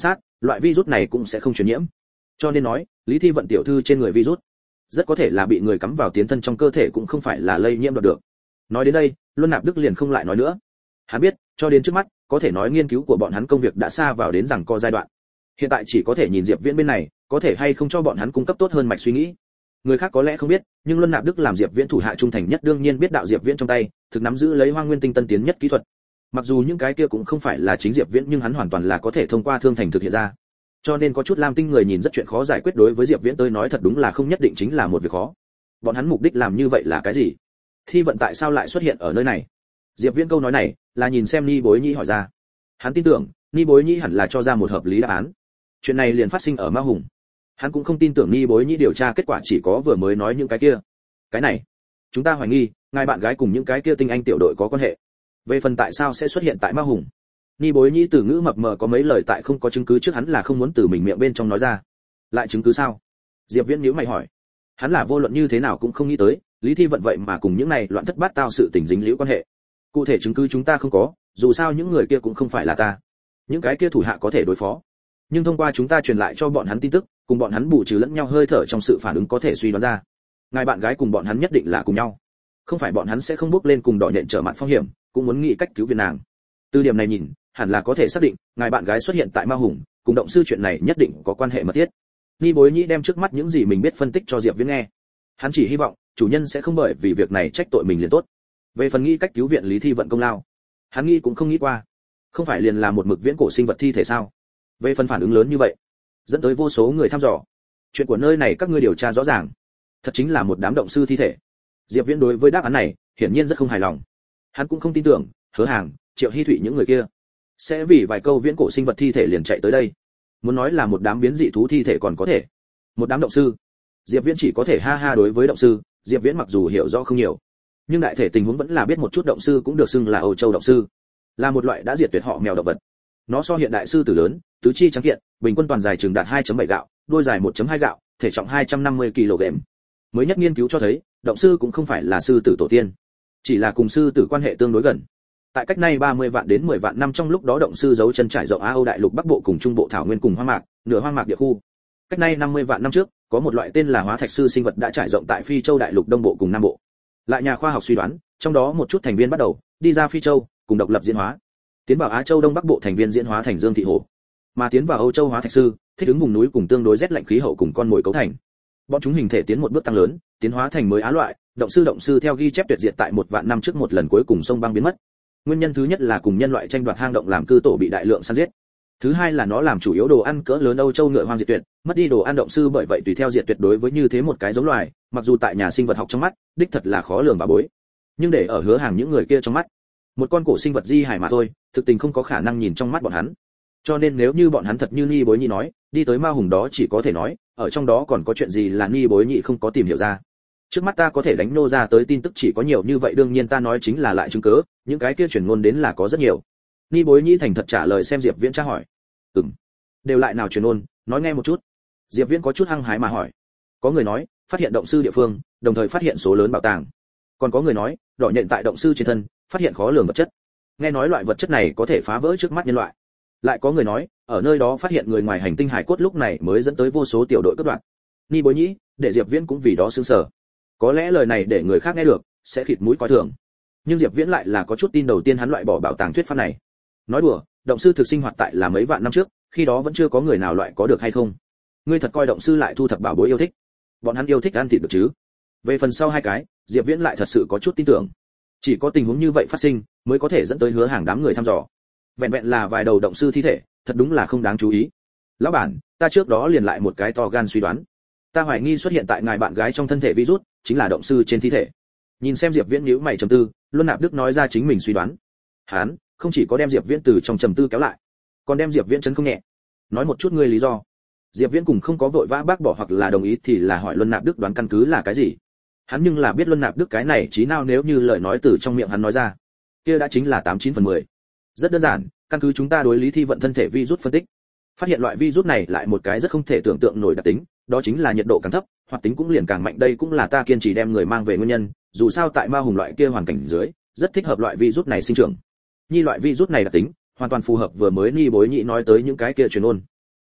loại virus này cũng sẽ không truyền nhiễm. Cho nên nói, Lý Thi Vận tiểu thư trên người virus rất có thể là bị người cắm vào tiến thân trong cơ thể, cũng không phải là lây nhiễm được. Nói đến đây, Luân Nạp Đức liền không lại nói nữa. Hắn biết, cho đến trước mắt, có thể nói nghiên cứu của bọn hắn công việc đã xa vào đến rằng co giai đoạn. Hiện tại chỉ có thể nhìn Diệp Viễn bên này, có thể hay không cho bọn hắn cung cấp tốt hơn mạch suy nghĩ. Người khác có lẽ không biết, nhưng Luân Nạp Đức làm Diệp Viễn thủ hạ trung thành nhất đương nhiên biết đạo Diệp Viễn trong tay, thực nắm giữ lấy Hoang Nguyên Tinh tân tiến nhất kỹ thuật. Mặc dù những cái kia cũng không phải là chính Diệp Viễn, nhưng hắn hoàn toàn là có thể thông qua thương thành thực hiện ra. Cho nên có chút Lam Tinh người nhìn rất chuyện khó giải quyết, đối với Diệp Viễn tới nói thật đúng là không nhất định chính là một việc khó. Bọn hắn mục đích làm như vậy là cái gì? Thi Vận tại sao lại xuất hiện ở nơi này? Diệp Viễn câu nói này là nhìn xem Ni Bối Nhĩ hỏi ra. Hắn tin tưởng, Ni Bối Nhĩ hẳn là cho ra một hợp lý đáp án. Chuyện này liền phát sinh ở Ma Hùng. Hắn cũng không tin tưởng Ni Bối Nhĩ điều tra kết quả chỉ có vừa mới nói những cái kia. Cái này, chúng ta hoài nghi, ngài bạn gái cùng những cái kia tinh anh tiểu đội có quan hệ. Về phần tại sao sẽ xuất hiện tại Ma Hùng, Ni Bối Nhĩ từ ngữ mập mờ có mấy lời tại không có chứng cứ trước hắn là không muốn từ mình miệng bên trong nói ra. Lại chứng cứ sao? Diệp Viễn nhíu mày hỏi. Hắn là vô luận như thế nào cũng không nghĩ tới, Lý Thi Vận vậy mà cùng những này loạn thất bát tao sự tình dính liễu quan hệ. Cụ thể chứng cứ chúng ta không có, dù sao những người kia cũng không phải là ta. Những cái kia thủ hạ có thể đối phó, nhưng thông qua chúng ta truyền lại cho bọn hắn tin tức, cùng bọn hắn bù trừ lẫn nhau hơi thở trong sự phản ứng có thể suy đoán ra. Ngài bạn gái cùng bọn hắn nhất định là cùng nhau. Không phải bọn hắn sẽ không bước lên cùng đỏ nhện trở mặt phong hiểm, cũng muốn nghĩ cách cứu viện nàng. Từ điểm này nhìn, hẳn là có thể xác định, ngài bạn gái xuất hiện tại Ma Hùng, cùng động sư chuyện này nhất định có quan hệ mật thiết. Ni Bối Nhĩ đem trước mắt những gì mình biết phân tích cho Diệp Viễn nghe. Hắn chỉ hy vọng chủ nhân sẽ không bởi vì việc này trách tội mình liền tốt. Về phần nghĩ cách cứu viện Lý Thi Vận công lao, hắn nghĩ cũng không nghĩ qua. Không phải liền là một mực viễn cổ sinh vật thi thể sao? Về phần phản ứng lớn như vậy, dẫn tới vô số người thăm dò. Chuyện của nơi này các ngươi điều tra rõ ràng, thật chính là một đám động sư thi thể. Diệp Viễn đối với đáp án này, hiển nhiên rất không hài lòng. Hắn cũng không tin tưởng, Hứa Hàng, Triệu Hi Thụy những người kia sẽ vì vài câu viễn cổ sinh vật thi thể liền chạy tới đây. Muốn nói là một đám biến dị thú thi thể còn có thể, một đám động sư, Diệp Viễn chỉ có thể ha ha. Đối với động sư, Diệp Viễn mặc dù hiểu rõ không nhiều, nhưng đại thể tình huống vẫn là biết một chút. Động sư cũng được xưng là Âu Châu động sư, là một loại đã diệt tuyệt họ mèo động vật. Nó so hiện đại sư tử lớn, tứ chi trắng kiện, bình quân toàn dài chừng đạt hai chấm bảy gạo, đuôi dài một chấm hai gạo, thể trọng hai trăm năm mươi ki lô gam. Mới nhất nghiên cứu cho thấy, động sư cũng không phải là sư tử tổ tiên, chỉ là cùng sư tử quan hệ tương đối gần. Tại cách nay ba mươi vạn đến mười vạn năm trong lúc đó, động sư giấu chân trải rộng Á Âu đại lục Bắc Bộ cùng Trung Bộ thảo nguyên cùng hoang mạc, nửa hoang mạc địa khu. Cách nay năm mươi vạn năm trước, có một loại tên là hóa thạch sư sinh vật đã trải rộng tại Phi Châu đại lục Đông Bộ cùng Nam Bộ. Lại nhà khoa học suy đoán, trong đó một chút thành viên bắt đầu đi ra Phi Châu, cùng độc lập diễn hóa, tiến vào Á Châu Đông Bắc Bộ thành viên diễn hóa thành Dương thị hổ, mà tiến vào Âu Châu hóa thạch sư, thích ứng vùng núi cùng tương đối rét lạnh khí hậu cùng con mồi cấu thành. Bọn chúng hình thể tiến một bước tăng lớn, tiến hóa thành mới Á loại, động sư động sư theo ghi chép tuyệt diệt tại một vạn năm trước một lần cuối cùng sông băng biến mất. Nguyên nhân thứ nhất là cùng nhân loại tranh đoạt hang động làm cư tổ bị đại lượng săn giết. Thứ hai là nó làm chủ yếu đồ ăn cỡ lớn Âu Châu ngựa hoang diệt tuyệt, mất đi đồ ăn động sư bởi vậy tùy theo diệt tuyệt. Đối với như thế một cái giống loài, mặc dù tại nhà sinh vật học trong mắt, đích thật là khó lường bà bối, nhưng để ở Hứa Hàng những người kia trong mắt, một con cổ sinh vật di hải mà thôi, thực tình không có khả năng nhìn trong mắt bọn hắn. Cho nên nếu như bọn hắn thật như Ni Bối Nhĩ nói, đi tới Ma Hùng đó chỉ có thể nói, ở trong đó còn có chuyện gì là Ni Bối Nhĩ không có tìm hiểu ra. Trước mắt ta có thể đánh nô ra tới tin tức chỉ có nhiều như vậy, đương nhiên ta nói chính là lại chứng cứ, những cái kia truyền ngôn đến là có rất nhiều. Ni Bối Nhĩ thành thật trả lời xem Diệp Viễn tra hỏi. Ừm, đều lại nào truyền ngôn, nói nghe một chút. Diệp Viễn có chút hăng hái mà hỏi. Có người nói, phát hiện động sư địa phương, đồng thời phát hiện số lớn bảo tàng. Còn có người nói, đỏ nhện tại động sư trên thân, phát hiện khó lường vật chất. Nghe nói loại vật chất này có thể phá vỡ trước mắt nhân loại. Lại có người nói, ở nơi đó phát hiện người ngoài hành tinh hải cốt, lúc này mới dẫn tới vô số tiểu đội cướp đoạt. Ni Bối Nhĩ, để Diệp Viễn cũng vì đó sửng sở. Có lẽ lời này để người khác nghe được sẽ khịt mũi coi thường, nhưng Diệp Viễn lại là có chút tin đầu tiên hắn loại bỏ bảo tàng thuyết pháp này. Nói đùa, động sư thực sinh hoạt tại là mấy vạn năm trước, khi đó vẫn chưa có người nào loại có được hay không. Ngươi thật coi động sư lại thu thập bảo bối yêu thích? Bọn hắn yêu thích ăn thịt được chứ? Về phần sau hai cái, Diệp Viễn lại thật sự có chút tin tưởng. Chỉ có tình huống như vậy phát sinh, mới có thể dẫn tới Hứa Hàng đám người thăm dò. Vẹn vẹn là vài đầu động sư thi thể, thật đúng là không đáng chú ý. Lão bản, ta trước đó liền lại một cái to gan suy đoán. Ta hoài nghi xuất hiện tại ngài bạn gái trong thân thể virus, chính là động sư trên thi thể. Nhìn xem Diệp Viễn nhíu mày trầm tư, Luân Nạp Đức nói ra chính mình suy đoán. Hắn không chỉ có đem Diệp Viễn từ trong trầm tư kéo lại, còn đem Diệp Viễn chấn không nhẹ. Nói một chút ngươi lý do. Diệp Viễn cùng không có vội vã bác bỏ hoặc là đồng ý thì là hỏi Luân Nạp Đức đoán căn cứ là cái gì. Hắn nhưng là biết Luân Nạp Đức cái này trí nào, nếu như lời nói từ trong miệng hắn nói ra, kia đã chính là tám chín phần mười. Rất đơn giản, căn cứ chúng ta đối Lý Thi Vận thân thể virus phân tích, phát hiện loại virus này lại một cái rất không thể tưởng tượng nổi đặc tính, đó chính là nhiệt độ càng thấp, hoạt tính cũng liền càng mạnh. Đây cũng là ta kiên trì đem người mang về nguyên nhân, dù sao tại Ma Hùng loại kia hoàn cảnh dưới, rất thích hợp loại virus này sinh trưởng. Nhi loại virus này đặc tính, hoàn toàn phù hợp vừa mới Ni Bối Nhĩ nói tới những cái kia truyền ôn.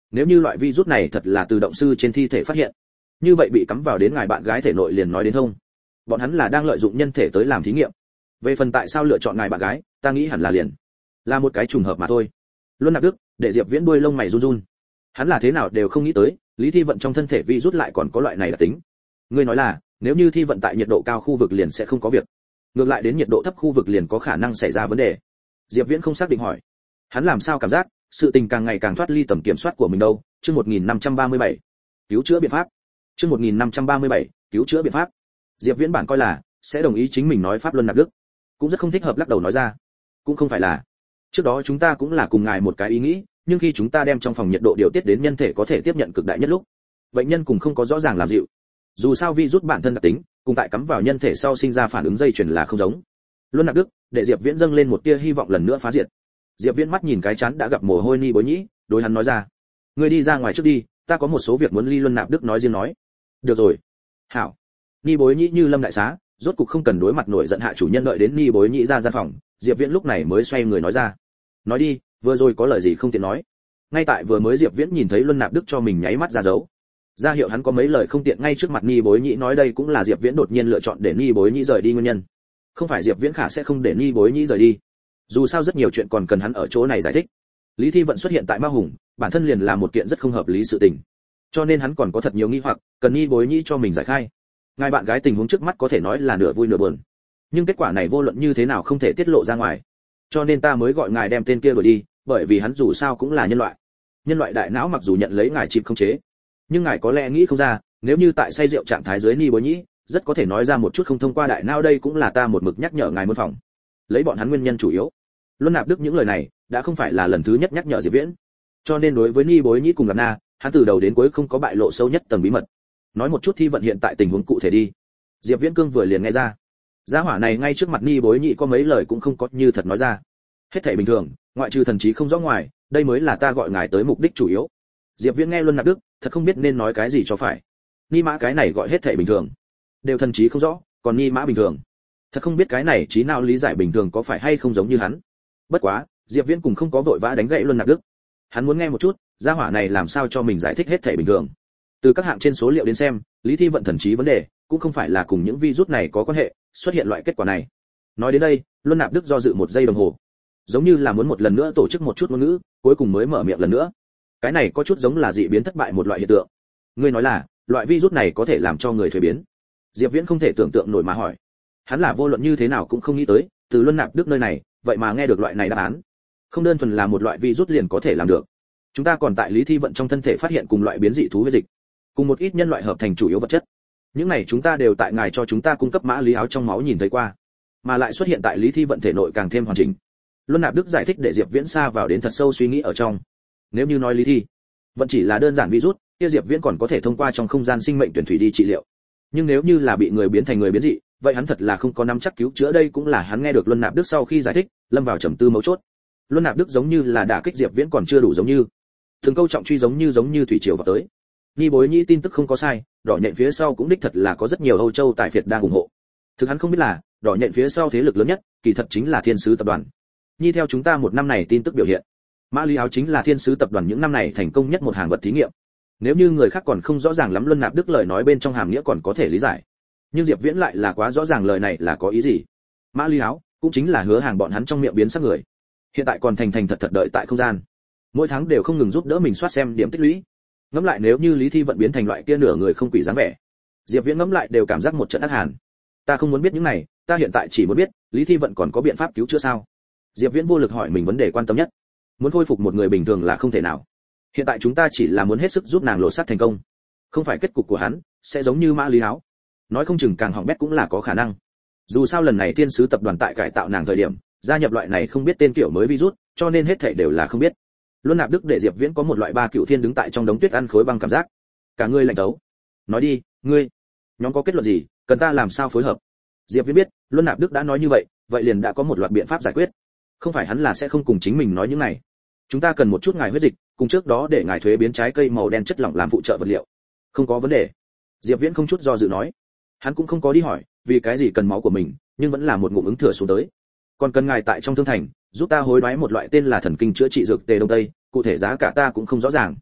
Nếu như loại virus này thật là từ động sư trên thi thể phát hiện, như vậy bị cắm vào đến ngài bạn gái thể nội liền nói đến thông. Bọn hắn là đang lợi dụng nhân thể tới làm thí nghiệm. Về phần tại sao lựa chọn ngài bạn gái, ta nghĩ hẳn là liền là một cái trùng hợp mà thôi. Luân Nạp Đức, để Diệp Viễn đuôi lông mày run run. Hắn là thế nào đều không nghĩ tới, Lý Thi Vận trong thân thể virus lại còn có loại này đặc tính. Ngươi nói là, nếu như Thi Vận tại nhiệt độ cao khu vực liền sẽ không có việc, ngược lại đến nhiệt độ thấp khu vực liền có khả năng xảy ra vấn đề. Diệp Viễn không xác định hỏi. Hắn làm sao cảm giác, sự tình càng ngày càng thoát ly tầm kiểm soát của mình đâu. Chương một nghìn năm trăm ba mươi bảy, cứu chữa biện pháp. Chương một nghìn năm trăm ba mươi bảy, cứu chữa biện pháp. Diệp Viễn bản coi là sẽ đồng ý chính mình nói pháp Luân Nạp Đức, cũng rất không thích hợp lắc đầu nói ra. Cũng không phải là. Trước đó chúng ta cũng là cùng ngài một cái ý nghĩ, nhưng khi chúng ta đem trong phòng nhiệt độ điều tiết đến nhân thể có thể tiếp nhận cực đại nhất lúc, bệnh nhân cùng không có rõ ràng làm dịu. Dù sao virus bản thân đặc tính, cùng tại cắm vào nhân thể sau sinh ra phản ứng dây chuyền là không giống. Luân Nạp Đức, để Diệp Viễn dâng lên một tia hy vọng lần nữa phá diệt. Diệp Viễn mắt nhìn cái chán đã gặp mồ hôi Ni Bối Nhĩ, đối hắn nói ra: "Ngươi đi ra ngoài trước đi, ta có một số việc muốn ly Luân Nạp Đức nói riêng nói." "Được rồi." "Hảo." Ni Bối Nhĩ như lâm đại xá, rốt cục không cần đối mặt nổi giận hạ chủ nhân, đợi đến Ni Bối Nhĩ ra gian phòng, Diệp Viễn lúc này mới xoay người nói ra: "Nói đi, vừa rồi có lời gì không tiện nói?" Ngay tại vừa mới Diệp Viễn nhìn thấy Luân Nạp Đức cho mình nháy mắt ra dấu, ra hiệu hắn có mấy lời không tiện ngay trước mặt Ni Bối Nhĩ nói, đây cũng là Diệp Viễn đột nhiên lựa chọn để Ni Bối Nhĩ rời đi nguyên nhân. Không phải Diệp Viễn khả sẽ không để Ni Bối Nhĩ rời đi. Dù sao rất nhiều chuyện còn cần hắn ở chỗ này giải thích. Lý Thi Vận xuất hiện tại Ma Hùng, bản thân liền là một kiện rất không hợp lý sự tình. Cho nên hắn còn có thật nhiều nghi hoặc, cần Ni Bối Nhĩ cho mình giải khai. Ngài bạn gái tình huống trước mắt có thể nói là nửa vui nửa buồn. Nhưng kết quả này vô luận như thế nào không thể tiết lộ ra ngoài. Cho nên ta mới gọi ngài đem tên kia đuổi đi, bởi vì hắn dù sao cũng là nhân loại. Nhân loại đại não mặc dù nhận lấy ngài chìm không chế, nhưng ngài có lẽ nghĩ không ra, nếu như tại say rượu trạng thái dưới Ni Bối Nhĩ, rất có thể nói ra một chút không thông qua đại não, đây cũng là ta một mực nhắc nhở ngài muốn phòng. Lấy bọn hắn nguyên nhân chủ yếu. Luân Nạp Đức những lời này đã không phải là lần thứ nhất nhắc nhở Diệp Viễn, cho nên đối với Ni Bối Nhĩ cùng Lạc Na, hắn từ đầu đến cuối không có bại lộ sâu nhất tầng bí mật. Nói một chút Thi Vận hiện tại tình huống cụ thể đi. Diệp Viễn cương vừa liền nghe ra, gia hỏa này ngay trước mặt Ni Bối Nhĩ có mấy lời cũng không có như thật nói ra. Hết thảy bình thường, ngoại trừ thần trí không rõ ngoài, đây mới là ta gọi ngài tới mục đích chủ yếu. Diệp Viễn nghe Luân Nạp Đức, thật không biết nên nói cái gì cho phải. Ni Mã cái này gọi hết thảy bình thường, đều thần trí không rõ, còn Ni Mã bình thường, thật không biết cái này trí nào lý giải bình thường có phải hay không giống như hắn. Bất quá, Diệp Viễn cũng không có vội vã đánh gãy Luân Nạp Đức. Hắn muốn nghe một chút, gia hỏa này làm sao cho mình giải thích hết thảy bình thường. Từ các hạng trên số liệu đến xem, Lý Thi Vận thần trí vấn đề cũng không phải là cùng những virus này có quan hệ, xuất hiện loại kết quả này. Nói đến đây, Luân Nạp Đức do dự một giây đồng hồ, giống như là muốn một lần nữa tổ chức một chút ngôn ngữ, cuối cùng mới mở miệng lần nữa. Cái này có chút giống là dị biến thất bại một loại hiện tượng. Ngươi nói là, loại virus này có thể làm cho người thuế biến? Diệp Viễn không thể tưởng tượng nổi mà hỏi. Hắn là vô luận như thế nào cũng không nghĩ tới, từ Luân Nạp Đức nơi này, vậy mà nghe được loại này đáp án. Không đơn thuần là một loại virus liền có thể làm được. Chúng ta còn tại Lý Thi Vận trong thân thể phát hiện cùng loại biến dị thú huyết dịch, cùng một ít nhân loại hợp thành chủ yếu vật chất. Những này chúng ta đều tại ngài cho chúng ta cung cấp mã lý áo trong máu nhìn thấy qua, mà lại xuất hiện tại Lý Thi Vận thể nội càng thêm hoàn chỉnh. Luân Nạp Đức giải thích để Diệp Viễn xa vào đến thật sâu suy nghĩ ở trong. Nếu như nói Lý Thi Vận chỉ là đơn giản virus, kia Diệp Viễn còn có thể thông qua trong không gian sinh mệnh tuyển thủy đi trị liệu. Nhưng nếu như là bị người biến thành người biến dị, vậy hắn thật là không có nắm chắc cứu chữa, đây cũng là hắn nghe được Luân Nạp Đức sau khi giải thích, lâm vào trầm tư mấu chốt. Luân Nạp Đức giống như là đả kích Diệp Viễn còn chưa đủ giống như. Từng câu trọng truy giống như giống như thủy triều vào tới. Ni Bối Nhĩ tin tức không có sai, đỏ nhện phía sau cũng đích thật là có rất nhiều Âu Châu tài phiệt đang ủng hộ. Thực hắn không biết là, đỏ nhện phía sau thế lực lớn nhất, kỳ thật chính là Thiên Sứ tập đoàn. Như theo chúng ta một năm này tin tức biểu hiện, Mã Lý Áo chính là Thiên Sứ tập đoàn những năm này thành công nhất một hàng vật thí nghiệm. Nếu như người khác còn không rõ ràng lắm Luân Nạp Đức lời nói bên trong hàm nghĩa còn có thể lý giải, nhưng Diệp Viễn lại là quá rõ ràng lời này là có ý gì. Mã Lý Áo cũng chính là hứa hàng bọn hắn trong miệng biến sắc người, hiện tại còn thành thành thật thật đợi tại không gian, mỗi tháng đều không ngừng giúp đỡ mình soát xem điểm tích lũy. Ngẫm lại nếu như Lý Thi Vận biến thành loại kia nửa người không quỷ dáng vẻ, Diệp Viễn ngẫm lại đều cảm giác một trận ác hàn. Ta không muốn biết những này, ta hiện tại chỉ muốn biết Lý Thi Vận còn có biện pháp cứu chữa sao? Diệp Viễn vô lực hỏi mình vấn đề quan tâm nhất. Muốn khôi phục một người bình thường là không thể nào. Hiện tại chúng ta chỉ là muốn hết sức giúp nàng lộ sát thành công, không phải kết cục của hắn sẽ giống như Mã Lý Áo, nói không chừng càng hỏng bét cũng là có khả năng. Dù sao lần này Thiên Sứ tập đoàn tại cải tạo nàng thời điểm, gia nhập loại này không biết tên kiểu mới virus, cho nên hết thảy đều là không biết. Luân Nạp Đức để Diệp Viễn có một loại ba cựu thiên đứng tại trong đống tuyết ăn khối băng cảm giác. Cả ngươi lạnh tấu. Nói đi, ngươi, nhóm có kết luận gì, cần ta làm sao phối hợp? Diệp Viễn biết, Luân Nạp Đức đã nói như vậy, vậy liền đã có một loạt biện pháp giải quyết. Không phải hắn là sẽ không cùng chính mình nói những này. Chúng ta cần một chút ngài huyết dịch, cùng trước đó để ngài thuế biến trái cây màu đen chất lỏng làm phụ trợ vật liệu. Không có vấn đề. Diệp Viễn không chút do dự nói. Hắn cũng không có đi hỏi, vì cái gì cần máu của mình, nhưng vẫn là một ngụm ứng thừa xuống tới. Còn cần ngài tại trong thương thành, giúp ta hối đoái một loại tên là thần kinh chữa trị dược tề đông tây, cụ thể giá cả ta cũng không rõ ràng.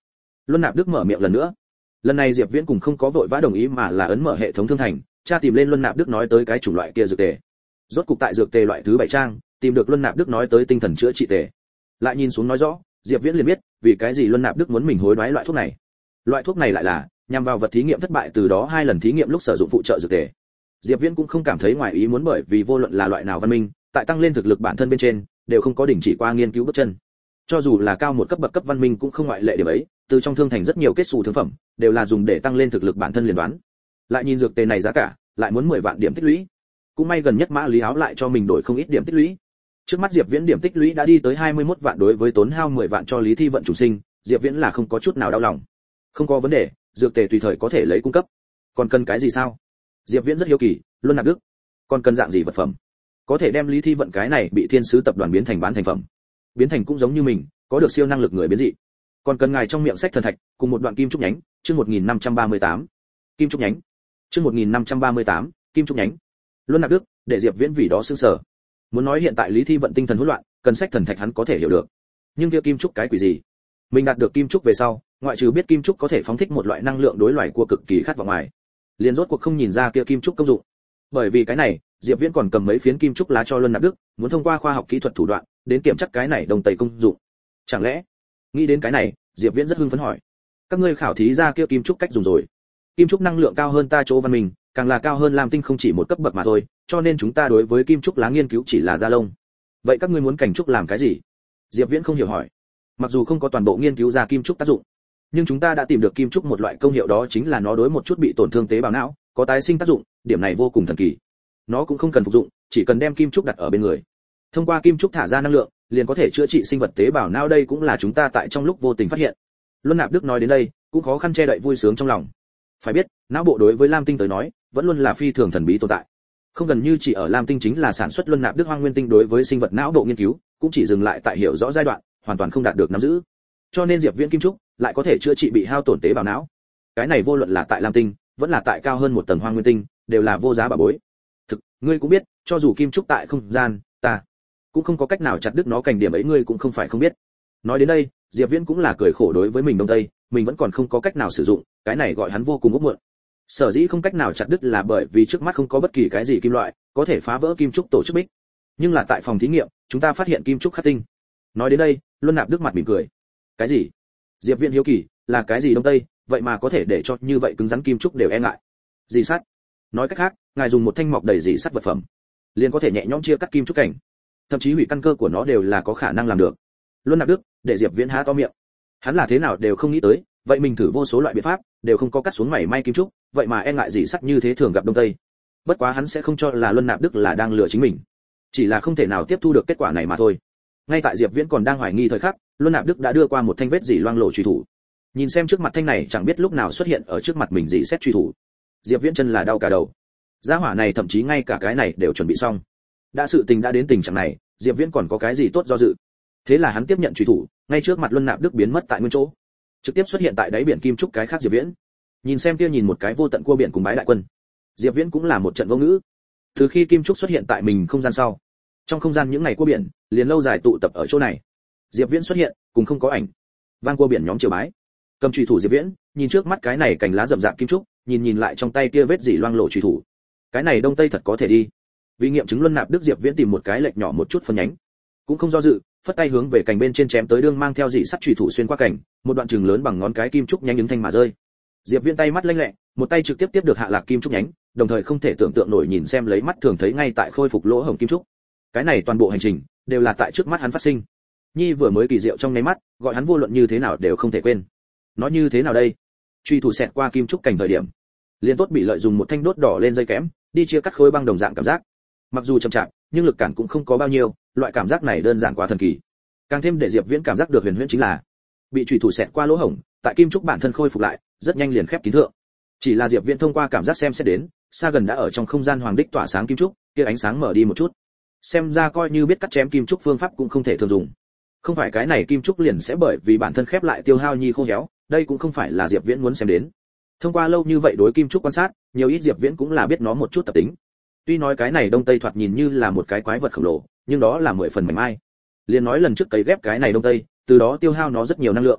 Luân Nạp Đức mở miệng lần nữa. Lần này Diệp Viễn cùng không có vội vã đồng ý mà là ấn mở hệ thống thương thành, tra tìm lên Luân Nạp Đức nói tới cái chủng loại kia dược tề. Rốt cục tại dược tề loại thứ bảy trang, tìm được Luân Nạp Đức nói tới tinh thần chữa trị tề. Lại nhìn xuống nói rõ, Diệp Viễn liền biết, vì cái gì Luân Nạp Đức muốn mình hối đoái loại thuốc này. Loại thuốc này lại là nhằm vào vật thí nghiệm thất bại từ đó hai lần thí nghiệm lúc sử dụng phụ trợ dược tề. Diệp Viễn cũng không cảm thấy ngoài ý muốn bởi vì vô luận là loại nào văn minh, tại tăng lên thực lực bản thân bên trên, đều không có đình chỉ qua nghiên cứu bước chân. Cho dù là cao một cấp bậc cấp văn minh cũng không ngoại lệ điểm ấy, từ trong thương thành rất nhiều kết xù thương phẩm, đều là dùng để tăng lên thực lực bản thân liền đoán. Lại nhìn dược tề này giá cả, lại muốn mười vạn điểm tích lũy. Cũng may gần nhất Mã Lý Áo lại cho mình đổi không ít điểm tích lũy. Trước mắt Diệp Viễn điểm tích lũy đã đi tới hai mươi mốt vạn, đối với tốn hao mười vạn cho Lý Thi vận chủ sinh, Diệp Viễn là không có chút nào đau lòng. Không có vấn đề, dược tề tùy thời có thể lấy cung cấp. Còn cần cái gì sao? Diệp Viễn rất hiếu kỳ, Luân Nạp Đức, còn cần dạng gì vật phẩm? Có thể đem Lý Thi vận cái này bị thiên sứ tập đoàn biến thành bán thành phẩm. Biến thành cũng giống như mình, có được siêu năng lực người biến dị. Còn cần ngài trong miệng sách thần thạch, cùng một đoạn kim trúc nhánh, chương một nghìn năm trăm ba mươi tám. Kim trúc nhánh. Chương một nghìn năm trăm ba mươi tám, kim trúc nhánh. Luân Nạp Đức, để Diệp Viễn vì đó sững sờ. Muốn nói hiện tại Lý Thi vận tinh thần hỗn loạn, cần sách thần thạch hắn có thể hiểu được. Nhưng kia kim trúc cái quỷ gì? Mình đạt được kim trúc về sau, ngoại trừ biết kim trúc có thể phóng thích một loại năng lượng đối loài cua cực kỳ khát vọng ngoài, liền rốt cuộc không nhìn ra kia kim trúc công dụng. Bởi vì cái này, Diệp Viễn còn cầm mấy phiến kim trúc lá cho Luân Nạp Đức, muốn thông qua khoa học kỹ thuật thủ đoạn, đến kiểm chắc cái này đồng tây công dụng. Chẳng lẽ, nghĩ đến cái này, Diệp Viễn rất hưng phấn hỏi: các ngươi khảo thí ra kia kim trúc cách dùng rồi? Kim trúc năng lượng cao hơn ta chỗ văn minh, càng là cao hơn Lam Tinh không chỉ một cấp bậc mà thôi, cho nên chúng ta đối với kim trúc lá nghiên cứu chỉ là da lông. Vậy các ngươi muốn cảnh trúc làm cái gì? Diệp Viễn không hiểu hỏi. Mặc dù không có toàn bộ nghiên cứu ra kim trúc tác dụng, nhưng chúng ta đã tìm được kim trúc một loại công hiệu, đó chính là nó đối một chút bị tổn thương tế bào não có tái sinh tác dụng, điểm này vô cùng thần kỳ. Nó cũng không cần phục dụng, chỉ cần đem kim trúc đặt ở bên người, thông qua kim trúc thả ra năng lượng, liền có thể chữa trị sinh vật tế bào não, đây cũng là chúng ta tại trong lúc vô tình phát hiện. Luân Nạp Đức nói đến đây, cũng khó khăn che đậy vui sướng trong lòng. Phải biết, não bộ đối với Lam Tinh tới nói, vẫn luôn là phi thường thần bí tồn tại. Không gần như chỉ ở Lam Tinh chính là sản xuất Luân Nạp Đức Hoang Nguyên Tinh đối với sinh vật não bộ nghiên cứu, cũng chỉ dừng lại tại hiểu rõ giai đoạn, hoàn toàn không đạt được nắm giữ. Cho nên Diệp Viễn kim trúc lại có thể chữa trị bị hao tổn tế bào não. Cái này vô luận là tại Lam Tinh, vẫn là tại cao hơn một tầng Hoang Nguyên Tinh, đều là vô giá bảo bối. Thực, ngươi cũng biết, cho dù kim trúc tại không gian, ta cũng không có cách nào chặt đứt nó, cảnh điểm ấy ngươi cũng không phải không biết. Nói đến đây, Diệp Viễn cũng là cười khổ, đối với mình đông tây, mình vẫn còn không có cách nào sử dụng, cái này gọi hắn vô cùng ốc muộn. Sở dĩ không cách nào chặt đứt là bởi vì trước mắt không có bất kỳ cái gì kim loại có thể phá vỡ kim trúc tổ chức bích. Nhưng là tại phòng thí nghiệm, chúng ta phát hiện kim trúc khắc tinh. Nói đến đây, Luân Nạp Đức mặt mỉm cười. Cái gì? Diệp Viễn hiếu kỳ, là cái gì đông tây, vậy mà có thể để cho như vậy cứng rắn kim trúc đều e ngại. Dị sắt. Nói cách khác, ngài dùng một thanh mọc đầy dị sắt vật phẩm, liền có thể nhẹ nhõm chia cắt kim trúc cảnh, thậm chí hủy căn cơ của nó đều là có khả năng làm được. Luân Nạp Đức, để Diệp Viễn há to miệng. Hắn là thế nào đều không nghĩ tới, vậy mình thử vô số loại biện pháp, đều không có cắt xuống mảy may kim trúc, vậy mà e ngại dị sắt như thế thường gặp đông tây. Bất quá hắn sẽ không cho là Luân Nạp Đức là đang lừa chính mình, chỉ là không thể nào tiếp thu được kết quả này mà thôi. Ngay tại Diệp Viễn còn đang hoài nghi thời khắc, Luân Nạp Đức đã đưa qua một thanh vết dỉ loang lổ truy thủ. Nhìn xem trước mặt thanh này chẳng biết lúc nào xuất hiện ở trước mặt mình dị xét truy thủ, Diệp Viễn chân là đau cả đầu. Gia hỏa này thậm chí ngay cả cái này đều chuẩn bị xong. Đã sự tình đã đến tình trạng này, Diệp Viễn còn có cái gì tốt do dự? Thế là hắn tiếp nhận truy thủ, ngay trước mặt Luân Nạp Đức biến mất tại nguyên chỗ, trực tiếp xuất hiện tại đáy biển kim trúc cái khác Diệp Viễn. Nhìn xem kia nhìn một cái vô tận cua biển cùng bái đại quân, Diệp Viễn cũng là một trận vô ngữ. Từ khi kim trúc xuất hiện tại mình không gian sau, trong không gian những ngày cua biển liền lâu dài tụ tập ở chỗ này. Diệp Viễn xuất hiện, cùng không có ảnh. Vang cua biển nhóm triều bái. Cầm truy thủ Diệp Viễn, nhìn trước mắt cái này cành lá rậm rạp kim trúc, nhìn nhìn lại trong tay kia vết dỉ loang lổ truy thủ. Cái này đông tây thật có thể đi. Vì nghiệm chứng Luân Nạp Đức, Diệp Viễn tìm một cái lệch nhỏ một chút phân nhánh, cũng không do dự, phất tay hướng về cành bên trên chém tới, đương mang theo dị sắt truy thủ xuyên qua cành, một đoạn trường lớn bằng ngón cái kim trúc nhánh ứng thanh mà rơi. Diệp Viễn tay mắt lênh lẹ, một tay trực tiếp tiếp được hạ lạc kim trúc nhánh, đồng thời không thể tưởng tượng nổi nhìn xem lấy mắt thường thấy ngay tại khôi phục lỗ hổng kim trúc. Cái này toàn bộ hành trình đều là tại trước mắt hắn phát sinh. Nhi vừa mới kỳ diệu trong nháy mắt, gọi hắn vô luận như thế nào đều không thể quên. Nó như thế nào đây? Truy thủ xẹt qua kim trúc cành thời điểm, liên tốt bị lợi dùng một thanh đốt đỏ lên dây kẽm, đi chia cắt khối băng đồng dạng cảm giác. Mặc dù chậm chạp, nhưng lực cản cũng không có bao nhiêu, loại cảm giác này đơn giản quá thần kỳ. Càng thêm để Diệp Viễn cảm giác được huyền huyễn chính là, bị truy thủ xẹt qua lỗ hổng, tại kim trúc bản thân khôi phục lại, rất nhanh liền khép kín thượng. Chỉ là Diệp Viễn thông qua cảm giác xem xét đến, xa gần đã ở trong không gian hoàng đích tỏa sáng kim trúc, kia ánh sáng mở đi một chút. Xem ra coi như biết cắt chém kim trúc phương pháp cũng không thể thường dùng. Không phải cái này kim trúc liền sẽ bởi vì bản thân khép lại tiêu hao nhi khô héo, đây cũng không phải là Diệp Viễn muốn xem đến. Thông qua lâu như vậy đối kim trúc quan sát, nhiều ít Diệp Viễn cũng là biết nó một chút tập tính. Tuy nói cái này đông tây thoạt nhìn như là một cái quái vật khổng lồ, nhưng đó là mười phần mảnh mai. Liền nói lần trước cấy ghép cái này đông tây, từ đó tiêu hao nó rất nhiều năng lượng.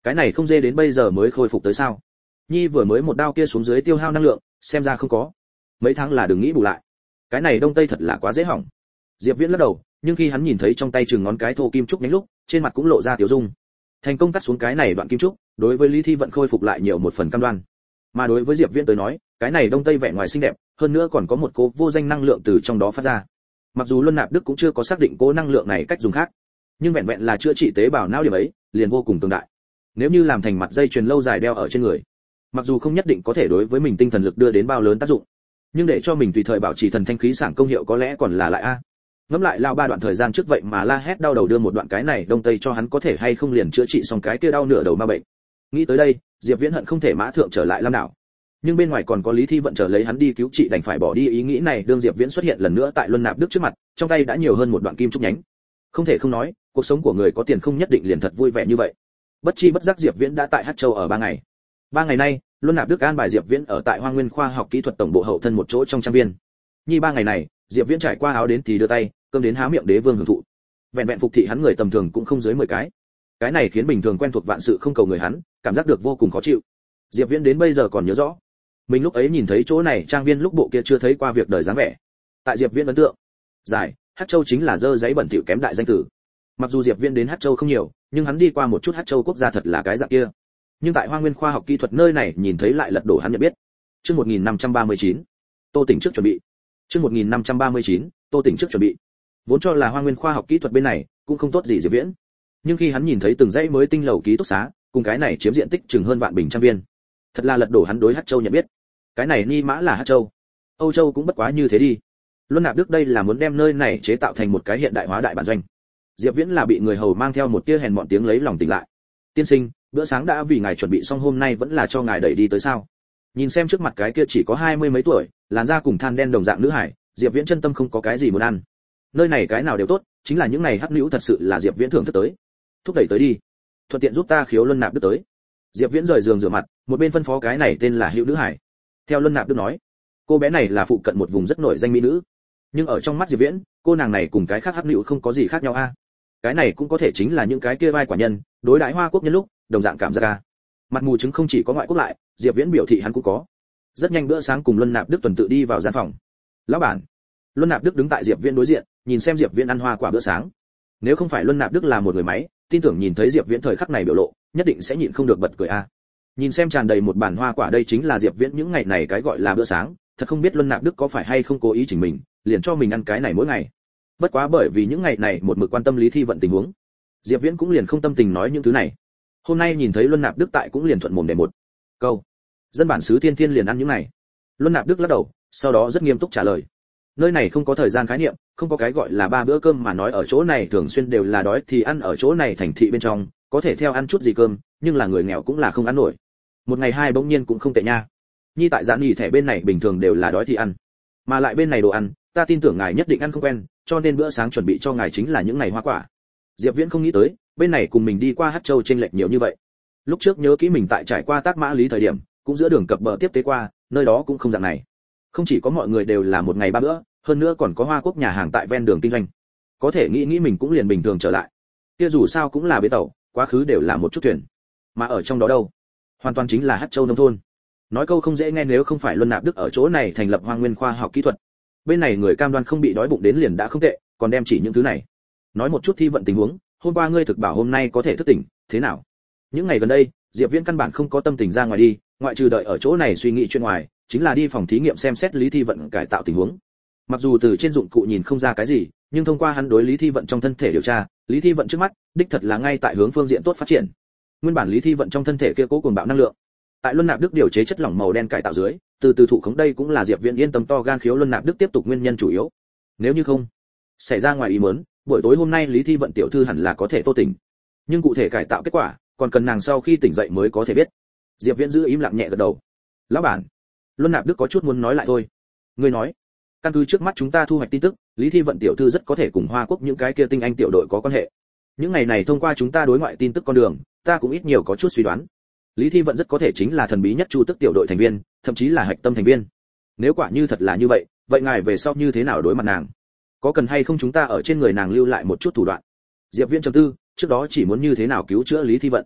Cái này không dê đến bây giờ mới khôi phục tới sao? Nhi vừa mới một đao kia xuống dưới tiêu hao năng lượng, xem ra không có. Mấy tháng là đừng nghĩ bù lại. Cái này đông tây thật là quá dễ hỏng. Diệp Viễn lắc đầu, nhưng khi hắn nhìn thấy trong tay chừng ngón cái thô kim trúc nhánh lúc, trên mặt cũng lộ ra tiểu dung. Thành công cắt xuống cái này đoạn kim trúc, đối với Lý Thi Vận khôi phục lại nhiều một phần cam đoan. Mà đối với Diệp Viễn tới nói, cái này đông tây vẻ ngoài xinh đẹp, hơn nữa còn có một cố vô danh năng lượng từ trong đó phát ra. Mặc dù Luân Nạp Đức cũng chưa có xác định cố năng lượng này cách dùng khác, nhưng vẹn vẹn là chữa trị tế bào não điểm ấy, liền vô cùng cường đại. Nếu như làm thành mặt dây chuyền lâu dài đeo ở trên người, mặc dù không nhất định có thể đối với mình tinh thần lực đưa đến bao lớn tác dụng, nhưng để cho mình tùy thời bảo trì thần thanh khí sảng công hiệu có lẽ còn là lại a. Ngẫm lại lao ba đoạn thời gian trước vậy mà la hét đau đầu đưa một đoạn cái này đông tây cho hắn có thể hay không liền chữa trị xong cái kia đau nửa đầu ma bệnh. Nghĩ tới đây, Diệp Viễn hận không thể mã thượng trở lại Lam đảo. Nhưng bên ngoài còn có Lý Thi Vận chờ lấy hắn đi cứu trị đành phải bỏ đi ý nghĩ này, đương Diệp Viễn xuất hiện lần nữa tại Luân Nạp Đức trước mặt, trong tay đã nhiều hơn một đoạn kim trúc nhánh. Không thể không nói, cuộc sống của người có tiền không nhất định liền thật vui vẻ như vậy. Bất chi bất giác Diệp Viễn đã tại Hắc Châu ở ba ngày. Ba ngày nay, Luân Nạp Đức an bài Diệp Viễn ở tại Hoa Nguyên khoa học kỹ thuật tổng bộ hậu thân một chỗ trong trang viên. Nhi ba ngày này, Diệp Viễn trải qua áo đến thì đưa tay, cơm đến há miệng đế vương hưởng thụ. Vẹn vẹn phục thị hắn người tầm thường cũng không dưới mười cái. Cái này khiến bình thường quen thuộc vạn sự không cầu người hắn, cảm giác được vô cùng khó chịu. Diệp Viễn đến bây giờ còn nhớ rõ, mình lúc ấy nhìn thấy chỗ này trang viên lúc bộ kia chưa thấy qua việc đời dáng vẻ. Tại Diệp Viễn ấn tượng, giải, Hắc Châu chính là dơ giấy bẩn thỉu kém đại danh tử. Mặc dù Diệp Viễn đến Hắc Châu không nhiều, nhưng hắn đi qua một chút Hắc Châu quốc gia thật là cái dạng kia. Nhưng tại Hoa Nguyên khoa học kỹ thuật nơi này nhìn thấy lại lật đổ hắn nhận biết. Chương một nghìn năm trăm ba mươi chín, Tô Tỉnh trước chuẩn bị. Chương một nghìn năm trăm ba mươi chín, Tô Tỉnh trước chuẩn bị. Vốn cho là Hoa Nguyên khoa học kỹ thuật bên này cũng không tốt gì Diệp Viễn. Nhưng khi hắn nhìn thấy từng dãy mới tinh lầu ký túc xá, cùng cái này chiếm diện tích chừng hơn vạn bình trang viên, thật là lật đổ hắn đối Hắc Châu nhận biết. Cái này ni mã là Hắc Châu. Âu Châu cũng bất quá như thế đi. Luân Nạp Đức đây là muốn đem nơi này chế tạo thành một cái hiện đại hóa đại bản doanh. Diệp Viễn là bị người hầu mang theo một tia hèn mọn tiếng lấy lòng tỉnh lại. Tiên sinh, bữa sáng đã vì ngài chuẩn bị xong, hôm nay vẫn là cho ngài đẩy đi tới sao? Nhìn xem trước mặt cái kia chỉ có hai mươi mấy tuổi, làn da cùng than đen đồng dạng nữ hải, Diệp Viễn chân tâm không có cái gì muốn ăn. Nơi này cái nào đều tốt, chính là những này hắc nữu thật sự là Diệp Viễn thưởng thức tới. Thúc đẩy tới đi, thuận tiện giúp ta khiếu Luân Nạp Đức tới. Diệp Viễn rời giường rửa mặt, một bên phân phó cái này tên là Hữu nữ hải. Theo Luân Nạp Đức nói, cô bé này là phụ cận một vùng rất nổi danh mỹ nữ, nhưng ở trong mắt Diệp Viễn, cô nàng này cùng cái khác hắc nữu không có gì khác nhau a. Cái này cũng có thể chính là những cái kia vai quả nhân, đối đãi Hoa Quốc nhân lúc, đồng dạng cảm giác a. Mặt mù chứng không chỉ có ngoại quốc lại, Diệp Viễn biểu thị hắn cũng có. Rất nhanh bữa sáng cùng Luân Nạp Đức tuần tự đi vào gian phòng. Lão bản. Luân Nạp Đức đứng tại Diệp Viễn đối diện, nhìn xem Diệp Viễn ăn hoa quả bữa sáng. Nếu không phải Luân Nạp Đức là một người máy, tin tưởng nhìn thấy Diệp Viễn thời khắc này biểu lộ, nhất định sẽ nhịn không được bật cười a. Nhìn xem tràn đầy một bàn hoa quả, đây chính là Diệp Viễn những ngày này cái gọi là bữa sáng, thật không biết Luân Nạp Đức có phải hay không cố ý chỉnh mình, liền cho mình ăn cái này mỗi ngày. Bất quá bởi vì những ngày này một mực quan tâm Lý Thi Vận tình huống, Diệp Viễn cũng liền không tâm tình nói những thứ này. Hôm nay nhìn thấy Luân Nạp Đức tại cũng liền thuận mồm để một câu. Dân bản xứ thiên thiên liền ăn những này. Luân Nạp Đức lắc đầu, sau đó rất nghiêm túc trả lời. Nơi này không có thời gian khái niệm, không có cái gọi là ba bữa cơm mà nói, ở chỗ này thường xuyên đều là đói thì ăn, ở chỗ này thành thị bên trong, có thể theo ăn chút gì cơm, nhưng là người nghèo cũng là không ăn nổi. Một ngày hai bỗng nhiên cũng không tệ nha. Nhi tại giản nghỉ thẻ bên này bình thường đều là đói thì ăn, mà lại bên này đồ ăn, ta tin tưởng ngài nhất định ăn không quen, cho nên bữa sáng chuẩn bị cho ngài chính là những ngày hoa quả. Diệp Viễn không nghĩ tới, bên này cùng mình đi qua Hắc Châu chênh lệch nhiều như vậy. Lúc trước nhớ kỹ mình tại trải qua Tác Mã Lý thời điểm, cũng giữa đường cập bờ tiếp tế qua, nơi đó cũng không dạng này. Không chỉ có mọi người đều là một ngày ba bữa, hơn nữa còn có Hoa Quốc nhà hàng tại ven đường kinh doanh. Có thể nghĩ nghĩ mình cũng liền bình thường trở lại. Kia dù sao cũng là bến tàu, quá khứ đều là một chút thuyền. Mà ở trong đó đâu, hoàn toàn chính là Hắc Châu nông thôn. Nói câu không dễ nghe, nếu không phải Luân Nạp Đức ở chỗ này thành lập Hoa Nguyên khoa học kỹ thuật, bên này người cam đoan không bị đói bụng đến liền đã không tệ, còn đem chỉ những thứ này. Nói một chút Thi Vận tình huống, hôm qua ngươi thực bảo hôm nay có thể thức tỉnh, thế nào? Những ngày gần đây, Diệp Viễn căn bản không có tâm tình ra ngoài đi, ngoại trừ đợi ở chỗ này suy nghĩ chuyện ngoài, chính là đi phòng thí nghiệm xem xét Lý Thi Vận cải tạo tình huống. Mặc dù từ trên dụng cụ nhìn không ra cái gì, nhưng thông qua hắn đối Lý Thi Vận trong thân thể điều tra, Lý Thi Vận trước mắt, đích thật là ngay tại hướng phương diện tốt phát triển. Nguyên bản Lý Thi Vận trong thân thể kia cố cuồng bạo năng lượng, tại Luân Nạp Đức điều chế chất lỏng màu đen cải tạo dưới, từ từ thụ khống, đây cũng là Diệp Viễn yên tâm to gan khiếu Luân Nạp Đức tiếp tục nguyên nhân chủ yếu. Nếu như không xảy ra ngoài ý muốn, buổi tối hôm nay Lý Thi Vận tiểu thư hẳn là có thể tô tỉnh. Nhưng cụ thể cải tạo kết quả, còn cần nàng sau khi tỉnh dậy mới có thể biết. Diệp Viễn giữ im lặng nhẹ gật đầu. Lão bản. Luân Nạp Đức có chút muốn nói lại thôi. Ngươi nói, căn cứ trước mắt chúng ta thu hoạch tin tức, Lý Thi Vận tiểu thư rất có thể cùng Hoa Quốc những cái kia tinh anh tiểu đội có quan hệ. Những ngày này thông qua chúng ta đối ngoại tin tức con đường, ta cũng ít nhiều có chút suy đoán. Lý Thi Vận rất có thể chính là thần bí nhất Chu Tức tiểu đội thành viên, thậm chí là hạch tâm thành viên. Nếu quả như thật là như vậy, vậy ngài về sau như thế nào đối mặt nàng? Có cần hay không chúng ta ở trên người nàng lưu lại một chút thủ đoạn? Diệp Viễn trầm tư, trước đó chỉ muốn như thế nào cứu chữa Lý Thi Vận.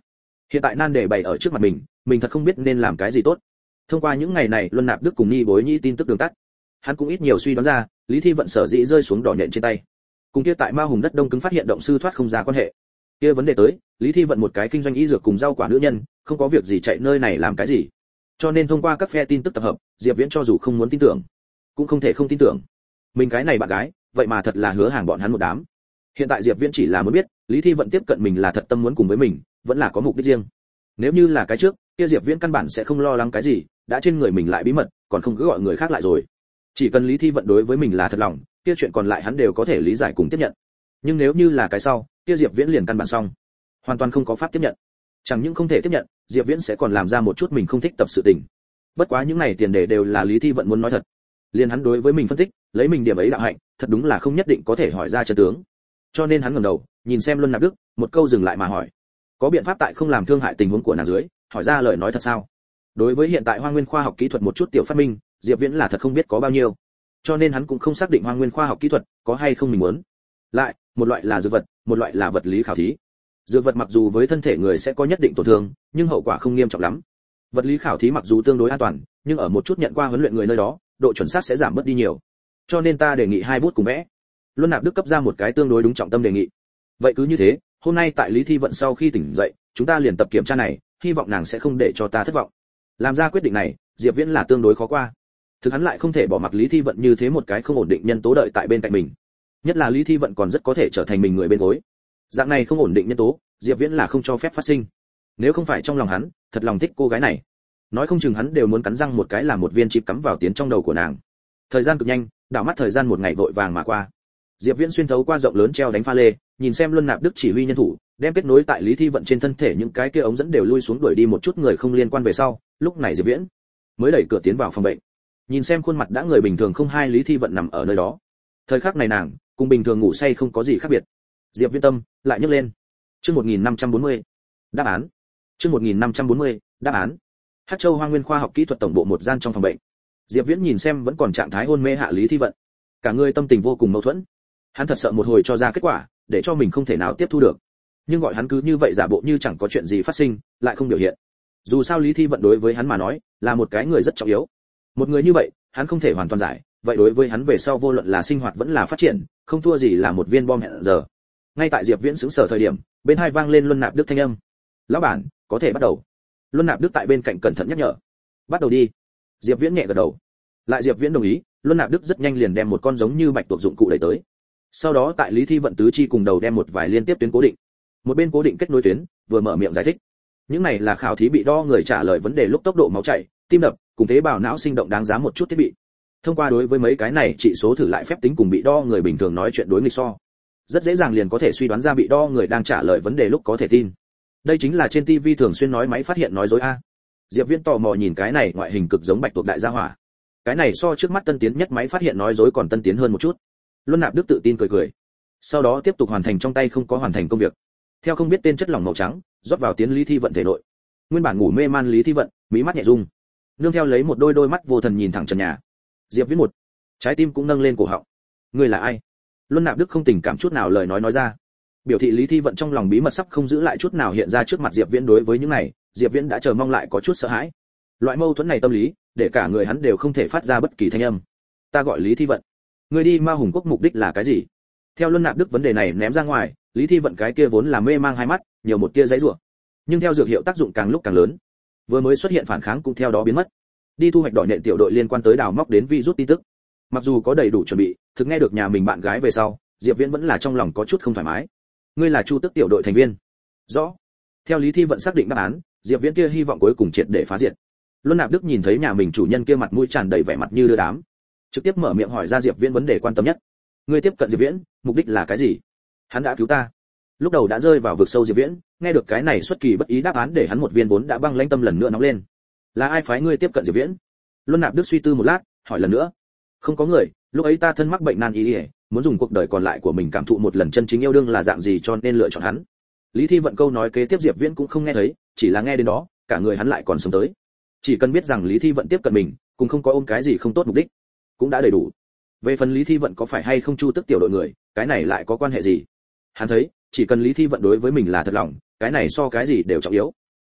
Hiện tại nan đề bày ở trước mặt mình, mình thật không biết nên làm cái gì tốt. Thông qua những ngày này Luân Nạp Đức cùng Nhi Bối Nhĩ tin tức đường tắt, hắn cũng ít nhiều suy đoán ra, Lý Thi Vận sở dĩ rơi xuống đỏ nhện trên tay. Cùng kia tại Ma Hùng đất đông cứng phát hiện động sư thoát không ra quan hệ. Kia vấn đề tới, Lý Thi Vận một cái kinh doanh y dược cùng rau quả nữ nhân, không có việc gì chạy nơi này làm cái gì. Cho nên thông qua các phe tin tức tập hợp, Diệp Viễn cho dù không muốn tin tưởng, cũng không thể không tin tưởng. Mình cái này bạn gái, vậy mà thật là hứa hàng bọn hắn một đám. Hiện tại Diệp Viễn chỉ là muốn biết, Lý Thi Vận tiếp cận mình là thật tâm muốn cùng với mình, vẫn là có mục đích riêng. Nếu như là cái trước, kia Diệp Viễn căn bản sẽ không lo lắng cái gì, đã trên người mình lại bí mật, còn không cứ gọi người khác lại rồi. Chỉ cần Lý Thi Vận đối với mình là thật lòng, kia chuyện còn lại hắn đều có thể lý giải cùng tiếp nhận. Nhưng nếu như là cái sau, kia Diệp Viễn liền căn bản xong, hoàn toàn không có pháp tiếp nhận. Chẳng những không thể tiếp nhận, Diệp Viễn sẽ còn làm ra một chút mình không thích tập sự tình. Bất quá những này tiền đề đều là Lý Thi Vận muốn nói thật. Liên hắn đối với mình phân tích, lấy mình điểm ấy đạo hạnh, thật đúng là không nhất định có thể hỏi ra chân tướng. Cho nên hắn ngẩng đầu, nhìn xem Luân Nạp Đức, một câu dừng lại mà hỏi: "Có biện pháp tại không làm thương hại tình huống của nàng dưới, hỏi ra lời nói thật sao?" Đối với hiện tại Hoa Nguyên khoa học kỹ thuật một chút tiểu phát minh, Diệp Viễn là thật không biết có bao nhiêu. Cho nên hắn cũng không xác định Hoa Nguyên khoa học kỹ thuật có hay không mình muốn. Lại, một loại là dược vật, một loại là vật lý khảo thí. Dược vật mặc dù với thân thể người sẽ có nhất định tổn thương, nhưng hậu quả không nghiêm trọng lắm. Vật lý khảo thí mặc dù tương đối an toàn, nhưng ở một chút nhận qua huấn luyện người nơi đó, độ chuẩn xác sẽ giảm bớt đi nhiều. Cho nên ta đề nghị hai bút cùng vẽ. Luân Nạp Đức cấp ra một cái tương đối đúng trọng tâm đề nghị. Vậy cứ như thế, hôm nay tại Lý Thi Vận sau khi tỉnh dậy, chúng ta liền tập kiểm tra này, hy vọng nàng sẽ không để cho ta thất vọng. Làm ra quyết định này, Diệp Viễn là tương đối khó qua. Thực hắn lại không thể bỏ mặc Lý Thi Vận như thế một cái không ổn định nhân tố đợi tại bên cạnh mình. Nhất là Lý Thi Vận còn rất có thể trở thành mình người bên gối. Dạng này không ổn định nhân tố, Diệp Viễn là không cho phép phát sinh. Nếu không phải trong lòng hắn, thật lòng thích cô gái này, nói không chừng hắn đều muốn cắn răng một cái làm một viên chip cắm vào tiến trong đầu của nàng. Thời gian cực nhanh, đảo mắt thời gian một ngày vội vàng mà qua. Diệp Viễn xuyên thấu qua rộng lớn treo đánh pha lê, nhìn xem Luân Nạp Đức chỉ huy nhân thủ, đem kết nối tại Lý Thi Vận trên thân thể những cái kia ống dẫn đều lui xuống đuổi đi một chút người không liên quan về sau, lúc này Diệp Viễn mới đẩy cửa tiến vào phòng bệnh. Nhìn xem khuôn mặt đã người bình thường không hai Lý Thi Vận nằm ở nơi đó. Thời khắc này nàng, cùng bình thường ngủ say không có gì khác biệt. Diệp Viễn tâm lại nhấc lên. Chương một nghìn năm trăm bốn mươi. Đáp án. Chương một nghìn năm trăm bốn mươi. Đáp án. Hắc Châu Hoa Nguyên khoa học kỹ thuật tổng bộ một gian trong phòng bệnh. Diệp Viễn nhìn xem vẫn còn trạng thái hôn mê hạ Lý Thi Vận, cả người tâm tình vô cùng mâu thuẫn. Hắn thật sợ một hồi cho ra kết quả, để cho mình không thể nào tiếp thu được. Nhưng gọi hắn cứ như vậy giả bộ như chẳng có chuyện gì phát sinh, lại không biểu hiện. Dù sao Lý Thi Vận đối với hắn mà nói, là một cái người rất trọng yếu. Một người như vậy, hắn không thể hoàn toàn giải, vậy đối với hắn về sau vô luận là sinh hoạt vẫn là phát triển, không thua gì là một viên bom hẹn giờ. Ngay tại Diệp Viễn sững sờ thời điểm, bên hai vang lên Luân Nạp Đức thanh âm. "Lão bản, có thể bắt đầu." Luân Nạp Đức tại bên cạnh cẩn thận nhắc nhở. "Bắt đầu đi." Diệp Viễn nhẹ gật đầu. Lại Diệp Viễn đồng ý, Luân Nạp Đức rất nhanh liền đem một con giống như bạch tuộc dụng cụ đẩy tới. Sau đó tại Lý Thi Vận tứ chi cùng đầu đem một vài liên tiếp tuyến cố định. Một bên cố định kết nối tuyến, vừa mở miệng giải thích. Những này là khảo thí bị đo người trả lời vấn đề lúc tốc độ máu chảy, tim đập, cùng tế bào não sinh động đáng giá một chút thiết bị. Thông qua đối với mấy cái này chỉ số thử lại phép tính cùng bị đo người bình thường nói chuyện đối nghịch so, rất dễ dàng liền có thể suy đoán ra bị đo người đang trả lời vấn đề lúc có thể tin. Đây chính là trên ti vi thường xuyên nói máy phát hiện nói dối a. Diệp Viễn tò mò nhìn cái này ngoại hình cực giống bạch tuộc đại gia hỏa. Cái này so trước mắt tân tiến nhất máy phát hiện nói dối còn tân tiến hơn một chút. Luân Nạp Đức tự tin cười cười. Sau đó tiếp tục hoàn thành trong tay không có hoàn thành công việc. Theo không biết tên chất lỏng màu trắng, rót vào tiến Lý Thi Vận thể nội. Nguyên bản ngủ mê man Lý Thi Vận, mí mắt nhẹ rung. Nương theo lấy một đôi đôi mắt vô thần nhìn thẳng trần nhà. Diệp Viễn một, trái tim cũng nâng lên cổ họng. Ngươi là ai? Luân Nạp Đức không tình cảm chút nào lời nói nói ra. Biểu thị Lý Thi Vận trong lòng bí mật sắp không giữ lại chút nào hiện ra trước mặt Diệp Viễn. Đối với những này, Diệp Viễn đã chờ mong lại có chút sợ hãi. Loại mâu thuẫn này tâm lý, để cả người hắn đều không thể phát ra bất kỳ thanh âm. Ta gọi Lý Thi Vận. Ngươi đi Ma Hùng Quốc mục đích là cái gì? Theo Luân Nạp Đức vấn đề này ném ra ngoài, Lý Thi Vận cái kia vốn là mê mang hai mắt, nhiều một tia giãy giụa. Nhưng theo dược hiệu tác dụng càng lúc càng lớn, vừa mới xuất hiện phản kháng cũng theo đó biến mất. Đi thu hoạch đòi nện tiểu đội liên quan tới đào móc đến virus tin tức. Mặc dù có đầy đủ chuẩn bị, thực nghe được nhà mình bạn gái về sau, Diệp Viễn vẫn là trong lòng có chút không thoải mái. Ngươi là Chu Tức tiểu đội thành viên? Rõ. Theo Lý Thi Vận xác định đáp án, Diệp Viễn kia hy vọng cuối cùng triệt để phá diệt. Luân Nạp Đức nhìn thấy nhà mình chủ nhân kia mặt mũi tràn đầy vẻ mặt như đưa đám, trực tiếp mở miệng hỏi ra Diệp Viễn vấn đề quan tâm nhất. Ngươi tiếp cận Diệp Viễn, mục đích là cái gì? Hắn đã cứu ta. Lúc đầu đã rơi vào vực sâu Diệp Viễn, nghe được cái này xuất kỳ bất ý đáp án để hắn một viên vốn đã băng lãnh tâm lần nữa nóng lên. Là ai phái ngươi tiếp cận Diệp Viễn? Luân Nạp Đức suy tư một lát, hỏi lần nữa. Không có người, lúc ấy ta thân mắc bệnh nan y, muốn dùng cuộc đời còn lại của mình cảm thụ một lần chân chính yêu đương là dạng gì cho nên lựa chọn hắn. Lý Thi Vận câu nói kế tiếp Diệp Viễn cũng không nghe thấy, chỉ là nghe đến đó, cả người hắn lại còn sống tới. Chỉ cần biết rằng Lý Thi Vận tiếp cận mình, cũng không có ôm cái gì không tốt mục đích, cũng đã đầy đủ. Về phần Lý Thi Vận có phải hay không Chu Tức tiểu đội người, cái này lại có quan hệ gì? Hắn thấy, chỉ cần Lý Thi Vận đối với mình là thật lòng, cái này so cái gì đều trọng yếu.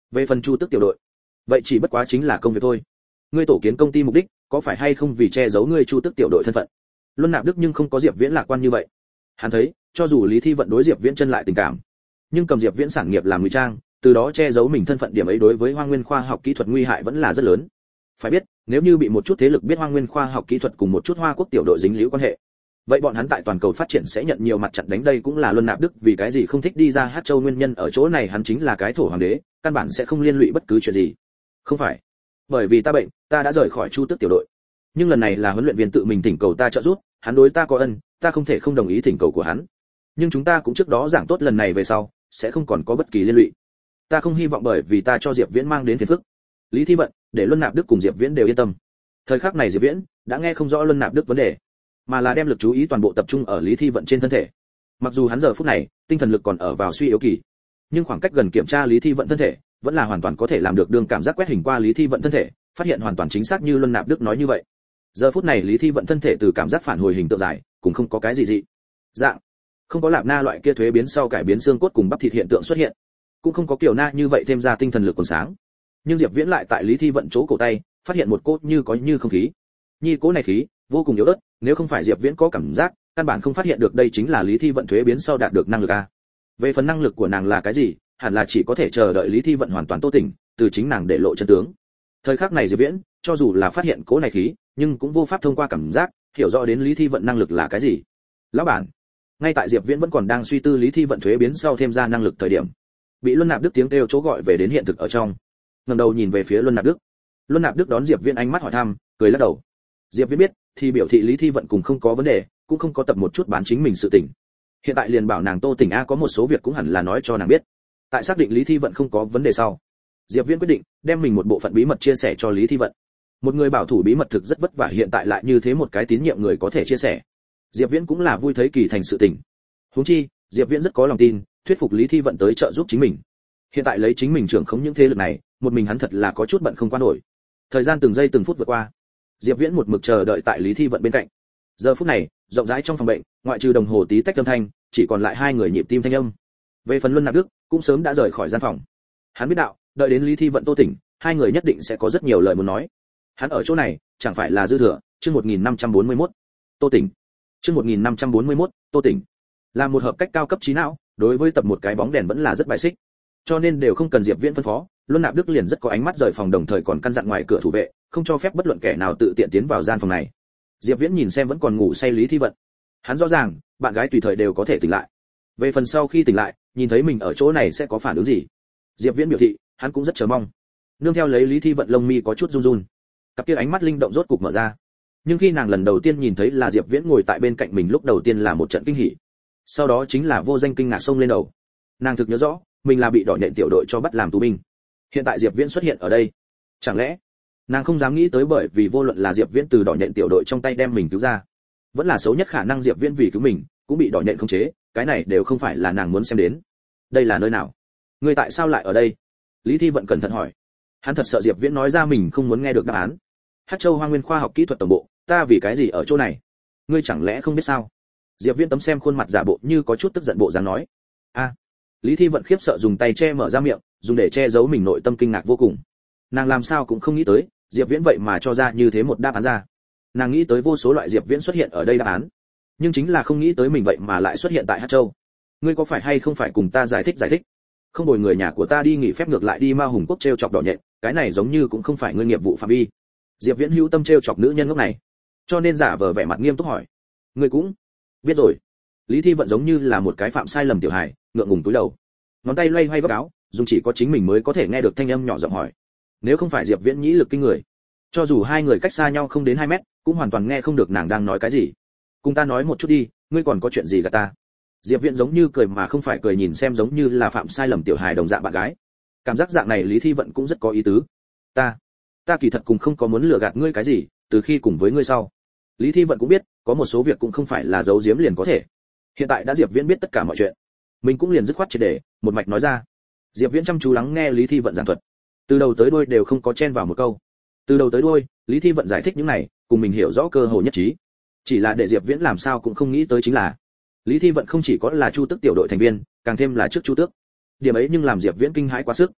Về phần Chu Tước tiểu đội, vậy chỉ bất quá chính là công việc thôi. Ngươi tổ kiến công ty mục đích có phải hay không vì che giấu ngươi Chu Tước tiểu đội thân phận? Luân Nạp Đức nhưng không có Diệp Viễn lạc quan như vậy. Hắn thấy, cho dù Lý Thi Vận đối Diệp Viễn chân lại tình cảm, nhưng cầm Diệp Viễn sản nghiệp làm ngụy trang, từ đó che giấu mình thân phận, điểm ấy đối với Hoang Nguyên khoa học kỹ thuật nguy hại vẫn là rất lớn. Phải biết, nếu như bị một chút thế lực biết Hoang Nguyên khoa học kỹ thuật cùng một chút Hoa Quốc tiểu đội dính líu quan hệ, vậy bọn hắn tại toàn cầu phát triển sẽ nhận nhiều mặt chặn đánh. Đây cũng là Luân Nạp Đức vì cái gì không thích đi ra Hát Châu nguyên nhân. Ở chỗ này hắn chính là cái thổ hoàng đế, căn bản sẽ không liên lụy bất cứ chuyện gì. Không phải bởi vì ta bệnh, ta đã rời khỏi Chu Tước tiểu đội, nhưng lần này là huấn luyện viên tự mình thỉnh cầu ta trợ giúp, hắn đối ta có ân, ta không thể không đồng ý thỉnh cầu của hắn. Nhưng chúng ta cũng trước đó giảng tốt lần này về sau sẽ không còn có bất kỳ liên lụy. Ta không hy vọng bởi vì ta cho Diệp Viễn mang đến phiền phức. Lý Thi Vận, để Luân Nạp Đức cùng Diệp Viễn đều yên tâm. Thời khắc này Diệp Viễn đã nghe không rõ Luân Nạp Đức vấn đề, mà là đem lực chú ý toàn bộ tập trung ở Lý Thi Vận trên thân thể. Mặc dù hắn giờ phút này tinh thần lực còn ở vào suy yếu kỳ, nhưng khoảng cách gần kiểm tra Lý Thi Vận thân thể vẫn là hoàn toàn có thể làm được. Đương cảm giác quét hình qua Lý Thi Vận thân thể, phát hiện hoàn toàn chính xác như Luân Nạp Đức nói như vậy. Giờ phút này Lý Thi Vận thân thể từ cảm giác phản hồi hình tượng dài, cũng không có cái gì dị dạng, không có lạp na loại kia thuế biến sau cải biến xương cốt cùng bắp thịt hiện tượng xuất hiện, cũng không có kiểu na như vậy thêm ra tinh thần lực còn sáng. Nhưng Diệp Viễn lại tại Lý Thi Vận chỗ cổ tay phát hiện một cốt như có như không khí. Nhi cỗ này khí vô cùng yếu ớt, nếu không phải Diệp Viễn có cảm giác, căn bản không phát hiện được đây chính là Lý Thi Vận thuế biến sau đạt được năng lực a. Về phần năng lực của nàng là cái gì, hẳn là chỉ có thể chờ đợi Lý Thi Vận hoàn toàn tô tỉnh, từ chính nàng để lộ chân tướng. Thời khắc này Diệp Viễn, cho dù là phát hiện cỗ này khí, nhưng cũng vô pháp thông qua cảm giác hiểu rõ đến Lý Thi Vận năng lực là cái gì. Lão bản, ngay tại Diệp Viễn vẫn còn đang suy tư Lý Thi Vận thuế biến sau thêm ra năng lực thời điểm, bị Luân Nạp Đức tiếng kêu chỗ gọi về đến hiện thực ở trong. Ngẩng đầu nhìn về phía Luân Nạp Đức. Luân Nạp Đức đón Diệp Viễn ánh mắt hỏi thăm, cười lắc đầu. Diệp Viễn biết, thì biểu thị Lý Thi Vận cùng không có vấn đề, cũng không có tập một chút bán chính mình sự tình. Hiện tại liền bảo nàng tô tỉnh a, có một số việc cũng hẳn là nói cho nàng biết. Tại xác định Lý Thi Vận không có vấn đề sau, Diệp Viễn quyết định đem mình một bộ phận bí mật chia sẻ cho Lý Thi Vận. Một người bảo thủ bí mật thực rất vất vả, hiện tại lại như thế một cái tín nhiệm người có thể chia sẻ, Diệp Viễn cũng là vui thấy kỳ thành sự tình. Huống chi, Diệp Viễn rất có lòng tin, thuyết phục Lý Thi Vận tới trợ giúp chính mình. Hiện tại lấy chính mình trưởng khống những thế lực này, một mình hắn thật là có chút bận không qua nổi. Thời gian từng giây từng phút vượt qua, Diệp Viễn một mực chờ đợi tại Lý Thi Vận bên cạnh. Giờ phút này, rộng rãi trong phòng bệnh, ngoại trừ đồng hồ tí tách âm thanh, chỉ còn lại hai người nhịp tim thanh âm. Về phần Luân Nạp Đức, cũng sớm đã rời khỏi gian phòng. Hắn biết đạo, đợi đến Lý Thi Vận tô tỉnh, hai người nhất định sẽ có rất nhiều lời muốn nói. Hắn ở chỗ này, chẳng phải là dư thừa. Chương một nghìn năm trăm bốn mươi mốt, tô tỉnh. Chương một nghìn năm trăm bốn mươi mốt, tô tỉnh. Là một hợp cách cao cấp trí não, đối với tập một cái bóng đèn vẫn là rất bài xích. Cho nên đều không cần Diệp Viễn phân phó, Luân Nạp Đức liền rất có ánh mắt rời phòng, đồng thời còn căn dặn ngoài cửa thủ vệ, không cho phép bất luận kẻ nào tự tiện tiến vào gian phòng này. Diệp Viễn nhìn xem vẫn còn ngủ say Lý Thi Vận, hắn rõ ràng, bạn gái tùy thời đều có thể tỉnh lại. Về phần sau khi tỉnh lại, nhìn thấy mình ở chỗ này sẽ có phản ứng gì, Diệp Viễn biểu thị, hắn cũng rất chờ mong. Nương theo lấy Lý Thi Vận lông mi có chút run run, cặp kia ánh mắt linh động rốt cục mở ra. Nhưng khi nàng lần đầu tiên nhìn thấy là Diệp Viễn ngồi tại bên cạnh mình, lúc đầu tiên là một trận kinh hỉ, sau đó chính là vô danh kinh ngạc xông lên đầu. Nàng thực nhớ rõ, mình là bị đỏ nhện tiểu đội cho bắt làm tù binh. Hiện tại Diệp Viễn xuất hiện ở đây, chẳng lẽ nàng không dám nghĩ tới, bởi vì vô luận là Diệp Viễn từ đỏ nhện tiểu đội trong tay đem mình cứu ra, vẫn là xấu nhất khả năng Diệp Viễn vì cứu mình cũng bị đỏ nhện khống chế, cái này đều không phải là nàng muốn xem đến. Đây là nơi nào? Ngươi tại sao lại ở đây? Lý Thi Vận cẩn thận hỏi. Hắn thật sợ Diệp Viễn nói ra mình không muốn nghe được đáp án. Hát Châu Hoang Nguyên khoa học kỹ thuật tổng bộ, ta vì cái gì ở chỗ này? Ngươi chẳng lẽ không biết sao? Diệp Viễn tấm xem khuôn mặt giả bộ như có chút tức giận bộ dáng nói. A. Lý Thi Vận khiếp sợ dùng tay che mở ra miệng, dùng để che giấu mình nội tâm kinh ngạc vô cùng. Nàng làm sao cũng không nghĩ tới, Diệp Viễn vậy mà cho ra như thế một đáp án ra. Nàng nghĩ tới vô số loại Diệp Viễn xuất hiện ở đây đáp án, nhưng chính là không nghĩ tới mình vậy mà lại xuất hiện tại Hát Châu. Ngươi có phải hay không phải cùng ta giải thích giải thích? Không bồi người nhà của ta đi nghỉ phép ngược lại đi Ma Hùng Quốc trêu chọc đỏ nhện, cái này giống như cũng không phải ngươi nghiệp vụ phạm vi. Diệp Viễn hữu tâm trêu chọc nữ nhân ngốc này, cho nên giả vờ vẻ mặt nghiêm túc hỏi. Ngươi cũng biết rồi. Lý Thi Vận giống như là một cái phạm sai lầm tiểu hài, ngượng ngùng túi đầu, ngón tay loay hoay góc áo, dùng chỉ có chính mình mới có thể nghe được thanh âm nhỏ giọng hỏi. Nếu không phải Diệp Viễn nhĩ lực kinh người, cho dù hai người cách xa nhau không đến hai mét, cũng hoàn toàn nghe không được nàng đang nói cái gì. Cùng ta nói một chút đi, ngươi còn có chuyện gì gạt ta? Diệp Viễn giống như cười mà không phải cười, nhìn xem giống như là phạm sai lầm tiểu hài đồng dạng bạn gái. Cảm giác dạng này Lý Thi Vận cũng rất có ý tứ. Ta, ta kỳ thật cùng không có muốn lừa gạt ngươi cái gì, từ khi cùng với ngươi sau. Lý Thi Vận cũng biết, có một số việc cũng không phải là giấu giếm liền có thể. Hiện tại đã Diệp Viễn biết tất cả mọi chuyện, mình cũng liền dứt khoát triệt để, một mạch nói ra. Diệp Viễn chăm chú lắng nghe Lý Thi Vận giảng thuật, từ đầu tới đuôi đều không có chen vào một câu. Từ đầu tới đuôi, Lý Thi Vận giải thích những này, cùng mình hiểu rõ cơ hồ nhất trí. Chỉ là để Diệp Viễn làm sao cũng không nghĩ tới chính là, Lý Thi Vận không chỉ có là Chu Tước tiểu đội thành viên, càng thêm là trước Chu Tước. Điểm ấy nhưng làm Diệp Viễn kinh hãi quá sức.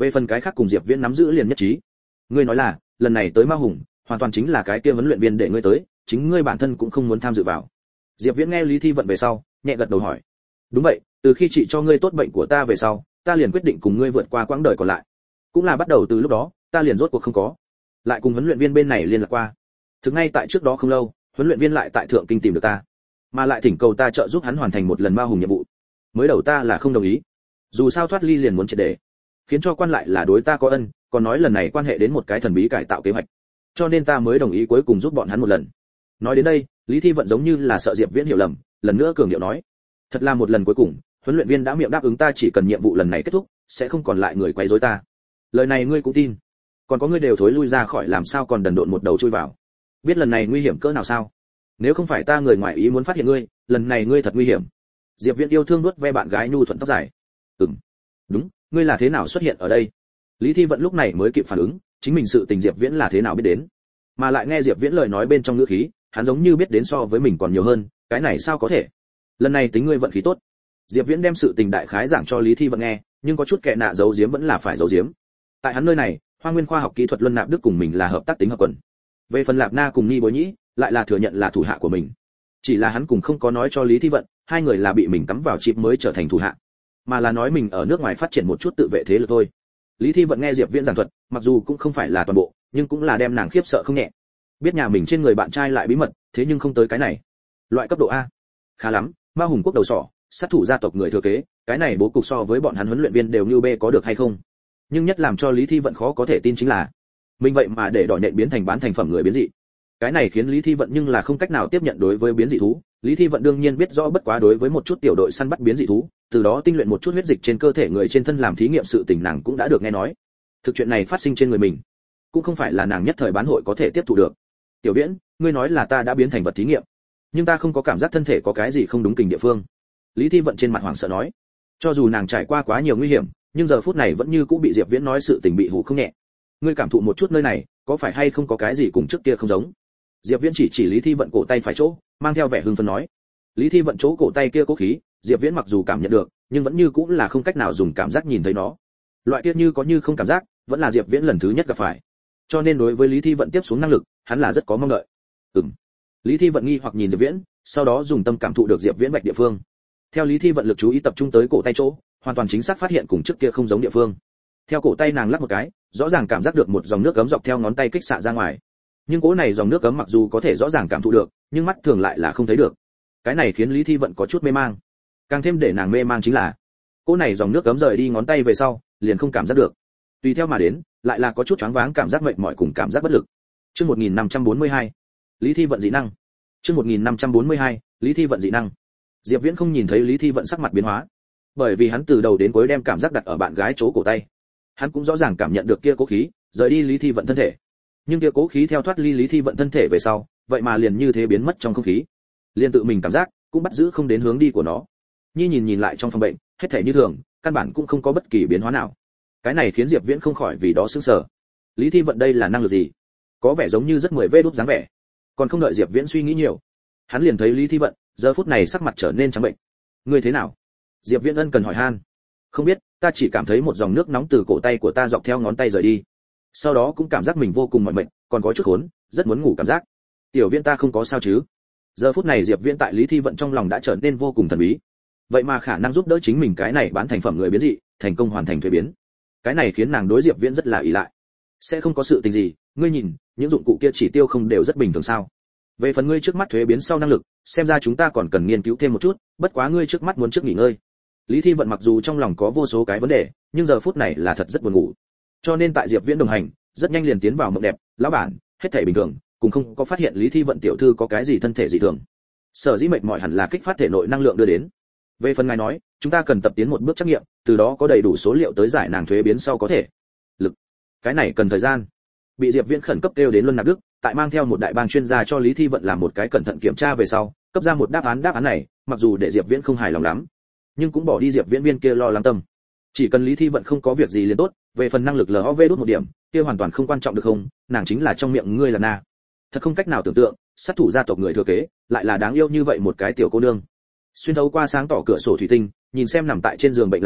Về phần cái khác cùng Diệp Viễn nắm giữ liền nhất trí. Ngươi nói là, lần này tới Ma Hùng, hoàn toàn chính là cái kia huấn luyện viên để ngươi tới, chính ngươi bản thân cũng không muốn tham dự vào. Diệp Viễn nghe Lý Thi Vận về sau, nhẹ gật đầu hỏi. Đúng vậy, từ khi chị cho ngươi tốt bệnh của ta về sau, ta liền quyết định cùng ngươi vượt qua quãng đời còn lại. Cũng là bắt đầu từ lúc đó, ta liền rốt cuộc không có lại cùng huấn luyện viên bên này liên lạc qua. Thực ngay tại trước đó không lâu, huấn luyện viên lại tại Thượng Kinh tìm được ta, mà lại thỉnh cầu ta trợ giúp hắn hoàn thành một lần Ma Hùng nhiệm vụ. Mới đầu ta là không đồng ý, dù sao thoát ly liền muốn triệt để, khiến cho quan lại là đối ta có ân, còn nói lần này quan hệ đến một cái thần bí cải tạo kế hoạch, cho nên ta mới đồng ý cuối cùng giúp bọn hắn một lần. Nói đến đây, Lý Thi Vận giống như là sợ Diệp Viễn hiểu lầm, lần nữa cường điệu nói, thật là một lần cuối cùng, huấn luyện viên đã miệng đáp ứng ta chỉ cần nhiệm vụ lần này kết thúc, sẽ không còn lại người quấy rối ta. Lời này ngươi cũng tin? Còn có ngươi đều thối lui ra khỏi, làm sao còn đần độn một đầu chui vào? Biết lần này nguy hiểm cỡ nào sao? Nếu không phải ta người ngoài ý muốn phát hiện ngươi, lần này ngươi thật nguy hiểm. Diệp Viễn yêu thương nuốt ve bạn gái nhu thuận tóc dài. Ừm, đúng, ngươi là thế nào xuất hiện ở đây? Lý Thi Vận lúc này mới kịp phản ứng, chính mình sự tình Diệp Viễn là thế nào biết đến, mà lại nghe Diệp Viễn lời nói bên trong ngữ khí, hắn giống như biết đến so với mình còn nhiều hơn, cái này sao có thể? Lần này tính ngươi vận khí tốt. Diệp Viễn đem sự tình đại khái giảng cho Lý Thi Vận nghe, nhưng có chút kệ nạ giấu giếm vẫn là phải giấu giếm. Tại hắn nơi này, Hoa Nguyên khoa học kỹ thuật Luân Nạp Đức cùng mình là hợp tác tính hợp quần. Về phần Lạp Na cùng Ni Bối Nhĩ, lại là thừa nhận là thủ hạ của mình. Chỉ là hắn cùng không có nói cho Lý Thi Vận, hai người là bị mình cắm vào chip mới trở thành thủ hạ, mà là nói mình ở nước ngoài phát triển một chút tự vệ thế lực thôi. Lý Thi Vận nghe Diệp Viễn giảng thuật, mặc dù cũng không phải là toàn bộ, nhưng cũng là đem nàng khiếp sợ không nhẹ. Biết nhà mình trên người bạn trai lại bí mật, thế nhưng không tới cái này. Loại cấp độ A. Khá lắm, Ma Hùng quốc đầu sỏ, sát thủ gia tộc người thừa kế, cái này bố cục so với bọn hắn huấn luyện viên đều như bê có được hay không? Nhưng nhất làm cho Lý Thi Vận khó có thể tin chính là, mình vậy mà để đỏ nhện biến thành bán thành phẩm người biến dị. Cái này khiến Lý Thi Vận nhưng là không cách nào tiếp nhận đối với biến dị thú. Lý Thi Vận đương nhiên biết rõ bất quá đối với một chút tiểu đội săn bắt biến dị thú, từ đó tinh luyện một chút huyết dịch trên cơ thể người trên thân làm thí nghiệm sự tình nàng cũng đã được nghe nói. Thực chuyện này phát sinh trên người mình, cũng không phải là nàng nhất thời bán hội có thể tiếp thu được. Tiểu Viễn, ngươi nói là ta đã biến thành vật thí nghiệm, nhưng ta không có cảm giác thân thể có cái gì không đúng kình địa phương. Lý Thi Vận trên mặt hoảng sợ nói, cho dù nàng trải qua quá nhiều nguy hiểm, nhưng giờ phút này vẫn như cũ bị Diệp Viễn nói sự tình bị hù không nhẹ. Ngươi cảm thụ một chút nơi này, có phải hay không có cái gì cùng trước kia không giống? Diệp Viễn chỉ chỉ Lý Thi Vận cổ tay phải chỗ, mang theo vẻ hưng phấn nói. Lý Thi Vận chỗ cổ tay kia cố khí, Diệp Viễn mặc dù cảm nhận được, nhưng vẫn như cũng là không cách nào dùng cảm giác nhìn thấy nó. Loại kia như có như không cảm giác, vẫn là Diệp Viễn lần thứ nhất gặp phải. Cho nên đối với Lý Thi Vận tiếp xuống năng lực, hắn là rất có mong đợi. Ừm. Lý Thi Vận nghi hoặc nhìn Diệp Viễn, sau đó dùng tâm cảm thụ được Diệp Viễn bạch địa phương. Theo Lý Thi Vận lực chú ý tập trung tới cổ tay chỗ, hoàn toàn chính xác phát hiện cùng trước kia không giống địa phương. Theo cổ tay nàng lắc một cái, rõ ràng cảm giác được một dòng nước ấm dọc theo ngón tay kích xạ ra ngoài. Nhưng cỗ này dòng nước ấm mặc dù có thể rõ ràng cảm thụ được, nhưng mắt thường lại là không thấy được. Cái này khiến Lý Thi Vận có chút mê mang. Càng thêm để nàng mê mang chính là, cỗ này dòng nước ấm rời đi ngón tay về sau, liền không cảm giác được. Tùy theo mà đến, lại là có chút choáng váng cảm giác mệt mỏi cùng cảm giác bất lực. Chương một nghìn năm trăm bốn mươi hai, Lý Thi Vận dị năng. Chương một nghìn năm trăm bốn mươi hai, Lý Thi Vận dị năng. Diệp Viễn không nhìn thấy Lý Thi Vận sắc mặt biến hóa, bởi vì hắn từ đầu đến cuối đem cảm giác đặt ở bạn gái chỗ cổ tay. Hắn cũng rõ ràng cảm nhận được kia cố khí rời đi Lý Thi Vận thân thể, nhưng kia cố khí theo thoát ly Lý Thi Vận thân thể về sau, vậy mà liền như thế biến mất trong không khí, liền tự mình cảm giác cũng bắt giữ không đến hướng đi của nó. Nhi nhìn nhìn lại trong phòng bệnh, hết thảy như thường, căn bản cũng không có bất kỳ biến hóa nào. Cái này khiến Diệp Viễn không khỏi vì đó sửng sở. Lý Thi Vận đây là năng lực gì? Có vẻ giống như rất mười vê đúp dáng vẻ. Còn không đợi Diệp Viễn suy nghĩ nhiều, hắn liền thấy Lý Thi Vận giờ phút này sắc mặt trở nên trắng bệnh. Ngươi thế nào? Diệp Viễn ân cần hỏi han. Không biết, ta chỉ cảm thấy một dòng nước nóng từ cổ tay của ta dọc theo ngón tay rời đi. Sau đó cũng cảm giác mình vô cùng mỏi mệt, còn có chút khốn, rất muốn ngủ cảm giác. Tiểu Viễn ta không có sao chứ? Giờ phút này Diệp Viễn tại Lý Thi Vận trong lòng đã trở nên vô cùng thần bí. Vậy mà khả năng giúp đỡ chính mình cái này bán thành phẩm người biến dị, thành công hoàn thành thuế biến. Cái này khiến nàng đối Diệp Viễn rất là ỷ lại. Sẽ không có sự tình gì, ngươi nhìn, những dụng cụ kia chỉ tiêu không đều rất bình thường sao? Về phần ngươi trước mắt thuế biến sau năng lực, xem ra chúng ta còn cần nghiên cứu thêm một chút, bất quá ngươi trước mắt muốn trước nghỉ ngơi. Lý Thi Vận mặc dù trong lòng có vô số cái vấn đề, nhưng giờ phút này là thật rất buồn ngủ. Cho nên tại Diệp Viễn đồng hành, rất nhanh liền tiến vào mộng đẹp, lão bản, hết thảy bình thường, cũng không có phát hiện Lý Thi Vận tiểu thư có cái gì thân thể dị thường. Sở dĩ mệt mỏi hẳn là kích phát thể nội năng lượng đưa đến. Về phần ngài nói, chúng ta cần tập tiến một bước trắc nghiệm, từ đó có đầy đủ số liệu tới giải nàng thuế biến sau có thể. Lực. Cái này cần thời gian. Bị Diệp Viễn khẩn cấp kêu đến Luân Nạp Đức, tại mang theo một đại bang chuyên gia cho Lý Thi Vận làm một cái cẩn thận kiểm tra về sau, cấp ra một đáp án đáp án này, mặc dù để Diệp Viễn không hài lòng lắm, nhưng cũng bỏ đi Diệp Viễn viên kia lo lắng tâm. Chỉ cần Lý Thi Vận không có việc gì liền tốt, về phần năng lực lờ o vê đốt một điểm, kia hoàn toàn không quan trọng được không, nàng chính là trong miệng ngươi là na. Thật không cách nào tưởng tượng, sát thủ gia tộc người thừa kế, lại là đáng yêu như vậy một cái tiểu cô nương. Xuyên thấu qua sáng tỏ cửa sổ thủy tinh, nhìn xem nằm tại trên giường bệnh Lana,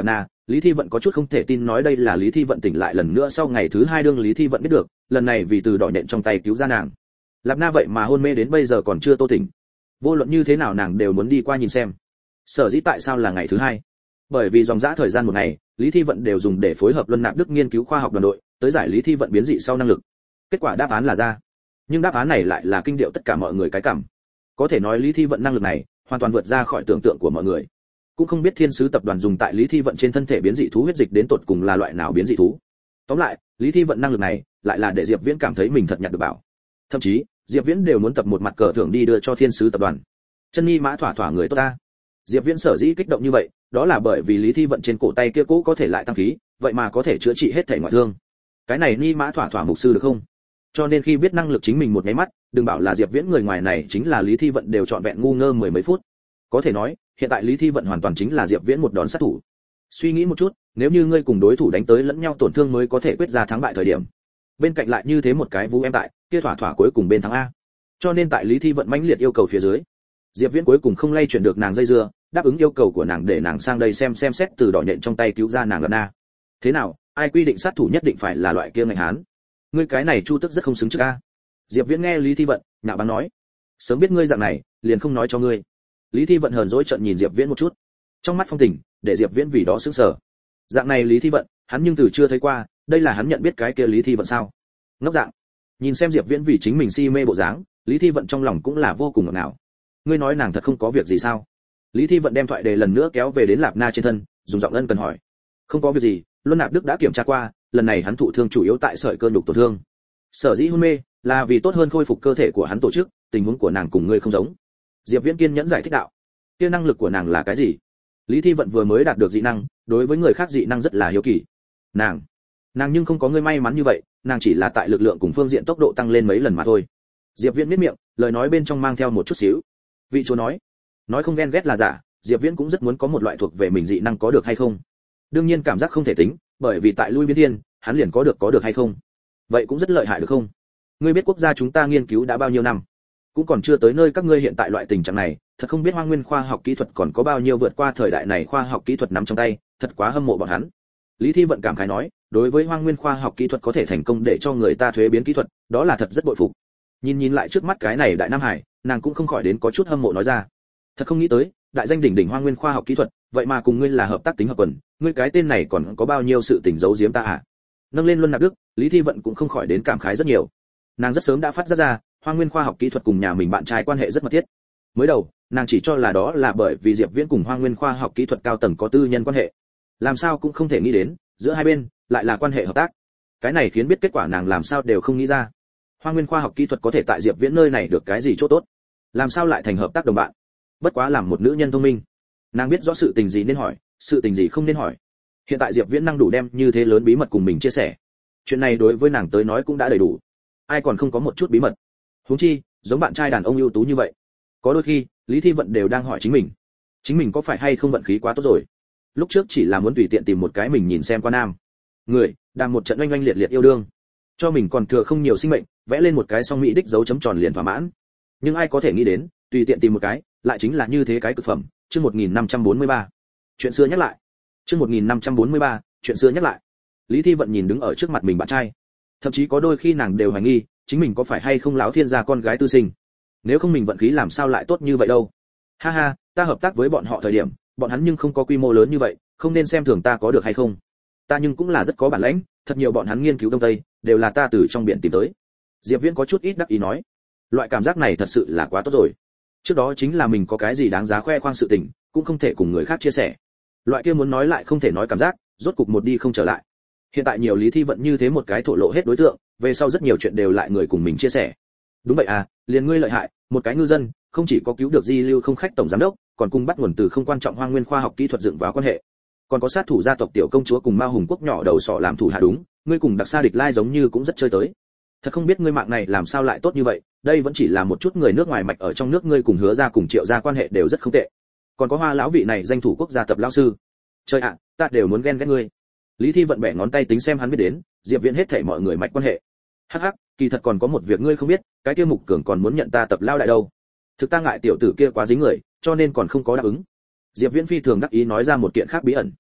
Lý Thi Vận có chút không thể tin nói đây là Lý Thi Vận tỉnh lại lần nữa sau ngày thứ hai đương Lý Thi Vận biết được, lần này vì từ đỏ nhện trong tay cứu ra nàng. Lạp Na vậy mà hôn mê đến bây giờ còn chưa tô tỉnh. Vô luận như thế nào nàng đều muốn đi qua nhìn xem. Sở dĩ tại sao là ngày thứ hai? Bởi vì dòng dã thời gian một ngày, Lý Thi Vận đều dùng để phối hợp Luân Nạp Đức nghiên cứu khoa học đoàn đội, tới giải Lý Thi Vận biến dị sau năng lực. Kết quả đáp án là ra. Nhưng đáp án này lại là kinh điệu tất cả mọi người cái cảm. Có thể nói Lý Thi Vận năng lực này hoàn toàn vượt ra khỏi tưởng tượng của mọi người. Cũng không biết Thiên Sứ tập đoàn dùng tại Lý Thi Vận trên thân thể biến dị thú huyết dịch đến tột cùng là loại nào biến dị thú. Tóm lại, Lý Thi Vận năng lực này lại là để Diệp Viễn cảm thấy mình thật nhặt được bảo. Thậm chí, Diệp Viễn đều muốn tập một mặt cờ thưởng đi đưa cho Thiên Sứ tập đoàn. Chân Nhi mã thỏa thỏa người tốt ta. Diệp Viễn sở dĩ kích động như vậy, đó là bởi vì Lý Thi Vận trên cổ tay kia cố có thể lại tăng khí, vậy mà có thể chữa trị hết thể ngoại thương. Cái này Nhi mã thỏa thỏa mục sư được không? Cho nên khi biết năng lực chính mình một cái mắt, đừng bảo là Diệp Viễn người ngoài này chính là Lý Thi Vận đều trọn vẹn ngu ngơ mười mấy phút. Có thể nói, hiện tại Lý Thi Vận hoàn toàn chính là Diệp Viễn một đòn sát thủ. Suy nghĩ một chút, nếu như ngươi cùng đối thủ đánh tới lẫn nhau tổn thương mới có thể quyết ra thắng bại thời điểm. Bên cạnh lại như thế một cái vũ em tại, kia thỏa thỏa cuối cùng bên thắng a. Cho nên tại Lý Thi Vận mãnh liệt yêu cầu phía dưới, Diệp Viễn cuối cùng không lay chuyển được nàng dây dưa, đáp ứng yêu cầu của nàng để nàng sang đây xem xem xét từ đỏ nhện trong tay cứu ra nàng Lạp Na. Thế nào, ai quy định sát thủ nhất định phải là loại kia ngành hán? Ngươi cái này Chu Tức rất không xứng trước a. Diệp Viễn nghe Lý Thi Vận, nhạo báng nói, sớm biết ngươi dạng này, liền không nói cho ngươi. Lý Thi Vận hờn dỗi trợn nhìn Diệp Viễn một chút. Trong mắt phong tình, để Diệp Viễn vì đó sững sờ. Dạng này Lý Thi Vận, hắn nhưng từ chưa thấy qua, đây là hắn nhận biết cái kia Lý Thi Vận sao? Ngốc dạng. Nhìn xem Diệp Viễn vì chính mình si mê bộ dáng, Lý Thi Vận trong lòng cũng là vô cùng ngọt ngào. Ngươi nói nàng thật không có việc gì sao? Lý Thi Vận đem thoại đề lần nữa kéo về đến Lạp Na trên thân, dùng giọng ân cần hỏi. Không có việc gì, Luân Nạp Đức đã kiểm tra qua, lần này hắn thụ thương chủ yếu tại sợi cơ nhục tổn thương. Sở dĩ hôn mê là vì tốt hơn khôi phục cơ thể của hắn tổ chức, tình huống của nàng cùng ngươi không giống. Diệp Viễn kiên nhẫn giải thích đạo. Kia năng lực của nàng là cái gì? Lý Thi Vận vừa mới đạt được dị năng, đối với người khác dị năng rất là hiếu kỳ. Nàng, nàng nhưng không có ngươi may mắn như vậy, nàng chỉ là tại lực lượng cùng phương diện tốc độ tăng lên mấy lần mà thôi. Diệp Viễn miết miệng, lời nói bên trong mang theo một chút xíu. Vị chúa nói, nói không ghen ghét là giả, Diệp Viễn cũng rất muốn có một loại thuộc về mình dị năng có được hay không. Đương nhiên cảm giác không thể tính, bởi vì tại lui biến thiên, hắn liền có được có được hay không. Vậy cũng rất lợi hại được không? Ngươi biết quốc gia chúng ta nghiên cứu đã bao nhiêu năm, cũng còn chưa tới nơi các ngươi hiện tại loại tình trạng này, thật không biết Hoang Nguyên khoa học kỹ thuật còn có bao nhiêu vượt qua thời đại này khoa học kỹ thuật nắm trong tay, thật quá hâm mộ bọn hắn. Lý Thi Vận cảm khái nói, đối với Hoang Nguyên khoa học kỹ thuật có thể thành công để cho người ta thuế biến kỹ thuật, đó là thật rất bội phục. Nhìn nhìn lại trước mắt cái này đại Nam Hải, nàng cũng không khỏi đến có chút hâm mộ nói ra. Thật không nghĩ tới, đại danh đỉnh đỉnh Hoang Nguyên khoa học kỹ thuật, vậy mà cùng ngươi là hợp tác tính hợp quần, ngươi cái tên này còn có bao nhiêu sự tình giấu giếm ta à? Nâng lên Luân Nạp Đức, Lý Thi Vận cũng không khỏi đến cảm khái rất nhiều. Nàng rất sớm đã phát giác ra, Hoang Nguyên khoa học kỹ thuật cùng nhà mình bạn trai quan hệ rất mật thiết. Mới đầu, nàng chỉ cho là đó là bởi vì Diệp Viễn cùng Hoang Nguyên khoa học kỹ thuật cao tầng có tư nhân quan hệ. Làm sao cũng không thể nghĩ đến, giữa hai bên lại là quan hệ hợp tác. Cái này khiến biết kết quả nàng làm sao đều không nghĩ ra. Hoang Nguyên khoa học kỹ thuật có thể tại Diệp Viễn nơi này được cái gì chỗ tốt? Làm sao lại thành hợp tác đồng bạn? Bất quá làm một nữ nhân thông minh, nàng biết rõ sự tình gì nên hỏi, sự tình gì không nên hỏi. Hiện tại Diệp Viễn năng đủ đem như thế lớn bí mật cùng mình chia sẻ. Chuyện này đối với nàng tới nói cũng đã đầy đủ. Ai còn không có một chút bí mật? Huống chi, giống bạn trai đàn ông ưu tú như vậy. Có đôi khi, Lý Thi Vận đều đang hỏi chính mình, chính mình có phải hay không vận khí quá tốt rồi. Lúc trước chỉ là muốn tùy tiện tìm một cái mình nhìn xem qua nam người, đang một trận oanh oanh liệt liệt yêu đương, cho mình còn thừa không nhiều sinh mệnh, vẽ lên một cái song mỹ đích dấu chấm tròn liền thỏa mãn. Nhưng ai có thể nghĩ đến, tùy tiện tìm một cái, lại chính là như thế cái cực phẩm. Chương một nghìn năm trăm bốn mươi ba, chuyện xưa nhắc lại. Chương một nghìn năm trăm bốn mươi ba, chuyện xưa nhắc lại. Lý Thi Vận nhìn đứng ở trước mặt mình bạn trai, thậm chí có đôi khi nàng đều hoài nghi, chính mình có phải hay không lão thiên gia con gái tư sinh. Nếu không mình vận khí làm sao lại tốt như vậy đâu. Ha ha, ta hợp tác với bọn họ thời điểm, bọn hắn nhưng không có quy mô lớn như vậy, không nên xem thường ta có được hay không. Ta nhưng cũng là rất có bản lĩnh, thật nhiều bọn hắn nghiên cứu đông tây, đều là ta từ trong biển tìm tới. Diệp Viễn có chút ít đắc ý nói, loại cảm giác này thật sự là quá tốt rồi. Trước đó chính là mình có cái gì đáng giá khoe khoang sự tình, cũng không thể cùng người khác chia sẻ. Loại kia muốn nói lại không thể nói cảm giác, rốt cục một đi không trở lại. Hiện tại nhiều Lý Thi Vận như thế một cái thổ lộ hết đối tượng, về sau rất nhiều chuyện đều lại người cùng mình chia sẻ. Đúng vậy à, liền ngươi lợi hại, một cái ngư dân, không chỉ có cứu được Di Lưu Không Khách tổng giám đốc, còn cùng bắt nguồn từ không quan trọng Hoang Nguyên khoa học kỹ thuật dựng vào quan hệ. Còn có sát thủ gia tộc tiểu công chúa cùng Ma Hùng quốc nhỏ đầu sọ làm thủ hạ đúng, ngươi cùng đặc xa địch lai giống như cũng rất chơi tới. Thật không biết ngươi mạng này làm sao lại tốt như vậy, đây vẫn chỉ là một chút người nước ngoài mạch ở trong nước ngươi cùng Hứa gia cùng Triệu gia quan hệ đều rất không tệ. Còn có Hoa lão vị này danh thủ quốc gia tập lão sư. Trời ạ, ta đều muốn ghen ghét ngươi. Lý Thi Vận bẻ ngón tay tính xem hắn biết đến, Diệp Viễn hết thảy mọi người mạch quan hệ. Hắc hắc, kỳ thật còn có một việc ngươi không biết, cái kia Mục Cường còn muốn nhận ta tập lao đại đâu. Thực ta ngại tiểu tử kia quá dính người, cho nên còn không có đáp ứng. Diệp Viễn phi thường đắc ý nói ra một kiện khác bí ẩn.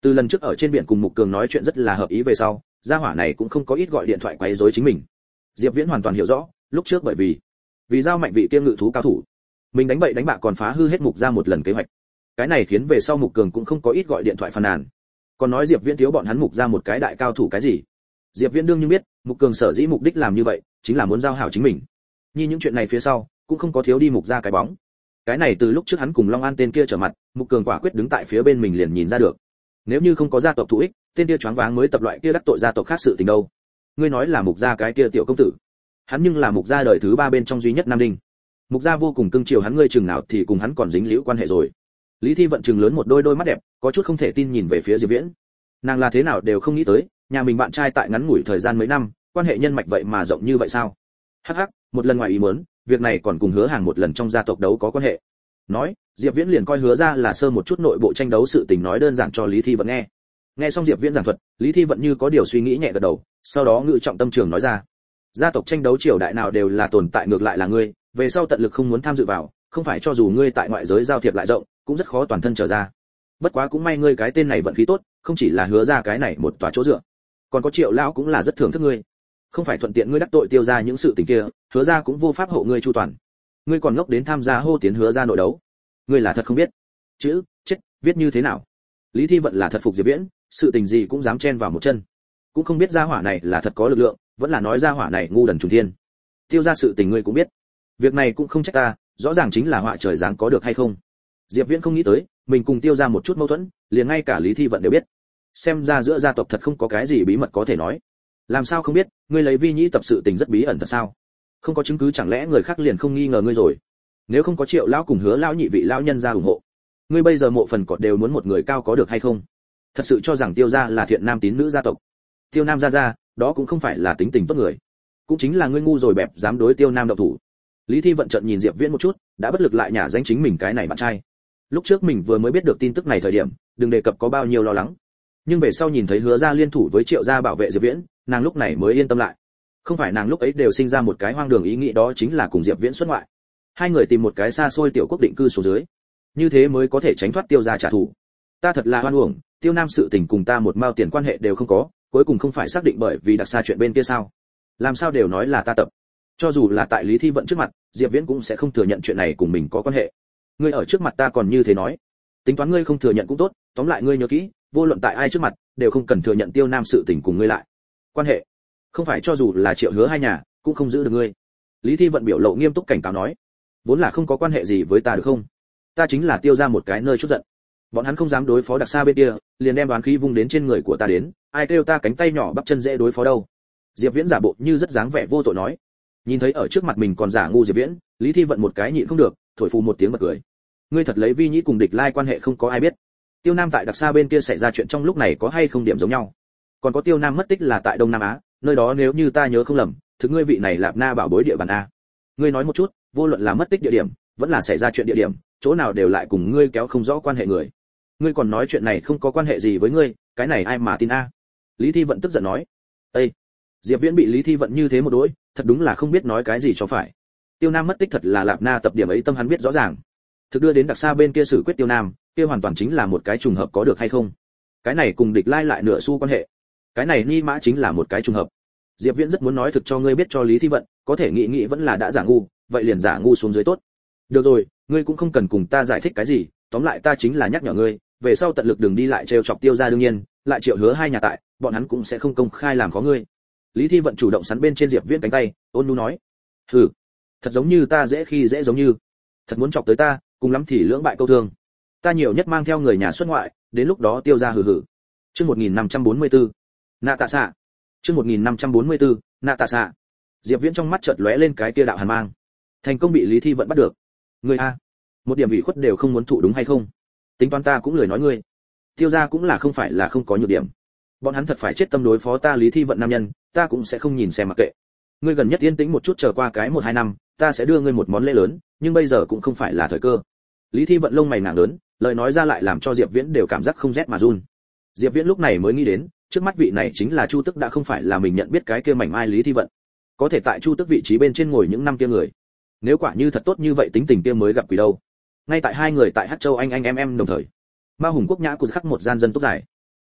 Từ lần trước ở trên biển cùng Mục Cường nói chuyện rất là hợp ý về sau, gia hỏa này cũng không có ít gọi điện thoại quấy rối chính mình. Diệp Viễn hoàn toàn hiểu rõ, lúc trước bởi vì vì giao mạnh vị kia ngự thú cao thủ, mình đánh bậy đánh bạ còn phá hư hết Mục gia một lần kế hoạch. Cái này khiến về sau Mục Cường cũng không có ít gọi điện thoại phàn nàn. Còn nói Diệp Viễn thiếu bọn hắn Mục gia một cái đại cao thủ cái gì? Diệp Viễn đương nhiên biết, Mục Cường sở dĩ mục đích làm như vậy, chính là muốn giao hảo chính mình. Như những chuyện này phía sau, cũng không có thiếu đi Mục gia cái bóng. Cái này từ lúc trước hắn cùng Long An tên kia trở mặt, Mục Cường quả quyết đứng tại phía bên mình liền nhìn ra được. Nếu như không có gia tộc thù ích, tên kia choáng váng mới tập loại kia đắc tội gia tộc khác sự tình đâu. Ngươi nói là Mục gia cái kia tiểu công tử, hắn nhưng là Mục gia đời thứ ba bên trong duy nhất nam đinh. Mục gia vô cùng cưng chiều hắn, ngươi chừng nào thì cùng hắn còn dính liễu quan hệ rồi. Lý Thi vận chừng lớn một đôi đôi mắt đẹp, có chút không thể tin nhìn về phía Diệp Viễn. Nàng là thế nào đều không nghĩ tới, nhà mình bạn trai tại ngắn ngủi thời gian mấy năm, quan hệ nhân mạch vậy mà rộng như vậy sao? Hắc hắc, một lần ngoài ý muốn, việc này còn cùng Hứa Hàng một lần trong gia tộc đấu có quan hệ. Nói, Diệp Viễn liền coi Hứa ra là sơ một chút nội bộ tranh đấu sự tình nói đơn giản cho Lý Thi vận nghe. Nghe xong Diệp Viễn giảng thuật, Lý Thi vận như có điều suy nghĩ nhẹ gật đầu, sau đó ngự trọng tâm trường nói ra: gia tộc tranh đấu triều đại nào đều là tồn tại, ngược lại là ngươi, về sau tận lực không muốn tham dự vào, không phải cho dù ngươi tại ngoại giới giao thiệp lại rộng, cũng rất khó toàn thân trở ra. Bất quá cũng may ngươi cái tên này vận khí tốt, không chỉ là Hứa ra cái này một tòa chỗ dựa, còn có Triệu lão cũng là rất thưởng thức ngươi. Không phải thuận tiện ngươi đắc tội Tiêu gia những sự tình kia, Hứa ra cũng vô pháp hộ ngươi chu toàn. Ngươi còn ngốc đến tham gia hô tiến Hứa ra nội đấu, ngươi là thật không biết. Chữ, chết, viết như thế nào? Lý Thi vận là thật phục Diệp Viễn, sự tình gì cũng dám chen vào một chân. Cũng không biết gia hỏa này là thật có lực lượng, vẫn là nói gia hỏa này ngu đần trùng thiên. Tiêu gia sự tình ngươi cũng biết. Việc này cũng không trách ta, rõ ràng chính là họa trời giáng có được hay không. Diệp Viễn không nghĩ tới, mình cùng Tiêu gia một chút mâu thuẫn, liền ngay cả Lý Thi vận đều biết. Xem ra giữa gia tộc thật không có cái gì bí mật có thể nói. Làm sao không biết, ngươi lấy Vi Nhĩ tập sự tình rất bí ẩn thật sao? Không có chứng cứ chẳng lẽ người khác liền không nghi ngờ ngươi rồi? Nếu không có Triệu lão cùng Hứa lão nhị vị lão nhân gia ủng hộ, ngươi bây giờ mộ phần cọt đều muốn một người cao có được hay không? Thật sự cho rằng Tiêu gia là thiện nam tín nữ gia tộc? Tiêu Nam gia gia, đó cũng không phải là tính tình tốt người. Cũng chính là ngươi ngu rồi bẹp dám đối Tiêu Nam động thủ. Lý Thi vận trợn nhìn Diệp Viễn một chút, đã bất lực lại nhả danh chính mình cái này bạn trai. Lúc trước mình vừa mới biết được tin tức này thời điểm, đừng đề cập có bao nhiêu lo lắng. Nhưng về sau nhìn thấy Hứa gia liên thủ với Triệu gia bảo vệ Diệp Viễn, nàng lúc này mới yên tâm lại. Không phải nàng lúc ấy đều sinh ra một cái hoang đường ý nghĩ, đó chính là cùng Diệp Viễn xuất ngoại. Hai người tìm một cái xa xôi tiểu quốc định cư xuống dưới, như thế mới có thể tránh thoát Tiêu gia trả thù. Ta thật là hoan uổng, Tiêu Nam sự tình cùng ta một mao tiền quan hệ đều không có, cuối cùng không phải xác định bởi vì đặc xa chuyện bên kia sao? Làm sao đều nói là ta tập. Cho dù là tại Lý Thi vận trước mặt, Diệp Viễn cũng sẽ không thừa nhận chuyện này cùng mình có quan hệ. Ngươi ở trước mặt ta còn như thế nói, tính toán ngươi không thừa nhận cũng tốt, tóm lại ngươi nhớ kỹ, vô luận tại ai trước mặt, đều không cần thừa nhận Tiêu Nam sự tình cùng ngươi lại quan hệ. Không phải cho dù là Triệu Hứa hai nhà, cũng không giữ được ngươi. Lý Thi vận biểu lộ nghiêm túc cảnh cáo nói, vốn là không có quan hệ gì với ta được không? Ta chính là Tiêu ra một cái nơi chút giận. Bọn hắn không dám đối phó đặc xa bên kia, liền đem đoán khí vung đến trên người của ta đến, ai kêu ta cánh tay nhỏ bắp chân dễ đối phó đâu. Diệp Viễn giả bộ như rất dáng vẻ vô tội nói. Nhìn thấy ở trước mặt mình còn giả ngu Diệp Viễn, Lý Thi vận một cái nhịn không được, thổi phù một tiếng bật cười. Ngươi thật lấy Vi Nhĩ cùng địch lai quan hệ không có ai biết. Tiêu Nam tại đặc xa bên kia xảy ra chuyện trong lúc này có hay không điểm giống nhau? Còn có Tiêu Nam mất tích là tại Đông Nam Á, nơi đó nếu như ta nhớ không lầm, thực ngươi vị này Lạp Na bảo bối địa bàn a. Ngươi nói một chút, vô luận là mất tích địa điểm, vẫn là xảy ra chuyện địa điểm, chỗ nào đều lại cùng ngươi kéo không rõ quan hệ người. Ngươi còn nói chuyện này không có quan hệ gì với ngươi, cái này ai mà tin a? Lý Thi vận tức giận nói. Ê! Diệp Viễn bị Lý Thi vận như thế một đối, thật đúng là không biết nói cái gì cho phải. Tiêu Nam mất tích thật là Lạp Na tập điểm ấy tâm hắn biết rõ ràng. Thực đưa đến đặc xa bên kia xử quyết Tiêu Nam, kia hoàn toàn chính là một cái trùng hợp có được hay không? Cái này cùng địch lai lại nửa xu quan hệ. Cái này ni mã chính là một cái trùng hợp. Diệp Viễn rất muốn nói thực cho ngươi biết cho Lý Thi vận, có thể nghĩ nghĩ vẫn là đã giả ngu, vậy liền giả ngu xuống dưới tốt. Được rồi, ngươi cũng không cần cùng ta giải thích cái gì, tóm lại ta chính là nhắc nhở ngươi, về sau tận lực đừng đi lại trêu chọc Tiêu gia, đương nhiên, lại Triệu Hứa hai nhà tại, bọn hắn cũng sẽ không công khai làm khó ngươi. Lý Thi vận chủ động sắn bên trên Diệp Viễn cánh tay, ôn nhu nói. Hừ, thật giống như ta dễ khi dễ giống như, thật muốn chọc tới ta, cùng lắm thì lưỡng bại câu thương. Ta nhiều nhất mang theo người nhà xuất ngoại, đến lúc đó Tiêu gia hừ hừ. Chương một nghìn năm trăm bốn mươi tư, Nạ Tạ Xạ. Chương một nghìn năm trăm bốn mươi tư, Nạ Tạ Xạ. Diệp Viễn trong mắt chợt lóe lên cái kia đạo hàn mang. Thành công bị Lý Thi vận bắt được. Ngươi a, một điểm ủy khuất đều không muốn thụ đúng hay không? Tính toán ta cũng lười nói ngươi. Tiêu gia cũng là không phải là không có nhược điểm. Bọn hắn thật phải chết tâm đối phó ta Lý Thi vận nam nhân, ta cũng sẽ không nhìn xem mặc kệ. Ngươi gần nhất yên tĩnh một chút, chờ qua cái một hai năm, ta sẽ đưa ngươi một món lễ lớn, nhưng bây giờ cũng không phải là thời cơ. Lý Thi vận lông mày nặng lớn, lời nói ra lại làm cho Diệp Viễn đều cảm giác không rét mà run. Diệp Viễn lúc này mới nghĩ đến, trước mắt vị này chính là Chu Tức, đã không phải là mình nhận biết cái kia mảnh mai Lý Thi vận. Có thể tại Chu Tức vị trí bên trên ngồi những năm kia người. Nếu quả như thật tốt như vậy tính tình kia mới gặp quỷ đâu. Ngay tại hai người tại Hắc Châu anh anh em em đồng thời, Ma Hùng Quốc Nhã cụt khắc một gian dân túc giải.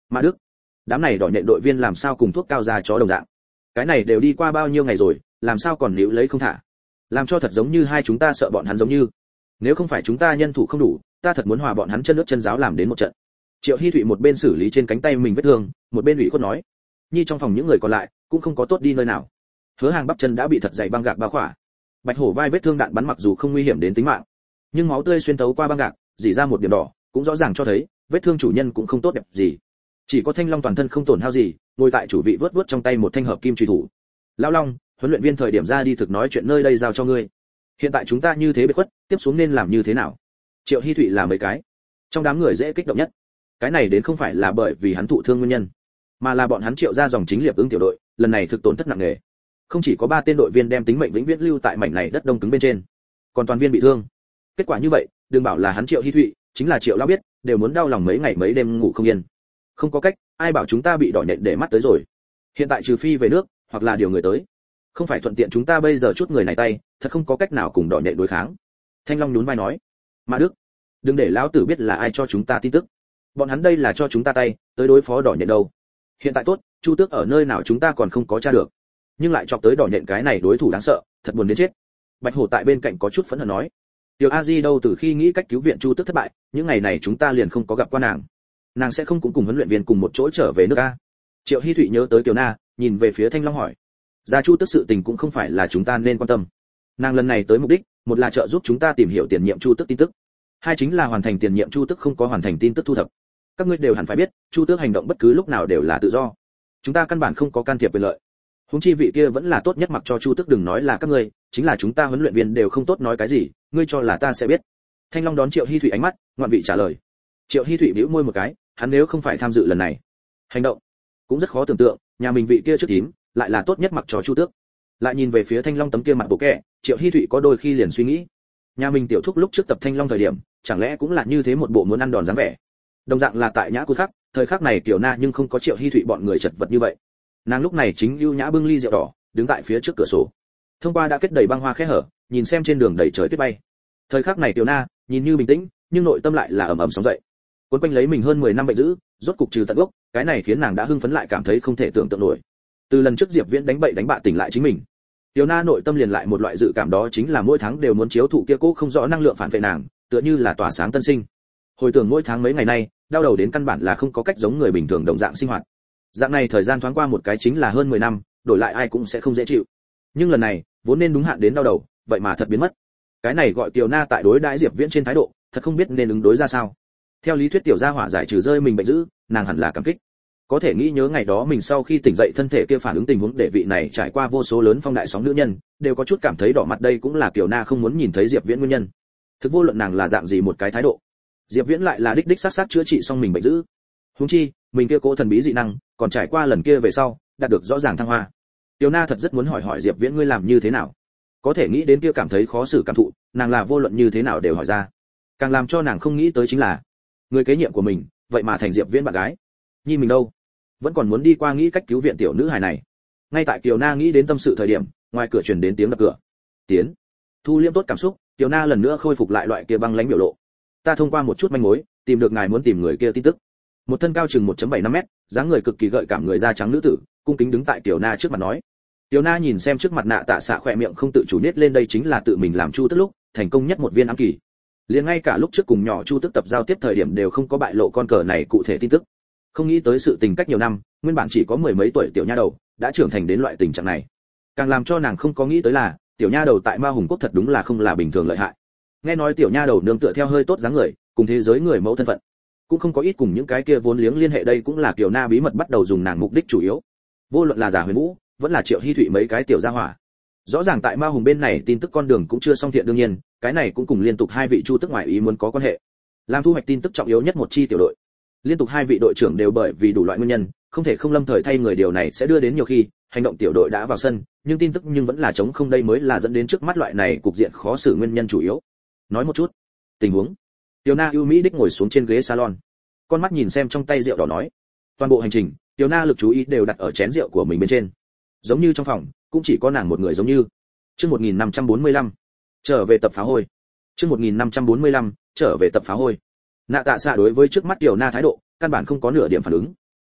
Mã Đức, đám này đỏ nhện đội viên làm sao cùng thuốc cao ra chó đồng dạng. Cái này đều đi qua bao nhiêu ngày rồi, làm sao còn níu lấy không thả. Làm cho thật giống như hai chúng ta sợ bọn hắn giống như. Nếu không phải chúng ta nhân thủ không đủ, ta thật muốn hòa bọn hắn chân nước chân giáo làm đến một trận. Triệu Hi Thụy một bên xử lý trên cánh tay mình vết thương, một bên ủy khuất nói. Nhi trong phòng những người còn lại cũng không có tốt đi nơi nào. Hứa Hàng bắp chân đã bị thật dày băng gạc bao khỏa. Bạch Hổ vai vết thương đạn bắn mặc dù không nguy hiểm đến tính mạng, nhưng máu tươi xuyên thấu qua băng gạc, rỉ ra một điểm đỏ, cũng rõ ràng cho thấy vết thương chủ nhân cũng không tốt đẹp gì. Chỉ có Thanh Long toàn thân không tổn hao gì, ngồi tại chủ vị vớt vớt trong tay một thanh hợp kim chùy thủ. Lão Long, huấn luyện viên thời điểm ra đi thực nói chuyện nơi đây giao cho ngươi. Hiện tại chúng ta như thế biệt khuất, tiếp xuống nên làm như thế nào? Triệu Hi Thụy là mấy cái trong đám người dễ kích động nhất. Cái này đến không phải là bởi vì hắn thụ thương nguyên nhân, mà là bọn hắn Triệu ra dòng chính liệp ứng tiểu đội, lần này thực tổn thất nặng nề. Không chỉ có ba tên đội viên đem tính mệnh vĩnh viễn lưu tại mảnh này đất đông cứng bên trên, còn toàn viên bị thương. Kết quả như vậy, đừng bảo là hắn Triệu Hi Thụy, chính là Triệu lão biết, đều muốn đau lòng mấy ngày mấy đêm ngủ không yên. Không có cách, ai bảo chúng ta bị đỏ nhện để mắt tới rồi. Hiện tại trừ phi về nước, hoặc là điều người tới. Không phải thuận tiện chúng ta bây giờ chút người này tay, thật không có cách nào cùng đỏ nhện đối kháng. Thanh Long nhún vai nói. Mã Đức, đừng để lão tử biết là ai cho chúng ta tin tức. Bọn hắn đây là cho chúng ta tay, tới đối phó đỏ nhện đâu. Hiện tại tốt, Chu Tước ở nơi nào chúng ta còn không có tra được, nhưng lại chọc tới đỏ nhện cái này đối thủ đáng sợ, thật buồn đến chết. Bạch Hổ tại bên cạnh có chút phẫn hận nói. Tiểu A Di đâu từ khi nghĩ cách cứu viện Chu Tước thất bại, những ngày này chúng ta liền không có gặp qua nàng. Nàng sẽ không cũng cùng huấn luyện viên cùng một chỗ trở về nước a? Triệu Hi Thụy nhớ tới Kiều Na, nhìn về phía Thanh Long hỏi. Gia Chu Tước sự tình cũng không phải là chúng ta nên quan tâm. Nàng lần này tới mục đích, một là trợ giúp chúng ta tìm hiểu tiền nhiệm Chu Tước tin tức, hai chính là hoàn thành tiền nhiệm Chu Tước không có hoàn thành tin tức thu thập. Các ngươi đều hẳn phải biết, Chu Tước hành động bất cứ lúc nào đều là tự do. Chúng ta căn bản không có can thiệp quyền lợi. Huống chi vị kia vẫn là tốt nhất mặc cho Chu Tước đừng nói là các ngươi, chính là chúng ta huấn luyện viên đều không tốt nói cái gì, ngươi cho là ta sẽ biết. Thanh Long đón Triệu Hi Thụy ánh mắt, ngoạn vị trả lời. Triệu Hi Thụy bĩu môi một cái, hắn nếu không phải tham dự lần này hành động, cũng rất khó tưởng tượng, nhà mình vị kia trước tím, lại là tốt nhất mặc cho Chu Tước. Lại nhìn về phía Thanh Long tấm kia mặt bộ kẻ, Triệu Hi Thụy có đôi khi liền suy nghĩ, nhà mình tiểu thúc lúc trước tập Thanh Long thời điểm, chẳng lẽ cũng là như thế một bộ muốn ăn đòn dáng vẻ. Đồng dạng là tại nhã cú khắc, thời khắc này Tiểu Na nhưng không có Triệu Hi Thụy bọn người chật vật như vậy. Nàng lúc này chính ưu nhã bưng ly rượu đỏ, đứng tại phía trước cửa sổ. Thông qua đã kết đầy băng hoa khẽ hở, nhìn xem trên đường đầy trời tuyết bay. Thời khắc này Tiểu Na nhìn như bình tĩnh, nhưng nội tâm lại là ầm ầm sóng dậy. Cuốn quanh lấy mình hơn mười năm bệnh dữ, rốt cục trừ tận gốc, cái này khiến nàng đã hưng phấn lại cảm thấy không thể tưởng tượng nổi. Từ lần trước Diệp Viễn đánh bậy đánh bạ tỉnh lại chính mình, Tiểu Na nội tâm liền lại một loại dự cảm, đó chính là mỗi tháng đều muốn chiếu thụ kia cố không rõ năng lượng phản vệ nàng, tựa như là tỏa sáng tân sinh. Hồi tưởng mỗi tháng mấy ngày nay, đau đầu đến căn bản là không có cách giống người bình thường đồng dạng sinh hoạt. Dạng này thời gian thoáng qua một cái chính là hơn mười năm, đổi lại ai cũng sẽ không dễ chịu. Nhưng lần này, vốn nên đúng hạn đến đau đầu, vậy mà thật biến mất. Cái này gọi Tiểu Na tại đối đãi Diệp Viễn trên thái độ, thật không biết nên ứng đối ra sao. Theo lý thuyết tiểu gia hỏa giải trừ rơi mình bệnh dữ, nàng hẳn là cảm kích. Có thể nghĩ nhớ ngày đó mình sau khi tỉnh dậy thân thể kia phản ứng tình huống, để vị này trải qua vô số lớn phong đại sóng nữ nhân, đều có chút cảm thấy đỏ mặt, đây cũng là Tiểu Na không muốn nhìn thấy Diệp Viễn nguyên nhân. Thực vô luận nàng là dạng gì một cái thái độ, Diệp Viễn lại là đích đích xác xác chữa trị xong mình bệnh dữ. Huống chi, mình kia cố thần bí dị năng, còn trải qua lần kia về sau, đạt được rõ ràng thăng hoa. Tiểu Na thật rất muốn hỏi hỏi Diệp Viễn ngươi làm như thế nào. Có thể nghĩ đến kia cảm thấy khó xử cảm thụ, nàng là vô luận như thế nào đều hỏi ra. Càng làm cho nàng không nghĩ tới chính là, người kế nhiệm của mình, vậy mà thành Diệp Viễn bạn gái. Nhi mình đâu, vẫn còn muốn đi qua nghĩ cách cứu viện tiểu nữ hài này. Ngay tại Tiểu Na nghĩ đến tâm sự thời điểm, ngoài cửa truyền đến tiếng đập cửa. Tiến. Thu liễm tốt cảm xúc, Tiểu Na lần nữa khôi phục lại loại kia băng lãnh biểu lộ. Ta thông qua một chút manh mối, tìm được ngài muốn tìm người kia tin tức. Một thân cao chừng một phẩy bảy năm mét, dáng người cực kỳ gợi cảm người da trắng nữ tử, cung kính đứng tại Tiểu Na trước mặt nói. Tiểu Na nhìn xem trước mặt nạ tạ xạ khỏe miệng không tự chủ nết lên, đây chính là tự mình làm Chu Tước lúc thành công nhất một viên ám kỳ. Liền ngay cả lúc trước cùng nhỏ Chu Tước tập giao tiếp thời điểm đều không có bại lộ con cờ này cụ thể tin tức. Không nghĩ tới sự tình cách nhiều năm, nguyên bản chỉ có mười mấy tuổi tiểu nha đầu, đã trưởng thành đến loại tình trạng này. Càng làm cho nàng không có nghĩ tới là, tiểu nha đầu tại Ma Hùng Quốc thật đúng là không là bình thường lợi hại. Nghe nói tiểu nha đầu nương tựa theo hơi tốt dáng người, cùng thế giới người mẫu thân phận, cũng không có ít cùng những cái kia vốn liếng liên hệ, đây cũng là Kiều Na bí mật bắt đầu dùng nàng mục đích chủ yếu. Vô luận là Giả Huyền Vũ, vẫn là Triệu Hi Thụy mấy cái tiểu gia hỏa. Rõ ràng tại Ma Hùng bên này tin tức con đường cũng chưa xong thiện, đương nhiên, cái này cũng cùng liên tục hai vị Chu Tước ngoại ý muốn có quan hệ. Làm thu hoạch tin tức trọng yếu nhất một chi tiểu đội. Liên tục hai vị đội trưởng đều bởi vì đủ loại nguyên nhân, không thể không lâm thời thay người, điều này sẽ đưa đến nhiều khi hành động tiểu đội đã vào sân, nhưng tin tức nhưng vẫn là trống không, đây mới là dẫn đến trước mắt loại này cục diện khó xử nguyên nhân chủ yếu. Nói một chút tình huống. Tiểu Na ưu mỹ đích ngồi xuống trên ghế salon, con mắt nhìn xem trong tay rượu đỏ nói. Toàn bộ hành trình, Tiểu Na lực chú ý đều đặt ở chén rượu của mình bên trên, giống như trong phòng cũng chỉ có nàng một người giống như. Chương một nghìn năm trăm bốn mươi lăm trở về tập phá hôi. Chương một nghìn năm trăm bốn mươi lăm trở về tập phá hôi. Nạ tạ xạ đối với trước mắt Tiểu Na thái độ, căn bản không có nửa điểm phản ứng.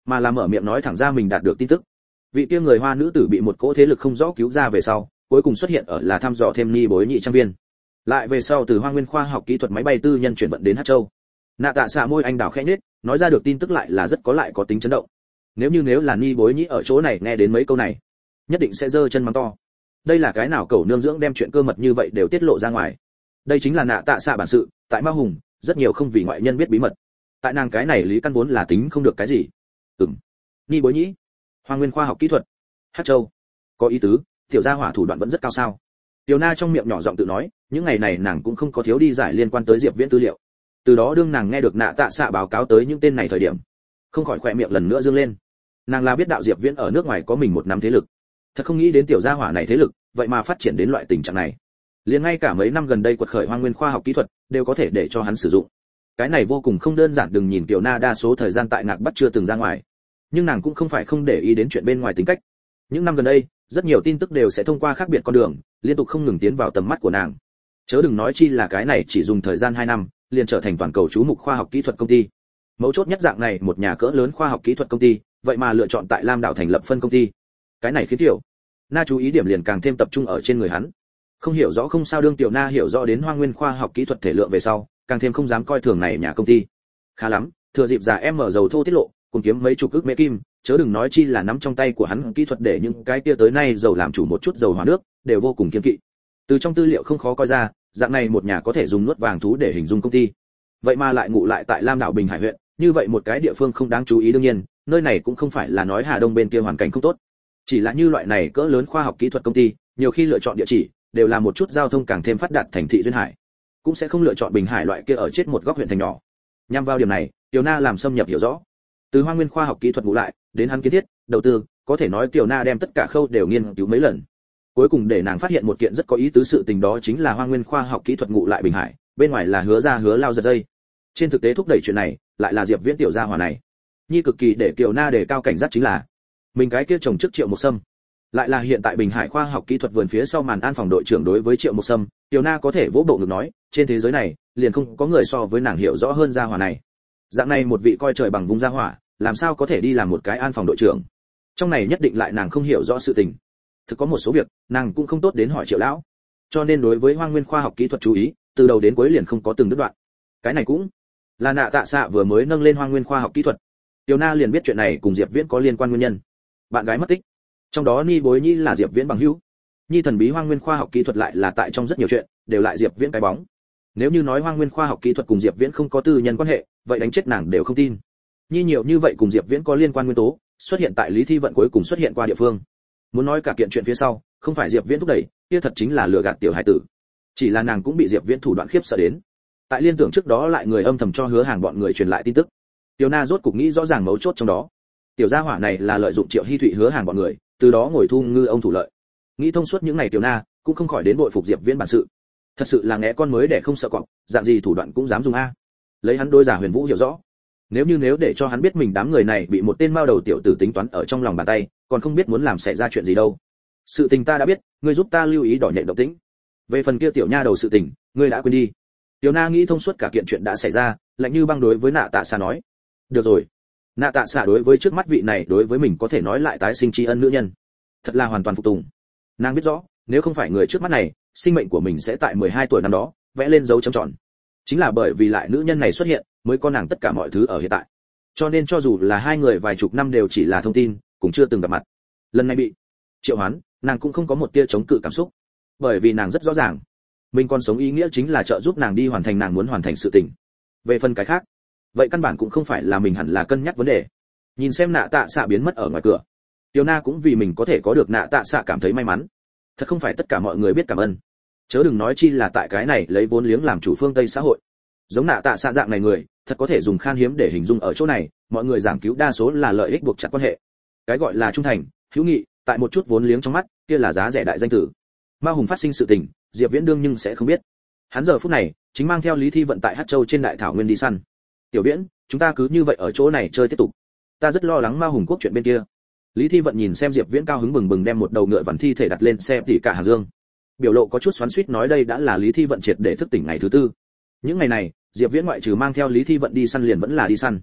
mà là mở miệng nói thẳng ra mình đạt được tin tức. Vị kia người Hoa nữ tử bị một cỗ thế lực không rõ cứu ra về sau, cuối cùng xuất hiện ở là thăm dò thêm Ni Bối Nhị trang viên. Lại về sau từ Hoa Nguyên khoa học kỹ thuật máy bay tư nhân chuyển vận đến Hắc Châu. Nạ Tạ Xạ môi anh đào khẽ nhếch, nói ra được tin tức lại là rất có lại có tính chấn động. Nếu như nếu là Ni Bối Nhị ở chỗ này nghe đến mấy câu này, nhất định sẽ giơ chân mắng to. Đây là cái nào cẩu nương dưỡng đem chuyện cơ mật như vậy đều tiết lộ ra ngoài. Đây chính là Nạ Tạ Xạ bản sự, tại Ma Hùng, rất nhiều không vì ngoại nhân biết bí mật. Tại nàng cái này lý căn vốn là tính không được cái gì. Ừm. Ni Bối Nhị, Hoa Nguyên khoa học kỹ thuật, Hắc Châu. Có ý tứ, tiểu gia hỏa thủ đoạn vẫn rất cao sao? Tiểu Na trong miệng nhỏ giọng tự nói, những ngày này nàng cũng không có thiếu đi giải liên quan tới Diệp Viễn tư liệu. Từ đó đương nàng nghe được Nạ Tạ Xạ báo cáo tới những tên này thời điểm, không khỏi khỏe miệng lần nữa dương lên. Nàng là biết đạo Diệp Viễn ở nước ngoài có mình một năm thế lực, thật không nghĩ đến tiểu gia hỏa này thế lực, vậy mà phát triển đến loại tình trạng này. Liền ngay cả mấy năm gần đây quật khởi Hoa Nguyên khoa học kỹ thuật đều có thể để cho hắn sử dụng. Cái này vô cùng không đơn giản, đừng nhìn Tiểu Na đa số thời gian tại Ngạc Bắc chưa từng ra ngoài, nhưng nàng cũng không phải không để ý đến chuyện bên ngoài tính cách. Những năm gần đây, rất nhiều tin tức đều sẽ thông qua khác biệt con đường, liên tục không ngừng tiến vào tầm mắt của nàng. Chớ đừng nói chi là cái này chỉ dùng thời gian hai năm, liền trở thành toàn cầu chú mục khoa học kỹ thuật công ty. Mấu chốt nhất dạng này một nhà cỡ lớn khoa học kỹ thuật công ty, vậy mà lựa chọn tại Lam đảo thành lập phân công ty. Cái này khiến Tiểu Na chú ý điểm liền càng thêm tập trung ở trên người hắn. Không hiểu rõ không sao, đương Tiểu Na hiểu rõ đến Hoa Nguyên khoa học kỹ thuật thể lượng về sau, càng thêm không dám coi thường này nhà công ty. Khá lắm, thừa dịp giả em mở dầu thô tiết lộ, cùng kiếm mấy chục ức mễ kim, chớ đừng nói chi là nắm trong tay của hắn kỹ thuật để những cái kia tới nay dầu làm chủ một chút dầu hỏa nước, đều vô cùng kiên kỵ. Từ trong tư liệu không khó coi ra, dạng này một nhà có thể dùng nuốt vàng thú để hình dung công ty. Vậy mà lại ngụ lại tại Lam đảo Bình Hải huyện, như vậy một cái địa phương không đáng chú ý. Đương nhiên, nơi này cũng không phải là nói Hà Đông bên kia hoàn cảnh không tốt, chỉ là như loại này cỡ lớn khoa học kỹ thuật công ty, nhiều khi lựa chọn địa chỉ đều là một chút giao thông càng thêm phát đạt thành thị duyên hải, cũng sẽ không lựa chọn Bình Hải loại kia ở chết một góc huyện thành nhỏ. Nhằm vào điểm này, Tiểu Na làm xâm nhập hiểu rõ. Từ Hoa Nguyên khoa học kỹ thuật ngụ lại đến hắn kiến thiết, đầu tư, có thể nói Tiểu Na đem tất cả khâu đều nghiên cứu mấy lần. Cuối cùng để nàng phát hiện một kiện rất có ý tứ sự tình, đó chính là Hoa Nguyên khoa học kỹ thuật ngụ lại Bình Hải, bên ngoài là hứa ra hứa lao giật dây. Trên thực tế thúc đẩy chuyện này lại là Diệp Viễn tiểu gia hỏa này. Nhi cực kỳ để Tiểu Na đề cao cảnh giác chính là mình cái kia chồng trước Triệu Mộc Sâm, lại là hiện tại Bình Hải khoa học kỹ thuật vườn phía sau màn an phòng đội trưởng. Đối với Triệu Mộc Sâm, Tiểu Na có thể vỗ bộ ngực nói, trên thế giới này liền không có người so với nàng hiểu rõ hơn gia hỏa này. Dạng này một vị coi trời bằng vùng gia hỏa, làm sao có thể đi làm một cái an phòng đội trưởng? Trong này nhất định lại nàng không hiểu rõ sự tình. Thực có một số việc, nàng cũng không tốt đến hỏi Triệu lão. Cho nên đối với Hoa Nguyên khoa học kỹ thuật chú ý, từ đầu đến cuối liền không có từng đứt đoạn. Cái này cũng là Nạ Tạ Xạ vừa mới nâng lên Hoa Nguyên khoa học kỹ thuật, Tiểu Na liền biết chuyện này cùng Diệp Viễn có liên quan nguyên nhân. Bạn gái mất tích, trong đó Ni Bối Nhị là Diệp Viễn bằng hữu. Nhi thần bí Hoa Nguyên khoa học kỹ thuật lại là tại trong rất nhiều chuyện đều lại Diệp Viễn cái bóng. Nếu như nói Hoa Nguyên khoa học kỹ thuật cùng Diệp Viễn không có tư nhân quan hệ, vậy đánh chết nàng đều không tin. Nhi nhiều như vậy cùng Diệp Viễn có liên quan nguyên tố, xuất hiện tại Lý Thi Vận cuối cùng xuất hiện qua địa phương. Muốn nói cả kiện chuyện phía sau, không phải Diệp Viễn thúc đẩy, kia thật chính là lừa gạt tiểu hải tử. Chỉ là nàng cũng bị Diệp Viễn thủ đoạn khiếp sợ đến. Tại liên tưởng trước đó lại người âm thầm cho Hứa Hàng bọn người truyền lại tin tức. Tiểu Na rốt cục nghĩ rõ ràng mấu chốt trong đó. Tiểu gia hỏa này là lợi dụng Triệu Hi Thụy Hứa Hàng bọn người, từ đó ngồi thu ngư ông thủ lợi. Nghĩ thông suốt những này Tiểu Na cũng không khỏi đến bội phục Diệp Viễn bản sự. Thật sự là ngẽ con mới để không sợ cọp, dạng gì thủ đoạn cũng dám dùng a. Lấy hắn đôi giả Huyền Vũ hiểu rõ, nếu như nếu để cho hắn biết mình đám người này bị một tên mao đầu tiểu tử tính toán ở trong lòng bàn tay, còn không biết muốn làm xảy ra chuyện gì đâu. Sự tình ta đã biết, ngươi giúp ta lưu ý đỏ nhện động tĩnh. Về phần kia tiểu nha đầu sự tình, ngươi đã quên đi. Tiểu Na nghĩ thông suốt cả kiện chuyện đã xảy ra, lạnh như băng đối với Nạ Tạ Xạ nói. Được rồi. Nạ Tạ Xạ đối với trước mắt vị này đối với mình có thể nói lại tái sinh tri ân nữ nhân, thật là hoàn toàn phục tùng. Nàng biết rõ, nếu không phải người trước mắt này, sinh mệnh của mình sẽ tại mười hai tuổi năm đó vẽ lên dấu chấm tròn. Chính là bởi vì lại nữ nhân này xuất hiện, mới có nàng tất cả mọi thứ ở hiện tại. Cho nên cho dù là hai người vài chục năm đều chỉ là thông tin, cũng chưa từng gặp mặt. Lần này bị triệu hoán, nàng cũng không có một tia chống cự cảm xúc, bởi vì nàng rất rõ ràng, mình còn sống ý nghĩa chính là trợ giúp nàng đi hoàn thành nàng muốn hoàn thành sự tình. Về phần cái khác, vậy căn bản cũng không phải là mình hẳn là cân nhắc vấn đề. Nhìn xem Nạ Tạ Xạ biến mất ở ngoài cửa, Tiểu Na cũng vì mình có thể có được Nạ Tạ Xạ cảm thấy may mắn. Thật không phải tất cả mọi người biết cảm ơn, chớ đừng nói chi là tại cái này lấy vốn liếng làm chủ phương Tây xã hội. Giống Nạ Tạ Xạ dạng này người, thật có thể dùng khan hiếm để hình dung ở chỗ này, mọi người giảng cứu đa số là lợi ích buộc chặt quan hệ. Cái gọi là trung thành, hữu nghị, tại một chút vốn liếng trong mắt, kia là giá rẻ đại danh tử. Ma Hùng phát sinh sự tình, Diệp Viễn đương nhưng sẽ không biết. Hắn giờ phút này chính mang theo Lý Thi Vận tại Hắc Châu trên đại thảo nguyên đi săn. Tiểu Viễn, chúng ta cứ như vậy ở chỗ này chơi tiếp tục. Ta rất lo lắng Ma Hùng quốc chuyện bên kia. Lý Thi Vận nhìn xem Diệp Viễn cao hứng bừng bừng đem một đầu ngựa vằn thi thể đặt lên xe tỉ cả Hà Dương. Biểu lộ có chút xoắn xuýt nói đây đã là Lý Thi Vận triệt để thức tỉnh ngày thứ tư. Những ngày này, Diệp Viễn ngoại trừ mang theo Lý Thi Vận đi săn liền vẫn là đi săn.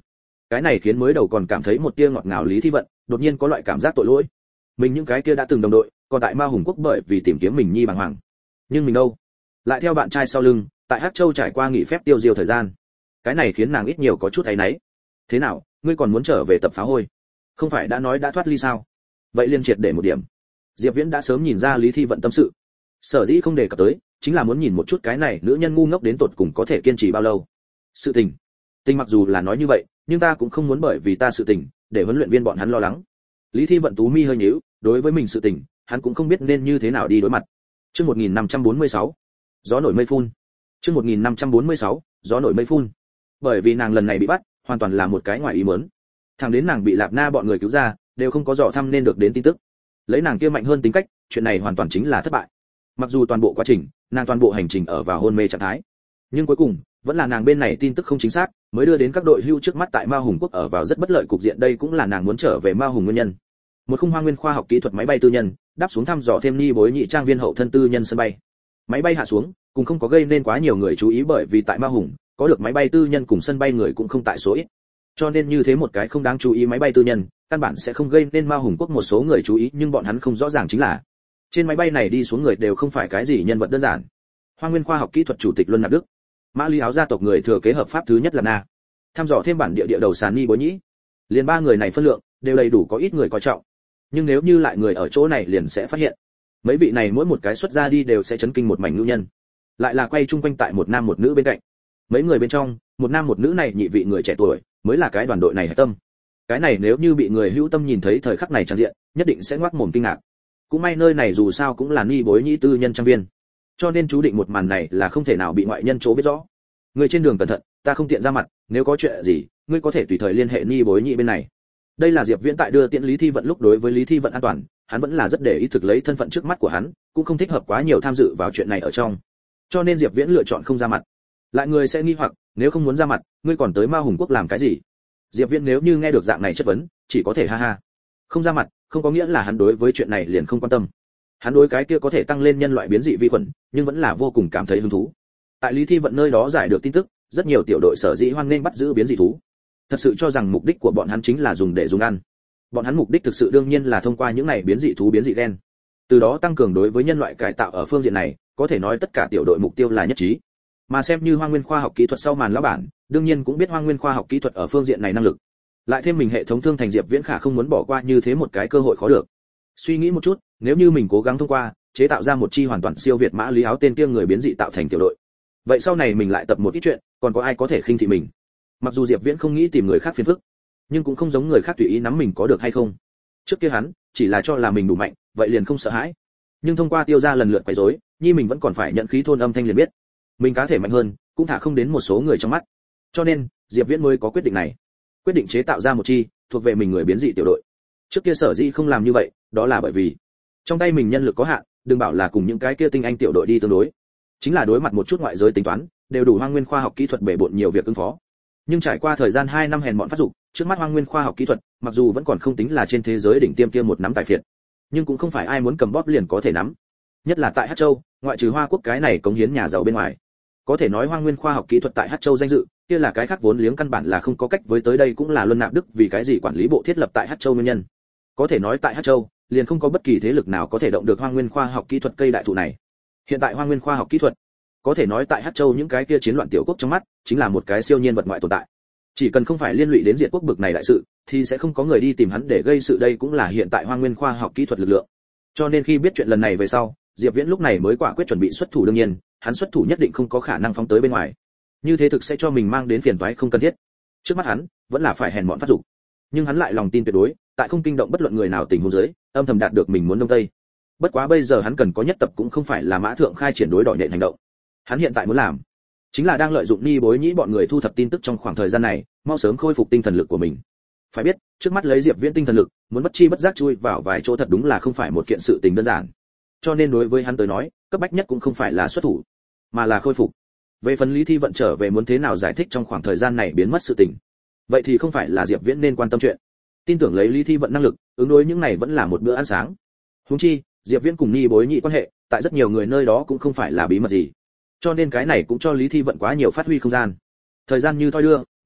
Cái này khiến mới đầu còn cảm thấy một tia ngọt ngào Lý Thi Vận, đột nhiên có loại cảm giác tội lỗi. Mình những cái kia đã từng đồng đội, còn tại Ma Hùng Quốc bởi vì tìm kiếm mình nhi bàng hoàng. Nhưng mình đâu? Lại theo bạn trai sau lưng, tại Hắc Châu trải qua nghỉ phép tiêu diêu thời gian. Cái này khiến nàng ít nhiều có chút áy náy. Thế nào, ngươi còn muốn trở về tập phá hôi? Không phải đã nói đã thoát ly sao? Vậy liên triệt để một điểm. Diệp Viễn đã sớm nhìn ra Lý Thi Vận tâm sự. Sở dĩ không đề cập tới, chính là muốn nhìn một chút cái này nữ nhân ngu ngốc đến tột cùng có thể kiên trì bao lâu. Sự tình, tình mặc dù là nói như vậy, nhưng ta cũng không muốn bởi vì ta sự tình, để huấn luyện viên bọn hắn lo lắng. Lý Thi Vận tú mi hơi nhíu, đối với mình sự tình, hắn cũng không biết nên như thế nào đi đối mặt. Chương một nghìn năm trăm bốn mươi sáu, gió nổi mây phun. Chương một nghìn năm trăm bốn mươi sáu, gió nổi mây phun. Bởi vì nàng lần này bị bắt, hoàn toàn là một cái ngoài ý muốn. Thằng đến nàng bị Lạp Na bọn người cứu ra, đều không có dò thăm nên được đến tin tức. Lấy nàng kia mạnh hơn tính cách, chuyện này hoàn toàn chính là thất bại. Mặc dù toàn bộ quá trình, nàng toàn bộ hành trình ở vào hôn mê trạng thái, nhưng cuối cùng vẫn là nàng bên này tin tức không chính xác, mới đưa đến các đội hưu trước mắt tại Ma Hùng Quốc ở vào rất bất lợi cục diện. Đây cũng là nàng muốn trở về Ma Hùng nguyên nhân. Một khung Hoa Nguyên khoa học kỹ thuật máy bay tư nhân, đáp xuống thăm dò thêm Ni Bối Nhị trang viên hậu thân tư nhân sân bay. Máy bay hạ xuống, cũng không có gây nên quá nhiều người chú ý, bởi vì tại Ma Hùng, có được máy bay tư nhân cùng sân bay người cũng không tại số ít. Cho nên như thế một cái không đáng chú ý máy bay tư nhân, căn bản sẽ không gây nên Ma Hùng Quốc một số người chú ý, nhưng bọn hắn không rõ ràng chính là trên máy bay này đi xuống người đều không phải cái gì nhân vật đơn giản. Hoa Nguyên khoa học kỹ thuật chủ tịch Luân Nạp Đức, Mã Lý Áo gia tộc người thừa kế hợp pháp thứ nhất là Na, thăm dò thêm bản địa địa đầu sàn Ni Bối Nhĩ. Liền ba người này phân lượng đều đầy đủ có ít người coi trọng. Nhưng nếu như lại người ở chỗ này liền sẽ phát hiện, mấy vị này mỗi một cái xuất ra đi đều sẽ chấn kinh một mảnh nhu nhân. Lại là quay chung quanh tại một nam một nữ bên cạnh. Mấy người bên trong, một nam một nữ này nhị vị người trẻ tuổi, mới là cái đoàn đội này hạch tâm. Cái này nếu như bị người hữu tâm nhìn thấy thời khắc này trang diện, nhất định sẽ ngoác mồm kinh ngạc. Cũng may nơi này dù sao cũng là Ni Bối Nhĩ tư nhân trang viên, cho nên chú định một màn này là không thể nào bị ngoại nhân chỗ biết rõ. Người trên đường cẩn thận, ta không tiện ra mặt, nếu có chuyện gì, ngươi có thể tùy thời liên hệ Ni Bối Nhĩ bên này. Đây là Diệp Viễn tại đưa tiễn Lý Thi Vận lúc đối với Lý Thi Vận an toàn, hắn vẫn là rất để ý thực lấy thân phận trước mắt của hắn, cũng không thích hợp quá nhiều tham dự vào chuyện này ở trong. Cho nên Diệp Viễn lựa chọn không ra mặt. Lại người sẽ nghi hoặc, nếu không muốn ra mặt, ngươi còn tới Ma Hùng Quốc làm cái gì? Diệp Viễn nếu như nghe được dạng này chất vấn, chỉ có thể ha ha. Không ra mặt, không có nghĩa là hắn đối với chuyện này liền không quan tâm. Hắn đối cái kia có thể tăng lên nhân loại biến dị vi khuẩn, nhưng vẫn là vô cùng cảm thấy hứng thú. Tại Lý Thi Vận nơi đó giải được tin tức, rất nhiều tiểu đội sở dĩ hoan nghênh bắt giữ biến dị thú. Thật sự cho rằng mục đích của bọn hắn chính là dùng để dùng ăn. Bọn hắn mục đích thực sự đương nhiên là thông qua những này biến dị thú biến dị gen, từ đó tăng cường đối với nhân loại cải tạo ở phương diện này, có thể nói tất cả tiểu đội mục tiêu là nhất trí. Mà xem như Hoa Nguyên khoa học kỹ thuật sau màn lão bản, đương nhiên cũng biết Hoa Nguyên khoa học kỹ thuật ở phương diện này năng lực. Lại thêm mình hệ thống thương thành Diệp Viễn khả không muốn bỏ qua như thế một cái cơ hội khó được. Suy nghĩ một chút, nếu như mình cố gắng thông qua, chế tạo ra một chi hoàn toàn siêu việt Mã Lý Áo tên kia người biến dị tạo thành tiểu đội, vậy sau này mình lại tập một ít chuyện, còn có ai có thể khinh thị mình? Mặc dù Diệp Viễn không nghĩ tìm người khác phiền phức, nhưng cũng không giống người khác tùy ý nắm mình có được hay không. Trước kia hắn chỉ là cho là mình đủ mạnh, vậy liền không sợ hãi. Nhưng thông qua tiêu ra lần lượt quấy rối, nhi mình vẫn còn phải nhận khí thôn âm thanh liền biết, mình cá thể mạnh hơn, cũng thả không đến một số người trong mắt. Cho nên, Diệp Viễn mới có quyết định này, quyết định chế tạo ra một chi thuộc về mình người biến dị tiểu đội. Trước kia sở dĩ không làm như vậy, đó là bởi vì trong tay mình nhân lực có hạn, đừng bảo là cùng những cái kia tinh anh tiểu đội đi tương đối, chính là đối mặt một chút ngoại giới tính toán, đều đủ Hoa Nguyên khoa học kỹ thuật bể bộn nhiều việc ứng phó. Nhưng trải qua thời gian hai năm hèn mọn phát dục, trước mắt Hoa Nguyên khoa học kỹ thuật, mặc dù vẫn còn không tính là trên thế giới đỉnh tiêm kia một nắm tài phiệt, nhưng cũng không phải ai muốn cầm bóp liền có thể nắm. Nhất là tại Hắc Châu, ngoại trừ Hoa Quốc cái này cống hiến nhà giàu bên ngoài, có thể nói Hoa Nguyên khoa học kỹ thuật tại Hắc Châu danh dự, kia là cái khác vốn liếng căn bản là không có cách với tới. Đây cũng là Luân Nạp Đức vì cái gì quản lý bộ thiết lập tại Hắc Châu nguyên nhân. Có thể nói tại Hắc Châu, liền không có bất kỳ thế lực nào có thể động được Hoa Nguyên khoa học kỹ thuật cây đại thụ này. Hiện tại Hoa Nguyên khoa học kỹ thuật, có thể nói tại Hắc Châu những cái kia chiến loạn tiểu quốc trong mắt, chính là một cái siêu nhiên vật ngoại tồn tại. Chỉ cần không phải liên lụy đến diệt quốc bực này đại sự, thì sẽ không có người đi tìm hắn để gây sự. Đây cũng là hiện tại Hoa Nguyên khoa học kỹ thuật lực lượng. Cho nên khi biết chuyện lần này về sau, Diệp Viễn lúc này mới quả quyết chuẩn bị xuất thủ. Đương nhiên, hắn xuất thủ nhất định không có khả năng phóng tới bên ngoài. Như thế thực sẽ cho mình mang đến phiền toái không cần thiết. Trước mắt hắn, vẫn là phải hèn mọn phát dục. Nhưng hắn lại lòng tin tuyệt đối, tại không kinh động bất luận người nào tình huống dưới, âm thầm đạt được mình muốn đông tây. Bất quá bây giờ hắn cần có nhất tập cũng không phải là mã thượng khai triển đối đỏ nhện hành động. Hắn hiện tại muốn làm, chính là đang lợi dụng Ni Bối Nhĩ bọn người thu thập tin tức trong khoảng thời gian này, mau sớm khôi phục tinh thần lực của mình. Phải biết, trước mắt lấy Diệp Viễn tinh thần lực, muốn bất chi bất giác chui vào vài chỗ thật đúng là không phải một kiện sự tình đơn giản. Cho nên đối với hắn tới nói, cấp bách nhất cũng không phải là xuất thủ, mà là khôi phục. Về phần Lý Thi Vận trở về muốn thế nào giải thích trong khoảng thời gian này biến mất sự tình, vậy thì không phải là Diệp Viễn nên quan tâm chuyện. Tin tưởng lấy Lý Thi Vận năng lực, ứng đối những này vẫn là một bữa ăn sáng. Huống chi, Diệp Viễn cùng Ni Bối Nhĩ quan hệ, tại rất nhiều người nơi đó cũng không phải là bí mật gì. Cho nên cái này cũng cho Lý Thi Vận quá nhiều phát huy không gian. Thời gian như thoi đưa,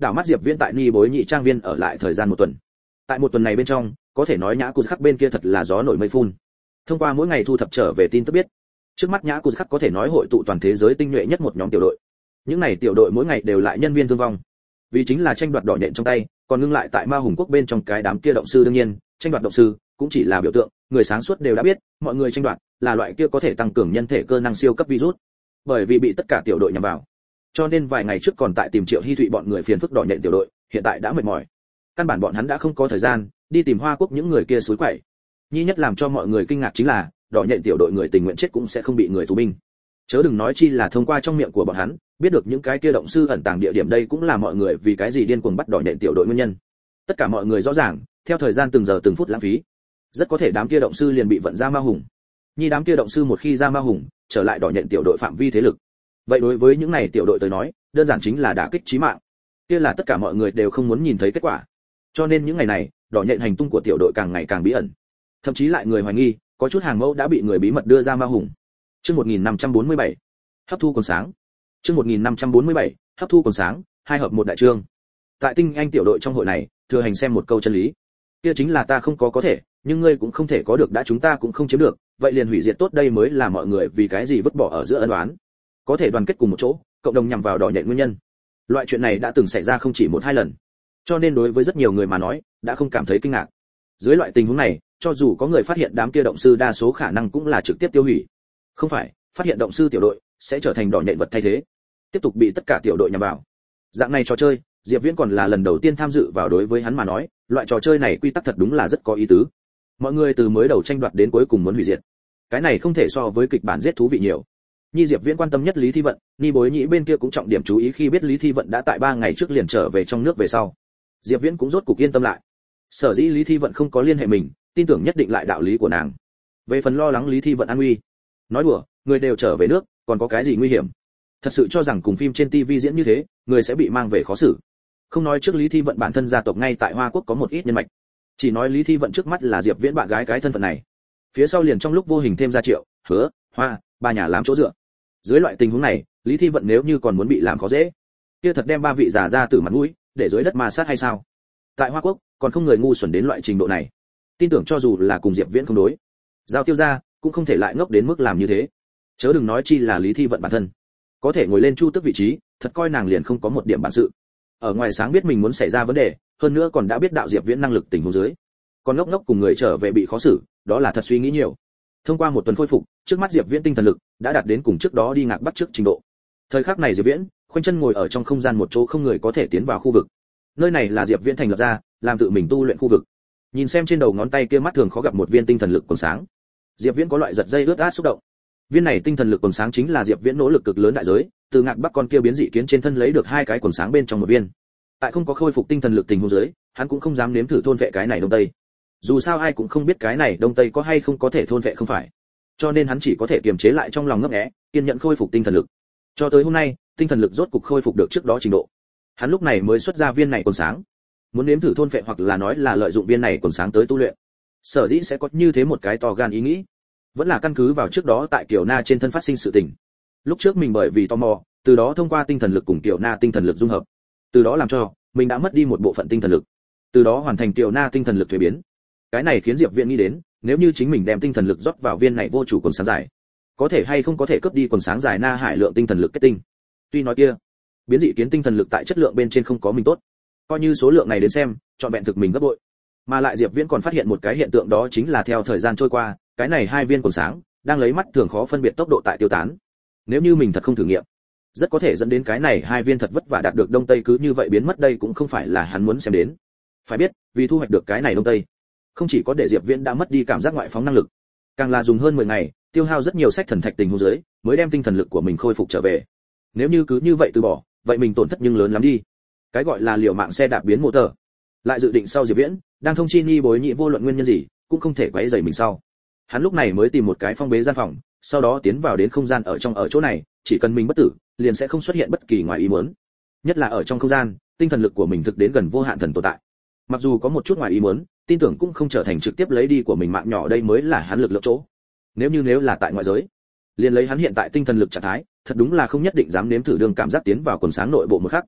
đảo mắt Diệp Viễn tại Ni Bối Nhị trang viên ở lại thời gian một tuần. Tại một tuần này bên trong, có thể nói Nhã Cù Khắc bên kia thật là gió nổi mây phun. Thông qua mỗi ngày thu thập trở về tin tức biết, trước mắt Nhã Cù Khắc có thể nói hội tụ toàn thế giới tinh nhuệ nhất một nhóm tiểu đội. Những này tiểu đội mỗi ngày đều lại nhân viên thương vong, vì chính là tranh đoạt đỏ nhện trong tay, còn ngưng lại tại Ma Hùng quốc bên trong cái đám kia động sư. Đương nhiên, tranh đoạt động sư cũng chỉ là biểu tượng, người sáng suốt đều đã biết, mọi người tranh đoạt là loại kia có thể tăng cường nhân thể cơ năng siêu cấp virus. Bởi vì bị tất cả tiểu đội nhắm vào, cho nên vài ngày trước còn tại tìm Triệu Hi Thụy bọn người phiền phức đỏ nhện tiểu đội, hiện tại đã mệt mỏi. Căn bản bọn hắn đã không có thời gian đi tìm Hoa quốc những người kia suối quậy. Nhi nhất làm cho mọi người kinh ngạc chính là, đỏ nhện tiểu đội người tình nguyện chết cũng sẽ không bị người tù binh. Chớ đừng nói chi là thông qua trong miệng của bọn hắn, biết được những cái kia động sư ẩn tàng địa điểm, đây cũng là mọi người vì cái gì điên cuồng bắt đỏ nhện tiểu đội nguyên nhân. Tất cả mọi người rõ ràng, theo thời gian từng giờ từng phút lãng phí, rất có thể đám kia động sư liền bị vận ra Ma Hùng. Nhi đám kia động sư một khi ra Ma Hùng, trở lại đỏ nhện tiểu đội phạm vi thế lực. Vậy đối với những này tiểu đội tới nói, đơn giản chính là đả kích chí mạng. Kia là tất cả mọi người đều không muốn nhìn thấy kết quả. Cho nên những ngày này, đỏ nhện hành tung của tiểu đội càng ngày càng bí ẩn. Thậm chí lại người hoài nghi, có chút hàng mẫu đã bị người bí mật đưa ra Ma Hùng. Chương một nghìn năm trăm bốn mươi bảy, hấp thu còn sáng. Chương một nghìn năm trăm bốn mươi bảy, hấp thu còn sáng, hai hợp một đại chương. Tại tinh anh tiểu đội trong hội này, thừa hành xem một câu chân lý. Kia chính là ta không có có thể, nhưng ngươi cũng không thể có được, đã chúng ta cũng không chiếm được, vậy liền hủy diệt tốt, đây mới là mọi người vì cái gì vứt bỏ ở giữa ân oán. Có thể đoàn kết cùng một chỗ, cộng đồng nhằm vào đỏ nhện nguyên nhân. Loại chuyện này đã từng xảy ra không chỉ một hai lần. Cho nên đối với rất nhiều người mà nói, đã không cảm thấy kinh ngạc. Dưới loại tình huống này, cho dù có người phát hiện đám kia động sư, đa số khả năng cũng là trực tiếp tiêu hủy. Không phải, phát hiện động sư tiểu đội sẽ trở thành đỏ nhện vật thay thế, tiếp tục bị tất cả tiểu đội nhằm vào. Dạng này trò chơi, Diệp Viễn còn là lần đầu tiên tham dự vào, đối với hắn mà nói, loại trò chơi này quy tắc thật đúng là rất có ý tứ. Mọi người từ mới đầu tranh đoạt đến cuối cùng muốn hủy diệt. Cái này không thể so với kịch bản giết thú vị nhiều. Nhi Diệp Viễn quan tâm nhất Lý Thi Vận, Ni Bối Nhĩ bên kia cũng trọng điểm chú ý, khi biết Lý Thi Vận đã tại ba ngày trước liền trở về trong nước về sau, Diệp Viễn cũng rốt cục yên tâm lại. Sở dĩ Lý Thi Vận không có liên hệ mình, tin tưởng nhất định lại đạo lý của nàng. Về phần lo lắng Lý Thi Vận an nguy, nói đùa, người đều trở về nước, còn có cái gì nguy hiểm? Thật sự cho rằng cùng phim trên ti vi diễn như thế, người sẽ bị mang về khó xử. Không nói trước Lý Thi Vận bản thân gia tộc ngay tại Hoa Quốc có một ít nhân mạch, chỉ nói Lý Thi Vận trước mắt là Diệp Viễn bạn gái cái thân phận này, phía sau liền trong lúc vô hình thêm ra Triệu, Hứa, Hoa, ba nhà làm chỗ dựa. Dưới loại tình huống này, Lý Thi Vận nếu như còn muốn bị làm khó dễ, kia thật đem ba vị già ra từ mặt mũi, để dưới đất ma sát hay sao? Tại Hoa Quốc, còn không người ngu xuẩn đến loại trình độ này. Tin tưởng cho dù là cùng Diệp Viễn không đối, Giao Tiêu gia cũng không thể lại ngốc đến mức làm như thế. Chớ đừng nói chi là Lý Thi Vận bản thân, có thể ngồi lên chu tước vị trí, thật coi nàng liền không có một điểm bản sự. Ở ngoài sáng biết mình muốn xảy ra vấn đề, hơn nữa còn đã biết đạo Diệp Viễn năng lực tình huống dưới, còn ngốc ngốc cùng người trở về bị khó xử, đó là thật suy nghĩ nhiều. Thông qua một tuần khôi phục, trước mắt Diệp Viễn tinh thần lực đã đạt đến cùng trước đó đi ngạc bắt trước trình độ. Thời khắc này Diệp Viễn khoanh chân ngồi ở trong không gian một chỗ không người có thể tiến vào khu vực. Nơi này là Diệp Viễn thành lập ra, làm tự mình tu luyện khu vực. Nhìn xem trên đầu ngón tay kia mắt thường khó gặp một viên tinh thần lực còn sáng, Diệp Viễn có loại giật dây ướt át xúc động. Viên này tinh thần lực quần sáng chính là Diệp Viễn nỗ lực cực lớn đại giới, từ ngạc bắc con kia biến dị kiến trên thân lấy được hai cái quần sáng bên trong một viên. Tại không có khôi phục tinh thần lực tình huống dưới, hắn cũng không dám nếm thử thôn vệ cái này đông tây. Dù sao ai cũng không biết cái này đông tây có hay không có thể thôn vệ không phải. Cho nên hắn chỉ có thể kiềm chế lại trong lòng ngấp nghé, kiên nhẫn khôi phục tinh thần lực. Cho tới hôm nay, tinh thần lực rốt cục khôi phục được trước đó trình độ. Hắn lúc này mới xuất ra viên này quần sáng, muốn nếm thử thôn vệ hoặc là nói là lợi dụng viên này quần sáng tới tu luyện. Sở dĩ sẽ có như thế một cái to gan ý nghĩ, vẫn là căn cứ vào trước đó tại Kiều Na trên thân phát sinh sự tình. Lúc trước mình bởi vì tò mò, từ đó thông qua tinh thần lực cùng Kiều Na tinh thần lực dung hợp, từ đó làm cho mình đã mất đi một bộ phận tinh thần lực, từ đó hoàn thành Kiều Na tinh thần lực thuế biến. Cái này khiến Diệp Viễn nghĩ đến, nếu như chính mình đem tinh thần lực rót vào viên này vô chủ quần sáng dài, có thể hay không có thể cướp đi quần sáng dài Na Hải lượng tinh thần lực kết tinh. Tuy nói kia, biến dị kiến tinh thần lực tại chất lượng bên trên không có mình tốt, coi như số lượng này đến xem, chọn vẹn thực mình gấp bội. Mà lại Diệp Viễn còn phát hiện một cái hiện tượng, đó chính là theo thời gian trôi qua, cái này hai viên quần sáng đang lấy mắt thường khó phân biệt tốc độ tại tiêu tán. Nếu như mình thật không thử nghiệm, rất có thể dẫn đến cái này hai viên thật vất vả đạt được đông tây cứ như vậy biến mất, đây cũng không phải là hắn muốn xem đến. Phải biết, vì thu hoạch được cái này đông tây, không chỉ có để Diệp Viễn đã mất đi cảm giác ngoại phóng năng lực, càng là dùng hơn mười ngày, tiêu hao rất nhiều sách thần thạch tình huống dưới, mới đem tinh thần lực của mình khôi phục trở về. Nếu như cứ như vậy từ bỏ, vậy mình tổn thất nhưng lớn lắm đi. Cái gọi là liều mạng xe đạp biến motor. Lại dự định sau Diệp Viễn đang thông chi Ni Bối Nhị vô luận nguyên nhân gì, cũng không thể quấy rầy mình sau. Hắn lúc này mới tìm một cái phong bế gian phòng, sau đó tiến vào đến không gian ở trong ở chỗ này, chỉ cần mình bất tử, liền sẽ không xuất hiện bất kỳ ngoài ý muốn. Nhất là ở trong không gian, tinh thần lực của mình thực đến gần vô hạn thần tồn tại. Mặc dù có một chút ngoài ý muốn, tin tưởng cũng không trở thành trực tiếp lấy đi của mình mạng nhỏ, đây mới là hắn lực lượng chỗ. Nếu như nếu là tại ngoại giới, liền lấy hắn hiện tại tinh thần lực trạng thái, thật đúng là không nhất định dám nếm thử đường cảm giác tiến vào quần sáng nội bộ một khắc.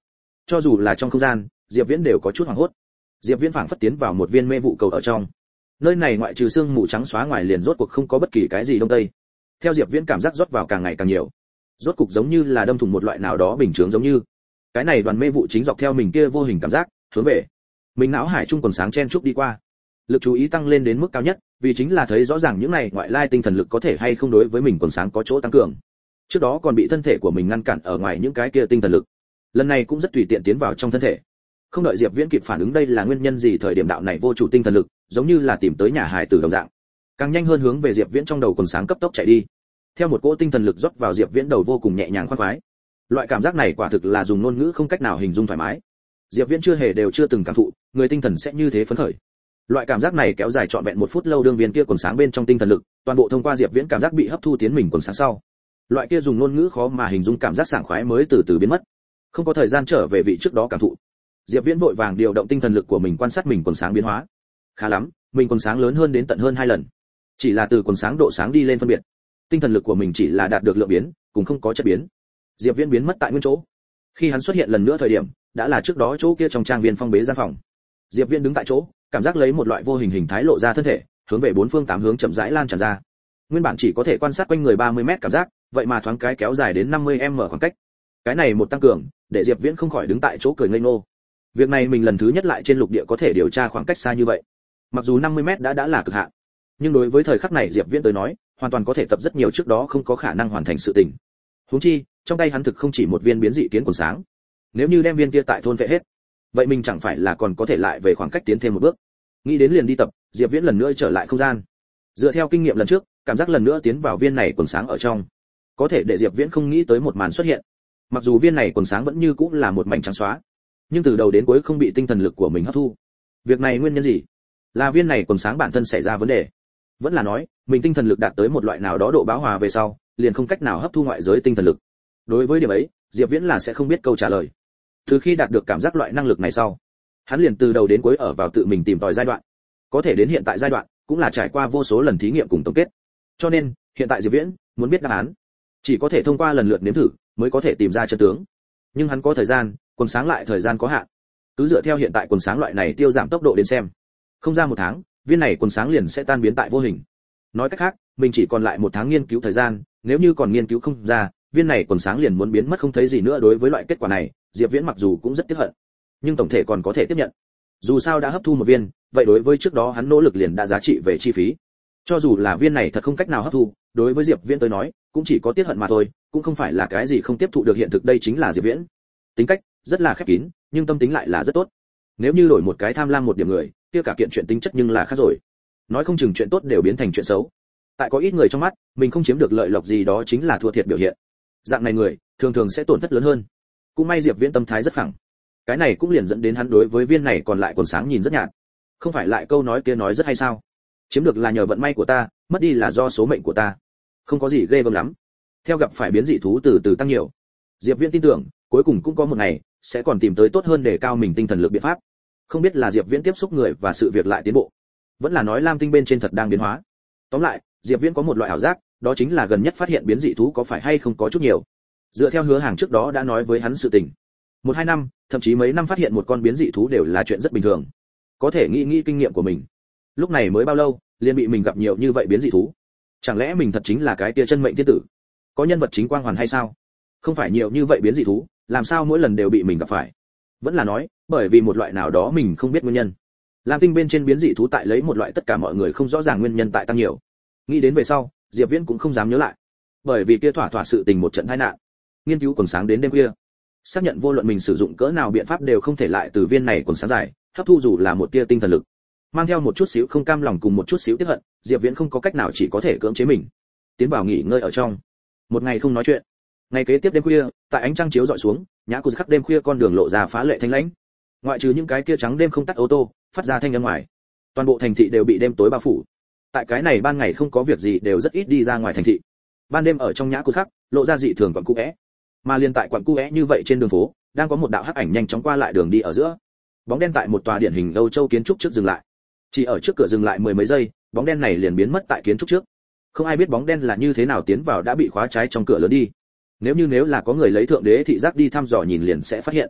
Cho dù là trong không gian, Diệp Viễn đều có chút hoảng hốt. Diệp Viễn phảng phất tiến vào một viên mê vụ cầu ở trong. Nơi này ngoại trừ sương mù trắng xóa ngoài liền rốt cuộc không có bất kỳ cái gì đông tây. Theo Diệp Viễn cảm giác rót vào càng ngày càng nhiều, rốt cục giống như là đâm thủng một loại nào đó bình thường giống như. Cái này đoàn mê vụ chính dọc theo mình kia vô hình cảm giác, hướng về mình não hải trung quần sáng chen chúc đi qua. Lực chú ý tăng lên đến mức cao nhất, vì chính là thấy rõ ràng những này ngoại lai tinh thần lực có thể hay không đối với mình quần sáng có chỗ tăng cường. Trước đó còn bị thân thể của mình ngăn cản ở ngoài những cái kia tinh thần lực, lần này cũng rất tùy tiện tiến vào trong thân thể. Không đợi Diệp Viễn kịp phản ứng đây là nguyên nhân gì, thời điểm đạo này vô chủ tinh thần lực giống như là tìm tới nhà hài tử đồng dạng, càng nhanh hơn hướng về Diệp Viễn trong đầu quần sáng cấp tốc chạy đi. Theo một cỗ tinh thần lực rót vào Diệp Viễn đầu vô cùng nhẹ nhàng khoan khoái. Loại cảm giác này quả thực là dùng ngôn ngữ không cách nào hình dung thoải mái. Diệp Viễn chưa hề đều chưa từng cảm thụ, người tinh thần sẽ như thế phấn khởi. Loại cảm giác này kéo dài trọn vẹn một phút lâu, đương viên kia quần sáng bên trong tinh thần lực, toàn bộ thông qua Diệp Viễn cảm giác bị hấp thu tiến mình quần sáng sau. Loại kia dùng ngôn ngữ khó mà hình dung cảm giác sảng khoái mới từ từ biến mất. Không có thời gian trở về vị trước đó cảm thụ. Diệp Viễn vội vàng điều động tinh thần lực của mình quan sát mình quần sáng biến hóa. Khá lắm, mình quần sáng lớn hơn đến tận hơn hai lần. Chỉ là từ quần sáng độ sáng đi lên phân biệt, tinh thần lực của mình chỉ là đạt được lượng biến, cũng không có chất biến. Diệp Viễn biến mất tại nguyên chỗ. Khi hắn xuất hiện lần nữa thời điểm, đã là trước đó chỗ kia trong trang viên phong bế gian phòng. Diệp Viễn đứng tại chỗ, cảm giác lấy một loại vô hình hình thái lộ ra thân thể, hướng về bốn phương tám hướng chậm rãi lan tràn ra. Nguyên bản chỉ có thể quan sát quanh người ba mươi mét cảm giác, vậy mà thoáng cái kéo dài đến năm mươi mét khoảng cách. Cái này một tăng cường, để Diệp Viễn không khỏi đứng tại chỗ cười ngây ngô. Việc này mình lần thứ nhất lại trên lục địa có thể điều tra khoảng cách xa như vậy. Mặc dù năm mươi mét đã đã là cực hạn, nhưng đối với thời khắc này Diệp Viễn tới nói, hoàn toàn có thể tập rất nhiều trước đó không có khả năng hoàn thành sự tình. Huống chi, trong tay hắn thực không chỉ một viên biến dị kiến quần sáng. Nếu như đem viên kia tại thôn vệ hết, vậy mình chẳng phải là còn có thể lại về khoảng cách tiến thêm một bước. Nghĩ đến liền đi tập, Diệp Viễn lần nữa trở lại không gian. Dựa theo kinh nghiệm lần trước, cảm giác lần nữa tiến vào viên này quần sáng ở trong, có thể để Diệp Viễn không nghĩ tới một màn xuất hiện. Mặc dù viên này quần sáng vẫn như cũng là một mảnh trắng xóa, nhưng từ đầu đến cuối không bị tinh thần lực của mình hấp thu. Việc này nguyên nhân gì? Là viên này quần sáng bản thân xảy ra vấn đề, vẫn là nói mình tinh thần lực đạt tới một loại nào đó độ bão hòa về sau, liền không cách nào hấp thu ngoại giới tinh thần lực. Đối với điểm ấy, Diệp Viễn là sẽ không biết câu trả lời. Từ khi đạt được cảm giác loại năng lực này sau, hắn liền từ đầu đến cuối ở vào tự mình tìm tòi giai đoạn. Có thể đến hiện tại giai đoạn, cũng là trải qua vô số lần thí nghiệm cùng tổng kết. Cho nên, hiện tại Diệp Viễn muốn biết đáp án, chỉ có thể thông qua lần lượt nếm thử mới có thể tìm ra chân tướng. Nhưng hắn có thời gian, quần sáng lại thời gian có hạn. Cứ dựa theo hiện tại quần sáng loại này tiêu giảm tốc độ đến xem, không ra một tháng, viên này quần sáng liền sẽ tan biến tại vô hình. Nói cách khác, mình chỉ còn lại một tháng nghiên cứu thời gian, nếu như còn nghiên cứu không ra, viên này quần sáng liền muốn biến mất không thấy gì nữa. Đối với loại kết quả này, Diệp Viễn mặc dù cũng rất tiếc hận, nhưng tổng thể còn có thể tiếp nhận. Dù sao đã hấp thu một viên, vậy đối với trước đó hắn nỗ lực liền đã giá trị về chi phí. Cho dù là viên này thật không cách nào hấp thu, đối với Diệp Viễn tới nói, cũng chỉ có tiếc hận mà thôi, cũng không phải là cái gì không tiếp thụ được hiện thực. Đây chính là Diệp Viễn. Tính cách rất là khép kín, nhưng tâm tính lại là rất tốt. Nếu như đổi một cái tham lam một điểm người, kia cả kiện chuyện tính chất nhưng là khác rồi. Nói không chừng chuyện tốt đều biến thành chuyện xấu. Tại có ít người trong mắt, mình không chiếm được lợi lộc gì đó chính là thua thiệt biểu hiện. Dạng này người, thường thường sẽ tổn thất lớn hơn. Cũng may Diệp Viễn tâm thái rất phẳng. Cái này cũng liền dẫn đến hắn đối với viên này còn lại quần sáng nhìn rất nhạt. Không phải lại câu nói kia nói rất hay sao? Chiếm được là nhờ vận may của ta, mất đi là do số mệnh của ta. Không có gì ghê gớm lắm. Theo gặp phải biến dị thú từ từ tăng nhiều, Diệp Viễn tin tưởng, cuối cùng cũng có một ngày sẽ còn tìm tới tốt hơn để cao mình tinh thần lực biện pháp. Không biết là Diệp Viễn tiếp xúc người và sự việc lại tiến bộ, vẫn là nói Lam Tinh bên trên thật đang biến hóa. Tóm lại, Diệp Viễn có một loại ảo giác, đó chính là gần nhất phát hiện biến dị thú có phải hay không có chút nhiều. Dựa theo Hứa Hàng trước đó đã nói với hắn sự tình, một hai năm, thậm chí mấy năm phát hiện một con biến dị thú đều là chuyện rất bình thường. Có thể nghĩ nghĩ kinh nghiệm của mình, lúc này mới bao lâu, liền bị mình gặp nhiều như vậy biến dị thú. Chẳng lẽ mình thật chính là cái tia chân mệnh thiên tử, có nhân vật chính quang hoàn hay sao? Không phải nhiều như vậy biến dị thú, làm sao mỗi lần đều bị mình gặp phải? Vẫn là nói, bởi vì một loại nào đó mình không biết nguyên nhân. Lam Tinh bên trên biến dị thú tại lấy một loại tất cả mọi người không rõ ràng nguyên nhân tại tăng nhiều. Nghĩ đến về sau, Diệp Viễn cũng không dám nhớ lại, bởi vì kia thỏa thỏa sự tình một trận tai nạn. Nghiên cứu quần sáng đến đêm khuya, xác nhận vô luận mình sử dụng cỡ nào biện pháp đều không thể lại từ viên này quần sáng dài hấp thu dù là một tia tinh thần lực. Mang theo một chút xíu không cam lòng cùng một chút xíu tiếc hận, Diệp Viễn không có cách nào chỉ có thể cưỡng chế mình, tiến vào nghỉ ngơi ở trong. Một ngày không nói chuyện. Ngày kế tiếp đêm khuya, tại ánh trăng chiếu rọi xuống, nhã cô khắc đêm khuya con đường lộ ra phá lệ thanh lãnh. Ngoại trừ những cái kia trắng đêm không tắt ô tô phát ra thanh âm ngoài, toàn bộ thành thị đều bị đêm tối bao phủ. Tại cái này ban ngày không có việc gì đều rất ít đi ra ngoài thành thị. Ban đêm ở trong nhã cô khắc, lộ ra dị thường quặn cũ é. Mà liên tại quặn cũ é như vậy trên đường phố, đang có một đạo hắc ảnh nhanh chóng qua lại đường đi ở giữa. Bóng đen tại một tòa điển hình Âu Châu kiến trúc trước dừng lại. Chỉ ở trước cửa dừng lại mười mấy giây, bóng đen này liền biến mất tại kiến trúc trước. Không ai biết bóng đen là như thế nào tiến vào đã bị khóa trái trong cửa lớn đi. Nếu như nếu là có người lấy thượng đế thị giác đi thăm dò nhìn liền sẽ phát hiện,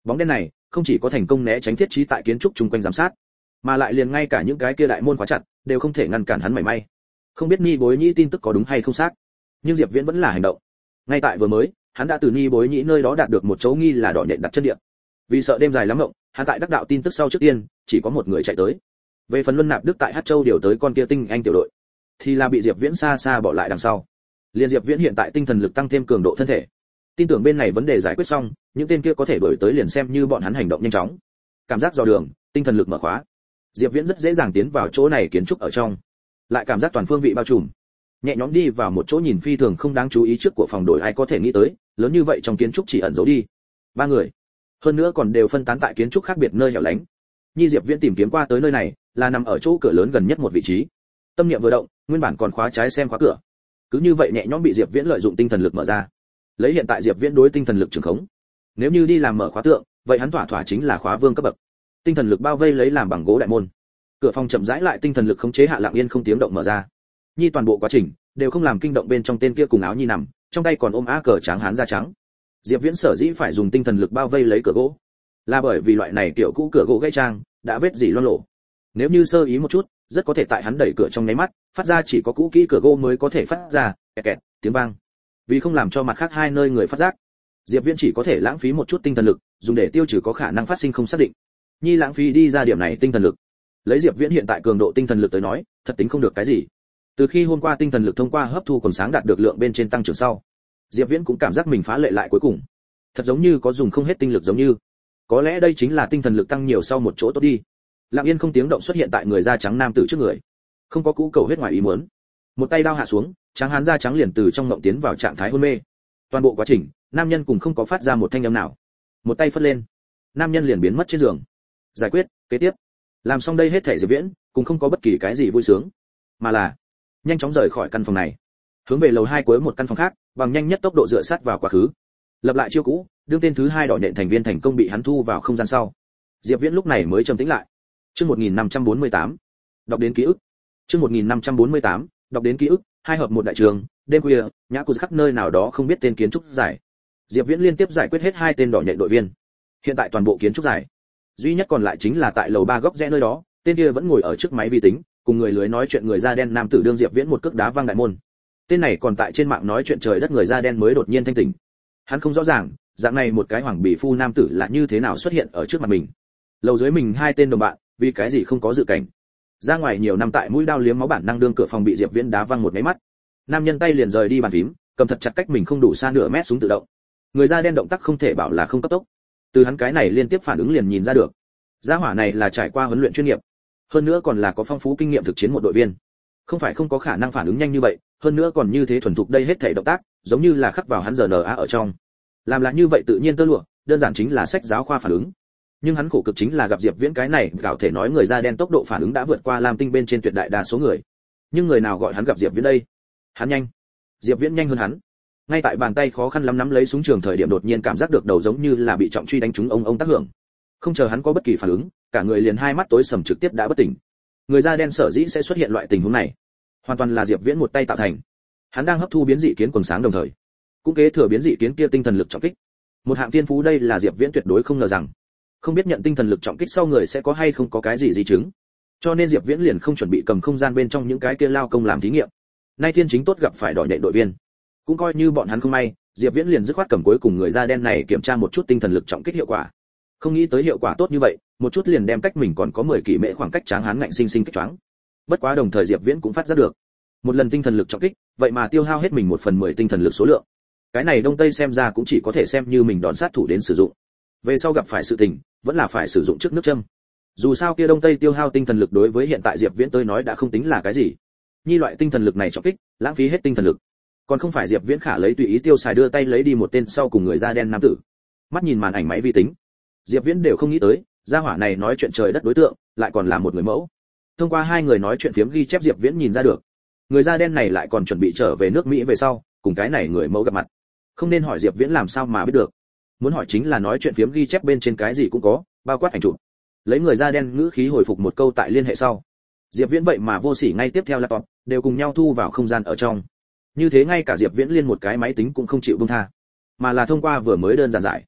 Bóng đen này không chỉ có thành công né tránh thiết trí tại kiến trúc chung quanh giám sát, mà lại liền ngay cả những cái kia đại môn khóa chặt đều không thể ngăn cản hắn mảy may. Không biết Ni Bối Nhĩ tin tức có đúng hay không xác, nhưng Diệp Viễn vẫn là hành động. Ngay tại vừa mới, hắn đã từ Ni Bối Nhĩ nơi đó đạt được một chỗ nghi là đỏ nhện đặt chân địa. Vì sợ đêm dài lắm ngộng, hắn tại đắc đạo tin tức sau trước tiên, chỉ có một người chạy tới. Về phần Luân Nạp Đức tại Hát Châu điều tới con kia tinh anh tiểu đội, thì là bị Diệp Viễn xa xa bỏ lại đằng sau. Liên Diệp Viễn hiện tại tinh thần lực tăng thêm cường độ thân thể, tin tưởng bên này vấn đề giải quyết xong, những tên kia có thể đuổi tới liền xem như bọn hắn hành động nhanh chóng. Cảm giác dò đường, tinh thần lực mở khóa, Diệp Viễn rất dễ dàng tiến vào chỗ này kiến trúc ở trong, lại cảm giác toàn phương vị bao trùm, nhẹ nhõm đi vào một chỗ nhìn phi thường không đáng chú ý trước của phòng đổi ai có thể nghĩ tới, lớn như vậy trong kiến trúc chỉ ẩn giấu đi ba người, hơn nữa còn đều phân tán tại kiến trúc khác biệt nơi hẻo lánh. Nhi Diệp Viễn tìm kiếm qua tới nơi này, là nằm ở chỗ cửa lớn gần nhất một vị trí. Tâm niệm vừa động, nguyên bản còn khóa trái xem khóa cửa, cứ như vậy nhẹ nhõm bị Diệp Viễn lợi dụng tinh thần lực mở ra. Lấy hiện tại Diệp Viễn đối tinh thần lực trường khống, nếu như đi làm mở khóa tượng, vậy hắn thỏa thỏa chính là khóa vương cấp bậc. Tinh thần lực bao vây lấy làm bằng gỗ đại môn. Cửa phòng chậm rãi lại tinh thần lực khống chế hạ lặng yên không tiếng động mở ra. Nhi toàn bộ quá trình đều không làm kinh động bên trong tên kia cùng áo nhi nằm, trong tay còn ôm á cờ trắng hán da trắng. Diệp Viễn sở dĩ phải dùng tinh thần lực bao vây lấy cửa gỗ, là bởi vì loại này kiểu cũ cửa gỗ gãy trang đã vết dỉ loang lổ. Nếu như sơ ý một chút, rất có thể tại hắn đẩy cửa trong nháy mắt, phát ra chỉ có cũ kỹ cửa gỗ mới có thể phát ra kẹt kẹt tiếng vang. Vì không làm cho mặt khác hai nơi người phát giác, Diệp Viễn chỉ có thể lãng phí một chút tinh thần lực, dùng để tiêu trừ có khả năng phát sinh không xác định. Nhi lãng phí đi ra điểm này tinh thần lực. Lấy Diệp Viễn hiện tại cường độ tinh thần lực tới nói, thật tính không được cái gì. Từ khi hôm qua tinh thần lực thông qua hấp thu quần sáng đạt được lượng bên trên tăng trưởng sau, Diệp Viễn cũng cảm giác mình phá lệ lại cuối cùng. Thật giống như có dùng không hết tinh lực giống như. Có lẽ đây chính là tinh thần lực tăng nhiều sau một chỗ tốt đi. Lặng yên không tiếng động xuất hiện tại người da trắng nam tử trước người. Không có cũ cầu huyết ngoài ý muốn. Một tay đao hạ xuống, trắng hán da trắng liền từ trong ngộng tiến vào trạng thái hôn mê. Toàn bộ quá trình, nam nhân cùng không có phát ra một thanh âm nào. Một tay phất lên, nam nhân liền biến mất trên giường. Giải quyết, kế tiếp. Làm xong đây hết thảy Diệp Viễn, cũng không có bất kỳ cái gì vui sướng, mà là nhanh chóng rời khỏi căn phòng này, hướng về lầu hai cuối một căn phòng khác, bằng nhanh nhất tốc độ dựa sát vào quá khứ. Lập lại chiêu cũ, đương tên thứ hai đỏ nhện thành viên thành công bị hắn thu vào không gian sau, Diệp Viễn lúc này mới trầm tĩnh lại. Chương một nghìn năm trăm bốn mươi tám, đọc đến ký ức. Chương một nghìn năm trăm bốn mươi tám, đọc đến ký ức, hai hợp một đại trường, đêm khuya, nhã cụt khắp nơi nào đó không biết tên kiến trúc giải. Diệp Viễn liên tiếp giải quyết hết hai tên đỏ nhện đội viên. Hiện tại toàn bộ kiến trúc giải, duy nhất còn lại chính là tại lầu ba góc rẽ nơi đó, tên kia vẫn ngồi ở trước máy vi tính, cùng người lưới nói chuyện người da đen nam tử đương Diệp Viễn một cước đá văng đại môn. Tên này còn tại trên mạng nói chuyện trời đất người da đen mới đột nhiên thanh tỉnh. Hắn không rõ ràng, dạng này một cái hoàng bì phu nam tử là như thế nào xuất hiện ở trước mặt mình. Lầu dưới mình hai tên đồng bạn, vì cái gì không có dự cảnh. Ra ngoài nhiều năm tại mũi đao liếm máu bản năng đương cửa phòng bị Diệp Viễn đá văng một cái mắt. Nam nhân tay liền rời đi bàn phím, cầm thật chặt cách mình không đủ xa nửa mét súng tự động. Người da đen động tác không thể bảo là không cấp tốc. Từ hắn cái này liên tiếp phản ứng liền nhìn ra được. Gia hỏa này là trải qua huấn luyện chuyên nghiệp, hơn nữa còn là có phong phú kinh nghiệm thực chiến một đội viên. Không phải không có khả năng phản ứng nhanh như vậy, hơn nữa còn như thế thuần thục đây hết thảy động tác, giống như là khắc vào hắn giờ en a ở trong. Làm là như vậy tự nhiên tơ lụa, đơn giản chính là sách giáo khoa phản ứng. Nhưng hắn khổ cực chính là gặp Diệp Viễn cái này, gạo thể nói người da đen tốc độ phản ứng đã vượt qua Lam Tinh bên trên tuyệt đại đa số người. Nhưng người nào gọi hắn gặp Diệp Viễn đây? Hắn nhanh. Diệp Viễn nhanh hơn hắn. Ngay tại bàn tay khó khăn lắm nắm lấy súng trường thời điểm đột nhiên cảm giác được đầu giống như là bị trọng truy đánh trúng ông ông tác hưởng. Không chờ hắn có bất kỳ phản ứng, cả người liền hai mắt tối sầm trực tiếp đã bất tỉnh. Người da đen sở dĩ sẽ xuất hiện loại tình huống này, hoàn toàn là Diệp Viễn một tay tạo thành. Hắn đang hấp thu biến dị kiến quần sáng đồng thời, cũng kế thừa biến dị kiến kia tinh thần lực trọng kích. Một hạng tiên phú đây là Diệp Viễn tuyệt đối không ngờ rằng. Không biết nhận tinh thần lực trọng kích sau người sẽ có hay không có cái gì di chứng. Cho nên Diệp Viễn liền không chuẩn bị cầm không gian bên trong những cái kia lao công làm thí nghiệm. Nay thiên chính tốt gặp phải đỏ nhện đội viên, cũng coi như bọn hắn không may, Diệp Viễn liền dứt khoát cầm cuối cùng người da đen này kiểm tra một chút tinh thần lực trọng kích hiệu quả. Không nghĩ tới hiệu quả tốt như vậy, một chút liền đem cách mình còn có mười kỷ mễ khoảng cách tráng hán ngạnh sinh sinh kích choáng. Bất quá đồng thời Diệp Viễn cũng phát giác được, một lần tinh thần lực trọng kích, vậy mà tiêu hao hết mình một phần mười tinh thần lực số lượng. Cái này Đông Tây xem ra cũng chỉ có thể xem như mình đòn sát thủ đến sử dụng. Về sau gặp phải sự tình, vẫn là phải sử dụng trước nước châm. Dù sao kia Đông Tây tiêu hao tinh thần lực đối với hiện tại Diệp Viễn tới nói đã không tính là cái gì. Nhi loại tinh thần lực này trọng kích, lãng phí hết tinh thần lực. Còn không phải Diệp Viễn khả lấy tùy ý tiêu xài đưa tay lấy đi một tên sau cùng người da đen nam tử. Mắt nhìn màn ảnh máy vi tính, Diệp Viễn đều không nghĩ tới, gia hỏa này nói chuyện trời đất đối tượng, lại còn là một người mẫu. Thông qua hai người nói chuyện phiếm ghi chép Diệp Viễn nhìn ra được, người da đen này lại còn chuẩn bị trở về nước Mỹ về sau, cùng cái này người mẫu gặp mặt. Không nên hỏi Diệp Viễn làm sao mà biết được. Muốn hỏi chính là nói chuyện phiếm ghi chép bên trên cái gì cũng có, bao quát ảnh chụp. Lấy người da đen ngữ khí hồi phục một câu tại liên hệ sau. Diệp Viễn vậy mà vô sỉ ngay tiếp theo laptop, đều cùng nhau thu vào không gian ở trong. Như thế ngay cả Diệp Viễn liên một cái máy tính cũng không chịu buông tha, mà là thông qua vừa mới đơn giản giải.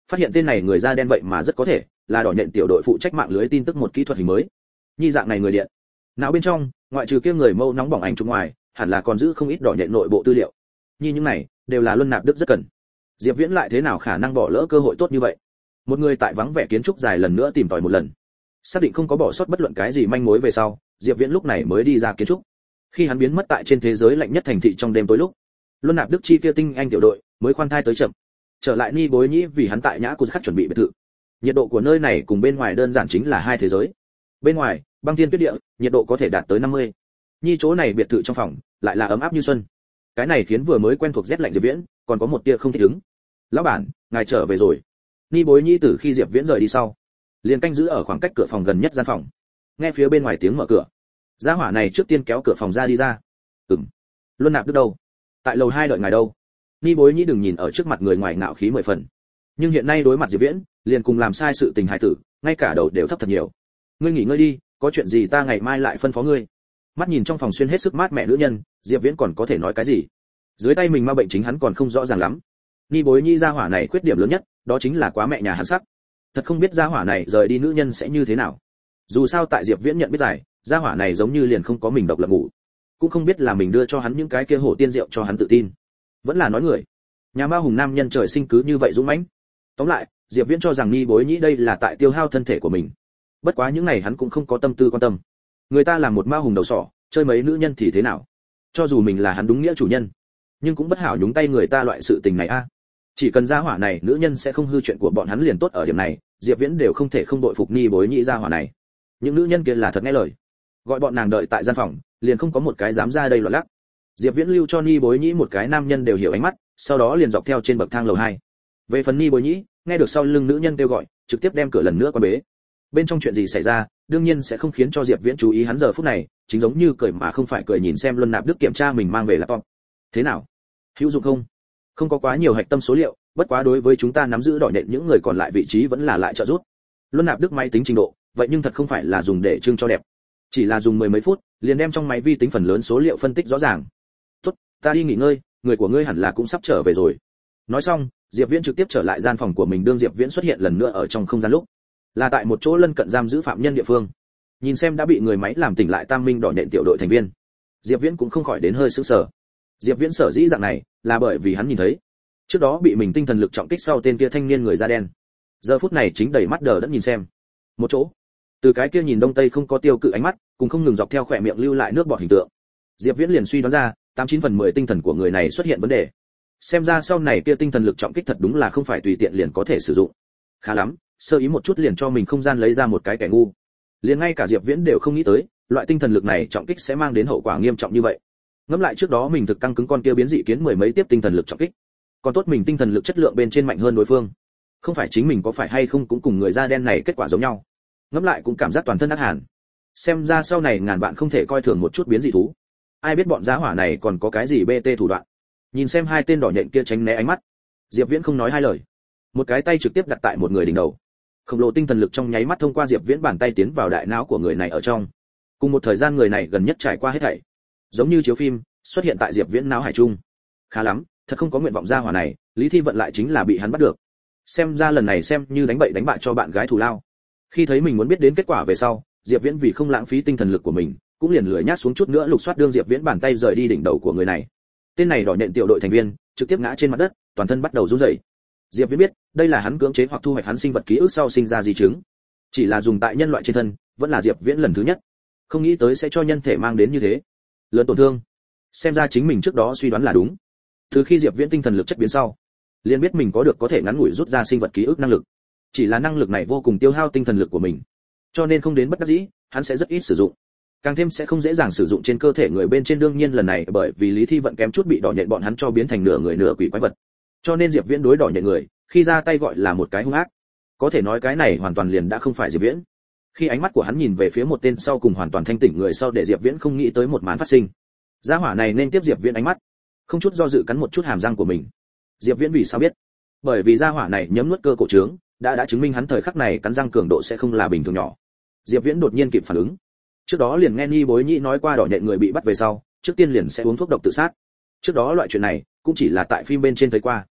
Phát hiện tên này người da đen vậy mà rất có thể là đỏ nhện tiểu đội phụ trách mạng lưới tin tức một kỹ thuật hình mới. Nhi dạng này người điện, não bên trong, ngoại trừ kia người mâu nóng bỏng ảnh chụp ngoài, hẳn là còn giữ không ít đỏ nhện nội bộ tư liệu. Nhi những này đều là Luân Nạp Đức rất cần. Diệp Viễn lại thế nào khả năng bỏ lỡ cơ hội tốt như vậy? Một người tại vắng vẻ kiến trúc dài lần nữa tìm tòi một lần, xác định không có bỏ sót bất luận cái gì manh mối về sau, Diệp Viễn lúc này mới đi ra kiến trúc. Khi hắn biến mất tại trên thế giới lạnh nhất thành thị trong đêm tối lúc, Luân Nạp Đức chi kia tinh anh tiểu đội mới khoan thai tới chậm. Trở lại Ni Bối Nhĩ vì hắn tại Nhã Cù Khắc chuẩn bị biệt thự. Nhiệt độ của nơi này cùng bên ngoài đơn giản chính là hai thế giới. Bên ngoài, băng thiên tuyết địa, nhiệt độ có thể đạt tới năm mươi. Nhi chỗ này biệt thự trong phòng lại là ấm áp như xuân. Cái này khiến vừa mới quen thuộc rét lạnh Diệp Viễn, còn có một tia không thích ứng. "Lão bản, ngài trở về rồi." Ni Bối Nhĩ từ khi Diệp Viễn rời đi sau, liền canh giữ ở khoảng cách cửa phòng gần nhất gian phòng. Nghe phía bên ngoài tiếng mở cửa, gia hỏa này trước tiên kéo cửa phòng ra đi ra. "Ừm, Luân Nạp Đức đâu? Tại lầu hai đợi ngài đâu?" Ni Bối Nhĩ đừng nhìn ở trước mặt người ngoài ngạo khí mười phần, nhưng hiện nay đối mặt Diệp Viễn, liền cùng làm sai sự tình hài tử, ngay cả đầu đều thấp thật nhiều. "Ngươi nghỉ ngơi đi, có chuyện gì ta ngày mai lại phân phó ngươi." Mắt nhìn trong phòng xuyên hết sức mát mẹ nữ nhân, Diệp Viễn còn có thể nói cái gì? Dưới tay mình ma bệnh chính hắn còn không rõ ràng lắm. Ni Bối Nhĩ gia hỏa này khuyết điểm lớn nhất, đó chính là quá mẹ nhà hắn sắc. Thật không biết gia hỏa này rời đi nữ nhân sẽ như thế nào. Dù sao tại Diệp Viễn nhận biết giải, gia hỏa này giống như liền không có mình độc lập ngủ, cũng không biết là mình đưa cho hắn những cái kia hổ tiên rượu cho hắn tự tin, vẫn là nói người. Nhà ma hùng nam nhân trời sinh cứ như vậy dũng mãnh. Tóm lại, Diệp Viễn cho rằng Ni Bối Nhĩ đây là tại tiêu hao thân thể của mình. Bất quá những này hắn cũng không có tâm tư quan tâm. Người ta là một ma hùng đầu sỏ, chơi mấy nữ nhân thì thế nào? Cho dù mình là hắn đúng nghĩa chủ nhân, nhưng cũng bất hảo nhúng tay người ta loại sự tình này a. Chỉ cần gia hỏa này nữ nhân sẽ không hư chuyện của bọn hắn liền tốt, ở điểm này, Diệp Viễn đều không thể không đội phục Ni Bối Nhĩ gia hỏa này. Những nữ nhân kia là thật nghe lời, gọi bọn nàng đợi tại gian phòng, liền không có một cái dám ra đây loạn lắc. Diệp Viễn lưu cho Ni Bối Nhĩ một cái nam nhân đều hiểu ánh mắt, sau đó liền dọc theo trên bậc thang lầu hai. Về phần Ni Bối Nhĩ, nghe được sau lưng nữ nhân kêu gọi, trực tiếp đem cửa lần nữa quan bế. Bên trong chuyện gì xảy ra, đương nhiên sẽ không khiến cho Diệp Viễn chú ý, hắn giờ phút này, chính giống như cười mà không phải cười nhìn xem Luân Nạp Đức kiểm tra mình mang về laptop. Thế nào? Hữu dụng không? Không có quá nhiều hạch tâm số liệu, bất quá đối với chúng ta nắm giữ đỏ nhện những người còn lại vị trí vẫn là lại trợ giúp. Luân Nạp Đức máy tính trình độ, vậy nhưng thật không phải là dùng để trưng cho đẹp, chỉ là dùng mười mấy phút, liền đem trong máy vi tính phần lớn số liệu phân tích rõ ràng. "Tốt, ta đi nghỉ ngơi, người của ngươi hẳn là cũng sắp trở về rồi." Nói xong, Diệp Viễn trực tiếp trở lại gian phòng của mình, đương Diệp Viễn xuất hiện lần nữa ở trong không gian lúc, là tại một chỗ lân cận giam giữ phạm nhân địa phương. Nhìn xem đã bị người máy làm tỉnh lại Tam Minh đỏ nhện tiểu đội thành viên, Diệp Viễn cũng không khỏi đến hơi sửng sở. Diệp Viễn sở dĩ dạng này, là bởi vì hắn nhìn thấy, trước đó bị mình tinh thần lực trọng kích sau tên kia thanh niên người da đen, giờ phút này chính đầy mắt đờ đẫn nhìn xem. Một chỗ, từ cái kia nhìn đông tây không có tiêu cự ánh mắt, cùng không ngừng dọc theo khỏe miệng lưu lại nước bọt hình tượng, Diệp Viễn liền suy đoán ra, tám chín phần mười tinh thần của người này xuất hiện vấn đề. Xem ra sau này kia tinh thần lực trọng kích thật đúng là không phải tùy tiện liền có thể sử dụng. Khá lắm, sơ ý một chút liền cho mình không gian lấy ra một cái kẻ ngu. Liền ngay cả Diệp Viễn đều không nghĩ tới, loại tinh thần lực này trọng kích sẽ mang đến hậu quả nghiêm trọng như vậy. Ngẫm lại trước đó mình thực căng cứng con kia biến dị kiến mười mấy tiếp tinh thần lực trọng kích, còn tốt mình tinh thần lực chất lượng bên trên mạnh hơn đối phương. Không phải chính mình có phải hay không cũng cùng người da đen này kết quả giống nhau. Ngẫm lại cũng cảm giác toàn thân ác hàn. Xem ra sau này ngàn vạn không thể coi thường một chút biến dị thú. Ai biết bọn giá hỏa này còn có cái gì bê tê thủ đoạn. Nhìn xem hai tên đỏ nhện kia tránh né ánh mắt, Diệp Viễn không nói hai lời, một cái tay trực tiếp đặt tại một người đỉnh đầu. Khổng lồ tinh thần lực trong nháy mắt thông qua Diệp Viễn bàn tay tiến vào đại não của người này ở trong. Cùng một thời gian người này gần nhất trải qua hết thảy, giống như chiếu phim, xuất hiện tại Diệp Viễn não hải trung. Khá lắm, thật không có nguyện vọng gia hỏa này, Lý Thi Vận lại chính là bị hắn bắt được. Xem ra lần này xem như đánh bậy đánh bạ cho bạn gái thù lao. Khi thấy mình muốn biết đến kết quả về sau, Diệp Viễn vì không lãng phí tinh thần lực của mình, cũng liền lười nhác xuống chút nữa lục soát, đương Diệp Viễn bàn tay rời đi đỉnh đầu của người này. Tên này đỏ nhện tiểu đội thành viên, trực tiếp ngã trên mặt đất, toàn thân bắt đầu run rẩy. Diệp Viễn biết, đây là hắn cưỡng chế hoặc thu hoạch hắn sinh vật ký ức sau sinh ra di chứng. Chỉ là dùng tại nhân loại trên thân, vẫn là Diệp Viễn lần thứ nhất. Không nghĩ tới sẽ cho nhân thể mang đến như thế lớn tổn thương. Xem ra chính mình trước đó suy đoán là đúng. Từ khi Diệp Viễn tinh thần lực chất biến sau, liền biết mình có được có thể ngắn ngủi rút ra sinh vật ký ức năng lực. Chỉ là năng lực này vô cùng tiêu hao tinh thần lực của mình, cho nên không đến bất đắc dĩ, hắn sẽ rất ít sử dụng. Càng thêm sẽ không dễ dàng sử dụng trên cơ thể người bên trên, đương nhiên lần này bởi vì Lý Thi Vận kém chút bị đỏ nhện bọn hắn cho biến thành nửa người nửa quỷ quái vật. Cho nên Diệp Viễn đối đỏ nhện người, khi ra tay gọi là một cái hung ác. Có thể nói cái này hoàn toàn liền đã không phải Diệp Viễn. Khi ánh mắt của hắn nhìn về phía một tên sau cùng hoàn toàn thanh tỉnh người sau, để Diệp Viễn không nghĩ tới một màn phát sinh. Gia hỏa này nên tiếp Diệp Viễn ánh mắt, không chút do dự cắn một chút hàm răng của mình. Diệp Viễn vì sao biết? Bởi vì gia hỏa này nhấm nuốt cơ cổ trướng, đã đã chứng minh hắn thời khắc này cắn răng cường độ sẽ không là bình thường nhỏ. Diệp Viễn đột nhiên kịp phản ứng. Trước đó liền nghe Ni Bối Nhĩ nói qua đỏ nhện người bị bắt về sau, trước tiên liền sẽ uống thuốc độc tự sát. Trước đó loại chuyện này cũng chỉ là tại phim bên trên thấy qua.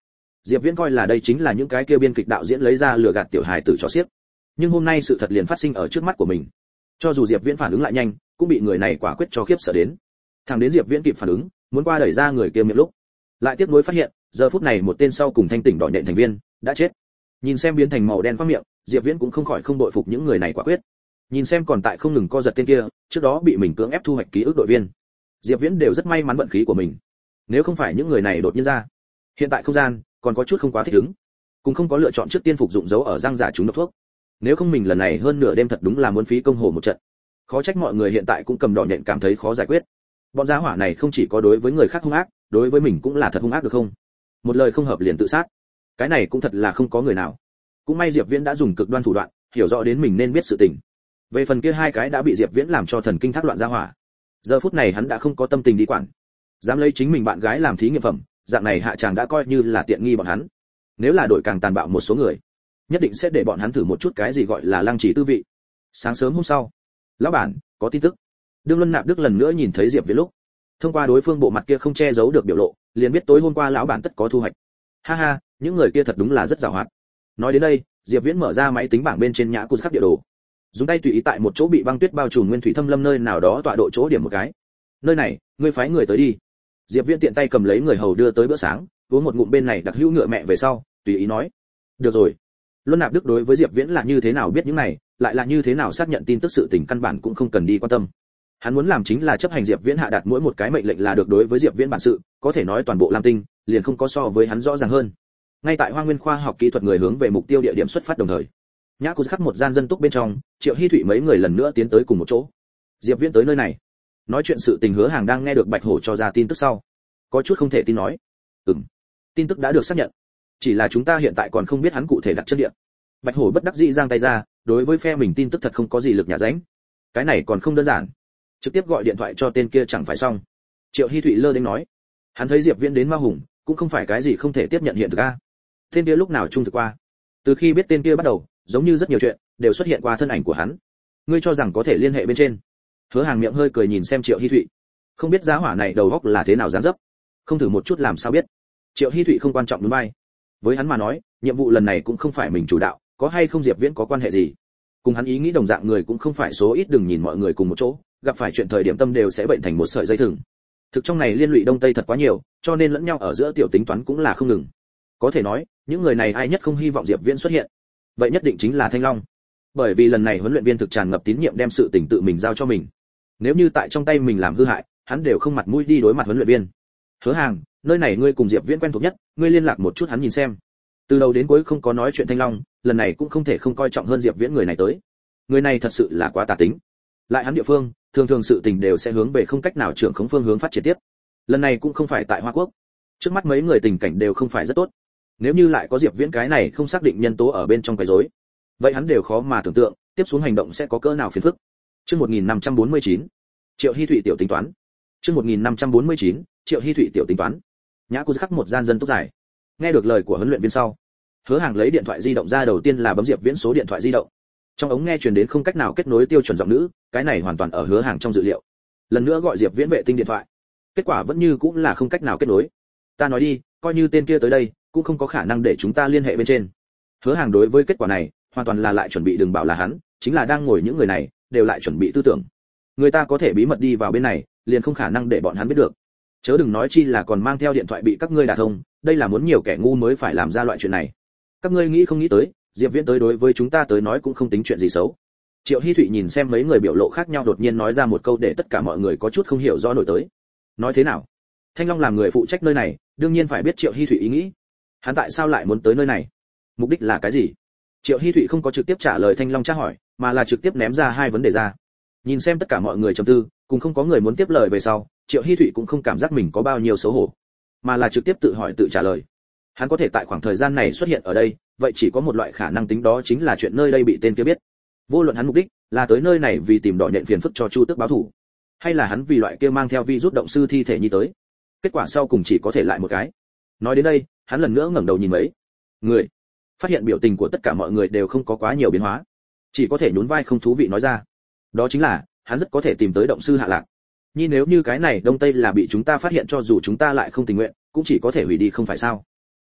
Diệp Viễn coi là đây chính là những cái kia biên kịch đạo diễn lấy ra lừa gạt tiểu hài tử trò xiếc. Nhưng hôm nay sự thật liền phát sinh ở trước mắt của mình. Cho dù Diệp Viễn phản ứng lại nhanh, cũng bị người này quả quyết cho khiếp sợ đến. Thằng đến Diệp Viễn kịp phản ứng, muốn qua đẩy ra người kia miệng lúc, lại tiếc nuối phát hiện, giờ phút này một tên sau cùng thanh tỉnh đỏ nhện thành viên đã chết. Nhìn xem biến thành màu đen qua miệng, Diệp Viễn cũng không khỏi không đội phục những người này quả quyết. Nhìn xem còn tại không ngừng co giật tên kia, trước đó bị mình cưỡng ép thu hoạch ký ức đội viên. Diệp Viễn đều rất may mắn vận khí của mình. Nếu không phải những người này đột nhiên ra, hiện tại không gian còn có chút không quá thích ứng, cũng không có lựa chọn trước tiên phục dụng dấu ở răng giả chúng độc thuốc. Nếu không mình lần này hơn nửa đêm thật đúng là muốn phí công hồ một trận. Khó trách mọi người hiện tại cũng cầm đỏ nhện cảm thấy khó giải quyết. Bọn gia hỏa này không chỉ có đối với người khác hung ác, đối với mình cũng là thật hung ác được không? Một lời không hợp liền tự sát. Cái này cũng thật là không có người nào. Cũng may Diệp Viễn đã dùng cực đoan thủ đoạn, hiểu rõ đến mình nên biết sự tình. Về phần kia hai cái đã bị Diệp Viễn làm cho thần kinh thác loạn gia hỏa, giờ phút này hắn đã không có tâm tình đi quản. Dám lấy chính mình bạn gái làm thí nghiệm phẩm, dạng này hạ chàng đã coi như là tiện nghi bọn hắn. Nếu là đổi càng tàn bạo một số người, nhất định sẽ để bọn hắn thử một chút cái gì gọi là lăng trì tư vị. Sáng sớm hôm sau, lão bản có tin tức. Đương Luân Nạp Đức lần nữa nhìn thấy Diệp Viễn lúc, thông qua đối phương bộ mặt kia không che giấu được biểu lộ, liền biết tối hôm qua lão bản tất có thu hoạch. Ha ha, những người kia thật đúng là rất giàu hoạt. Nói đến đây, Diệp Viễn mở ra máy tính bảng bên trên nhã cụt khắp địa đồ, dùng tay tùy ý tại một chỗ bị băng tuyết bao trùm nguyên thủy thâm lâm nơi nào đó tọa độ chỗ điểm một cái. Nơi này, ngươi phái người tới đi. Diệp Viễn tiện tay cầm lấy người hầu đưa tới bữa sáng, uống một ngụm bên này đặc hữu ngựa mẹ về sau, tùy ý nói. Được rồi. Luân Nạp Đức đối với Diệp Viễn là như thế nào biết những này, lại là như thế nào xác nhận tin tức sự tình căn bản cũng không cần đi quan tâm. Hắn muốn làm chính là chấp hành Diệp Viễn hạ đạt mỗi một cái mệnh lệnh là được. Đối với Diệp Viễn bản sự, có thể nói toàn bộ Lam Tinh liền không có so với hắn rõ ràng hơn. Ngay tại Hoa Nguyên khoa học kỹ thuật người hướng về mục tiêu địa điểm xuất phát đồng thời, nhã cụt khắc một gian dân túc bên trong, Triệu Hi Thụy mấy người lần nữa tiến tới cùng một chỗ. Diệp Viễn tới nơi này, nói chuyện sự tình Hứa Hàng đang nghe được Bạch Hổ cho ra tin tức sau, có chút không thể tin nói. Ừm, tin tức đã được xác nhận, chỉ là chúng ta hiện tại còn không biết hắn cụ thể đặt chân địa. Bạch Hổ bất đắc dĩ giang tay ra, đối với phe mình tin tức thật không có gì lực nhả ránh. Cái này còn không đơn giản, trực tiếp gọi điện thoại cho tên kia chẳng phải xong. Triệu Hi Thụy lơ đến nói, hắn thấy Diệp Viễn đến Ma Hùng, cũng không phải cái gì không thể tiếp nhận hiện thực a. Tên kia lúc nào trung thực qua? Từ khi biết tên kia bắt đầu, giống như rất nhiều chuyện đều xuất hiện qua thân ảnh của hắn. Ngươi cho rằng có thể liên hệ bên trên? Hứa Hàng miệng hơi cười nhìn xem Triệu Hi Thụy, không biết giá hỏa này đầu óc là thế nào dáng dấp, không thử một chút làm sao biết. Triệu Hi Thụy không quan trọng đúng bay. Với hắn mà nói, nhiệm vụ lần này cũng không phải mình chủ đạo, có hay không Diệp Viễn có quan hệ gì? Cùng hắn ý nghĩ đồng dạng người cũng không phải số ít, đừng nhìn mọi người cùng một chỗ, gặp phải chuyện thời điểm tâm đều sẽ bệnh thành một sợi dây thừng. Thực trong này liên lụy đông tây thật quá nhiều, cho nên lẫn nhau ở giữa tiểu tính toán cũng là không ngừng. Có thể nói, những người này ai nhất không hy vọng Diệp Viễn xuất hiện, vậy nhất định chính là Thanh Long. Bởi vì lần này huấn luyện viên thực tràn ngập tín nhiệm đem sự tình tự mình giao cho mình. Nếu như tại trong tay mình làm hư hại, hắn đều không mặt mũi đi đối mặt huấn luyện viên. Hứa Hàng, nơi này ngươi cùng Diệp Viễn quen thuộc nhất, ngươi liên lạc một chút hắn nhìn xem. Từ đầu đến cuối không có nói chuyện Thanh Long, lần này cũng không thể không coi trọng hơn Diệp Viễn người này tới. Người này thật sự là quá tà tính. Lại hắn địa phương, thường thường sự tình đều sẽ hướng về không cách nào trưởng khống phương hướng phát triển tiếp. Lần này cũng không phải tại Hoa Quốc. Trước mắt mấy người tình cảnh đều không phải rất tốt. Nếu như lại có Diệp Viễn cái này không xác định nhân tố ở bên trong quấy rối, vậy hắn đều khó mà tưởng tượng, tiếp xuống hành động sẽ có cỡ nào phiền phức. Chương một nghìn năm trăm bốn mươi chín, Triệu Hi Thụy tiểu tính toán. Chương một nghìn năm trăm bốn mươi chín, Triệu Hi Thụy tiểu tính toán. Nhã Cú khắc một gian dân túc dài. Nghe được lời của huấn luyện viên sau, Hứa Hàng lấy điện thoại di động ra, đầu tiên là bấm Diệp Viễn số điện thoại di động. Trong ống nghe truyền đến không cách nào kết nối tiêu chuẩn giọng nữ, cái này hoàn toàn ở Hứa Hàng trong dự liệu. Lần nữa gọi Diệp Viễn vệ tinh điện thoại, kết quả vẫn như cũng là không cách nào kết nối. Ta nói đi, coi như tên kia tới đây, cũng không có khả năng để chúng ta liên hệ bên trên. Hứa Hàng đối với kết quả này, hoàn toàn là lại chuẩn bị, đừng bảo là hắn, chính là đang ngồi những người này, đều lại chuẩn bị tư tưởng. Người ta có thể bí mật đi vào bên này, liền không khả năng để bọn hắn biết được. Chớ đừng nói chi là còn mang theo điện thoại bị các ngươi đả thông, đây là muốn nhiều kẻ ngu mới phải làm ra loại chuyện này. Các ngươi nghĩ không nghĩ tới, Diệp Viễn tới đối với chúng ta tới nói cũng không tính chuyện gì xấu. Triệu Hi Thụy nhìn xem mấy người biểu lộ khác nhau, đột nhiên nói ra một câu để tất cả mọi người có chút không hiểu rõ nổi tới. Nói thế nào? Thanh Long làm người phụ trách nơi này, đương nhiên phải biết Triệu Hi Thụy ý nghĩ. Hắn tại sao lại muốn tới nơi này? Mục đích là cái gì? Triệu Hi Thụy không có trực tiếp trả lời Thanh Long tra hỏi, mà là trực tiếp ném ra hai vấn đề ra. Nhìn xem tất cả mọi người trầm tư, cùng không có người muốn tiếp lời về sau, Triệu Hi Thụy cũng không cảm giác mình có bao nhiêu xấu hổ, mà là trực tiếp tự hỏi tự trả lời. Hắn có thể tại khoảng thời gian này xuất hiện ở đây, vậy chỉ có một loại khả năng tính, đó chính là chuyện nơi đây bị tên kia biết. Vô luận hắn mục đích là tới nơi này vì tìm đỏ nhện phiền phức cho Chu Tước báo thù, hay là hắn vì loại kia mang theo virus động sư thi thể nhi tới, kết quả sau cùng chỉ có thể lại một cái. Nói đến đây, hắn lần nữa ngẩng đầu nhìn mấy người, phát hiện biểu tình của tất cả mọi người đều không có quá nhiều biến hóa, chỉ có thể nhún vai không thú vị nói ra, đó chính là hắn rất có thể tìm tới động sư Hạ Lạc. Nhi nếu như cái này Đông Tây là bị chúng ta phát hiện, cho dù chúng ta lại không tình nguyện, cũng chỉ có thể hủy đi không phải sao?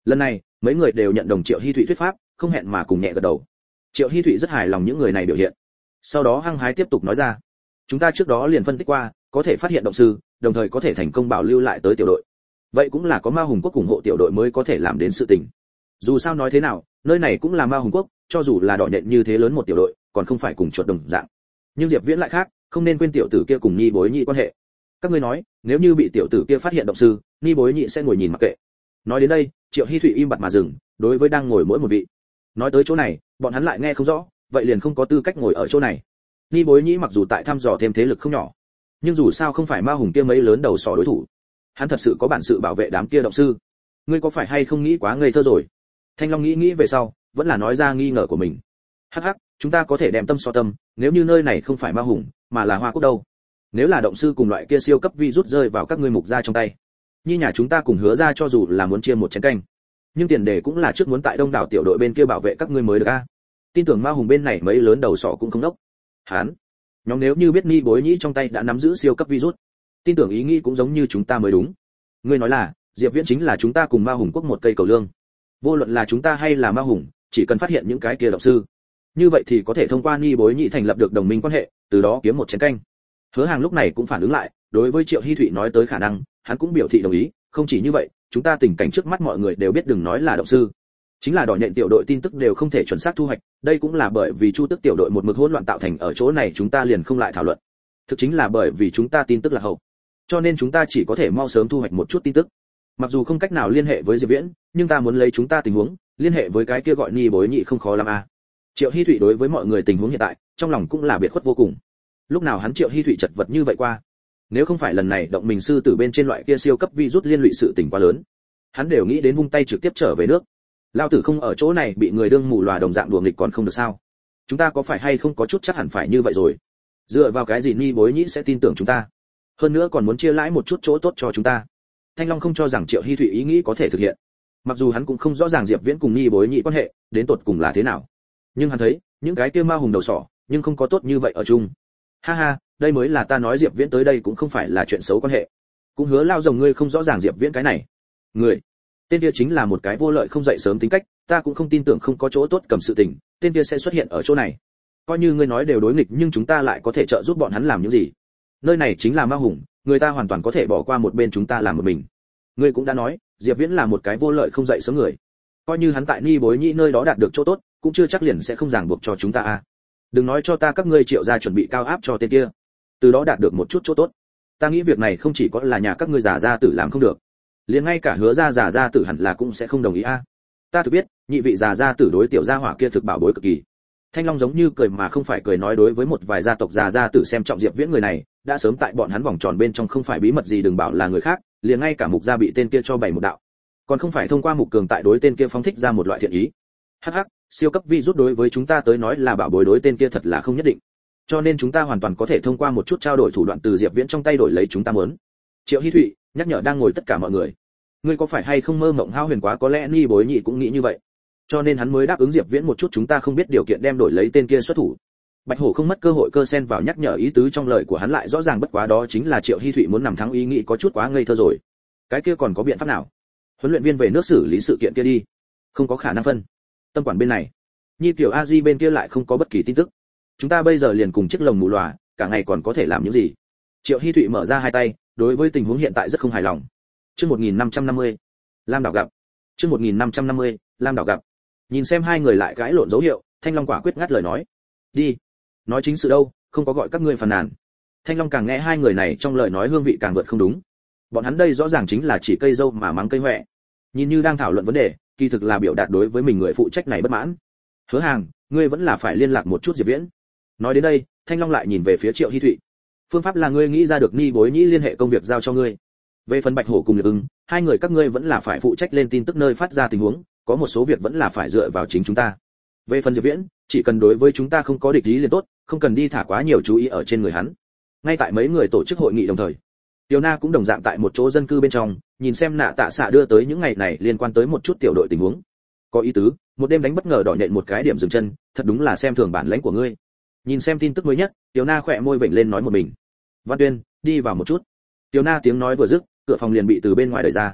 Lần này mấy người đều nhận đồng Triệu Hi Thụy thuyết pháp, không hẹn mà cùng nhẹ gật đầu. Triệu Hi Thụy rất hài lòng những người này biểu hiện, sau đó hăng hái tiếp tục nói ra, chúng ta trước đó liền phân tích qua, có thể phát hiện động sư, đồng thời có thể thành công bảo lưu lại tới tiểu đội. Vậy cũng là có Ma Hùng quốc ủng hộ tiểu đội mới có thể làm đến sự tình. Dù sao nói thế nào, nơi này cũng là Ma Hùng quốc, cho dù là đỏ nhện như thế lớn một tiểu đội, còn không phải cùng chuột đồng dạng. Nhưng Diệp Viễn lại khác, không nên quên tiểu tử kia cùng Nhi Bối Nhị quan hệ. Các ngươi nói, nếu như bị tiểu tử kia phát hiện động sư, Nhi Bối Nhị sẽ ngồi nhìn mặc kệ. Nói đến đây, Triệu Hi Thụy im bặt mà dừng, đối với đang ngồi mỗi một vị. Nói tới chỗ này, bọn hắn lại nghe không rõ, vậy liền không có tư cách ngồi ở chỗ này. Nhi Bối Nhị mặc dù tại thăm dò thêm thế lực không nhỏ, nhưng dù sao không phải Ma Hùng kia mấy lớn đầu sỏ đối thủ. Hắn thật sự có bản sự bảo vệ đám kia động sư. Ngươi có phải hay không nghĩ quá ngây thơ rồi? Thanh Long nghĩ nghĩ về sau, vẫn là nói ra nghi ngờ của mình. Hắc hắc, chúng ta có thể đem tâm so tâm, nếu như nơi này không phải Ma Hùng, mà là Hoa Quốc đâu? Nếu là động sư cùng loại kia siêu cấp virus rơi vào các ngươi mục gia trong tay, Nhi nhà chúng ta cùng Hứa ra cho dù là muốn chia một chén canh, nhưng tiền đề cũng là trước muốn tại Đông đảo tiểu đội bên kia bảo vệ các ngươi mới được a. Tin tưởng Ma Hùng bên này mấy lớn đầu sỏ cũng không đốc. Hán, nhóm nếu như biết Nhi Bối Nhĩ trong tay đã nắm giữ siêu cấp virus, tin tưởng ý nghĩ cũng giống như chúng ta mới đúng. Ngươi nói là, Diệp Viễn chính là chúng ta cùng Ma Hùng quốc một cây cầu lương. Vô luận là chúng ta hay là Ma Hùng, chỉ cần phát hiện những cái kia động sư, như vậy thì có thể thông qua Nhi Bối Nhĩ thành lập được đồng minh quan hệ, từ đó kiếm một chén canh. Hứa Hàng lúc này cũng phản ứng lại, đối với Triệu Hi Thụy nói tới khả năng, hắn cũng biểu thị đồng ý, không chỉ như vậy, chúng ta tình cảnh trước mắt mọi người đều biết đừng nói là động sư, chính là đỏ nhện tiểu đội tin tức đều không thể chuẩn xác thu hoạch, đây cũng là bởi vì Chu Tức tiểu đội một mực hỗn loạn tạo thành, ở chỗ này chúng ta liền không lại thảo luận. Thực chính là bởi vì chúng ta tin tức là hậu, cho nên chúng ta chỉ có thể mau sớm thu hoạch một chút tin tức. Mặc dù không cách nào liên hệ với Diệp Viễn, nhưng ta muốn lấy chúng ta tình huống, liên hệ với cái kia gọi Nhi Bối Nhị không khó lắm à. Triệu Hi Thụy đối với mọi người tình huống hiện tại, trong lòng cũng là biệt khuất vô cùng. Lúc nào hắn Triệu Hi Thụy chật vật như vậy qua? Nếu không phải lần này động mình sư tử bên trên loại kia siêu cấp virus liên lụy sự tình quá lớn, hắn đều nghĩ đến vung tay trực tiếp trở về nước. Lão tử không ở chỗ này bị người đương mù lòa đồng dạng đùa nghịch còn không được sao? Chúng ta có phải hay không có chút chắc hẳn phải như vậy rồi? Dựa vào cái gì Nhi Bối Nhĩ sẽ tin tưởng chúng ta? Hơn nữa còn muốn chia lãi một chút chỗ tốt cho chúng ta. Thanh Long không cho rằng Triệu Hi Thụy ý nghĩ có thể thực hiện. Mặc dù hắn cũng không rõ ràng Diệp Viễn cùng Nhi Bối Nhĩ quan hệ đến tột cùng là thế nào, nhưng hắn thấy những cái kia Ma Hùng đầu sỏ, nhưng không có tốt như vậy ở chung. Ha ha, đây mới là ta nói Diệp Viễn tới đây cũng không phải là chuyện xấu quan hệ. Cũng hứa lao rồng ngươi không rõ ràng Diệp Viễn cái này. Người, tên kia chính là một cái vô lợi không dậy sớm tính cách, ta cũng không tin tưởng không có chỗ tốt cầm sự tình, tên kia sẽ xuất hiện ở chỗ này. Coi như ngươi nói đều đối nghịch, nhưng chúng ta lại có thể trợ giúp bọn hắn làm những gì? Nơi này chính là Ma Hùng, người ta hoàn toàn có thể bỏ qua một bên chúng ta làm một mình. Ngươi cũng đã nói, Diệp Viễn là một cái vô lợi không dậy sớm người. Coi như hắn tại Nhi Bối Nhĩ nơi đó đạt được chỗ tốt, cũng chưa chắc liền sẽ không ràng buộc cho chúng ta à. Đừng nói cho ta các ngươi Triệu gia chuẩn bị cao áp cho tên kia, từ đó đạt được một chút chỗ tốt. Ta nghĩ việc này không chỉ có là nhà các ngươi giả gia tử làm không được, liền ngay cả Hứa gia giả gia tử hẳn là cũng sẽ không đồng ý a. À. Ta thực biết, nhị vị giả gia tử đối tiểu gia hỏa kia thực bảo bối cực kỳ. Thanh Long giống như cười mà không phải cười nói đối với một vài gia tộc giả gia tử xem trọng Diệp Viễn người này, đã sớm tại bọn hắn vòng tròn bên trong không phải bí mật gì, đừng bảo là người khác, liền ngay cả Mục gia bị tên kia cho bày một đạo, còn không phải thông qua Mục Cường tại đối tên kia phóng thích ra một loại thiện ý. Hắc hắc, siêu cấp virus đối với chúng ta tới nói là bảo bối, đối tên kia thật là không nhất định. Cho nên chúng ta hoàn toàn có thể thông qua một chút trao đổi thủ đoạn từ Diệp Viễn trong tay đổi lấy chúng ta muốn. Triệu Hi Thụy nhắc nhở đang ngồi tất cả mọi người. Ngươi có phải hay không mơ mộng hao huyền quá, có lẽ Nhi Bối Nhị cũng nghĩ như vậy. Cho nên hắn mới đáp ứng Diệp Viễn một chút chúng ta không biết điều kiện đem đổi lấy tên kia xuất thủ. Bạch Hổ không mất cơ hội cơ xen vào nhắc nhở, ý tứ trong lời của hắn lại rõ ràng bất quá, đó chính là Triệu Hi Thụy muốn nằm thắng, ý nghĩ có chút quá ngây thơ rồi. Cái kia còn có biện pháp nào? Huấn luyện viên về nước xử lý sự kiện kia đi. Không có khả năng phân. Tâm quản bên này, Nhi Tiểu A Di bên kia lại không có bất kỳ tin tức. Chúng ta bây giờ liền cùng chiếc lồng mù lòa, cả ngày còn có thể làm những gì? Triệu Hi Thụy mở ra hai tay, đối với tình huống hiện tại rất không hài lòng. Chương một nghìn năm trăm năm mươi, Lam Đảo gặp. Chương một nghìn năm trăm năm mươi, Lam Đảo gặp. Nhìn xem hai người lại cãi lộn dấu hiệu, Thanh Long quả quyết ngắt lời nói. Đi. Nói chính sự đâu, không có gọi các ngươi phàn nàn. Thanh Long càng nghe hai người này trong lời nói hương vị càng vượt không đúng. Bọn hắn đây rõ ràng chính là chỉ cây dâu mà mắng cây hoẹ. Nhìn như đang thảo luận vấn đề, kỳ thực là biểu đạt đối với mình người phụ trách này bất mãn. Hứa Hàng, ngươi vẫn là phải liên lạc một chút Diệp Viễn. Nói đến đây, Thanh Long lại nhìn về phía Triệu Hi Thụy. Phương pháp là ngươi nghĩ ra được, Nhi Bối Nhĩ liên hệ công việc giao cho ngươi. Về phần Bạch Hổ cùng Liệt Ưng, hai người các ngươi vẫn là phải phụ trách lên tin tức nơi phát ra tình huống, có một số việc vẫn là phải dựa vào chính chúng ta. Về phần Diệp Viễn, chỉ cần đối với chúng ta không có địch ý liền tốt, không cần đi thả quá nhiều chú ý ở trên người hắn. Ngay tại mấy người tổ chức hội nghị đồng thời, Tiểu Na cũng đồng dạng tại một chỗ dân cư bên trong, nhìn xem Nạ Tạ Xạ đưa tới những ngày này liên quan tới một chút tiểu đội tình huống. Có ý tứ, một đêm đánh bất ngờ đỏ nhện một cái điểm dừng chân, thật đúng là xem thường bản lãnh của ngươi. Nhìn xem tin tức mới nhất, Tiểu Na khỏe môi vểnh lên nói một mình. Văn Tuyên, đi vào một chút. Tiểu Na tiếng nói vừa dứt, cửa phòng liền bị từ bên ngoài đẩy ra.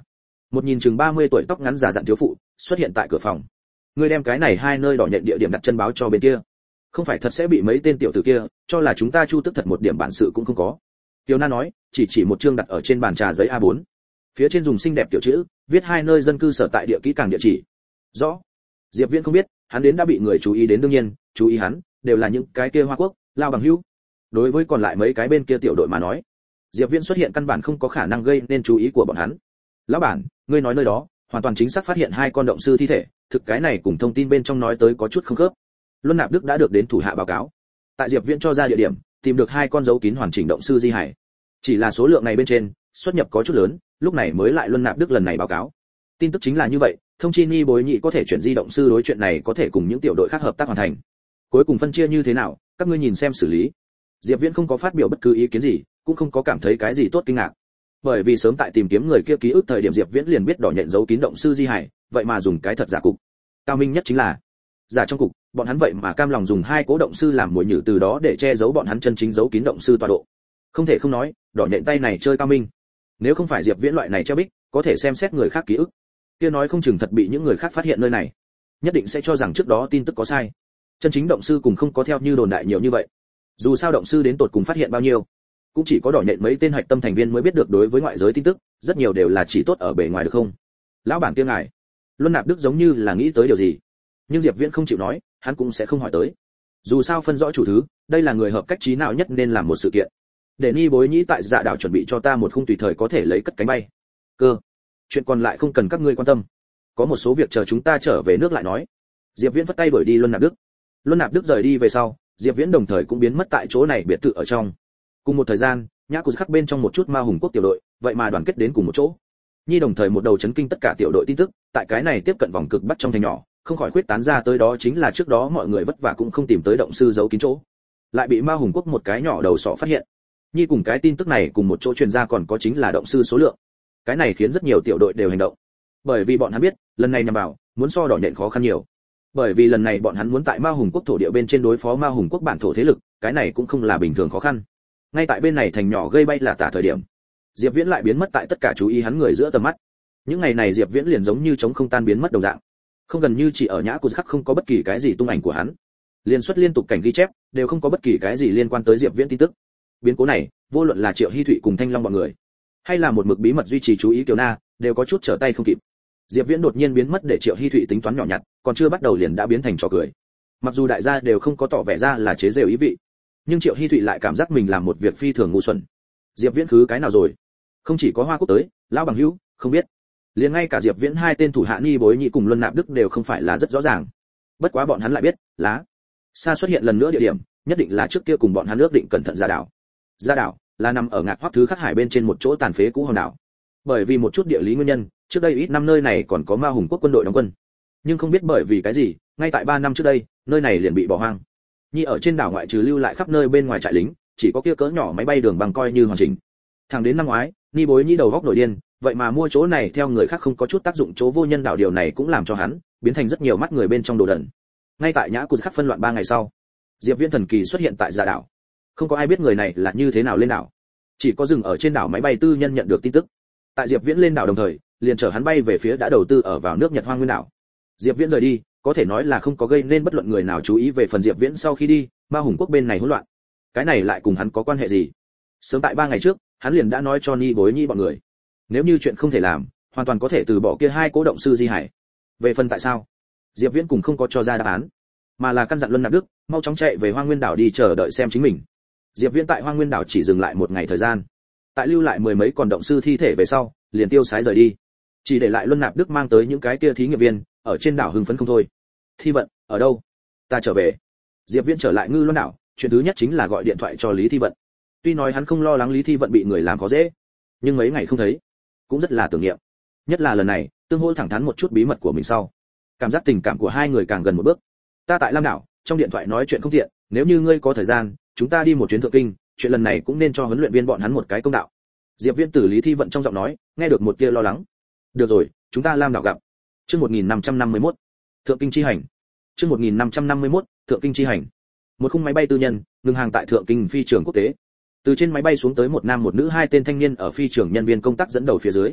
Một nhìn chừng ba mươi tuổi tóc ngắn già dặn thiếu phụ xuất hiện tại cửa phòng. Ngươi đem cái này hai nơi đỏ nhện địa điểm đặt chân báo cho bên kia, không phải thật sẽ bị mấy tên tiểu tử kia cho là chúng ta Chu Tức thật một điểm bản sự cũng không có. Tiểu Na nói, chỉ chỉ một chương đặt ở trên bàn trà giấy a bốn. Phía trên dùng xinh đẹp tiểu chữ, viết hai nơi dân cư sở tại địa kỹ càng địa chỉ. Rõ. Diệp Viễn không biết, hắn đến đã bị người chú ý đến đương nhiên, chú ý hắn đều là những cái kia Hoa Quốc, Lao bằng hữu. Đối với còn lại mấy cái bên kia tiểu đội mà nói, Diệp Viễn xuất hiện căn bản không có khả năng gây nên chú ý của bọn hắn. Lão bản, ngươi nói nơi đó, hoàn toàn chính xác phát hiện hai con động sư thi thể, thực cái này cùng thông tin bên trong nói tới có chút không khớp. Luân Nạp Đức đã được đến thủ hạ báo cáo. Tại Diệp Viễn cho ra địa điểm, tìm được hai con dấu kín hoàn chỉnh động sư di hải. Chỉ là số lượng này bên trên, xuất nhập có chút lớn, lúc này mới lại Luân Nạp Đức lần này báo cáo. Tin tức chính là như vậy, thông chi Ni Bối Nhị có thể chuyển di động sư đối chuyện này có thể cùng những tiểu đội khác hợp tác hoàn thành. Cuối cùng phân chia như thế nào, các ngươi nhìn xem xử lý. Diệp Viễn không có phát biểu bất cứ ý kiến gì, cũng không có cảm thấy cái gì tốt kinh ngạc. Bởi vì sớm tại tìm kiếm người kia ký ức thời điểm Diệp Viễn liền biết đỏ nhện dấu kín động sư di hải, vậy mà dùng cái thật giả cục. Cao minh nhất chính là giả trong cục, bọn hắn vậy mà cam lòng dùng hai cố động sư làm mồi nhử từ đó để che giấu bọn hắn chân chính dấu kín động sư tọa độ. Không thể không nói, đỏ nhện tay này chơi cao minh. Nếu không phải Diệp Viễn loại này treo bích, có thể xem xét người khác ký ức, kia nói không chừng thật bị những người khác phát hiện nơi này, nhất định sẽ cho rằng trước đó tin tức có sai. Chân chính động sư cùng không có theo như đồn đại nhiều như vậy. Dù sao động sư đến tột cùng phát hiện bao nhiêu, cũng chỉ có đỏ nhện mấy tên hạch tâm thành viên mới biết được. Đối với ngoại giới tin tức, rất nhiều đều là chỉ tốt ở bề ngoài được không? Lão bản kia ngài, Luân Nạp Đức giống như là nghĩ tới điều gì, nhưng Diệp Viễn không chịu nói, hắn cũng sẽ không hỏi tới. Dù sao phân rõ chủ thứ, đây là người hợp cách trí nào nhất nên làm một sự kiện. Để Ni Bối Nhĩ tại Dạ đảo chuẩn bị cho ta một khung tùy thời có thể lấy cất cánh bay. Cơ. Chuyện còn lại không cần các ngươi quan tâm. Có một số việc chờ chúng ta trở về nước lại nói. Diệp Viễn vất tay đuổi đi Luân Nạp Đức. Luân Nạp Đức rời đi về sau, Diệp Viễn đồng thời cũng biến mất tại chỗ này biệt thự ở trong. Cùng một thời gian, Nhã Cù khắc bên trong một chút Ma Hùng Quốc tiểu đội, vậy mà đoàn kết đến cùng một chỗ. Nhi đồng thời một đầu chấn kinh tất cả tiểu đội tin tức, tại cái này tiếp cận vòng cực bắc trong thành nhỏ, không khỏi khuyết tán ra tới, đó chính là trước đó mọi người vất vả cũng không tìm tới động sư giấu kín chỗ, lại bị Ma Hùng Quốc một cái nhỏ đầu sọ phát hiện. Nhi cùng cái tin tức này cùng một chỗ truyền ra còn có chính là động sư số lượng. Cái này khiến rất nhiều tiểu đội đều hành động, bởi vì bọn hắn biết, lần này nhằm vào, muốn so đỏ nhện khó khăn nhiều. Bởi vì lần này bọn hắn muốn tại Ma Hùng Quốc thổ địa bên trên đối phó Ma Hùng Quốc bản thổ thế lực, cái này cũng không là bình thường khó khăn. Ngay tại bên này thành nhỏ gây bay là tả thời điểm, Diệp Viễn lại biến mất tại tất cả chú ý hắn người giữa tầm mắt. Những ngày này Diệp Viễn liền giống như trống không tan biến mất đồng dạng, không gần như chỉ ở Nhã Cù khắc không có bất kỳ cái gì tung ảnh của hắn, liên xuất liên tục cảnh ghi chép đều không có bất kỳ cái gì liên quan tới Diệp Viễn tin tức. Biến cố này, vô luận là Triệu Hi Thụy cùng Thanh Long bọn người, hay là một mực bí mật duy trì chú ý Kiều Na, đều có chút trở tay không kịp. Diệp Viễn đột nhiên biến mất để Triệu Hi Thụy tính toán nhỏ nhặt, còn chưa bắt đầu liền đã biến thành trò cười. Mặc dù đại gia đều không có tỏ vẻ ra là chế giễu ý vị, nhưng Triệu Hi Thụy lại cảm giác mình làm một việc phi thường ngu xuẩn. Diệp Viễn khứ cái nào rồi? Không chỉ có Hoa Quốc tới, lão bằng hữu, không biết. Liền ngay cả Diệp Viễn hai tên thủ hạ Ni Bối Nhị cùng Luân Nạp Đức đều không phải là rất rõ ràng. Bất quá bọn hắn lại biết, lá xa xuất hiện lần nữa địa điểm, nhất định là trước kia cùng bọn hắn ước định cẩn thận ra đảo. Ra đảo là nằm ở ngạc Hoắc thứ khắc hải bên trên một chỗ tàn phế cũ hòn đảo. Bởi vì một chút địa lý nguyên nhân, trước đây ít năm nơi này còn có Ma Hùng Quốc quân đội đóng quân. Nhưng không biết bởi vì cái gì, ngay tại ba năm trước đây, nơi này liền bị bỏ hoang. Nhi ở trên đảo ngoại trừ lưu lại khắp nơi bên ngoài trại lính, chỉ có kia cỡ nhỏ máy bay đường bằng coi như hoàn chỉnh. Thẳng đến năm ngoái, Ni Bối Nhĩ đầu góc nổi điên, vậy mà mua chỗ này theo người khác không có chút tác dụng chỗ vô nhân đảo, điều này cũng làm cho hắn biến thành rất nhiều mắt người bên trong đồ đần. Ngay tại Nhã Cù khắc phân loạn ba ngày sau, Diệp Viễn thần kỳ xuất hiện tại Dạ đảo. Không có ai biết người này là như thế nào lên đảo, chỉ có dừng ở trên đảo máy bay tư nhân nhận được tin tức. Tại Diệp Viễn lên đảo đồng thời, liền chở hắn bay về phía đã đầu tư ở vào nước Nhật Hoang Nguyên đảo. Diệp Viễn rời đi, có thể nói là không có gây nên bất luận người nào chú ý. Về phần Diệp Viễn sau khi đi, Ma Hùng Quốc bên này hỗn loạn, cái này lại cùng hắn có quan hệ gì? Sớm tại ba ngày trước, hắn liền đã nói cho Ni Bối Nhĩ bọn người, nếu như chuyện không thể làm, hoàn toàn có thể từ bỏ kia hai cố động sư di hải. Về phần tại sao, Diệp Viễn cũng không có cho ra đáp án, mà là căn dặn Luân Nạp Đức mau chóng chạy về Hoang Nguyên đảo đi chờ đợi xem chính mình. Diệp Viễn tại Hoang Nguyên đảo chỉ dừng lại một ngày thời gian, tại lưu lại mười mấy còn động sư thi thể về sau, liền tiêu sái rời đi, chỉ để lại Luân Nạp Đức mang tới những cái kia thí nghiệm viên ở trên đảo hưng phấn không thôi. Thi Vận ở đâu? Ta trở về. Diệp Viễn trở lại Ngư Luân đảo, chuyện thứ nhất chính là gọi điện thoại cho Lý Thi Vận. Tuy nói hắn không lo lắng Lý Thi Vận bị người làm khó dễ, nhưng mấy ngày không thấy, cũng rất là tưởng niệm. Nhất là lần này, tương hỗ thẳng thắn một chút bí mật của mình sau, cảm giác tình cảm của hai người càng gần một bước. Ta tại Lam đảo, trong điện thoại nói chuyện không tiện, nếu như ngươi có thời gian, chúng ta đi một chuyến Thượng Kinh, chuyện lần này cũng nên cho huấn luyện viên bọn hắn một cái công đạo. Diệp Viễn từ Lý Thi Vận trong giọng nói, nghe được một tia lo lắng. Được rồi, chúng ta Lam đảo gặp. Chương một nghìn năm trăm năm mươi mốt, Thượng Kinh chi hành. Chương một nghìn năm trăm năm mươi mốt, Thượng Kinh chi hành. Một khung máy bay tư nhân, ngừng hàng tại Thượng Kinh phi trường quốc tế. Từ trên máy bay xuống tới một nam một nữ hai tên thanh niên ở phi trường nhân viên công tác dẫn đầu phía dưới.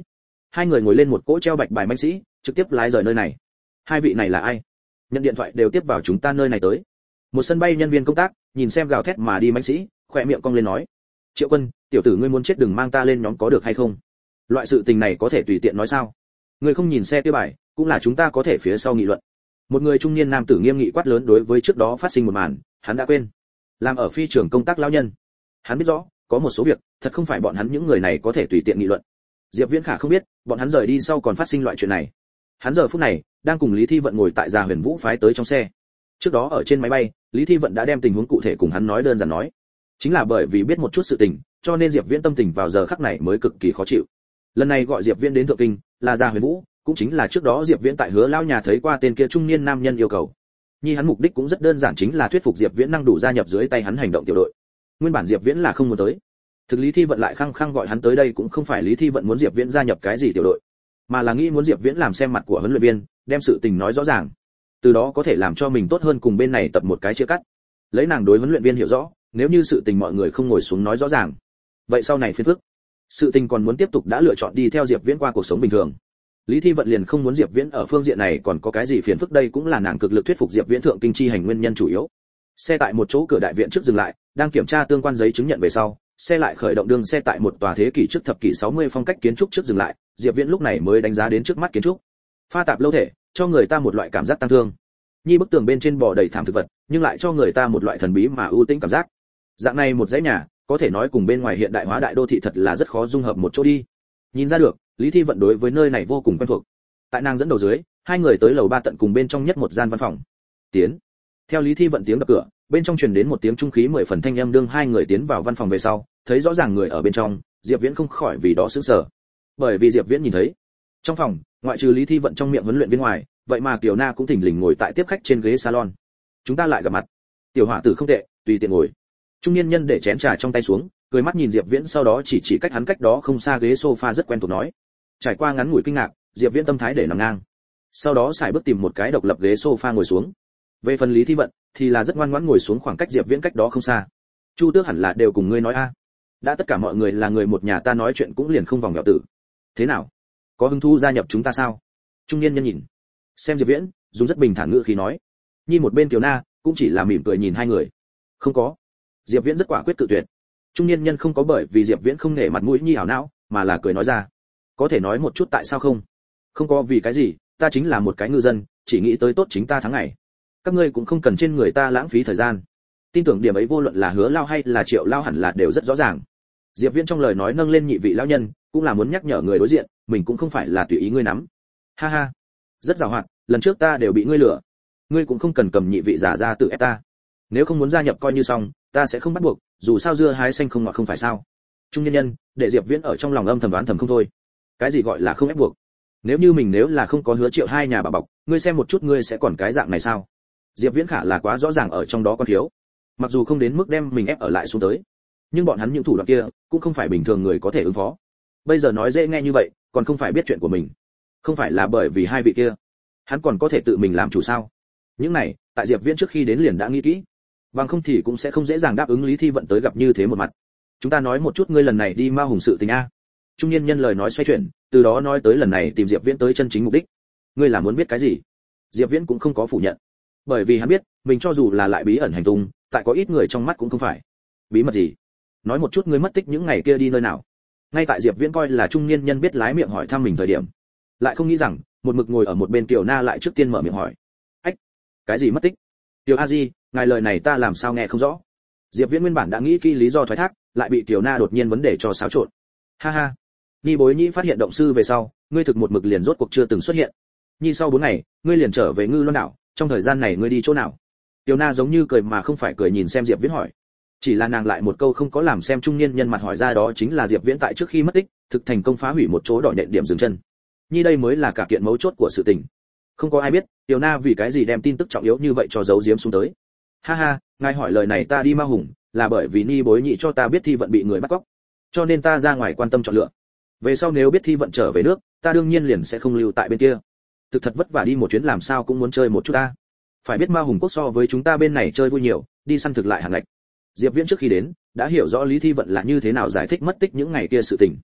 hai người ngồi lên một cỗ treo bạch bài mãnh sĩ, trực tiếp lái rời nơi này. Hai vị này là ai? Nhận điện thoại đều tiếp vào chúng ta nơi này tới. Một sân bay nhân viên công tác, nhìn xem gào thét mà đi mãnh sĩ, khỏe miệng cong lên nói: Triệu Quân, tiểu tử ngươi muốn chết đừng mang ta lên nhóm có được hay không? Loại sự tình này có thể tùy tiện nói sao? Ngươi không nhìn xe tiêu bài, cũng là chúng ta có thể phía sau nghị luận. Một người trung niên nam tử nghiêm nghị quát lớn đối với trước đó phát sinh một màn, hắn đã quên. Làm ở phi trường công tác lão nhân, hắn biết rõ, có một số việc, thật không phải bọn hắn những người này có thể tùy tiện nghị luận. Diệp Viễn Khả không biết, bọn hắn rời đi sau còn phát sinh loại chuyện này. Hắn giờ phút này đang cùng Lý Thi Vận ngồi tại Già Huyền Vũ phái tới trong xe. Trước đó ở trên máy bay, Lý Thi Vận đã đem tình huống cụ thể cùng hắn nói đơn giản nói. Chính là bởi vì biết một chút sự tình, cho nên Diệp Viễn tâm tình vào giờ khắc này mới cực kỳ khó chịu. Lần này gọi Diệp Viễn đến Thượng Kinh, là Già Huyền Vũ, cũng chính là trước đó Diệp Viễn tại Hứa lão nhà thấy qua tên kia trung niên nam nhân yêu cầu. Nhi hắn mục đích cũng rất đơn giản, chính là thuyết phục Diệp Viễn năng đủ gia nhập dưới tay hắn hành động tiểu đội. Nguyên bản Diệp Viễn là không muốn tới. Thực Lý Thi Vận lại khăng khăng gọi hắn tới đây cũng không phải Lý Thi Vận muốn Diệp Viễn gia nhập cái gì tiểu đội, mà là nghĩ muốn Diệp Viễn làm xem mặt của huấn luyện viên, đem sự tình nói rõ ràng. Từ đó có thể làm cho mình tốt hơn cùng bên này tập một cái chia cắt. Lấy nàng đối huấn luyện viên hiểu rõ, nếu như sự tình mọi người không ngồi xuống nói rõ ràng, vậy sau này phiền phức. Sự tình còn muốn tiếp tục đã lựa chọn đi theo Diệp Viễn qua cuộc sống bình thường. Lý Thi Vận liền không muốn Diệp Viễn ở phương diện này còn có cái gì phiền phức, đây cũng là nàng cực lực thuyết phục Diệp Viễn Thượng Kinh chi hành nguyên nhân chủ yếu. Xe tại một chỗ cửa đại viện trước dừng lại, đang kiểm tra tương quan giấy chứng nhận về sau, xe lại khởi động đường xe tại một tòa thế kỷ trước thập kỷ sáu mươi phong cách kiến trúc trước dừng lại, Diệp Viễn lúc này mới đánh giá đến trước mắt kiến trúc. Pha tạp lâu thể, cho người ta một loại cảm giác tăng thương. Nhi bức tường bên trên bò đầy thảm thực vật, nhưng lại cho người ta một loại thần bí mà ưu tĩnh cảm giác. Dạng này một dãy nhà, có thể nói cùng bên ngoài hiện đại hóa đại đô thị thật là rất khó dung hợp một chỗ đi. Nhìn ra được, Lý Thi Vận đối với nơi này vô cùng quen thuộc. Tại nàng dẫn đầu dưới, hai người tới lầu ba tận cùng bên trong nhất một gian văn phòng. Tiến. Theo Lý Thi Vận tiếng đập cửa, bên trong truyền đến một tiếng trung khí mười phần thanh âm, đương hai người tiến vào văn phòng về sau, thấy rõ ràng người ở bên trong, Diệp Viễn không khỏi vì đó sửng sở. Bởi vì Diệp Viễn nhìn thấy, trong phòng, ngoại trừ Lý Thi Vận trong miệng huấn luyện viên ngoài, vậy mà Kiều Na cũng thỉnh lình ngồi tại tiếp khách trên ghế salon. Chúng ta lại gặp mặt. Tiểu hỏa tử không tệ, tùy tiện ngồi. Trung niên nhân để chén trà trong tay xuống, cười mắt nhìn Diệp Viễn, sau đó chỉ chỉ cách hắn cách đó không xa ghế sofa rất quen thuộc nói. Trải qua ngắn ngủi kinh ngạc, Diệp Viễn tâm thái để nằm ngang. Sau đó xài bước tìm một cái độc lập ghế sofa ngồi xuống. Về phần Lý Thi Vận thì là rất ngoan ngoãn ngồi xuống khoảng cách Diệp Viễn cách đó không xa. Chu Tước hẳn là đều cùng ngươi nói a. Đã tất cả mọi người là người một nhà, ta nói chuyện cũng liền không vòng vèo tử. Thế nào? Có hứng thú gia nhập chúng ta sao? Trung niên nhân nhìn xem Diệp Viễn, dùng rất bình thản ngữ khí nói. Nhi một bên Kiều Na cũng chỉ là mỉm cười nhìn hai người. Không có. Diệp Viễn rất quả quyết cự tuyệt. Trung niên nhân không có bởi vì Diệp Viễn không nể mặt mũi Nhi ảo não, mà là cười nói ra. Có thể nói một chút tại sao không? Không có vì cái gì, ta chính là một cái ngư dân, chỉ nghĩ tới tốt chính ta tháng ngày. Các ngươi cũng không cần trên người ta lãng phí thời gian. Tin tưởng điểm ấy vô luận là Hứa Lao hay là Triệu Lao hẳn là đều rất rõ ràng. Diệp Viễn trong lời nói nâng lên nhị vị lão nhân, cũng là muốn nhắc nhở người đối diện, mình cũng không phải là tùy ý ngươi nắm. Ha ha, rất giàu hoạt, lần trước ta đều bị ngươi lừa. Ngươi cũng không cần cầm nhị vị giả ra tự ép ta. Nếu không muốn gia nhập coi như xong, ta sẽ không bắt buộc, dù sao dưa hái xanh không ngọt không phải sao? Trung nhân nhân, để Diệp Viễn ở trong lòng âm thầm đoán thầm không thôi. Cái gì gọi là không ép buộc? Nếu như mình nếu là không có Hứa Triệu hai nhà bà bọc, ngươi xem một chút ngươi sẽ còn cái dạng này sao? Diệp Viễn Khả là quá rõ ràng ở trong đó con thiếu. Mặc dù không đến mức đem mình ép ở lại xuống tới, nhưng bọn hắn những thủ đoạn kia cũng không phải bình thường người có thể ứng phó. Bây giờ nói dễ nghe như vậy, còn không phải biết chuyện của mình. Không phải là bởi vì hai vị kia, hắn còn có thể tự mình làm chủ sao? Những này, tại Diệp Viễn trước khi đến liền đã nghĩ kỹ. Bằng không thì cũng sẽ không dễ dàng đáp ứng Lý Thi Vận tới gặp như thế một mặt. Chúng ta nói một chút ngươi lần này đi Ma Hùng sự tình a. Trung niên nhân lời nói xoay chuyển, từ đó nói tới lần này tìm Diệp Viễn tới chân chính mục đích. Ngươi là muốn biết cái gì? Diệp Viễn cũng không có phủ nhận, bởi vì hắn biết, mình cho dù là lại bí ẩn hành tung, tại có ít người trong mắt cũng không phải. Bí mật gì? Nói một chút ngươi mất tích những ngày kia đi nơi nào? Ngay tại Diệp Viễn coi là trung niên nhân biết lái miệng hỏi thăm mình thời điểm, lại không nghĩ rằng, một mực ngồi ở một bên Kiều Na lại trước tiên mở miệng hỏi. Ách, cái gì mất tích? Tiểu A Di, ngài lời này ta làm sao nghe không rõ? Diệp Viễn nguyên bản đã nghĩ kỹ lý do thoái thác, lại bị Kiều Na đột nhiên vấn đề cho xáo trộn. Ha ha, Nhi Bối Nhĩ phát hiện động sư về sau, ngươi thực một mực liền rốt cuộc chưa từng xuất hiện. Nhi sau bốn ngày, ngươi liền trở về Ngư Loan đảo, trong thời gian này ngươi đi chỗ nào? Tiểu Na giống như cười mà không phải cười nhìn xem Diệp Viễn hỏi. Chỉ là nàng lại một câu không có làm xem trung niên nhân mặt hỏi ra, đó chính là Diệp Viễn tại trước khi mất tích, thực thành công phá hủy một chỗ đỏ nhện điểm dừng chân. Nhi đây mới là cả kiện mấu chốt của sự tình. Không có ai biết, Tiểu Na vì cái gì đem tin tức trọng yếu như vậy cho giấu giếm xuống tới. Ha ha, ngài hỏi lời này ta đi Ma Hùng, là bởi vì Nhi Bối Nhĩ cho ta biết Thi Vận bị người bắt cóc, cho nên ta ra ngoài quan tâm chọn lựa. Về sau nếu biết Thi Vận trở về nước, ta đương nhiên liền sẽ không lưu tại bên kia. Thực thật vất vả đi một chuyến làm sao cũng muốn chơi một chút ta. Phải biết Ma Hùng quốc so với chúng ta bên này chơi vui nhiều, đi săn thực lại hàng ngạch. Diệp Viễn trước khi đến, đã hiểu rõ Lý Thi Vận là như thế nào giải thích mất tích những ngày kia sự tình.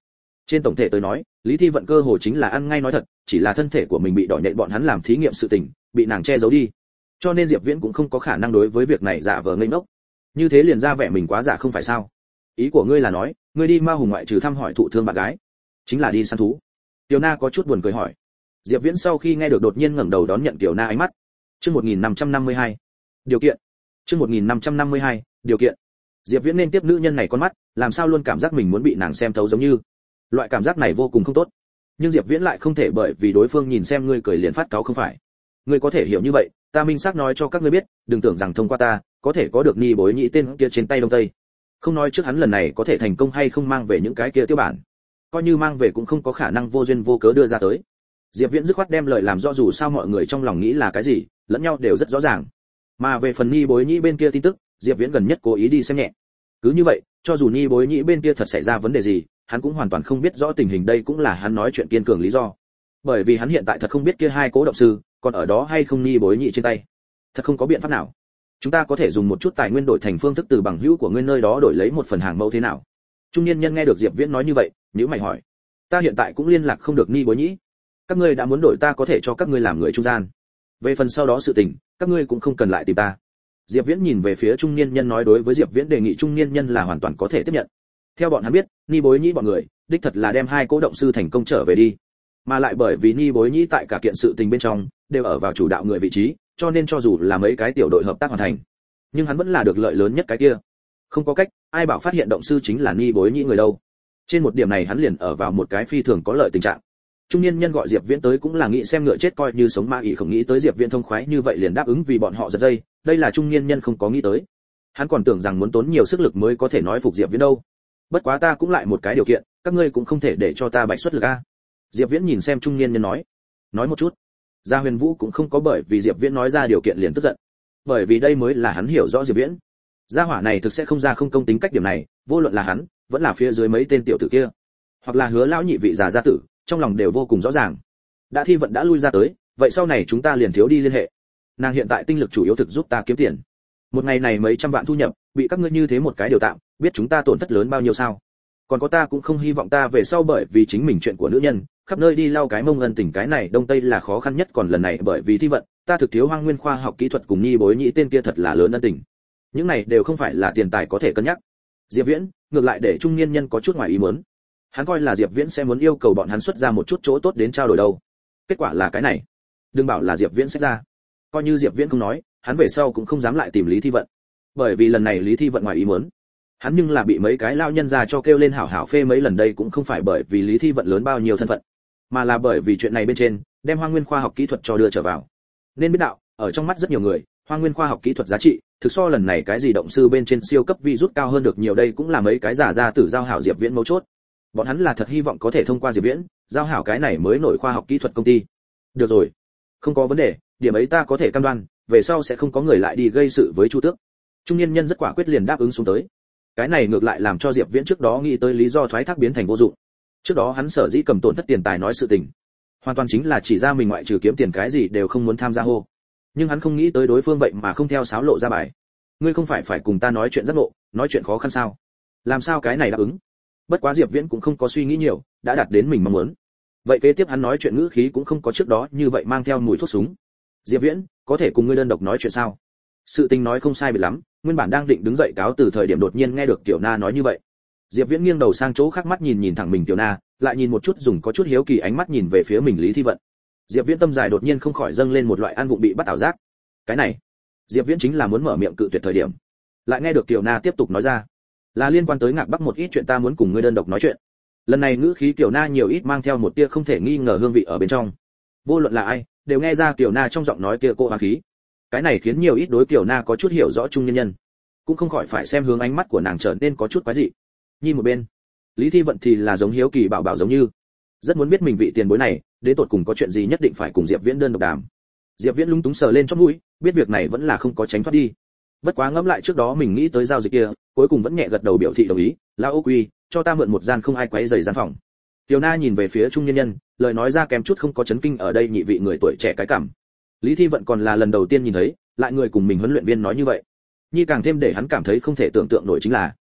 Trên tổng thể tới nói, Lý Thi Vận cơ hồ chính là ăn ngay nói thật, chỉ là thân thể của mình bị đỏ nhện bọn hắn làm thí nghiệm sự tình, bị nàng che giấu đi. Cho nên Diệp Viễn cũng không có khả năng đối với việc này giả vờ ngây ngốc. Như thế liền ra vẻ mình quá giả không phải sao? Ý của ngươi là nói, ngươi đi Ma Hùng ngoại trừ thăm hỏi thụ thương bạn gái, chính là đi săn thú? Tiểu Na có chút buồn cười hỏi. Diệp Viễn sau khi nghe được đột nhiên ngẩng đầu đón nhận Tiểu Na ánh mắt. Chương một nghìn năm trăm năm mươi hai. Điều kiện. Chương một nghìn năm trăm năm mươi hai. Điều kiện. Diệp Viễn nên tiếp nữ nhân này con mắt, làm sao luôn cảm giác mình muốn bị nàng xem thấu giống như. Loại cảm giác này vô cùng không tốt. Nhưng Diệp Viễn lại không thể bởi vì đối phương nhìn xem ngươi cười liền phát cáu không phải. Ngươi có thể hiểu như vậy, ta minh xác nói cho các ngươi biết, đừng tưởng rằng thông qua ta, có thể có được Ni Bối Nhĩ tên kia trên tay Đông Tây. Không nói trước hắn lần này có thể thành công hay không mang về những cái kia tiêu bản, coi như mang về cũng không có khả năng vô duyên vô cớ đưa ra tới. Diệp Viễn dứt khoát đem lời làm rõ, dù sao mọi người trong lòng nghĩ là cái gì, lẫn nhau đều rất rõ ràng. Mà về phần Ni Bối Nhĩ bên kia tin tức, Diệp Viễn gần nhất cố ý đi xem nhẹ. Cứ như vậy, cho dù Ni Bối Nhĩ bên kia thật xảy ra vấn đề gì, hắn cũng hoàn toàn không biết rõ tình hình, đây cũng là hắn nói chuyện kiên cường lý do. Bởi vì hắn hiện tại thật không biết kia hai cố động sư còn ở đó hay không Ni Bối Nhĩ trên tay. Thật không có biện pháp nào. Chúng ta có thể dùng một chút tài nguyên đổi thành phương thức từ bằng hữu của ngươi nơi đó đổi lấy một phần hàng mẫu thế nào? Trung niên nhân nghe được Diệp Viễn nói như vậy, nhíu mày hỏi. Ta hiện tại cũng liên lạc không được Ni Bối Nhĩ. Các ngươi đã muốn đổi, ta có thể cho các ngươi làm người trung gian. Về phần sau đó sự tình, các ngươi cũng không cần lại tìm ta. Diệp Viễn nhìn về phía trung niên nhân nói, đối với Diệp Viễn đề nghị trung niên nhân là hoàn toàn có thể tiếp nhận. Theo bọn hắn biết, Ni Bối Nhĩ bọn người, đích thật là đem hai cố động sư thành công trở về đi. Mà lại bởi vì Ni Bối Nhĩ tại cả kiện sự tình bên trong đều ở vào chủ đạo người vị trí, cho nên cho dù là mấy cái tiểu đội hợp tác hoàn thành, nhưng hắn vẫn là được lợi lớn nhất cái kia. Không có cách, ai bảo phát hiện động sư chính là Ni Bối Nhĩ người đâu. Trên một điểm này hắn liền ở vào một cái phi thường có lợi tình trạng. Trung niên nhân gọi Diệp Viễn tới cũng là nghĩ xem ngựa chết coi như sống, ma ỷ không nghĩ tới Diệp Viễn thông khoái như vậy liền đáp ứng vì bọn họ giật dây, đây là trung niên nhân không có nghĩ tới. Hắn còn tưởng rằng muốn tốn nhiều sức lực mới có thể nói phục Diệp Viễn đâu. Bất quá ta cũng lại một cái điều kiện, các ngươi cũng không thể để cho ta bạch xuất lực a. Diệp Viễn nhìn xem trung niên nhân nói, nói một chút. Gia Huyền Vũ cũng không có bởi vì Diệp Viễn nói ra điều kiện liền tức giận, bởi vì đây mới là hắn hiểu rõ Diệp Viễn. Gia hỏa này thực sẽ không ra không công tính cách điểm này, vô luận là hắn, vẫn là phía dưới mấy tên tiểu tử kia, hoặc là Hứa lão nhị vị già gia tử, trong lòng đều vô cùng rõ ràng. Đã Thi Vận đã lui ra tới, vậy sau này chúng ta liền thiếu đi liên hệ. Nàng hiện tại tinh lực chủ yếu thực giúp ta kiếm tiền. Một ngày này mấy trăm vạn thu nhập, bị các ngươi như thế một cái điều tạm, biết chúng ta tổn thất lớn bao nhiêu sao? Còn có ta cũng không hy vọng ta về sau bởi vì chính mình chuyện của nữ nhân, khắp nơi đi lau cái mông ân tình, cái này Đông Tây là khó khăn nhất, còn lần này bởi vì Thi Vận, ta thực thiếu Hoang Nguyên khoa học kỹ thuật cùng Ni Bối Nhĩ tên kia thật là lớn ân tình. Những này đều không phải là tiền tài có thể cân nhắc. Diệp Viễn, ngược lại để trung niên nhân có chút ngoài ý muốn. Hắn coi là Diệp Viễn sẽ muốn yêu cầu bọn hắn xuất ra một chút chỗ tốt đến trao đổi đâu. Kết quả là cái này. Đừng bảo là Diệp Viễn sẽ ra. Coi như Diệp Viễn không nói, hắn về sau cũng không dám lại tìm Lý Thi Vận. Bởi vì lần này Lý Thi Vận ngoài ý muốn, hắn nhưng là bị mấy cái lao nhân già cho kêu lên hảo hảo phê mấy lần, đây cũng không phải bởi vì Lý Thi Vận lớn bao nhiêu thân phận, mà là bởi vì chuyện này bên trên đem Hoang Nguyên khoa học kỹ thuật cho đưa trở vào. Nên biết đạo, ở trong mắt rất nhiều người, Hoang Nguyên khoa học kỹ thuật giá trị thực so lần này cái gì động sư bên trên siêu cấp virus cao hơn được nhiều, đây cũng là mấy cái giả ra tử giao hảo Diệp Viễn mấu chốt. Bọn hắn là thật hy vọng có thể thông qua Diệp Viễn giao hảo cái này mới nổi khoa học kỹ thuật công ty. Được rồi, không có vấn đề, điểm ấy ta có thể cam đoan, về sau sẽ không có người lại đi gây sự với Chu Tước. Trung niên nhân rất quả quyết liền đáp ứng xuống tới. Cái này ngược lại làm cho Diệp Viễn trước đó nghĩ tới lý do thoái thác biến thành vô dụng. Trước đó hắn sở dĩ cầm tổn thất tiền tài nói sự tình, hoàn toàn chính là chỉ ra mình ngoại trừ kiếm tiền cái gì đều không muốn tham gia hô. Nhưng hắn không nghĩ tới đối phương vậy mà không theo sáo lộ ra bài. Ngươi không phải phải cùng ta nói chuyện giác ngộ, nói chuyện khó khăn sao? Làm sao cái này đáp ứng? Bất quá Diệp Viễn cũng không có suy nghĩ nhiều, đã đạt đến mình mong muốn. Vậy kế tiếp hắn nói chuyện ngữ khí cũng không có trước đó như vậy mang theo mùi thuốc súng. Diệp Viễn, có thể cùng ngươi đơn độc nói chuyện sao? Sự tình nói không sai biệt lắm, nguyên bản đang định đứng dậy cáo từ thời điểm đột nhiên nghe được Tiểu Na nói như vậy. Diệp Viễn nghiêng đầu sang chỗ khác, mắt nhìn nhìn thẳng mình Tiểu Na, lại nhìn một chút dùng có chút hiếu kỳ ánh mắt nhìn về phía mình Lý Thi Vận. Diệp Viễn tâm dài đột nhiên không khỏi dâng lên một loại an vụng bị bắt ảo giác. Cái này, Diệp Viễn chính là muốn mở miệng cự tuyệt thời điểm, lại nghe được Tiểu Na tiếp tục nói ra, là liên quan tới Ngạc Bắc một ít chuyện, ta muốn cùng ngươi đơn độc nói chuyện. Lần này ngữ khí Tiểu Na nhiều ít mang theo một tia không thể nghi ngờ hương vị ở bên trong. Vô luận là ai, đều nghe ra Tiểu Na trong giọng nói kia cô hoang khí. Cái này khiến nhiều ít đối Tiểu Na có chút hiểu rõ trung nhân nhân, cũng không khỏi phải xem hướng ánh mắt của nàng trở nên có chút quái dị. Nhi một bên, Lý Thi Vận thì là giống hiếu kỳ bảo bảo giống như, rất muốn biết mình vị tiền bối này đến tột cùng có chuyện gì nhất định phải cùng Diệp Viễn đơn độc đàm. Diệp Viễn lúng túng sờ lên chóp mũi, biết việc này vẫn là không có tránh thoát đi. Bất quá ngẫm lại trước đó mình nghĩ tới giao dịch kia, cuối cùng vẫn nhẹ gật đầu biểu thị đồng ý. Lão Ô Quy, cho ta mượn một gian không ai quấy rầy gian phòng. Tiểu Na nhìn về phía trung nhân nhân, lời nói ra kém chút không có chấn kinh ở đây nhị vị người tuổi trẻ cái cảm. Lý Thi Vận còn là lần đầu tiên nhìn thấy, lại người cùng mình huấn luyện viên nói như vậy. Nhi càng thêm để hắn cảm thấy không thể tưởng tượng nổi chính là,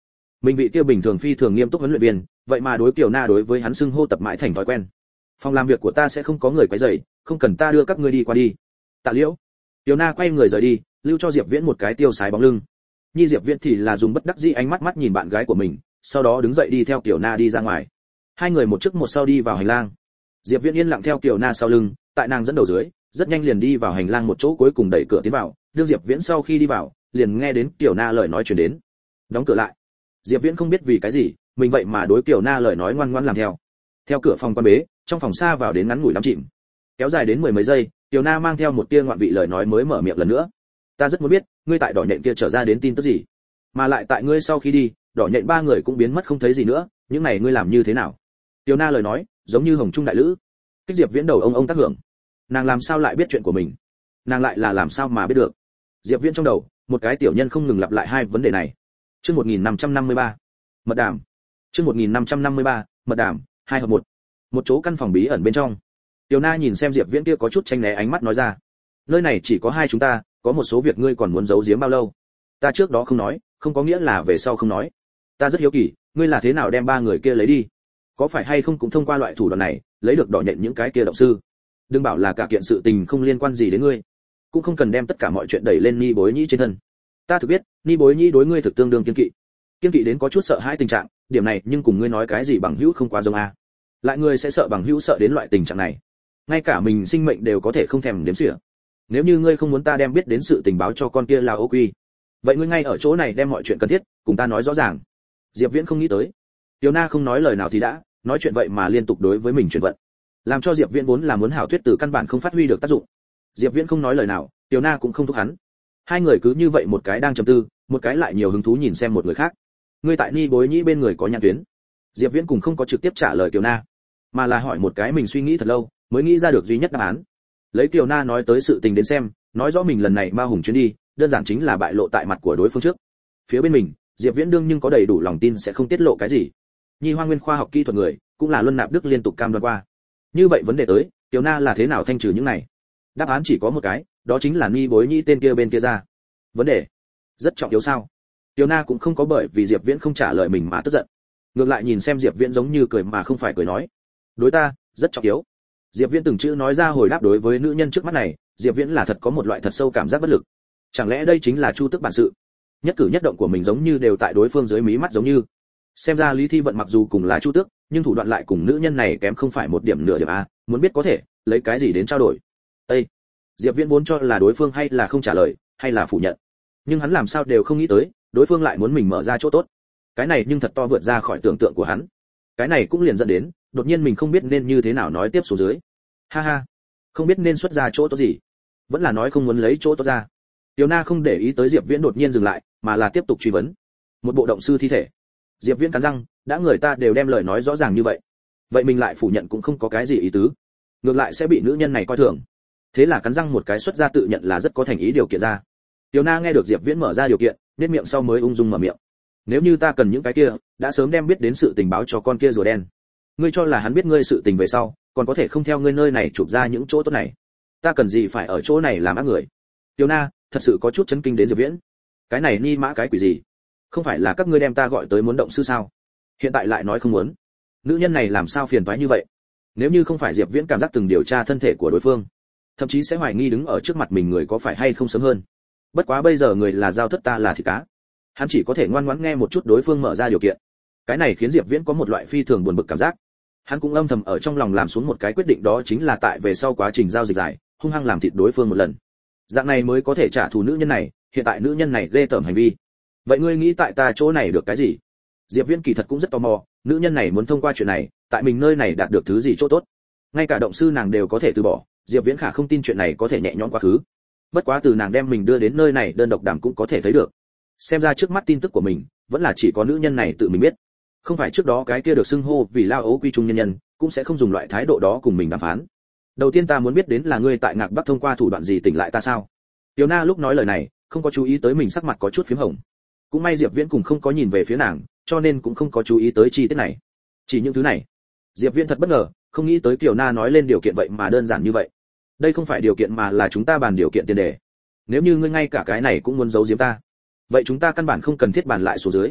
Mình vị kia bình thường phi thường nghiêm túc huấn luyện viên, vậy mà đối Kiều Na đối với hắn xưng hô tập mãi thành thói quen. Phòng làm việc của ta sẽ không có người quấy rầy, không cần ta đưa các ngươi đi qua đi. Tạ Liễu. Kiều Na quay người rời đi, lưu cho Diệp Viễn một cái tiêu sái bóng lưng. Nhi Diệp Viễn thì là dùng bất đắc dĩ ánh mắt mắt nhìn bạn gái của mình, sau đó đứng dậy đi theo Kiều Na đi ra ngoài. Hai người một trước một sau đi vào hành lang. Diệp Viễn yên lặng theo Kiều Na sau lưng, tại nàng dẫn đầu dưới, rất nhanh liền đi vào hành lang một chỗ cuối cùng đẩy cửa tiến vào. Đương Diệp Viễn sau khi đi vào, liền nghe đến Kiều Na lời nói truyền đến. Đóng cửa lại. Diệp Viễn không biết vì cái gì, mình vậy mà đối Kiều Na lời nói ngoan ngoãn làm theo. Theo cửa phòng quan bế, trong phòng xa vào đến ngắn ngủi lắm chìm. Kéo dài đến mười mấy giây, Kiều Na mang theo một tia ngoạn vị lời nói mới mở miệng lần nữa. Ta rất muốn biết, ngươi tại đỏ nhện kia trở ra đến tin tức gì, mà lại tại ngươi sau khi đi, đỏ nhện ba người cũng biến mất không thấy gì nữa, những này ngươi làm như thế nào? Kiều Na lời nói, giống như hồng trung đại lữ. Kích Diệp Viễn đầu ông ông tác hưởng. Nàng làm sao lại biết chuyện của mình? Nàng lại là làm sao mà biết được? Diệp Viễn trong đầu, một cái tiểu nhân không ngừng lặp lại hai vấn đề này. Chương một nghìn năm trăm năm mươi ba, mật đàm. Chương một nghìn năm trăm năm mươi ba, mật đàm, hai hợp một. Một chỗ căn phòng bí ẩn bên trong. Tiểu Na nhìn xem Diệp Viễn kia có chút tranh né ánh mắt nói ra, nơi này chỉ có hai chúng ta, có một số việc ngươi còn muốn giấu giếm bao lâu? Ta trước đó không nói, không có nghĩa là về sau không nói. Ta rất hiếu kỳ, ngươi là thế nào đem ba người kia lấy đi? Có phải hay không cũng thông qua loại thủ đoạn này, lấy được đỏ nhện những cái kia động sư? Đừng bảo là cả kiện sự tình không liên quan gì đến ngươi, cũng không cần đem tất cả mọi chuyện đẩy lên Ni Bối Nhĩ trên thân. Ta thực biết, Ni Bối Nhĩ đối ngươi thực tương đương kiên kỵ, kiên kỵ đến có chút sợ hãi tình trạng, điểm này nhưng cùng ngươi nói cái gì bằng hữu không quá giống a. Lại ngươi sẽ sợ bằng hữu sợ đến loại tình trạng này, ngay cả mình sinh mệnh đều có thể không thèm đếm xỉa. Nếu như ngươi không muốn ta đem biết đến sự tình báo cho con kia là ô quy, vậy ngươi ngay ở chỗ này đem mọi chuyện cần thiết cùng ta nói rõ ràng. Diệp Viễn không nghĩ tới, Tiểu Na không nói lời nào thì đã, nói chuyện vậy mà liên tục đối với mình chuyển vận, làm cho Diệp Viễn vốn là muốn hảo thuyết từ căn bản không phát huy được tác dụng. Diệp Viễn không nói lời nào, Tiểu Na cũng không thúc hắn. Hai người cứ như vậy một cái đang trầm tư, một cái lại nhiều hứng thú nhìn xem một người khác. Ngươi tại Ni Bối Nhĩ bên người có nhãn tuyến? Diệp Viễn cùng không có trực tiếp trả lời Tiểu Na, mà là hỏi một cái mình suy nghĩ thật lâu mới nghĩ ra được duy nhất đáp án. Lấy Tiểu Na nói tới sự tình đến xem, nói rõ mình lần này ma hùng chuyến đi, đơn giản chính là bại lộ tại mặt của đối phương trước. Phía bên mình, Diệp Viễn đương nhưng có đầy đủ lòng tin sẽ không tiết lộ cái gì. Nhi Hoa Nguyên khoa học kỹ thuật người, cũng là Luân Nạp Đức liên tục cam đoan qua. Như vậy vấn đề tới, Tiểu Na là thế nào thanh trừ những này? Đáp án chỉ có một cái, đó chính là Ni Bối Nhĩ tên kia bên kia ra. Vấn đề rất trọng yếu sao? Tiểu Na cũng không có bởi vì Diệp Viễn không trả lời mình mà tức giận, ngược lại nhìn xem Diệp Viễn giống như cười mà không phải cười nói, đối ta rất trọng yếu. Diệp Viễn từng chữ nói ra hồi đáp đối với nữ nhân trước mắt này, Diệp Viễn là thật có một loại thật sâu cảm giác bất lực. Chẳng lẽ đây chính là Chu Tức bản sự? Nhất cử nhất động của mình giống như đều tại đối phương dưới mí mắt giống như. Xem ra Lý Thi Vận mặc dù cùng là Chu Tước, nhưng thủ đoạn lại cùng nữ nhân này kém không phải một điểm nửa điểm a, muốn biết có thể lấy cái gì đến trao đổi. Ê! Diệp Viễn vốn cho là đối phương hay là không trả lời, hay là phủ nhận. Nhưng hắn làm sao đều không nghĩ tới, đối phương lại muốn mình mở ra chỗ tốt. Cái này nhưng thật to vượt ra khỏi tưởng tượng của hắn. Cái này cũng liền dẫn đến, đột nhiên mình không biết nên như thế nào nói tiếp xuống dưới. Ha ha, không biết nên xuất ra chỗ tốt gì, vẫn là nói không muốn lấy chỗ tốt ra. Tiểu Na không để ý tới Diệp Viễn đột nhiên dừng lại, mà là tiếp tục truy vấn. Một bộ động sư thi thể. Diệp Viễn cắn răng, đã người ta đều đem lời nói rõ ràng như vậy, vậy mình lại phủ nhận cũng không có cái gì ý tứ, ngược lại sẽ bị nữ nhân này coi thường. Thế là cắn răng một cái xuất ra tự nhận là rất có thành ý điều kiện ra. Tiểu Na nghe được Diệp Viễn mở ra điều kiện, nhếch miệng sau mới ung dung mở miệng. Nếu như ta cần những cái kia, đã sớm đem biết đến sự tình báo cho con kia rùa đen. Ngươi cho là hắn biết ngươi sự tình về sau, còn có thể không theo ngươi nơi này chụp ra những chỗ tốt này. Ta cần gì phải ở chỗ này làm ác người? Tiểu Na thật sự có chút chấn kinh đến Diệp Viễn. Cái này ni mã cái quỷ gì? Không phải là các ngươi đem ta gọi tới muốn động sư sao? Hiện tại lại nói không muốn. Nữ nhân này làm sao phiền toái như vậy? Nếu như không phải Diệp Viễn cảm giác từng điều tra thân thể của đối phương, thậm chí sẽ hoài nghi đứng ở trước mặt mình người có phải hay không sớm hơn. Bất quá bây giờ người là giao thất, ta là thịt cá. Hắn chỉ có thể ngoan ngoãn nghe một chút đối phương mở ra điều kiện. Cái này khiến Diệp Viễn có một loại phi thường buồn bực cảm giác. Hắn cũng âm thầm ở trong lòng làm xuống một cái quyết định, đó chính là tại về sau quá trình giao dịch dài, hung hăng làm thịt đối phương một lần. Dạng này mới có thể trả thù nữ nhân này, hiện tại nữ nhân này ghê tởm hành vi. Vậy ngươi nghĩ tại ta chỗ này được cái gì? Diệp Viễn kỳ thật cũng rất tò mò, nữ nhân này muốn thông qua chuyện này, tại mình nơi này đạt được thứ gì chỗ tốt. Ngay cả động sư nàng đều có thể từ bỏ, Diệp Viễn khả không tin chuyện này có thể nhẹ nhõm quá khứ. Bất quá từ nàng đem mình đưa đến nơi này đơn độc đàm cũng có thể thấy được. Xem ra trước mắt tin tức của mình, vẫn là chỉ có nữ nhân này tự mình biết. Không phải trước đó cái kia được xưng hô vì lao ấu quy trung nhân nhân, cũng sẽ không dùng loại thái độ đó cùng mình đàm phán. Đầu tiên ta muốn biết đến là ngươi tại Ngạc Bắc thông qua thủ đoạn gì tỉnh lại ta sao? Tiểu Na lúc nói lời này, không có chú ý tới mình sắc mặt có chút phím hồng. Cũng may Diệp Viễn cùng không có nhìn về phía nàng, cho nên cũng không có chú ý tới chi tiết này. Chỉ những thứ này, Diệp Viễn thật bất ngờ, không nghĩ tới Tiểu Na nói lên điều kiện vậy mà đơn giản như vậy. Đây không phải điều kiện mà là chúng ta bàn điều kiện tiền đề. Nếu như ngươi ngay cả cái này cũng muốn giấu giếm ta, vậy chúng ta căn bản không cần thiết bàn lại số dưới.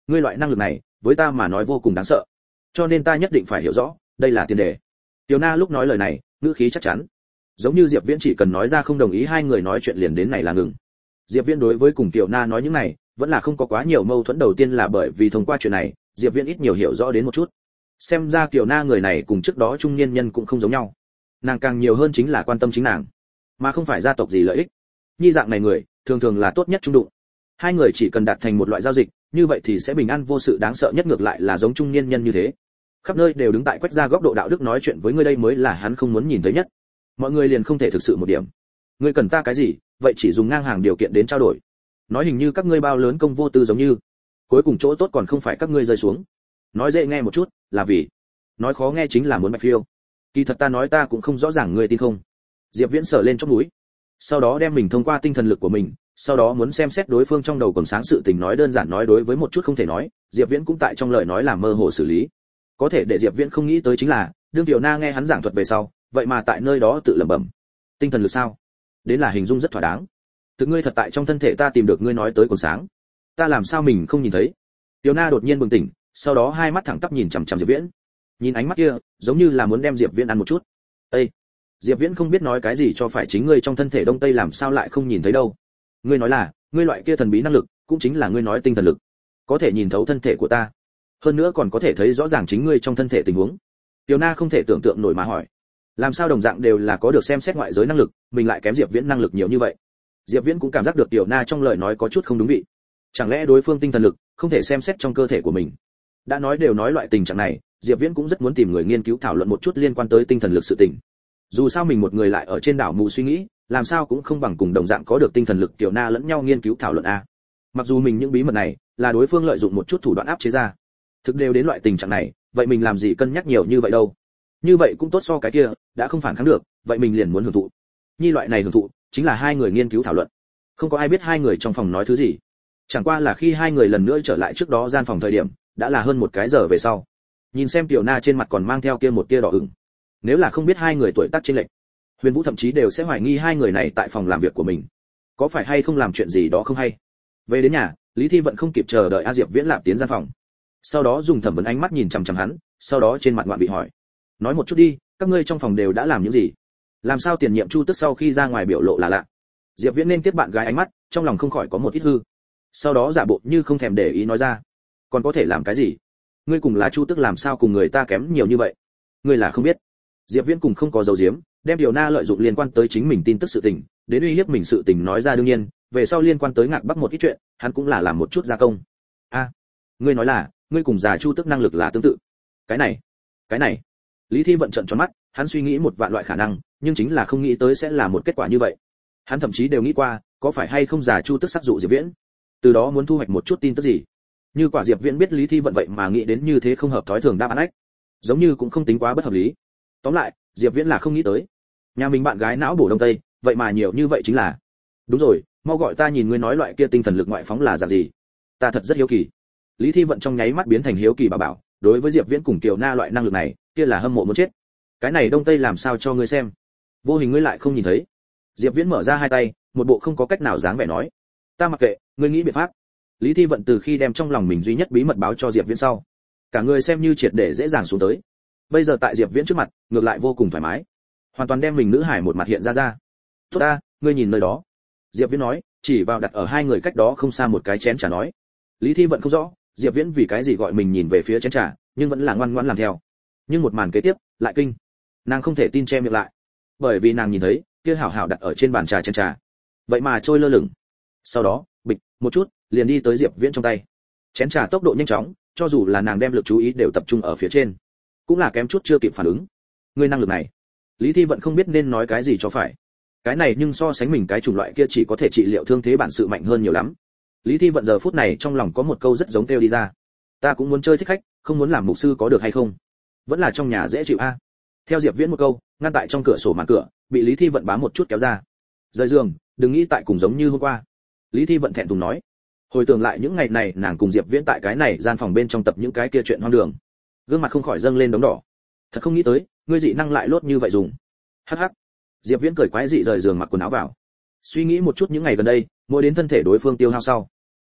ngươi loại năng lực này với ta mà nói vô cùng đáng sợ, cho nên ta nhất định phải hiểu rõ, đây là tiền đề. Tiểu Na lúc nói lời này ngữ khí chắc chắn, giống như Diệp Viễn chỉ cần nói ra không đồng ý hai người nói chuyện liền đến này là ngừng. Diệp Viễn đối với cùng Tiểu Na nói những này vẫn là không có quá nhiều mâu thuẫn, đầu tiên là bởi vì thông qua chuyện này Diệp Viễn ít nhiều hiểu rõ đến một chút, xem ra Tiểu Na người này cùng trước đó trung niên nhân cũng không giống nhau, nàng càng nhiều hơn chính là quan tâm chính nàng mà không phải gia tộc gì lợi ích. Nhi dạng này người thường thường là tốt nhất trung đụng, hai người chỉ cần đạt thành một loại giao dịch như vậy thì sẽ bình an vô sự. Đáng sợ nhất ngược lại là giống trung niên nhân như thế, khắp nơi đều đứng tại quét ra góc độ đạo đức nói chuyện với ngươi, đây mới là hắn không muốn nhìn thấy nhất. Mọi người liền không thể thực sự một điểm, ngươi cần ta cái gì vậy chỉ dùng ngang hàng điều kiện đến trao đổi, nói hình như các ngươi bao lớn công vô tư giống như, cuối cùng chỗ tốt còn không phải các ngươi rơi xuống. Nói dễ nghe một chút là vì, nói khó nghe chính là muốn bạch phiêu. Kỳ thật ta nói ta cũng không rõ ràng ngươi tin không. Diệp Viễn sờ lên chóp mũi, sau đó đem mình thông qua tinh thần lực của mình, sau đó muốn xem xét đối phương trong đầu còn sáng sự tình nói đơn giản nói đối với một chút không thể nói, Diệp Viễn cũng tại trong lời nói làm mơ hồ xử lý. Có thể để Diệp Viễn không nghĩ tới chính là, đương Tiểu Na nghe hắn giảng thuật về sau, vậy mà tại nơi đó tự lẩm bẩm, tinh thần lực sao? Đến là hình dung rất thỏa đáng. Thực ngươi thật tại trong thân thể ta tìm được ngươi nói tới còn sáng, ta làm sao mình không nhìn thấy? Tiểu Na đột nhiên bừng tỉnh, sau đó hai mắt thẳng tắp nhìn chằm chằm Diệp Viễn. Nhìn ánh mắt kia, giống như là muốn đem Diệp Viễn ăn một chút. Ê! Diệp Viễn không biết nói cái gì cho phải, chính ngươi trong thân thể đông tây làm sao lại không nhìn thấy đâu? Ngươi nói là, ngươi loại kia thần bí năng lực, cũng chính là ngươi nói tinh thần lực, có thể nhìn thấu thân thể của ta, hơn nữa còn có thể thấy rõ ràng chính ngươi trong thân thể tình huống. Tiểu Na không thể tưởng tượng nổi mà hỏi, làm sao đồng dạng đều là có được xem xét ngoại giới năng lực, mình lại kém Diệp Viễn năng lực nhiều như vậy? Diệp Viễn cũng cảm giác được Tiểu Na trong lời nói có chút không đúng vị, chẳng lẽ đối phương tinh thần lực không thể xem xét trong cơ thể của mình? Đã nói đều nói loại tình trạng này, Diệp Viễn cũng rất muốn tìm người nghiên cứu thảo luận một chút liên quan tới tinh thần lực sự tình. Dù sao mình một người lại ở trên đảo mù suy nghĩ, làm sao cũng không bằng cùng đồng dạng có được tinh thần lực Tiểu Na lẫn nhau nghiên cứu thảo luận a. Mặc dù mình những bí mật này là đối phương lợi dụng một chút thủ đoạn áp chế ra, thực đều đến loại tình trạng này, vậy mình làm gì cân nhắc nhiều như vậy đâu? Như vậy cũng tốt so cái kia, đã không phản kháng được, vậy mình liền muốn hưởng thụ. Như loại này hưởng thụ, chính là hai người nghiên cứu thảo luận. Không có ai biết hai người trong phòng nói thứ gì. Chẳng qua là khi hai người lần nữa trở lại trước đó gian phòng thời điểm, đã là hơn một cái giờ về sau. Nhìn xem Tiểu Na trên mặt còn mang theo kia một tia đỏ ửng. Nếu là không biết hai người tuổi tác chênh lệch, Huyền Vũ thậm chí đều sẽ hoài nghi hai người này tại phòng làm việc của mình có phải hay không làm chuyện gì đó không hay. Về đến nhà, Lý Thi Vận không kịp chờ đợi A Diệp Viễn lạp tiến gian phòng, sau đó dùng thẩm vấn ánh mắt nhìn chằm chằm hắn, sau đó trên mặt ngoạn bị hỏi, nói một chút đi, các ngươi trong phòng đều đã làm những gì? Làm sao tiền nhiệm Chu Tức sau khi ra ngoài biểu lộ là lạ? Diệp Viễn nên tiếp bạn gái ánh mắt, trong lòng không khỏi có một ít hư, sau đó giả bộ như không thèm để ý nói ra, còn có thể làm cái gì? Ngươi cùng là Chu Tức làm sao cùng người ta kém nhiều như vậy? Ngươi là không biết. Diệp Viễn cùng không có dấu diếm, đem Điều Na lợi dụng liên quan tới chính mình tin tức sự tình, đến uy hiếp mình sự tình nói ra, đương nhiên, về sau liên quan tới Ngạc Bắc một ít chuyện, hắn cũng là làm một chút gia công. A, à, ngươi nói là, ngươi cùng già Chu Tức năng lực là tương tự. Cái này, cái này. Lý Thi Vận trợn tròn mắt, hắn suy nghĩ một vạn loại khả năng, nhưng chính là không nghĩ tới sẽ là một kết quả như vậy. Hắn thậm chí đều nghĩ qua, có phải hay không già Chu Tức sắc dụ Diệp Viễn, từ đó muốn thu hoạch một chút tin tức gì. Như quả Diệp Viễn biết Lý Thi Vận vậy mà nghĩ đến như thế không hợp thói thường đáp án ách, giống như cũng không tính quá bất hợp lý. Tóm lại, Diệp Viễn là không nghĩ tới, nhà mình bạn gái não bổ đông tây, vậy mà nhiều như vậy chính là. Đúng rồi, mau gọi ta nhìn ngươi nói loại kia tinh thần lực ngoại phóng là dạng gì, ta thật rất hiếu kỳ. Lý Thi Vận trong nháy mắt biến thành hiếu kỳ bà bảo, đối với Diệp Viễn cùng Kiều Na loại năng lực này, kia là hâm mộ muốn chết. Cái này đông tây làm sao cho ngươi xem? Vô hình ngươi lại không nhìn thấy. Diệp Viễn mở ra hai tay, một bộ không có cách nào dáng vẻ nói, ta mặc kệ, ngươi nghĩ biện pháp. Lý Thi Vận từ khi đem trong lòng mình duy nhất bí mật báo cho Diệp Viễn sau, cả người xem như triệt để dễ dàng xuống tới. Bây giờ tại Diệp Viễn trước mặt, ngược lại vô cùng thoải mái, hoàn toàn đem mình nữ hải một mặt hiện ra ra. Tốt ta, ngươi nhìn nơi đó. Diệp Viễn nói, chỉ vào đặt ở hai người cách đó không xa một cái chén trà nói. Lý Thi Vận không rõ, Diệp Viễn vì cái gì gọi mình nhìn về phía chén trà, nhưng vẫn là ngoan ngoãn làm theo. Nhưng một màn kế tiếp, lại kinh. Nàng không thể tin che miệng lại, bởi vì nàng nhìn thấy, kia hảo hảo đặt ở trên bàn trà chén trà, vậy mà trôi lơ lửng. Sau đó, bịch, một chút, liền đi tới Diệp Viễn trong tay. Chén trà tốc độ nhanh chóng, cho dù là nàng đem lực chú ý đều tập trung ở phía trên, cũng là kém chút chưa kịp phản ứng. Ngươi năng lực này, Lý Thi Vận không biết nên nói cái gì cho phải. Cái này nhưng so sánh mình cái chủng loại kia chỉ có thể trị liệu thương thế bản sự mạnh hơn nhiều lắm. Lý Thi Vận giờ phút này trong lòng có một câu rất giống kêu đi ra. Ta cũng muốn chơi thích khách, không muốn làm mục sư có được hay không? Vẫn là trong nhà dễ chịu a. Theo Diệp Viễn một câu, ngăn tại trong cửa sổ màn cửa, bị Lý Thi Vận bám một chút kéo ra. Rời giường, đừng nghĩ tại cùng giống như hôm qua. Lý Thi Vận thẹn thùng nói. Hồi tưởng lại những ngày này nàng cùng Diệp Viễn tại cái này gian phòng bên trong tập những cái kia chuyện hoang đường, gương mặt không khỏi dâng lên đống đỏ. Thật không nghĩ tới, ngươi dị năng lại lốt như vậy dùng. Hắc hắc. Diệp Viễn cười quái dị rời giường mặc quần áo vào. Suy nghĩ một chút những ngày gần đây, mỗi đến thân thể đối phương tiêu hao sau,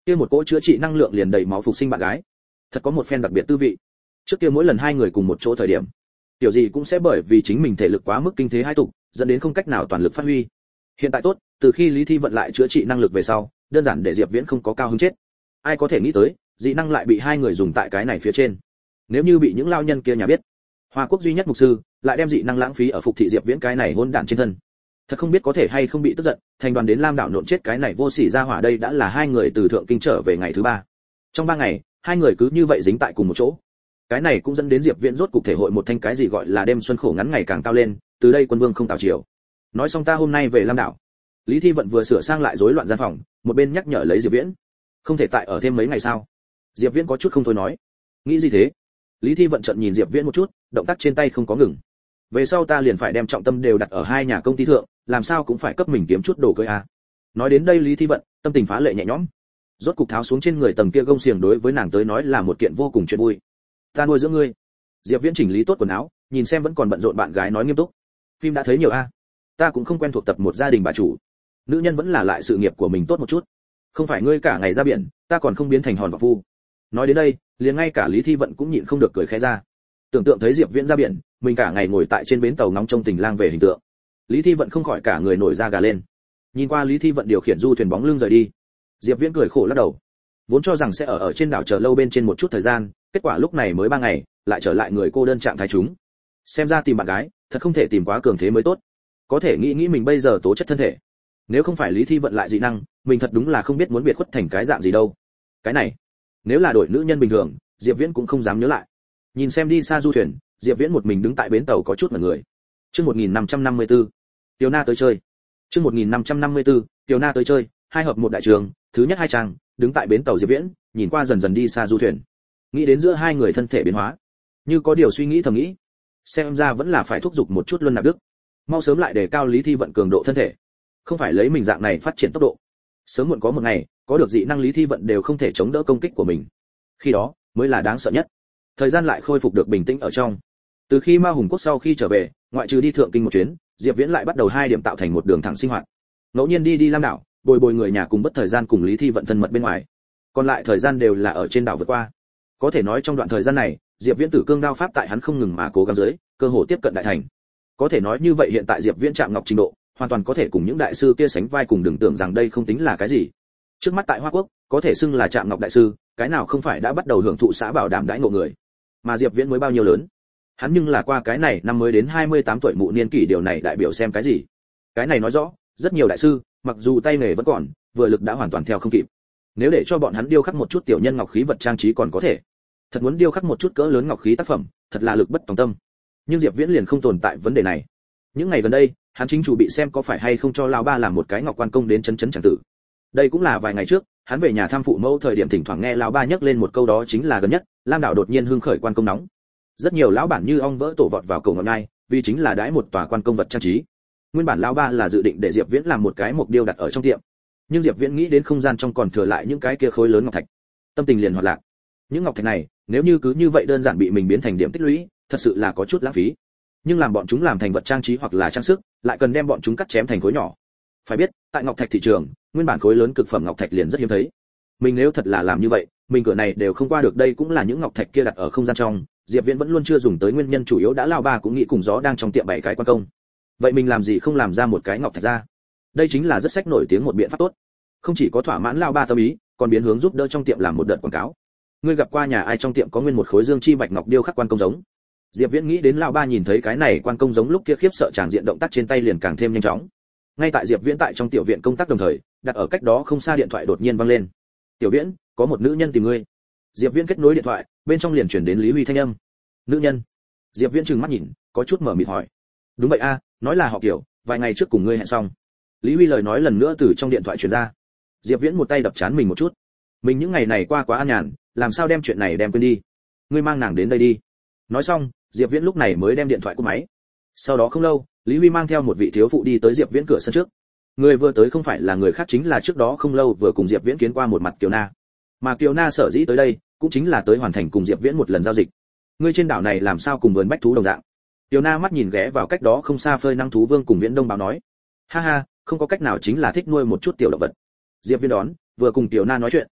kia một cỗ chữa trị năng lượng liền đầy máu phục sinh bạn gái, thật có một phen đặc biệt tư vị. Trước kia mỗi lần hai người cùng một chỗ thời điểm, tiểu gì cũng sẽ bởi vì chính mình thể lực quá mức kinh thế hai tục, dẫn đến không cách nào toàn lực phát huy. Hiện tại tốt, từ khi Lý Thi vận lại chữa trị năng lực về sau, đơn giản để Diệp Viễn không có cao hứng chết. Ai có thể nghĩ tới, dị năng lại bị hai người dùng tại cái này phía trên. Nếu như bị những lao nhân kia nhà biết, Hoa Quốc duy nhất mục sư lại đem dị năng lãng phí ở phục thị Diệp Viễn cái này hỗn đản trên thân, thật không biết có thể hay không bị tức giận, thành đoàn đến Lam đảo nộn chết cái này vô sỉ ra hỏa. Đây đã là hai người từ thượng kinh trở về ngày thứ ba. Trong ba ngày, hai người cứ như vậy dính tại cùng một chỗ. Cái này cũng dẫn đến Diệp Viễn rốt cục thể hội một thanh cái gì gọi là đêm xuân khổ ngắn ngày càng cao lên, từ đây quân vương không tào chiều. Nói xong ta hôm nay về Lam đảo. Lý Thi vận vừa sửa sang lại rối loạn gian phòng, một bên nhắc nhở lấy Diệp Viễn, không thể tại ở thêm mấy ngày sao? Diệp Viễn có chút không thôi nói, nghĩ gì thế? Lý Thi vận trợn nhìn Diệp Viễn một chút, động tác trên tay không có ngừng. Về sau ta liền phải đem trọng tâm đều đặt ở hai nhà công ty thượng, làm sao cũng phải cấp mình kiếm chút đồ cưới à. Nói đến đây Lý Thi vận, tâm tình phá lệ nhẹ nhõm. Rốt cục tháo xuống trên người tầng kia gông xiềng đối với nàng tới nói là một kiện vô cùng chuyện vui. Ta nuôi dưỡng ngươi. Diệp Viễn chỉnh lý tốt quần áo, nhìn xem vẫn còn bận rộn bạn gái nói nghiêm túc. Phim đã thấy nhiều a. À. Ta cũng không quen thuộc tập một gia đình bà chủ. Nữ nhân vẫn là lại sự nghiệp của mình tốt một chút. Không phải ngươi cả ngày ra biển, ta còn không biến thành hòn vọc phu. Nói đến đây, liền ngay cả Lý Thi vận cũng nhịn không được cười khẽ ra. Tưởng tượng thấy Diệp Viễn ra biển, mình cả ngày ngồi tại trên bến tàu ngóng trông tình lang về hình tượng. Lý Thi vận không khỏi cả người nổi da gà lên. Nhìn qua Lý Thi vận điều khiển du thuyền bóng lưng rời đi, Diệp Viễn cười khổ lắc đầu. Vốn cho rằng sẽ ở ở trên đảo chờ lâu bên trên một chút thời gian, kết quả lúc này mới ba ngày, lại trở lại người cô đơn trạng thái chúng. Xem ra tìm bạn gái, thật không thể tìm quá cường thế mới tốt. Có thể nghĩ nghĩ mình bây giờ tố chất thân thể. Nếu không phải Lý Thi vận lại dị năng, mình thật đúng là không biết muốn biệt khuất thành cái dạng gì đâu. Cái này, nếu là đổi nữ nhân bình thường, Diệp Viễn cũng không dám nhớ lại. Nhìn xem đi xa du thuyền, Diệp Viễn một mình đứng tại bến tàu có chút ngẩn người. Chương một nghìn năm trăm năm mươi tư, Tiểu Na tới chơi. Chương một nghìn năm trăm năm mươi tư, Tiểu Na tới chơi, hai hợp một đại trường, thứ nhất hai trang, đứng tại bến tàu Diệp Viễn, nhìn qua dần dần đi xa du thuyền. Nghĩ đến giữa hai người thân thể biến hóa, như có điều suy nghĩ thầm nghĩ, xem ra vẫn là phải thúc giục một chút Luân Nạp Đức, mau sớm lại đề cao Lý Thi vận cường độ thân thể. Không phải lấy mình dạng này phát triển tốc độ, sớm muộn có một ngày, có được dị năng Lý Thi vận đều không thể chống đỡ công kích của mình. Khi đó, mới là đáng sợ nhất. Thời gian lại khôi phục được bình tĩnh ở trong. Từ khi Ma Hùng Quốc sau khi trở về, ngoại trừ đi thượng kinh một chuyến, Diệp Viễn lại bắt đầu hai điểm tạo thành một đường thẳng sinh hoạt. Ngẫu nhiên đi đi Lam đảo, bồi bồi người nhà cùng bất thời gian cùng Lý Thi vận thân mật bên ngoài. Còn lại thời gian đều là ở trên đảo vượt qua. Có thể nói trong đoạn thời gian này, Diệp Viễn tử cương đao pháp tại hắn không ngừng mà cố gắng dưới, cơ hội tiếp cận đại thành. Có thể nói như vậy hiện tại Diệp Viễn chạm ngọc trình độ, hoàn toàn có thể cùng những đại sư kia sánh vai, cùng đừng tưởng rằng đây không tính là cái gì. Trước mắt tại Hoa Quốc, có thể xưng là chạm ngọc đại sư, cái nào không phải đã bắt đầu hưởng thụ xã bảo đảm đãi ngộ người. Mà Diệp Viễn mới bao nhiêu lớn? Hắn nhưng là qua cái này năm mới đến hai mươi tám tuổi mụ niên kỷ, điều này đại biểu xem cái gì? Cái này nói rõ, rất nhiều đại sư, mặc dù tay nghề vẫn còn, vừa lực đã hoàn toàn theo không kịp. Nếu để cho bọn hắn điêu khắc một chút tiểu nhân ngọc khí vật trang trí còn có thể. Thật muốn điêu khắc một chút cỡ lớn ngọc khí tác phẩm, thật là lực bất tòng tâm. Nhưng Diệp Viễn liền không tồn tại vấn đề này. Những ngày gần đây, hắn chính chủ bị xem có phải hay không cho lão ba làm một cái ngọc quan công đến chấn chấn chẳng tử. Đây cũng là vài ngày trước, hắn về nhà thăm phụ mẫu thời điểm thỉnh thoảng nghe lão ba nhắc lên một câu, đó chính là gần nhất, Lam đảo đột nhiên hưng khởi quan công nóng. Rất nhiều lão bản như ong vỡ tổ vọt vào cầu ngọn ngai, vì chính là đãi một tòa quan công vật trang trí. Nguyên bản lão ba là dự định để Diệp Viễn làm một cái mục điêu đặt ở trong tiệm. Nhưng Diệp Viễn nghĩ đến không gian trong còn thừa lại những cái kia khối lớn ngọc thạch, tâm tình liền hoạt lạc. Những ngọc thạch này, nếu như cứ như vậy đơn giản bị mình biến thành điểm tích lũy, thật sự là có chút lãng phí. Nhưng làm bọn chúng làm thành vật trang trí hoặc là trang sức, lại cần đem bọn chúng cắt chém thành khối nhỏ. Phải biết, tại ngọc thạch thị trường, nguyên bản khối lớn cực phẩm ngọc thạch liền rất hiếm thấy. Mình nếu thật là làm như vậy, mình cửa này đều không qua được. Đây cũng là những ngọc thạch kia đặt ở không gian trong, Diệp Viễn vẫn luôn chưa dùng tới nguyên nhân chủ yếu đã lao ba cũng nghĩ cùng gió đang trong tiệm bảy cái quan công. Vậy mình làm gì không làm ra một cái ngọc thạch ra? Đây chính là rất sách nổi tiếng một biện pháp tốt. Không chỉ có thỏa mãn lao ba tâm ý, còn biến hướng giúp đỡ trong tiệm làm một đợt quảng cáo. Ngươi gặp qua nhà ai trong tiệm có nguyên một khối dương chi bạch ngọc điêu khắc quan công giống? Diệp Viễn nghĩ đến lão ba nhìn thấy cái này quan công giống lúc kia khiếp sợ tràng diện, động tác trên tay liền càng thêm nhanh chóng. Ngay tại Diệp Viễn tại trong tiểu viện công tác đồng thời, đặt ở cách đó không xa điện thoại đột nhiên vang lên. "Tiểu Viễn, có một nữ nhân tìm ngươi." Diệp Viễn kết nối điện thoại, bên trong liền truyền đến Lý Huy thanh âm. "Nữ nhân?" Diệp Viễn trừng mắt nhìn, có chút mở mịt hỏi. "Đúng vậy a, nói là họ Kiều, vài ngày trước cùng ngươi hẹn xong." Lý Huy lời nói lần nữa từ trong điện thoại truyền ra. Diệp Viễn một tay đập chán mình một chút. Mình những ngày này qua quá an nhàn, làm sao đem chuyện này đem quên đi. Ngươi mang nàng đến đây đi. Nói xong, Diệp Viễn lúc này mới đem điện thoại cúp máy. Sau đó không lâu, Lý Huy mang theo một vị thiếu phụ đi tới Diệp Viễn cửa sân trước. Người vừa tới không phải là người khác, chính là trước đó không lâu vừa cùng Diệp Viễn kiến qua một mặt Kiều Na. Mà Kiều Na sở dĩ tới đây, cũng chính là tới hoàn thành cùng Diệp Viễn một lần giao dịch. Ngươi trên đảo này làm sao cùng vườn bách thú đồng dạng? Kiều Na mắt nhìn ghé vào cách đó không xa phơi năng thú vương cùng Viễn Đông báo nói. Ha ha, không có cách nào, chính là thích nuôi một chút tiểu động vật. Diệp Viễn đón, vừa cùng Kiều Na nói chuyện,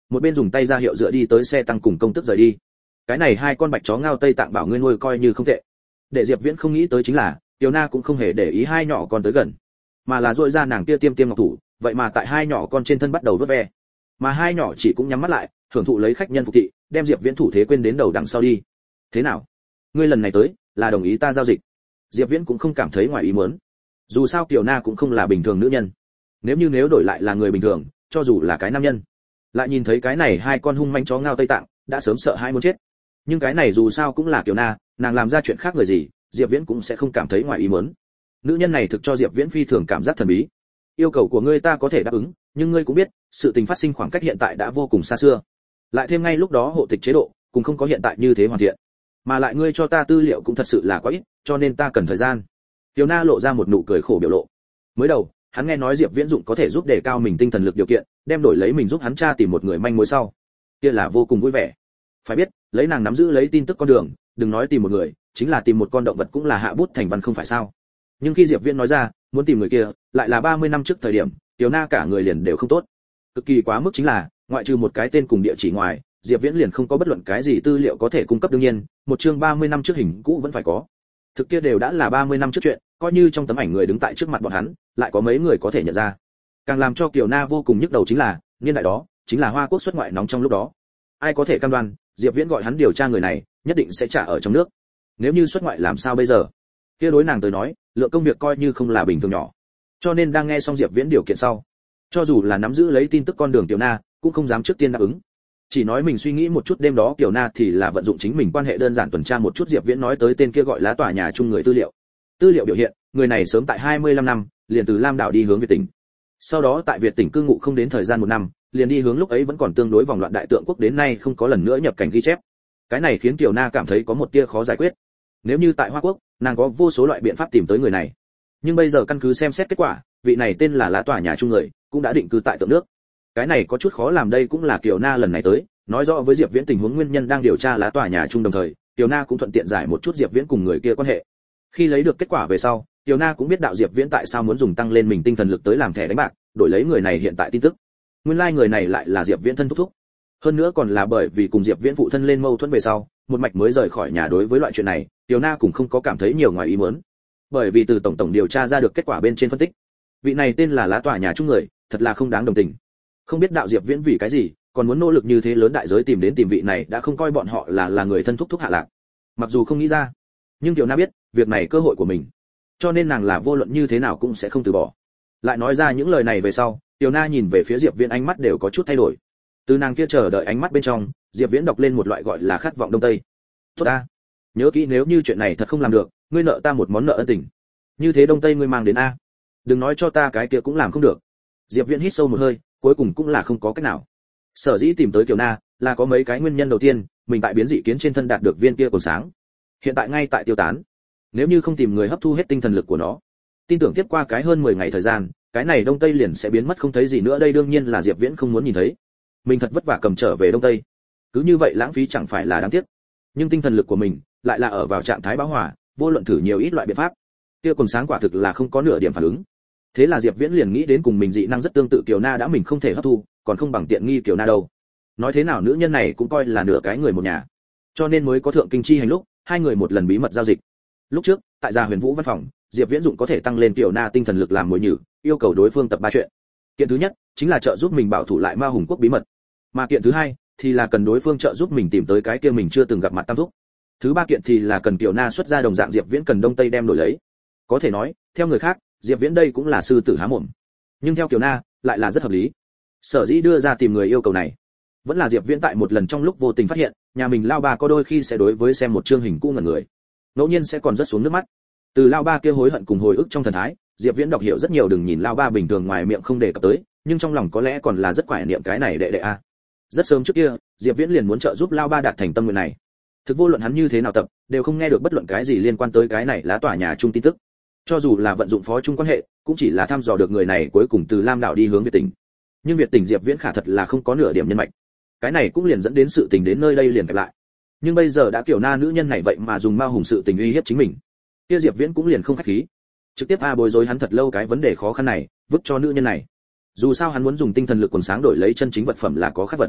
một bên dùng tay ra hiệu dựa đi tới xe tăng cùng công tức rời đi. Cái này hai con bạch chó ngao Tây Tạng bảo ngươi nuôi coi như không tệ. Để Diệp Viễn không nghĩ tới chính là, Tiểu Na cũng không hề để ý hai nhỏ con tới gần, mà là duỗi ra nàng kia tiêm tiêm ngọc thủ, vậy mà tại hai nhỏ con trên thân bắt đầu vớt ve. Mà hai nhỏ chỉ cũng nhắm mắt lại, hưởng thụ lấy khách nhân phục thị, đem Diệp Viễn thủ thế quên đến đầu đằng sau đi. Thế nào? Ngươi lần này tới, là đồng ý ta giao dịch? Diệp Viễn cũng không cảm thấy ngoài ý muốn. Dù sao Tiểu Na cũng không là bình thường nữ nhân. Nếu như nếu đổi lại là người bình thường, cho dù là cái nam nhân, lại nhìn thấy cái này hai con hung manh chó ngao Tây Tạng, đã sớm sợ hãi muốn chết. Nhưng cái này dù sao cũng là Tiểu Na, nàng làm ra chuyện khác người gì, Diệp Viễn cũng sẽ không cảm thấy ngoài ý muốn. Nữ nhân này thực cho Diệp Viễn phi thường cảm giác thần bí. Yêu cầu của ngươi ta có thể đáp ứng, nhưng ngươi cũng biết, sự tình phát sinh khoảng cách hiện tại đã vô cùng xa xưa. Lại thêm ngay lúc đó hộ tịch chế độ, cũng không có hiện tại như thế hoàn thiện. Mà lại ngươi cho ta tư liệu cũng thật sự là quá ít, cho nên ta cần thời gian. Tiểu Na lộ ra một nụ cười khổ biểu lộ. Mới đầu, hắn nghe nói Diệp Viễn dụng có thể giúp đề cao mình tinh thần lực điều kiện, đem đổi lấy mình giúp hắn tra tìm một người manh mối sau, kia là vô cùng vui vẻ. Phải biết, lấy nàng nắm giữ lấy tin tức con đường, đừng nói tìm một người, chính là tìm một con động vật cũng là hạ bút thành văn không phải sao? Nhưng khi Diệp Viễn nói ra, muốn tìm người kia, lại là ba mươi năm trước thời điểm, Tiểu Na cả người liền đều không tốt. Cực kỳ quá mức chính là, ngoại trừ một cái tên cùng địa chỉ ngoài, Diệp Viễn liền không có bất luận cái gì tư liệu có thể cung cấp đương nhiên, một chương ba mươi năm trước hình cũ vẫn phải có. Thực kia đều đã là ba mươi năm trước chuyện, coi như trong tấm ảnh người đứng tại trước mặt bọn hắn, lại có mấy người có thể nhận ra. Càng làm cho Kiều Na vô cùng nhức đầu chính là, niên đại đó, chính là Hoa Quốc xuất ngoại nóng trong lúc đó. Ai có thể cam đoan, Diệp Viễn gọi hắn điều tra người này, nhất định sẽ trả ở trong nước. Nếu như xuất ngoại làm sao bây giờ? Kia đối nàng tới nói, lượng công việc coi như không là bình thường nhỏ. Cho nên đang nghe xong Diệp Viễn điều kiện sau, cho dù là nắm giữ lấy tin tức con đường Tiểu Na, cũng không dám trước tiên đáp ứng. Chỉ nói mình suy nghĩ một chút, đêm đó Tiểu Na thì là vận dụng chính mình quan hệ đơn giản tuần tra một chút Diệp Viễn nói tới tên kia gọi lá tòa nhà chung người tư liệu. Tư liệu biểu hiện, người này sớm tại hai mươi lăm năm, liền từ Lam đảo đi hướng Việt tỉnh. Sau đó tại Việt tỉnh cư ngụ không đến thời gian một năm, liền đi hướng lúc ấy vẫn còn tương đối vòng loạn đại tượng quốc đến nay không có lần nữa nhập cảnh ghi chép. Cái này khiến Tiểu Na cảm thấy có một tia khó giải quyết. Nếu như tại Hoa Quốc, nàng có vô số loại biện pháp tìm tới người này. Nhưng bây giờ căn cứ xem xét kết quả, vị này tên là lá tòa nhà chung người, cũng đã định cư tại tượng nước. Cái này có chút khó làm, đây cũng là Tiểu Na lần này tới, nói rõ với Diệp Viễn tình huống nguyên nhân đang điều tra lá tòa nhà chung, đồng thời, Tiểu Na cũng thuận tiện giải một chút Diệp Viễn cùng người kia quan hệ. Khi lấy được kết quả về sau, Tiểu Na cũng biết đạo Diệp Viễn tại sao muốn dùng tăng lên mình tinh thần lực tới làm thẻ đánh bạc, đổi lấy người này hiện tại tin tức. Nguyên lai like người này lại là Diệp Viễn thân thúc thúc. Hơn nữa còn là bởi vì cùng Diệp Viễn phụ thân lên mâu thuẫn về sau, một mạch mới rời khỏi nhà. Đối với loại chuyện này, Tiểu Na cũng không có cảm thấy nhiều ngoài ý muốn. Bởi vì từ tổng tổng điều tra ra được kết quả bên trên phân tích, vị này tên là lá tòa nhà chung người, thật là không đáng đồng tình. Không biết đạo Diệp Viễn vì cái gì, còn muốn nỗ lực như thế lớn đại giới tìm đến tìm vị này đã không coi bọn họ là là người thân thúc thúc hạ lạc. Mặc dù không nghĩ ra, nhưng Tiểu Na biết, việc này cơ hội của mình, cho nên nàng là vô luận như thế nào cũng sẽ không từ bỏ. Lại nói ra những lời này về sau, Tiểu Na nhìn về phía Diệp Viễn, ánh mắt đều có chút thay đổi. Từ nàng kia chờ đợi ánh mắt bên trong, Diệp Viễn đọc lên một loại gọi là khát vọng đông tây. Tốt ta, nhớ kỹ nếu như chuyện này thật không làm được, ngươi nợ ta một món nợ ân tình. Như thế đông tây ngươi mang đến a, đừng nói cho ta cái kia cũng làm không được. Diệp Viễn hít sâu một hơi, cuối cùng cũng là không có cách nào. Sở dĩ tìm tới Kiều Na, là có mấy cái nguyên nhân. Đầu tiên, mình tại biến dị kiến trên thân đạt được viên kia còn sáng, hiện tại ngay tại tiêu tán. Nếu như không tìm người hấp thu hết tinh thần lực của nó, tin tưởng tiếp qua cái hơn mười ngày thời gian, cái này đông tây liền sẽ biến mất không thấy gì nữa. Đây đương nhiên là Diệp Viễn không muốn nhìn thấy. Mình thật vất vả cầm trở về đông tây, cứ như vậy lãng phí chẳng phải là đáng tiếc. Nhưng tinh thần lực của mình lại là ở vào trạng thái bão hỏa, vô luận thử nhiều ít loại biện pháp, kia còn sáng quả thực là không có nửa điểm phản ứng. Thế là Diệp Viễn liền nghĩ đến cùng mình dị năng rất tương tự Kiều Na đã mình không thể hấp thu, còn không bằng tiện nghi Kiều Na đâu. Nói thế nào nữ nhân này cũng coi là nửa cái người một nhà, cho nên mới có thượng kinh chi hành lúc hai người một lần bí mật giao dịch. Lúc trước tại Gia Huyền Vũ văn phòng, Diệp Viễn dụng có thể tăng lên Kiều Na tinh thần lực làm mồi nhử, yêu cầu đối phương tập ba chuyện. Kiện thứ nhất chính là trợ giúp mình bảo thủ lại Ma Hùng quốc bí mật, mà kiện thứ hai thì là cần đối phương trợ giúp mình tìm tới cái kia mình chưa từng gặp mặt tam thúc. Thứ ba kiện thì là cần Kiều Na xuất ra đồng dạng Diệp Viễn cần đông tây đem đổi lấy. Có thể nói, theo người khác, Diệp Viễn đây cũng là sư tử há mồm, nhưng theo Kiều Na lại là rất hợp lý. Sở dĩ đưa ra tìm người yêu cầu này, vẫn là Diệp Viễn tại một lần trong lúc vô tình phát hiện, nhà mình lao ba có đôi khi sẽ đối với xem một chương hình cũ ngẩn người, ngẫu nhiên sẽ còn rất xuống nước mắt. Từ lao ba kia hối hận cùng hồi ức trong thần thái, Diệp Viễn đọc hiểu rất nhiều. Đừng nhìn lao ba bình thường ngoài miệng không đề cập tới, nhưng trong lòng có lẽ còn là rất quải niệm cái này đệ đệ a. Rất sớm trước kia, Diệp Viễn liền muốn trợ giúp lao ba đạt thành tâm nguyện này. Thực vô luận hắn như thế nào tập, đều không nghe được bất luận cái gì liên quan tới cái này lá tòa nhà chung tin tức. Cho dù là vận dụng phó chung quan hệ, cũng chỉ là thăm dò được người này cuối cùng từ Lam đảo đi hướng Việt tỉnh. Nhưng Việt tỉnh Diệp Viễn khả thật là không có nửa điểm nhân mạch. Cái này cũng liền dẫn đến sự tình đến nơi đây liền kẹp lại. Nhưng bây giờ đã Kiều Na nữ nhân này vậy mà dùng Ma Hùng sự tình uy hiếp chính mình, kia Diệp Viễn cũng liền không khách khí, trực tiếp a bối rối hắn thật lâu cái vấn đề khó khăn này, vứt cho nữ nhân này. Dù sao hắn muốn dùng tinh thần lực quần sáng đổi lấy chân chính vật phẩm là có khác vật.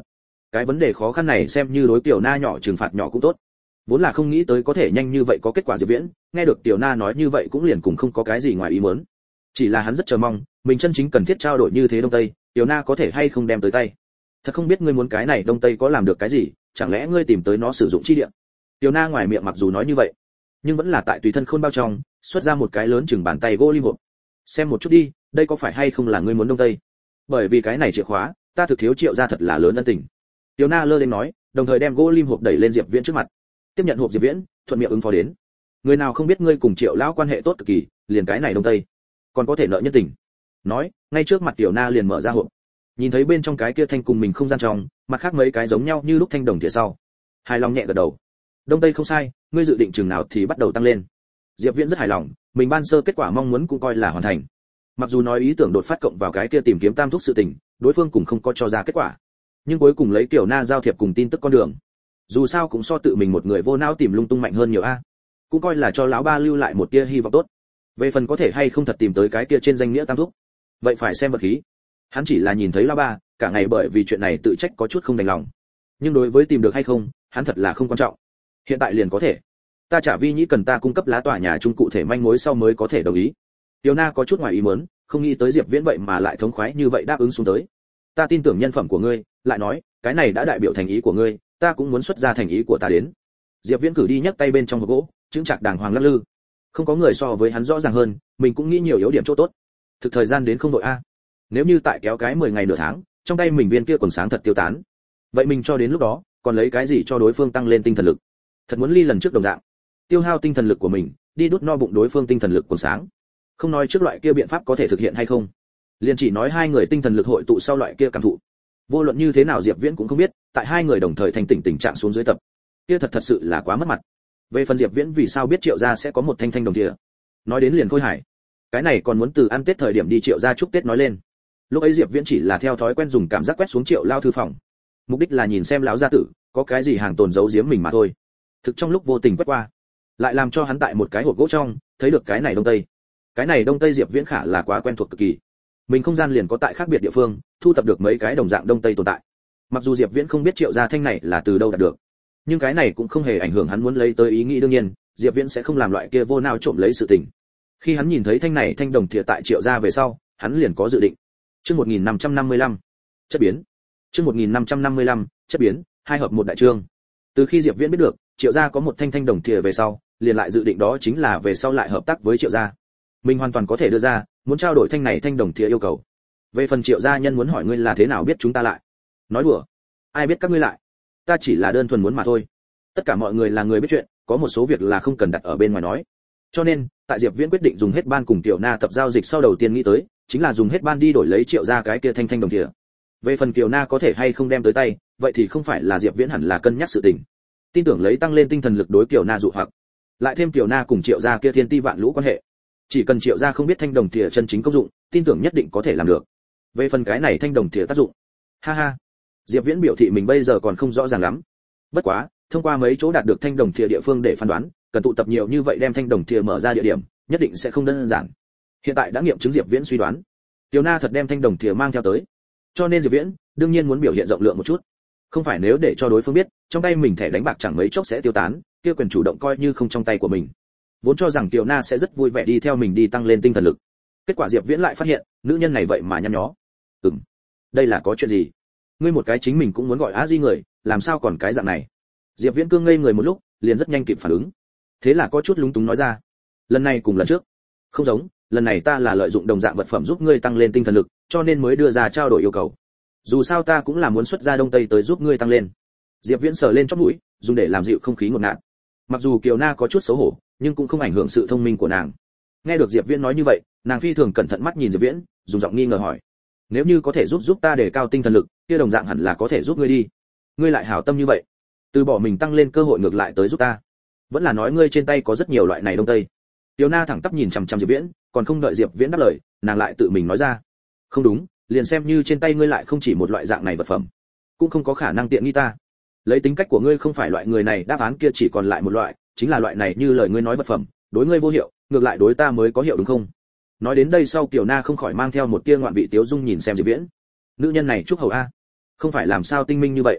Cái vấn đề khó khăn này xem như đối Tiểu Na nhỏ trừng phạt nhỏ cũng tốt. Vốn là không nghĩ tới có thể nhanh như vậy có kết quả Diệp Viễn, nghe được Tiểu Na nói như vậy cũng liền cùng không có cái gì ngoài ý muốn. Chỉ là hắn rất chờ mong, mình chân chính cần thiết trao đổi như thế đông tây, Tiểu Na có thể hay không đem tới tay. Thật không biết ngươi muốn cái này đông tây có làm được cái gì, chẳng lẽ ngươi tìm tới nó sử dụng chi địa? Tiểu Na ngoài miệng mặc dù nói như vậy, nhưng vẫn là tại tùy thân khôn bao trong, xuất ra một cái lớn chừng bàn tay gỗ lim hộp. Xem một chút đi, đây có phải hay không là ngươi muốn đông tây? Bởi vì cái này chìa khóa, ta thực thiếu Triệu gia thật là lớn ân tình. Tiểu Na lơ lên nói, đồng thời đem gỗ lim hộp đẩy lên Diệp Viễn trước mặt. Tiếp nhận hộp Diệp Viễn, thuận miệng ứng phó đến. Người nào không biết ngươi cùng Triệu lão quan hệ tốt cực kỳ, liền cái này đông tây, còn có thể nợ nhân tình. Nói, ngay trước mặt Tiểu Na liền mở ra hộp. Nhìn thấy bên trong cái kia thanh cùng mình không gian trong, mặt khác mấy cái giống nhau như lúc thanh đồng phía sau. Hài lòng nhẹ gật đầu. Đông tây không sai, ngươi dự định chừng nào thì bắt đầu tăng lên. Diệp Viễn rất hài lòng, mình ban sơ kết quả mong muốn cũng coi là hoàn thành. Mặc dù nói ý tưởng đột phát cộng vào cái kia tìm kiếm tam thúc sự tình, đối phương cũng không có cho ra kết quả. Nhưng cuối cùng lấy Tiểu Na giao thiệp cùng tin tức con đường. Dù sao cũng so tự mình một người vô não tìm lung tung mạnh hơn nhiều a. Cũng coi là cho lão ba lưu lại một tia hy vọng tốt. Về phần có thể hay không thật tìm tới cái kia trên danh nghĩa tam thúc, vậy phải xem vật khí. Hắn chỉ là nhìn thấy lão ba, cả ngày bởi vì chuyện này tự trách có chút không đành lòng. Nhưng đối với tìm được hay không, hắn thật là không quan trọng. Hiện tại liền có thể. Ta trả vi nhĩ cần ta cung cấp lá tòa nhà chung cụ thể manh mối sau mới có thể đồng ý. Tiểu Na có chút ngoài ý muốn, không nghĩ tới Diệp Viễn vậy mà lại thống khoái như vậy đáp ứng xuống tới. Ta tin tưởng nhân phẩm của ngươi, lại nói, cái này đã đại biểu thành ý của ngươi, ta cũng muốn xuất ra thành ý của ta đến. Diệp Viễn cử đi nhấc tay bên trong hộp gỗ, chứng trạc đàng hoàng lắc lư. Không có người so với hắn rõ ràng hơn, mình cũng nghĩ nhiều yếu điểm chỗ tốt. Thực thời gian đến không đội a. Nếu như tại kéo cái mười ngày nửa tháng, trong tay mình viên kia quần sáng thật tiêu tán. Vậy mình cho đến lúc đó, còn lấy cái gì cho đối phương tăng lên tinh thần lực? Thật muốn ly lần trước đồng dạng, tiêu hao tinh thần lực của mình, đi đút no bụng đối phương tinh thần lực quần sáng. Không nói trước loại kia biện pháp có thể thực hiện hay không, liền chỉ nói hai người tinh thần lực hội tụ sau loại kia cảm thụ. Vô luận như thế nào Diệp Viễn cũng không biết, tại hai người đồng thời thành tỉnh tình trạng xuống dưới tập, kia thật thật sự là quá mất mặt. Về phần Diệp Viễn vì sao biết Triệu gia sẽ có một thanh thanh đồng thìa, nói đến liền khôi hài. Cái này còn muốn từ ăn Tết thời điểm đi Triệu gia chúc Tết nói lên. Lúc ấy Diệp Viễn chỉ là theo thói quen dùng cảm giác quét xuống Triệu lao thư phòng, mục đích là nhìn xem lão gia tử có cái gì hàng tồn giấu giếm mình mà thôi. Thực trong lúc vô tình quét qua, lại làm cho hắn tại một cái hộp gỗ trong thấy được cái này đông tây. Cái này đông tây Diệp Viễn khả là quá quen thuộc cực kỳ. Mình không gian liền có tại khác biệt địa phương, thu tập được mấy cái đồng dạng đông tây tồn tại. Mặc dù Diệp Viễn không biết Triệu gia thanh này là từ đâu đạt được, nhưng cái này cũng không hề ảnh hưởng hắn muốn lấy tới ý nghĩ đương nhiên, Diệp Viễn sẽ không làm loại kia vô nào trộm lấy sự tình. Khi hắn nhìn thấy thanh này thanh đồng thìa tại Triệu gia về sau, hắn liền có dự định. Chương một nghìn năm trăm năm mươi lăm, chất biến. Chương một nghìn năm trăm năm mươi lăm, chất biến, hai hợp một đại chương. Từ khi Diệp Viễn biết được, Triệu gia có một thanh thanh đồng thìa về sau, liền lại dự định đó chính là về sau lại hợp tác với Triệu gia. Mình hoàn toàn có thể đưa ra, muốn trao đổi thanh này thanh đồng thìa yêu cầu. Về phần Triệu gia nhân muốn hỏi ngươi là thế nào biết chúng ta lại. Nói đùa, ai biết các ngươi lại? Ta chỉ là đơn thuần muốn mà thôi. Tất cả mọi người là người biết chuyện, có một số việc là không cần đặt ở bên ngoài nói. Cho nên, tại Diệp Viễn quyết định dùng hết ban cùng Tiểu Na tập giao dịch sau đầu tiên nghĩ tới, chính là dùng hết ban đi đổi lấy Triệu gia cái kia thanh thanh đồng thìa. Về phần Tiểu Na có thể hay không đem tới tay, vậy thì không phải là Diệp Viễn hẳn là cân nhắc sự tình. Tin tưởng lấy tăng lên tinh thần lực đối Tiểu Na dụ hoặc, lại thêm Tiểu Na cùng Triệu gia kia thiên ti vạn lũ quan hệ, chỉ cần Triệu gia không biết thanh đồng thìa chân chính công dụng, tin tưởng nhất định có thể làm được. Về phần cái này thanh đồng thìa tác dụng, ha ha, Diệp Viễn biểu thị mình bây giờ còn không rõ ràng lắm. Bất quá, thông qua mấy chỗ đạt được thanh đồng thìa địa phương để phán đoán, cần tụ tập nhiều như vậy đem thanh đồng thìa mở ra địa điểm, nhất định sẽ không đơn giản. Hiện tại đã nghiệm chứng Diệp Viễn suy đoán, Tiểu Na thật đem thanh đồng thìa mang theo tới. Cho nên Diệp Viễn đương nhiên muốn biểu hiện rộng lượng một chút. Không phải nếu để cho đối phương biết, trong tay mình thẻ đánh bạc chẳng mấy chốc sẽ tiêu tán, kia quyền chủ động coi như không trong tay của mình. Vốn cho rằng Tiểu Na sẽ rất vui vẻ đi theo mình đi tăng lên tinh thần lực. Kết quả Diệp Viễn lại phát hiện, nữ nhân này vậy mà nhăn nhó. Ừm, đây là có chuyện gì? Ngươi một cái chính mình cũng muốn gọi á di người, làm sao còn cái dạng này? Diệp Viễn cương ngây người một lúc, liền rất nhanh kịp phản ứng. Thế là có chút lúng túng nói ra, lần này cùng lần trước không giống, lần này ta là lợi dụng đồng dạng vật phẩm giúp ngươi tăng lên tinh thần lực, cho nên mới đưa ra trao đổi yêu cầu. Dù sao ta cũng là muốn xuất ra đông tây tới giúp ngươi tăng lên. Diệp Viễn sờ lên chóp mũi, dùng để làm dịu không khí ngột ngạt. Mặc dù Kiều Na có chút xấu hổ, nhưng cũng không ảnh hưởng sự thông minh của nàng. Nghe được Diệp Viễn nói như vậy, nàng phi thường cẩn thận mắt nhìn Diệp Viễn, dùng giọng nghi ngờ hỏi: nếu như có thể giúp giúp ta để cao tinh thần lực, kia đồng dạng hẳn là có thể giúp ngươi đi. Ngươi lại hảo tâm như vậy, từ bỏ mình tăng lên cơ hội ngược lại tới giúp ta, vẫn là nói ngươi trên tay có rất nhiều loại này đông tây? Tiểu Na thẳng tắp nhìn chằm chằm Diệp Viễn, còn không đợi Diệp Viễn đáp lời, nàng lại tự mình nói ra: không đúng, liền xem như trên tay ngươi lại không chỉ một loại dạng này vật phẩm, cũng không có khả năng tiện nghi ta. Lấy tính cách của ngươi không phải loại người này, đáp án kia chỉ còn lại một loại, chính là loại này như lời ngươi nói vật phẩm, đối ngươi vô hiệu, ngược lại đối ta mới có hiệu đúng không? Nói đến đây sau Tiểu Na không khỏi mang theo một tia ngoạn vị tiếu dung nhìn xem Diệp Viễn. Nữ nhân này chúc hầu a, không phải làm sao tinh minh như vậy.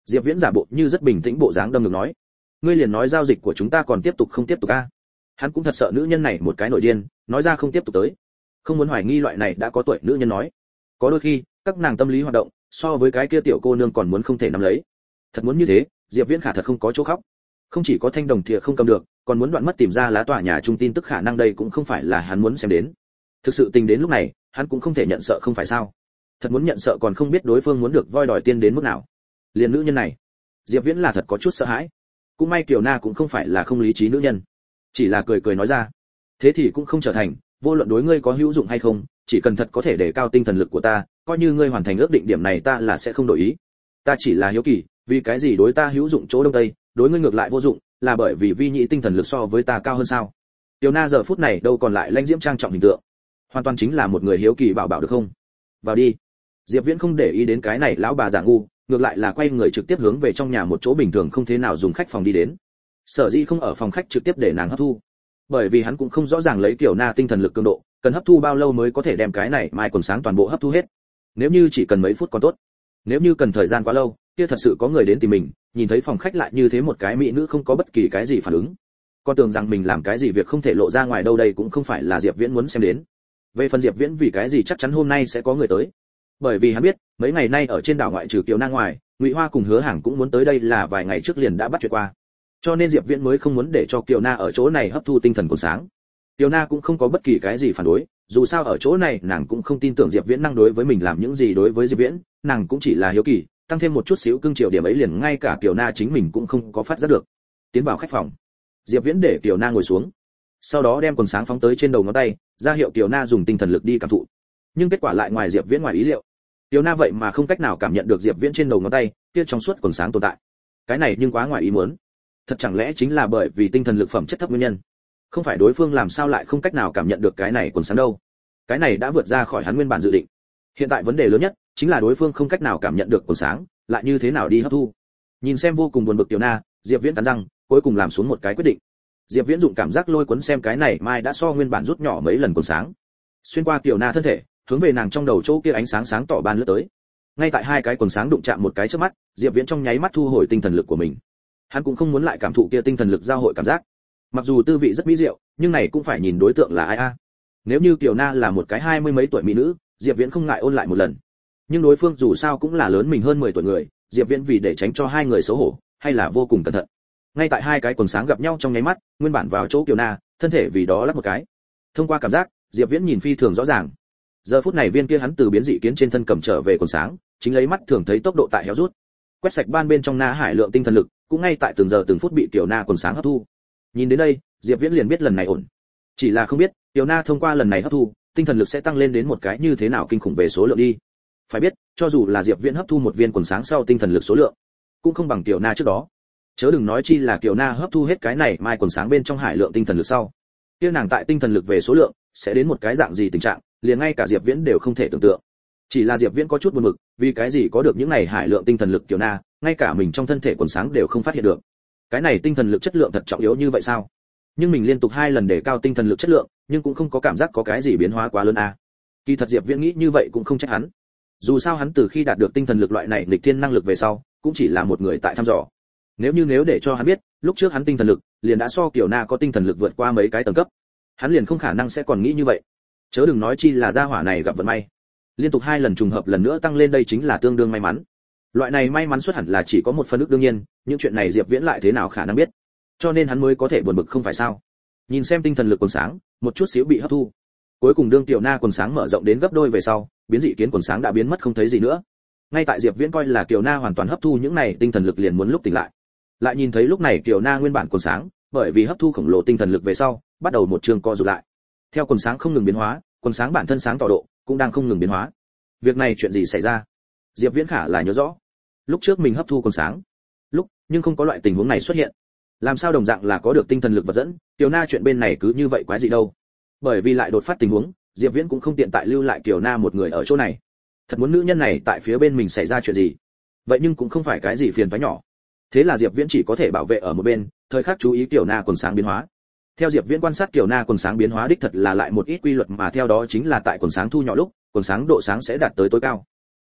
Diệp Viễn giả bộ như rất bình tĩnh bộ dáng đâm ngược nói, ngươi liền nói giao dịch của chúng ta còn tiếp tục không tiếp tục a? Hắn cũng thật sợ nữ nhân này một cái nội điên, nói ra không tiếp tục tới. Không muốn hoài nghi loại này đã có tuổi nữ nhân nói. Có đôi khi, các nàng tâm lý hoạt động, so với cái kia tiểu cô nương còn muốn không thể nắm lấy. Thật muốn như thế, Diệp Viễn khả thật không có chỗ khóc. Không chỉ có thanh đồng thìa không cầm được, còn muốn đoạn mất tìm ra lá tòa nhà trung tin tức khả năng đây cũng không phải là hắn muốn xem đến. Thực sự tình đến lúc này, hắn cũng không thể nhận sợ không phải sao? Thật muốn nhận sợ còn không biết đối phương muốn được voi đòi tiên đến mức nào. Liên nữ nhân này, Diệp Viễn là thật có chút sợ hãi. Cũng may Kiều Na cũng không phải là không lý trí nữ nhân, chỉ là cười cười nói ra, thế thì cũng không trở thành, vô luận đối ngươi có hữu dụng hay không, chỉ cần thật có thể để cao tinh thần lực của ta, coi như ngươi hoàn thành ước định điểm này ta là sẽ không đổi ý. Ta chỉ là hiếu kỳ, vì cái gì đối ta hữu dụng chỗ đông tây, đối ngươi ngược lại vô dụng, là bởi vì vi nhị tinh thần lực so với ta cao hơn sao? Tiểu Na giờ phút này đâu còn lại lãnh diễm trang trọng hình tượng, hoàn toàn chính là một người hiếu kỳ bảo bảo được không? Vào đi. Diệp Viễn không để ý đến cái này lão bà giả ngu, ngược lại là quay người trực tiếp hướng về trong nhà một chỗ bình thường không thế nào dùng khách phòng đi đến. Sở dĩ không ở phòng khách trực tiếp để nàng hấp thu, bởi vì hắn cũng không rõ ràng lấy Tiểu Na tinh thần lực cường độ, cần hấp thu bao lâu mới có thể đem cái này mai quần sáng toàn bộ hấp thu hết. Nếu như chỉ cần mấy phút còn tốt, nếu như cần thời gian quá lâu, kia thật sự có người đến tìm mình, nhìn thấy phòng khách lại như thế một cái mỹ nữ không có bất kỳ cái gì phản ứng, con tưởng rằng mình làm cái gì việc không thể lộ ra ngoài đâu, đây cũng không phải là Diệp Viễn muốn xem đến. Về phần Diệp Viễn vì cái gì chắc chắn hôm nay sẽ có người tới, bởi vì hắn biết mấy ngày nay ở trên đảo ngoại trừ Kiều Na ngoài, Ngụy Hoa cùng Hứa Hàng cũng muốn tới đây, là vài ngày trước liền đã bắt chuyện qua, cho nên Diệp Viễn mới không muốn để cho Kiều Na ở chỗ này hấp thu tinh thần quần sáng. Kiều Na cũng không có bất kỳ cái gì phản đối, dù sao ở chỗ này nàng cũng không tin tưởng Diệp Viễn năng đối với mình làm những gì. Đối với Diệp Viễn, nàng cũng chỉ là hiếu kỳ, tăng thêm một chút xíu cương chiều điểm ấy liền ngay cả Kiều Na chính mình cũng không có phát giác được. Tiến vào khách phòng, Diệp Viễn để Kiều Na ngồi xuống, sau đó đem quần sáng phóng tới trên đầu ngón tay, ra hiệu Kiều Na dùng tinh thần lực đi cảm thụ. Nhưng kết quả lại ngoài Diệp Viễn ngoài ý liệu. Kiều Na vậy mà không cách nào cảm nhận được Diệp Viễn trên đầu ngón tay kia trong suốt quần sáng tồn tại. Cái này nhưng quá ngoài ý muốn. Thật chẳng lẽ chính là bởi vì tinh thần lực phẩm chất thấp nguyên nhân? Không phải đối phương làm sao lại không cách nào cảm nhận được cái này quần sáng đâu? Cái này đã vượt ra khỏi hắn nguyên bản dự định. Hiện tại vấn đề lớn nhất chính là đối phương không cách nào cảm nhận được quần sáng, lại như thế nào đi hấp thu? Nhìn xem vô cùng buồn bực Kiều Na, Diệp Viễn cắn răng, cuối cùng làm xuống một cái quyết định. Diệp Viễn dụng cảm giác lôi cuốn xem cái này mai đã so nguyên bản rút nhỏ mấy lần quần sáng, xuyên qua Kiều Na thân thể, hướng về nàng trong đầu chỗ kia ánh sáng sáng tỏ ban lướt tới. Ngay tại hai cái quần sáng đụng chạm một cái trước mắt, Diệp Viễn trong nháy mắt thu hồi tinh thần lực của mình. Hắn cũng không muốn lại cảm thụ kia tinh thần lực giao hội cảm giác. Mặc dù tư vị rất mỹ diệu, nhưng này cũng phải nhìn đối tượng là ai a. Nếu như Kiều Na là một cái hai mươi mấy tuổi mỹ nữ, Diệp Viễn không ngại ôn lại một lần. Nhưng đối phương dù sao cũng là lớn mình hơn mười tuổi người, Diệp Viễn vì để tránh cho hai người xấu hổ, hay là vô cùng cẩn thận. Ngay tại hai cái quần sáng gặp nhau trong nháy mắt, nguyên bản vào chỗ Kiều Na, thân thể vì đó lắc một cái. Thông qua cảm giác, Diệp Viễn nhìn phi thường rõ ràng. Giờ phút này viên kia hắn từ biến dị kiến trên thân cầm trở về quần sáng, chính lấy mắt thường thấy tốc độ tại héo rút. Quét sạch ban bên trong Na Hải lượng tinh thần lực, cũng ngay tại từng giờ từng phút bị Kiều Na quần sáng hấp thu. Nhìn đến đây, Diệp Viễn liền biết lần này ổn. Chỉ là không biết, Kiều Na thông qua lần này hấp thu, tinh thần lực sẽ tăng lên đến một cái như thế nào kinh khủng về số lượng đi. Phải biết, cho dù là Diệp Viễn hấp thu một viên quần sáng sau tinh thần lực số lượng, cũng không bằng Kiều Na trước đó. Chớ đừng nói chi là Kiều Na hấp thu hết cái này mai quần sáng bên trong hải lượng tinh thần lực sau, kia nàng tại tinh thần lực về số lượng sẽ đến một cái dạng gì tình trạng, liền ngay cả Diệp Viễn đều không thể tưởng tượng. Chỉ là Diệp Viễn có chút buồn bực, vì cái gì có được những này hải lượng tinh thần lực Kiều Na, ngay cả mình trong thân thể quần sáng đều không phát hiện được. Cái này tinh thần lực chất lượng thật trọng yếu như vậy sao? Nhưng mình liên tục hai lần đề cao tinh thần lực chất lượng, nhưng cũng không có cảm giác có cái gì biến hóa quá lớn a. Kỳ thật Diệp Viễn nghĩ như vậy cũng không trách hắn. Dù sao hắn từ khi đạt được tinh thần lực loại này nghịch thiên năng lực về sau, cũng chỉ là một người tại thăm dò. Nếu như nếu để cho hắn biết, lúc trước hắn tinh thần lực liền đã so Kiều Na có tinh thần lực vượt qua mấy cái tầng cấp, hắn liền không khả năng sẽ còn nghĩ như vậy. Chớ đừng nói chi là gia hỏa này gặp vận may, liên tục hai lần trùng hợp lần nữa tăng lên, đây chính là tương đương may mắn. Loại này may mắn xuất hẳn là chỉ có một phần ức, đương nhiên, những chuyện này Diệp Viễn lại thế nào khả năng biết, cho nên hắn mới có thể buồn bực không phải sao? Nhìn xem tinh thần lực quần sáng, một chút xíu bị hấp thu. Cuối cùng đương Kiều Na quần sáng mở rộng đến gấp đôi về sau, biến dị kiến quần sáng đã biến mất không thấy gì nữa. Ngay tại Diệp Viễn coi là Kiều Na hoàn toàn hấp thu những này tinh thần lực liền muốn lúc tỉnh lại, lại nhìn thấy lúc này Kiều Na nguyên bản quần sáng, bởi vì hấp thu khổng lồ tinh thần lực về sau, bắt đầu một trường co rụt lại. Theo quần sáng không ngừng biến hóa, quần sáng bản thân sáng tỏ độ cũng đang không ngừng biến hóa. Việc này chuyện gì xảy ra? Diệp Viễn khả là nhớ rõ, lúc trước mình hấp thu quần sáng, lúc nhưng không có loại tình huống này xuất hiện. Làm sao đồng dạng là có được tinh thần lực vật dẫn, Kiều Na chuyện bên này cứ như vậy quái gì đâu? Bởi vì lại đột phát tình huống, Diệp Viễn cũng không tiện tại lưu lại Kiều Na một người ở chỗ này. Thật muốn nữ nhân này tại phía bên mình xảy ra chuyện gì, vậy nhưng cũng không phải cái gì phiền toái nhỏ. Thế là Diệp Viễn chỉ có thể bảo vệ ở một bên, thời khắc chú ý Kiều Na quần sáng biến hóa. Theo Diệp Viễn quan sát Kiều Na quần sáng biến hóa đích thật là lại một ít quy luật, mà theo đó chính là tại quần sáng thu nhỏ lúc, quần sáng độ sáng sẽ đạt tới tối cao.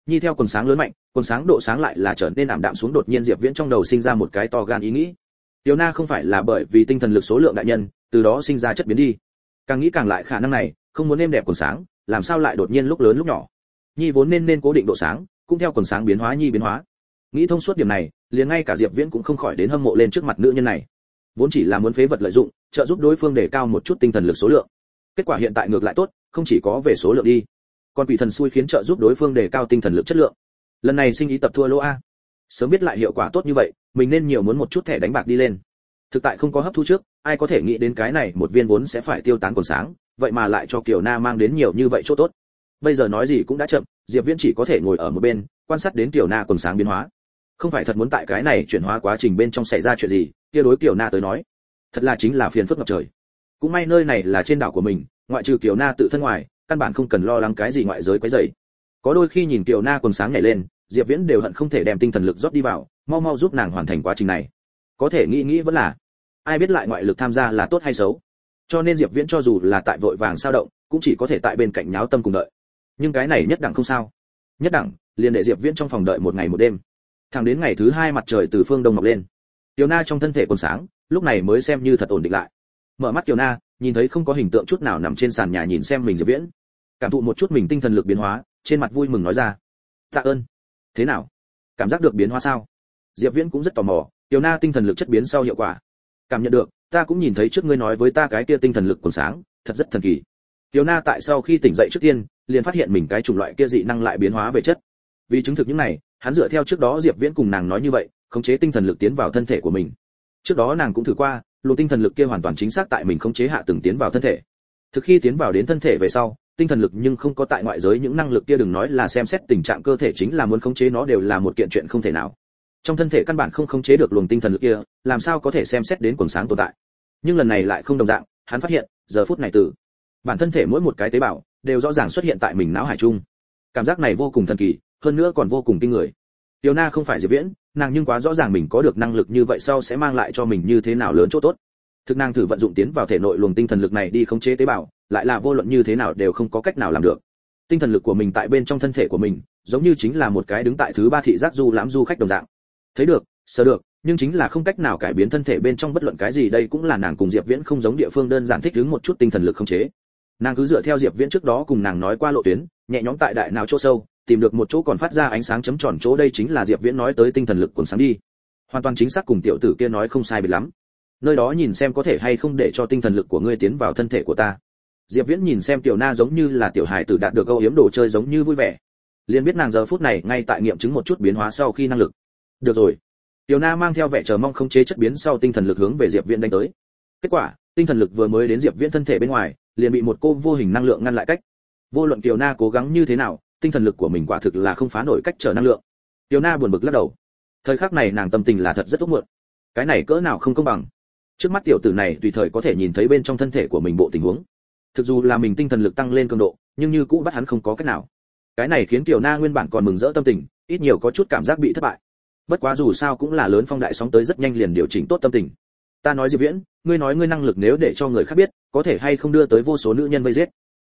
Nhi theo quần sáng lớn mạnh, quần sáng độ sáng lại là trở nên ảm đạm xuống, đột nhiên Diệp Viễn trong đầu sinh ra một cái to gan ý nghĩ. Tiểu Na không phải là bởi vì tinh thần lực số lượng đại nhân, từ đó sinh ra chất biến đi. Càng nghĩ càng lại khả năng này, không muốn êm đẹp quần sáng, làm sao lại đột nhiên lúc lớn lúc nhỏ. Nhi vốn nên nên cố định độ sáng, cũng theo quần sáng biến hóa nhi biến hóa. Nghĩ thông suốt điểm này, liền ngay cả Diệp Viễn cũng không khỏi đến hâm mộ lên trước mặt nữ nhân này. Vốn chỉ là muốn phế vật lợi dụng, trợ giúp đối phương để cao một chút tinh thần lực số lượng. Kết quả hiện tại ngược lại tốt, không chỉ có về số lượng đi, còn quỷ thần xui khiến trợ giúp đối phương để cao tinh thần lực chất lượng. Lần này sinh ý tập thua lỗ a. Sớm biết lại hiệu quả tốt như vậy, mình nên nhiều muốn một chút thẻ đánh bạc đi lên. Thực tại không có hấp thu trước, ai có thể nghĩ đến cái này một viên vốn sẽ phải tiêu tán quần sáng, vậy mà lại cho Kiều Na mang đến nhiều như vậy chỗ tốt. Bây giờ nói gì cũng đã chậm, Diệp Viễn chỉ có thể ngồi ở một bên, quan sát đến Kiều Na quần sáng biến hóa. Không phải thật muốn tại cái này chuyển hóa quá trình bên trong xảy ra chuyện gì, kia đối Kiều Na tới nói, thật là chính là phiền phức ngập trời. Cũng may nơi này là trên đảo của mình, ngoại trừ Kiều Na tự thân ngoài, căn bản không cần lo lắng cái gì ngoại giới quấy rầy. Có đôi khi nhìn Kiều Na quần sáng nhảy lên, Diệp Viễn đều hận không thể đem tinh thần lực rót đi vào, mau mau giúp nàng hoàn thành quá trình này. Có thể nghĩ nghĩ vẫn là, ai biết lại ngoại lực tham gia là tốt hay xấu. Cho nên Diệp Viễn cho dù là tại vội vàng sao động, cũng chỉ có thể tại bên cạnh nháo tâm cùng đợi. Nhưng cái này nhất đẳng không sao. Nhất đẳng, liền để Diệp Viễn trong phòng đợi một ngày một đêm. Thẳng đến ngày thứ hai mặt trời từ phương đông mọc lên. Kiều Na trong thân thể còn sáng, lúc này mới xem như thật ổn định lại. Mở mắt Kiều Na, nhìn thấy không có hình tượng chút nào nằm trên sàn nhà nhìn xem mình Diệp Viễn. Cảm thụ một chút mình tinh thần lực biến hóa, trên mặt vui mừng nói ra: "Tạ ơn." "Thế nào? Cảm giác được biến hóa sao?" Diệp Viễn cũng rất tò mò, Kiều Na tinh thần lực chất biến sau hiệu quả. "Cảm nhận được, ta cũng nhìn thấy trước ngươi nói với ta cái kia tinh thần lực còn sáng, thật rất thần kỳ." Kiều Na tại sau khi tỉnh dậy trước tiên, liền phát hiện mình cái chủng loại kia dị năng lại biến hóa về chất. Vì chứng thực những này, hắn dựa theo trước đó Diệp Viễn cùng nàng nói như vậy, khống chế tinh thần lực tiến vào thân thể của mình. Trước đó nàng cũng thử qua, luồng tinh thần lực kia hoàn toàn chính xác tại mình khống chế hạ từng tiến vào thân thể. Thực khi tiến vào đến thân thể về sau, tinh thần lực nhưng không có tại ngoại giới những năng lực kia, đừng nói là xem xét tình trạng cơ thể, chính là muốn khống chế nó đều là một kiện chuyện không thể nào. Trong thân thể căn bản không khống chế được luồng tinh thần lực kia, làm sao có thể xem xét đến quần sáng tồn tại. Nhưng lần này lại không đồng dạng, hắn phát hiện, giờ phút này từ bản thân thể mỗi một cái tế bào đều rõ ràng xuất hiện tại mình não hải chung. Cảm giác này vô cùng thần kỳ, hơn nữa còn vô cùng kinh người. Tiểu Na không phải Diệp Viễn, nàng nhưng quá rõ ràng mình có được năng lực như vậy sau sẽ mang lại cho mình như thế nào lớn chỗ tốt. Thực nàng thử vận dụng tiến vào thể nội luồng tinh thần lực này đi khống chế tế bào, lại là vô luận như thế nào đều không có cách nào làm được. Tinh thần lực của mình tại bên trong thân thể của mình, giống như chính là một cái đứng tại thứ ba thị giác du lãm du khách đồng dạng. Thấy được, sờ được, nhưng chính là không cách nào cải biến thân thể bên trong bất luận cái gì, đây cũng là nàng cùng Diệp Viễn không giống địa phương, đơn giản thích ứng một chút tinh thần lực khống chế. Nàng cứ dựa theo Diệp Viễn trước đó cùng nàng nói qua lộ tuyến, nhẹ nhõm tại đại não chỗ sâu, tìm được một chỗ còn phát ra ánh sáng chấm tròn chỗ, đây chính là Diệp Viễn nói tới tinh thần lực cuốn sáng đi. Hoàn toàn chính xác cùng tiểu tử kia nói không sai biệt lắm. Nơi đó nhìn xem có thể hay không để cho tinh thần lực của ngươi tiến vào thân thể của ta. Diệp Viễn nhìn xem Tiểu Na giống như là tiểu hài tử đạt được âu yếm đồ chơi giống như vui vẻ. Liền biết nàng giờ phút này ngay tại nghiệm chứng một chút biến hóa sau khi năng lực. Được rồi. Tiểu Na mang theo vẻ chờ mong khống chế chất biến sau tinh thần lực hướng về Diệp Viễn đánh tới. Kết quả, tinh thần lực vừa mới đến Diệp Viễn thân thể bên ngoài, liền bị một cô vô hình năng lượng ngăn lại cách. Vô luận Tiểu Na cố gắng như thế nào, tinh thần lực của mình quả thực là không phá nổi cách trở năng lượng. Tiểu Na buồn bực lắc đầu. Thời khắc này nàng tâm tình là thật rất ức muộn. Cái này cỡ nào không công bằng. Trước mắt tiểu tử này tùy thời có thể nhìn thấy bên trong thân thể của mình bộ tình huống. Thực dù là mình tinh thần lực tăng lên cường độ, nhưng như cũ bắt hắn không có cách nào. Cái này khiến Tiểu Na nguyên bản còn mừng rỡ tâm tình, ít nhiều có chút cảm giác bị thất bại. Bất quá dù sao cũng là lớn phong đại sóng tới, rất nhanh liền điều chỉnh tốt tâm tình. Ta nói Diệp Viễn, ngươi nói ngươi năng lực nếu để cho người khác biết, có thể hay không đưa tới vô số nữ nhân vây giết.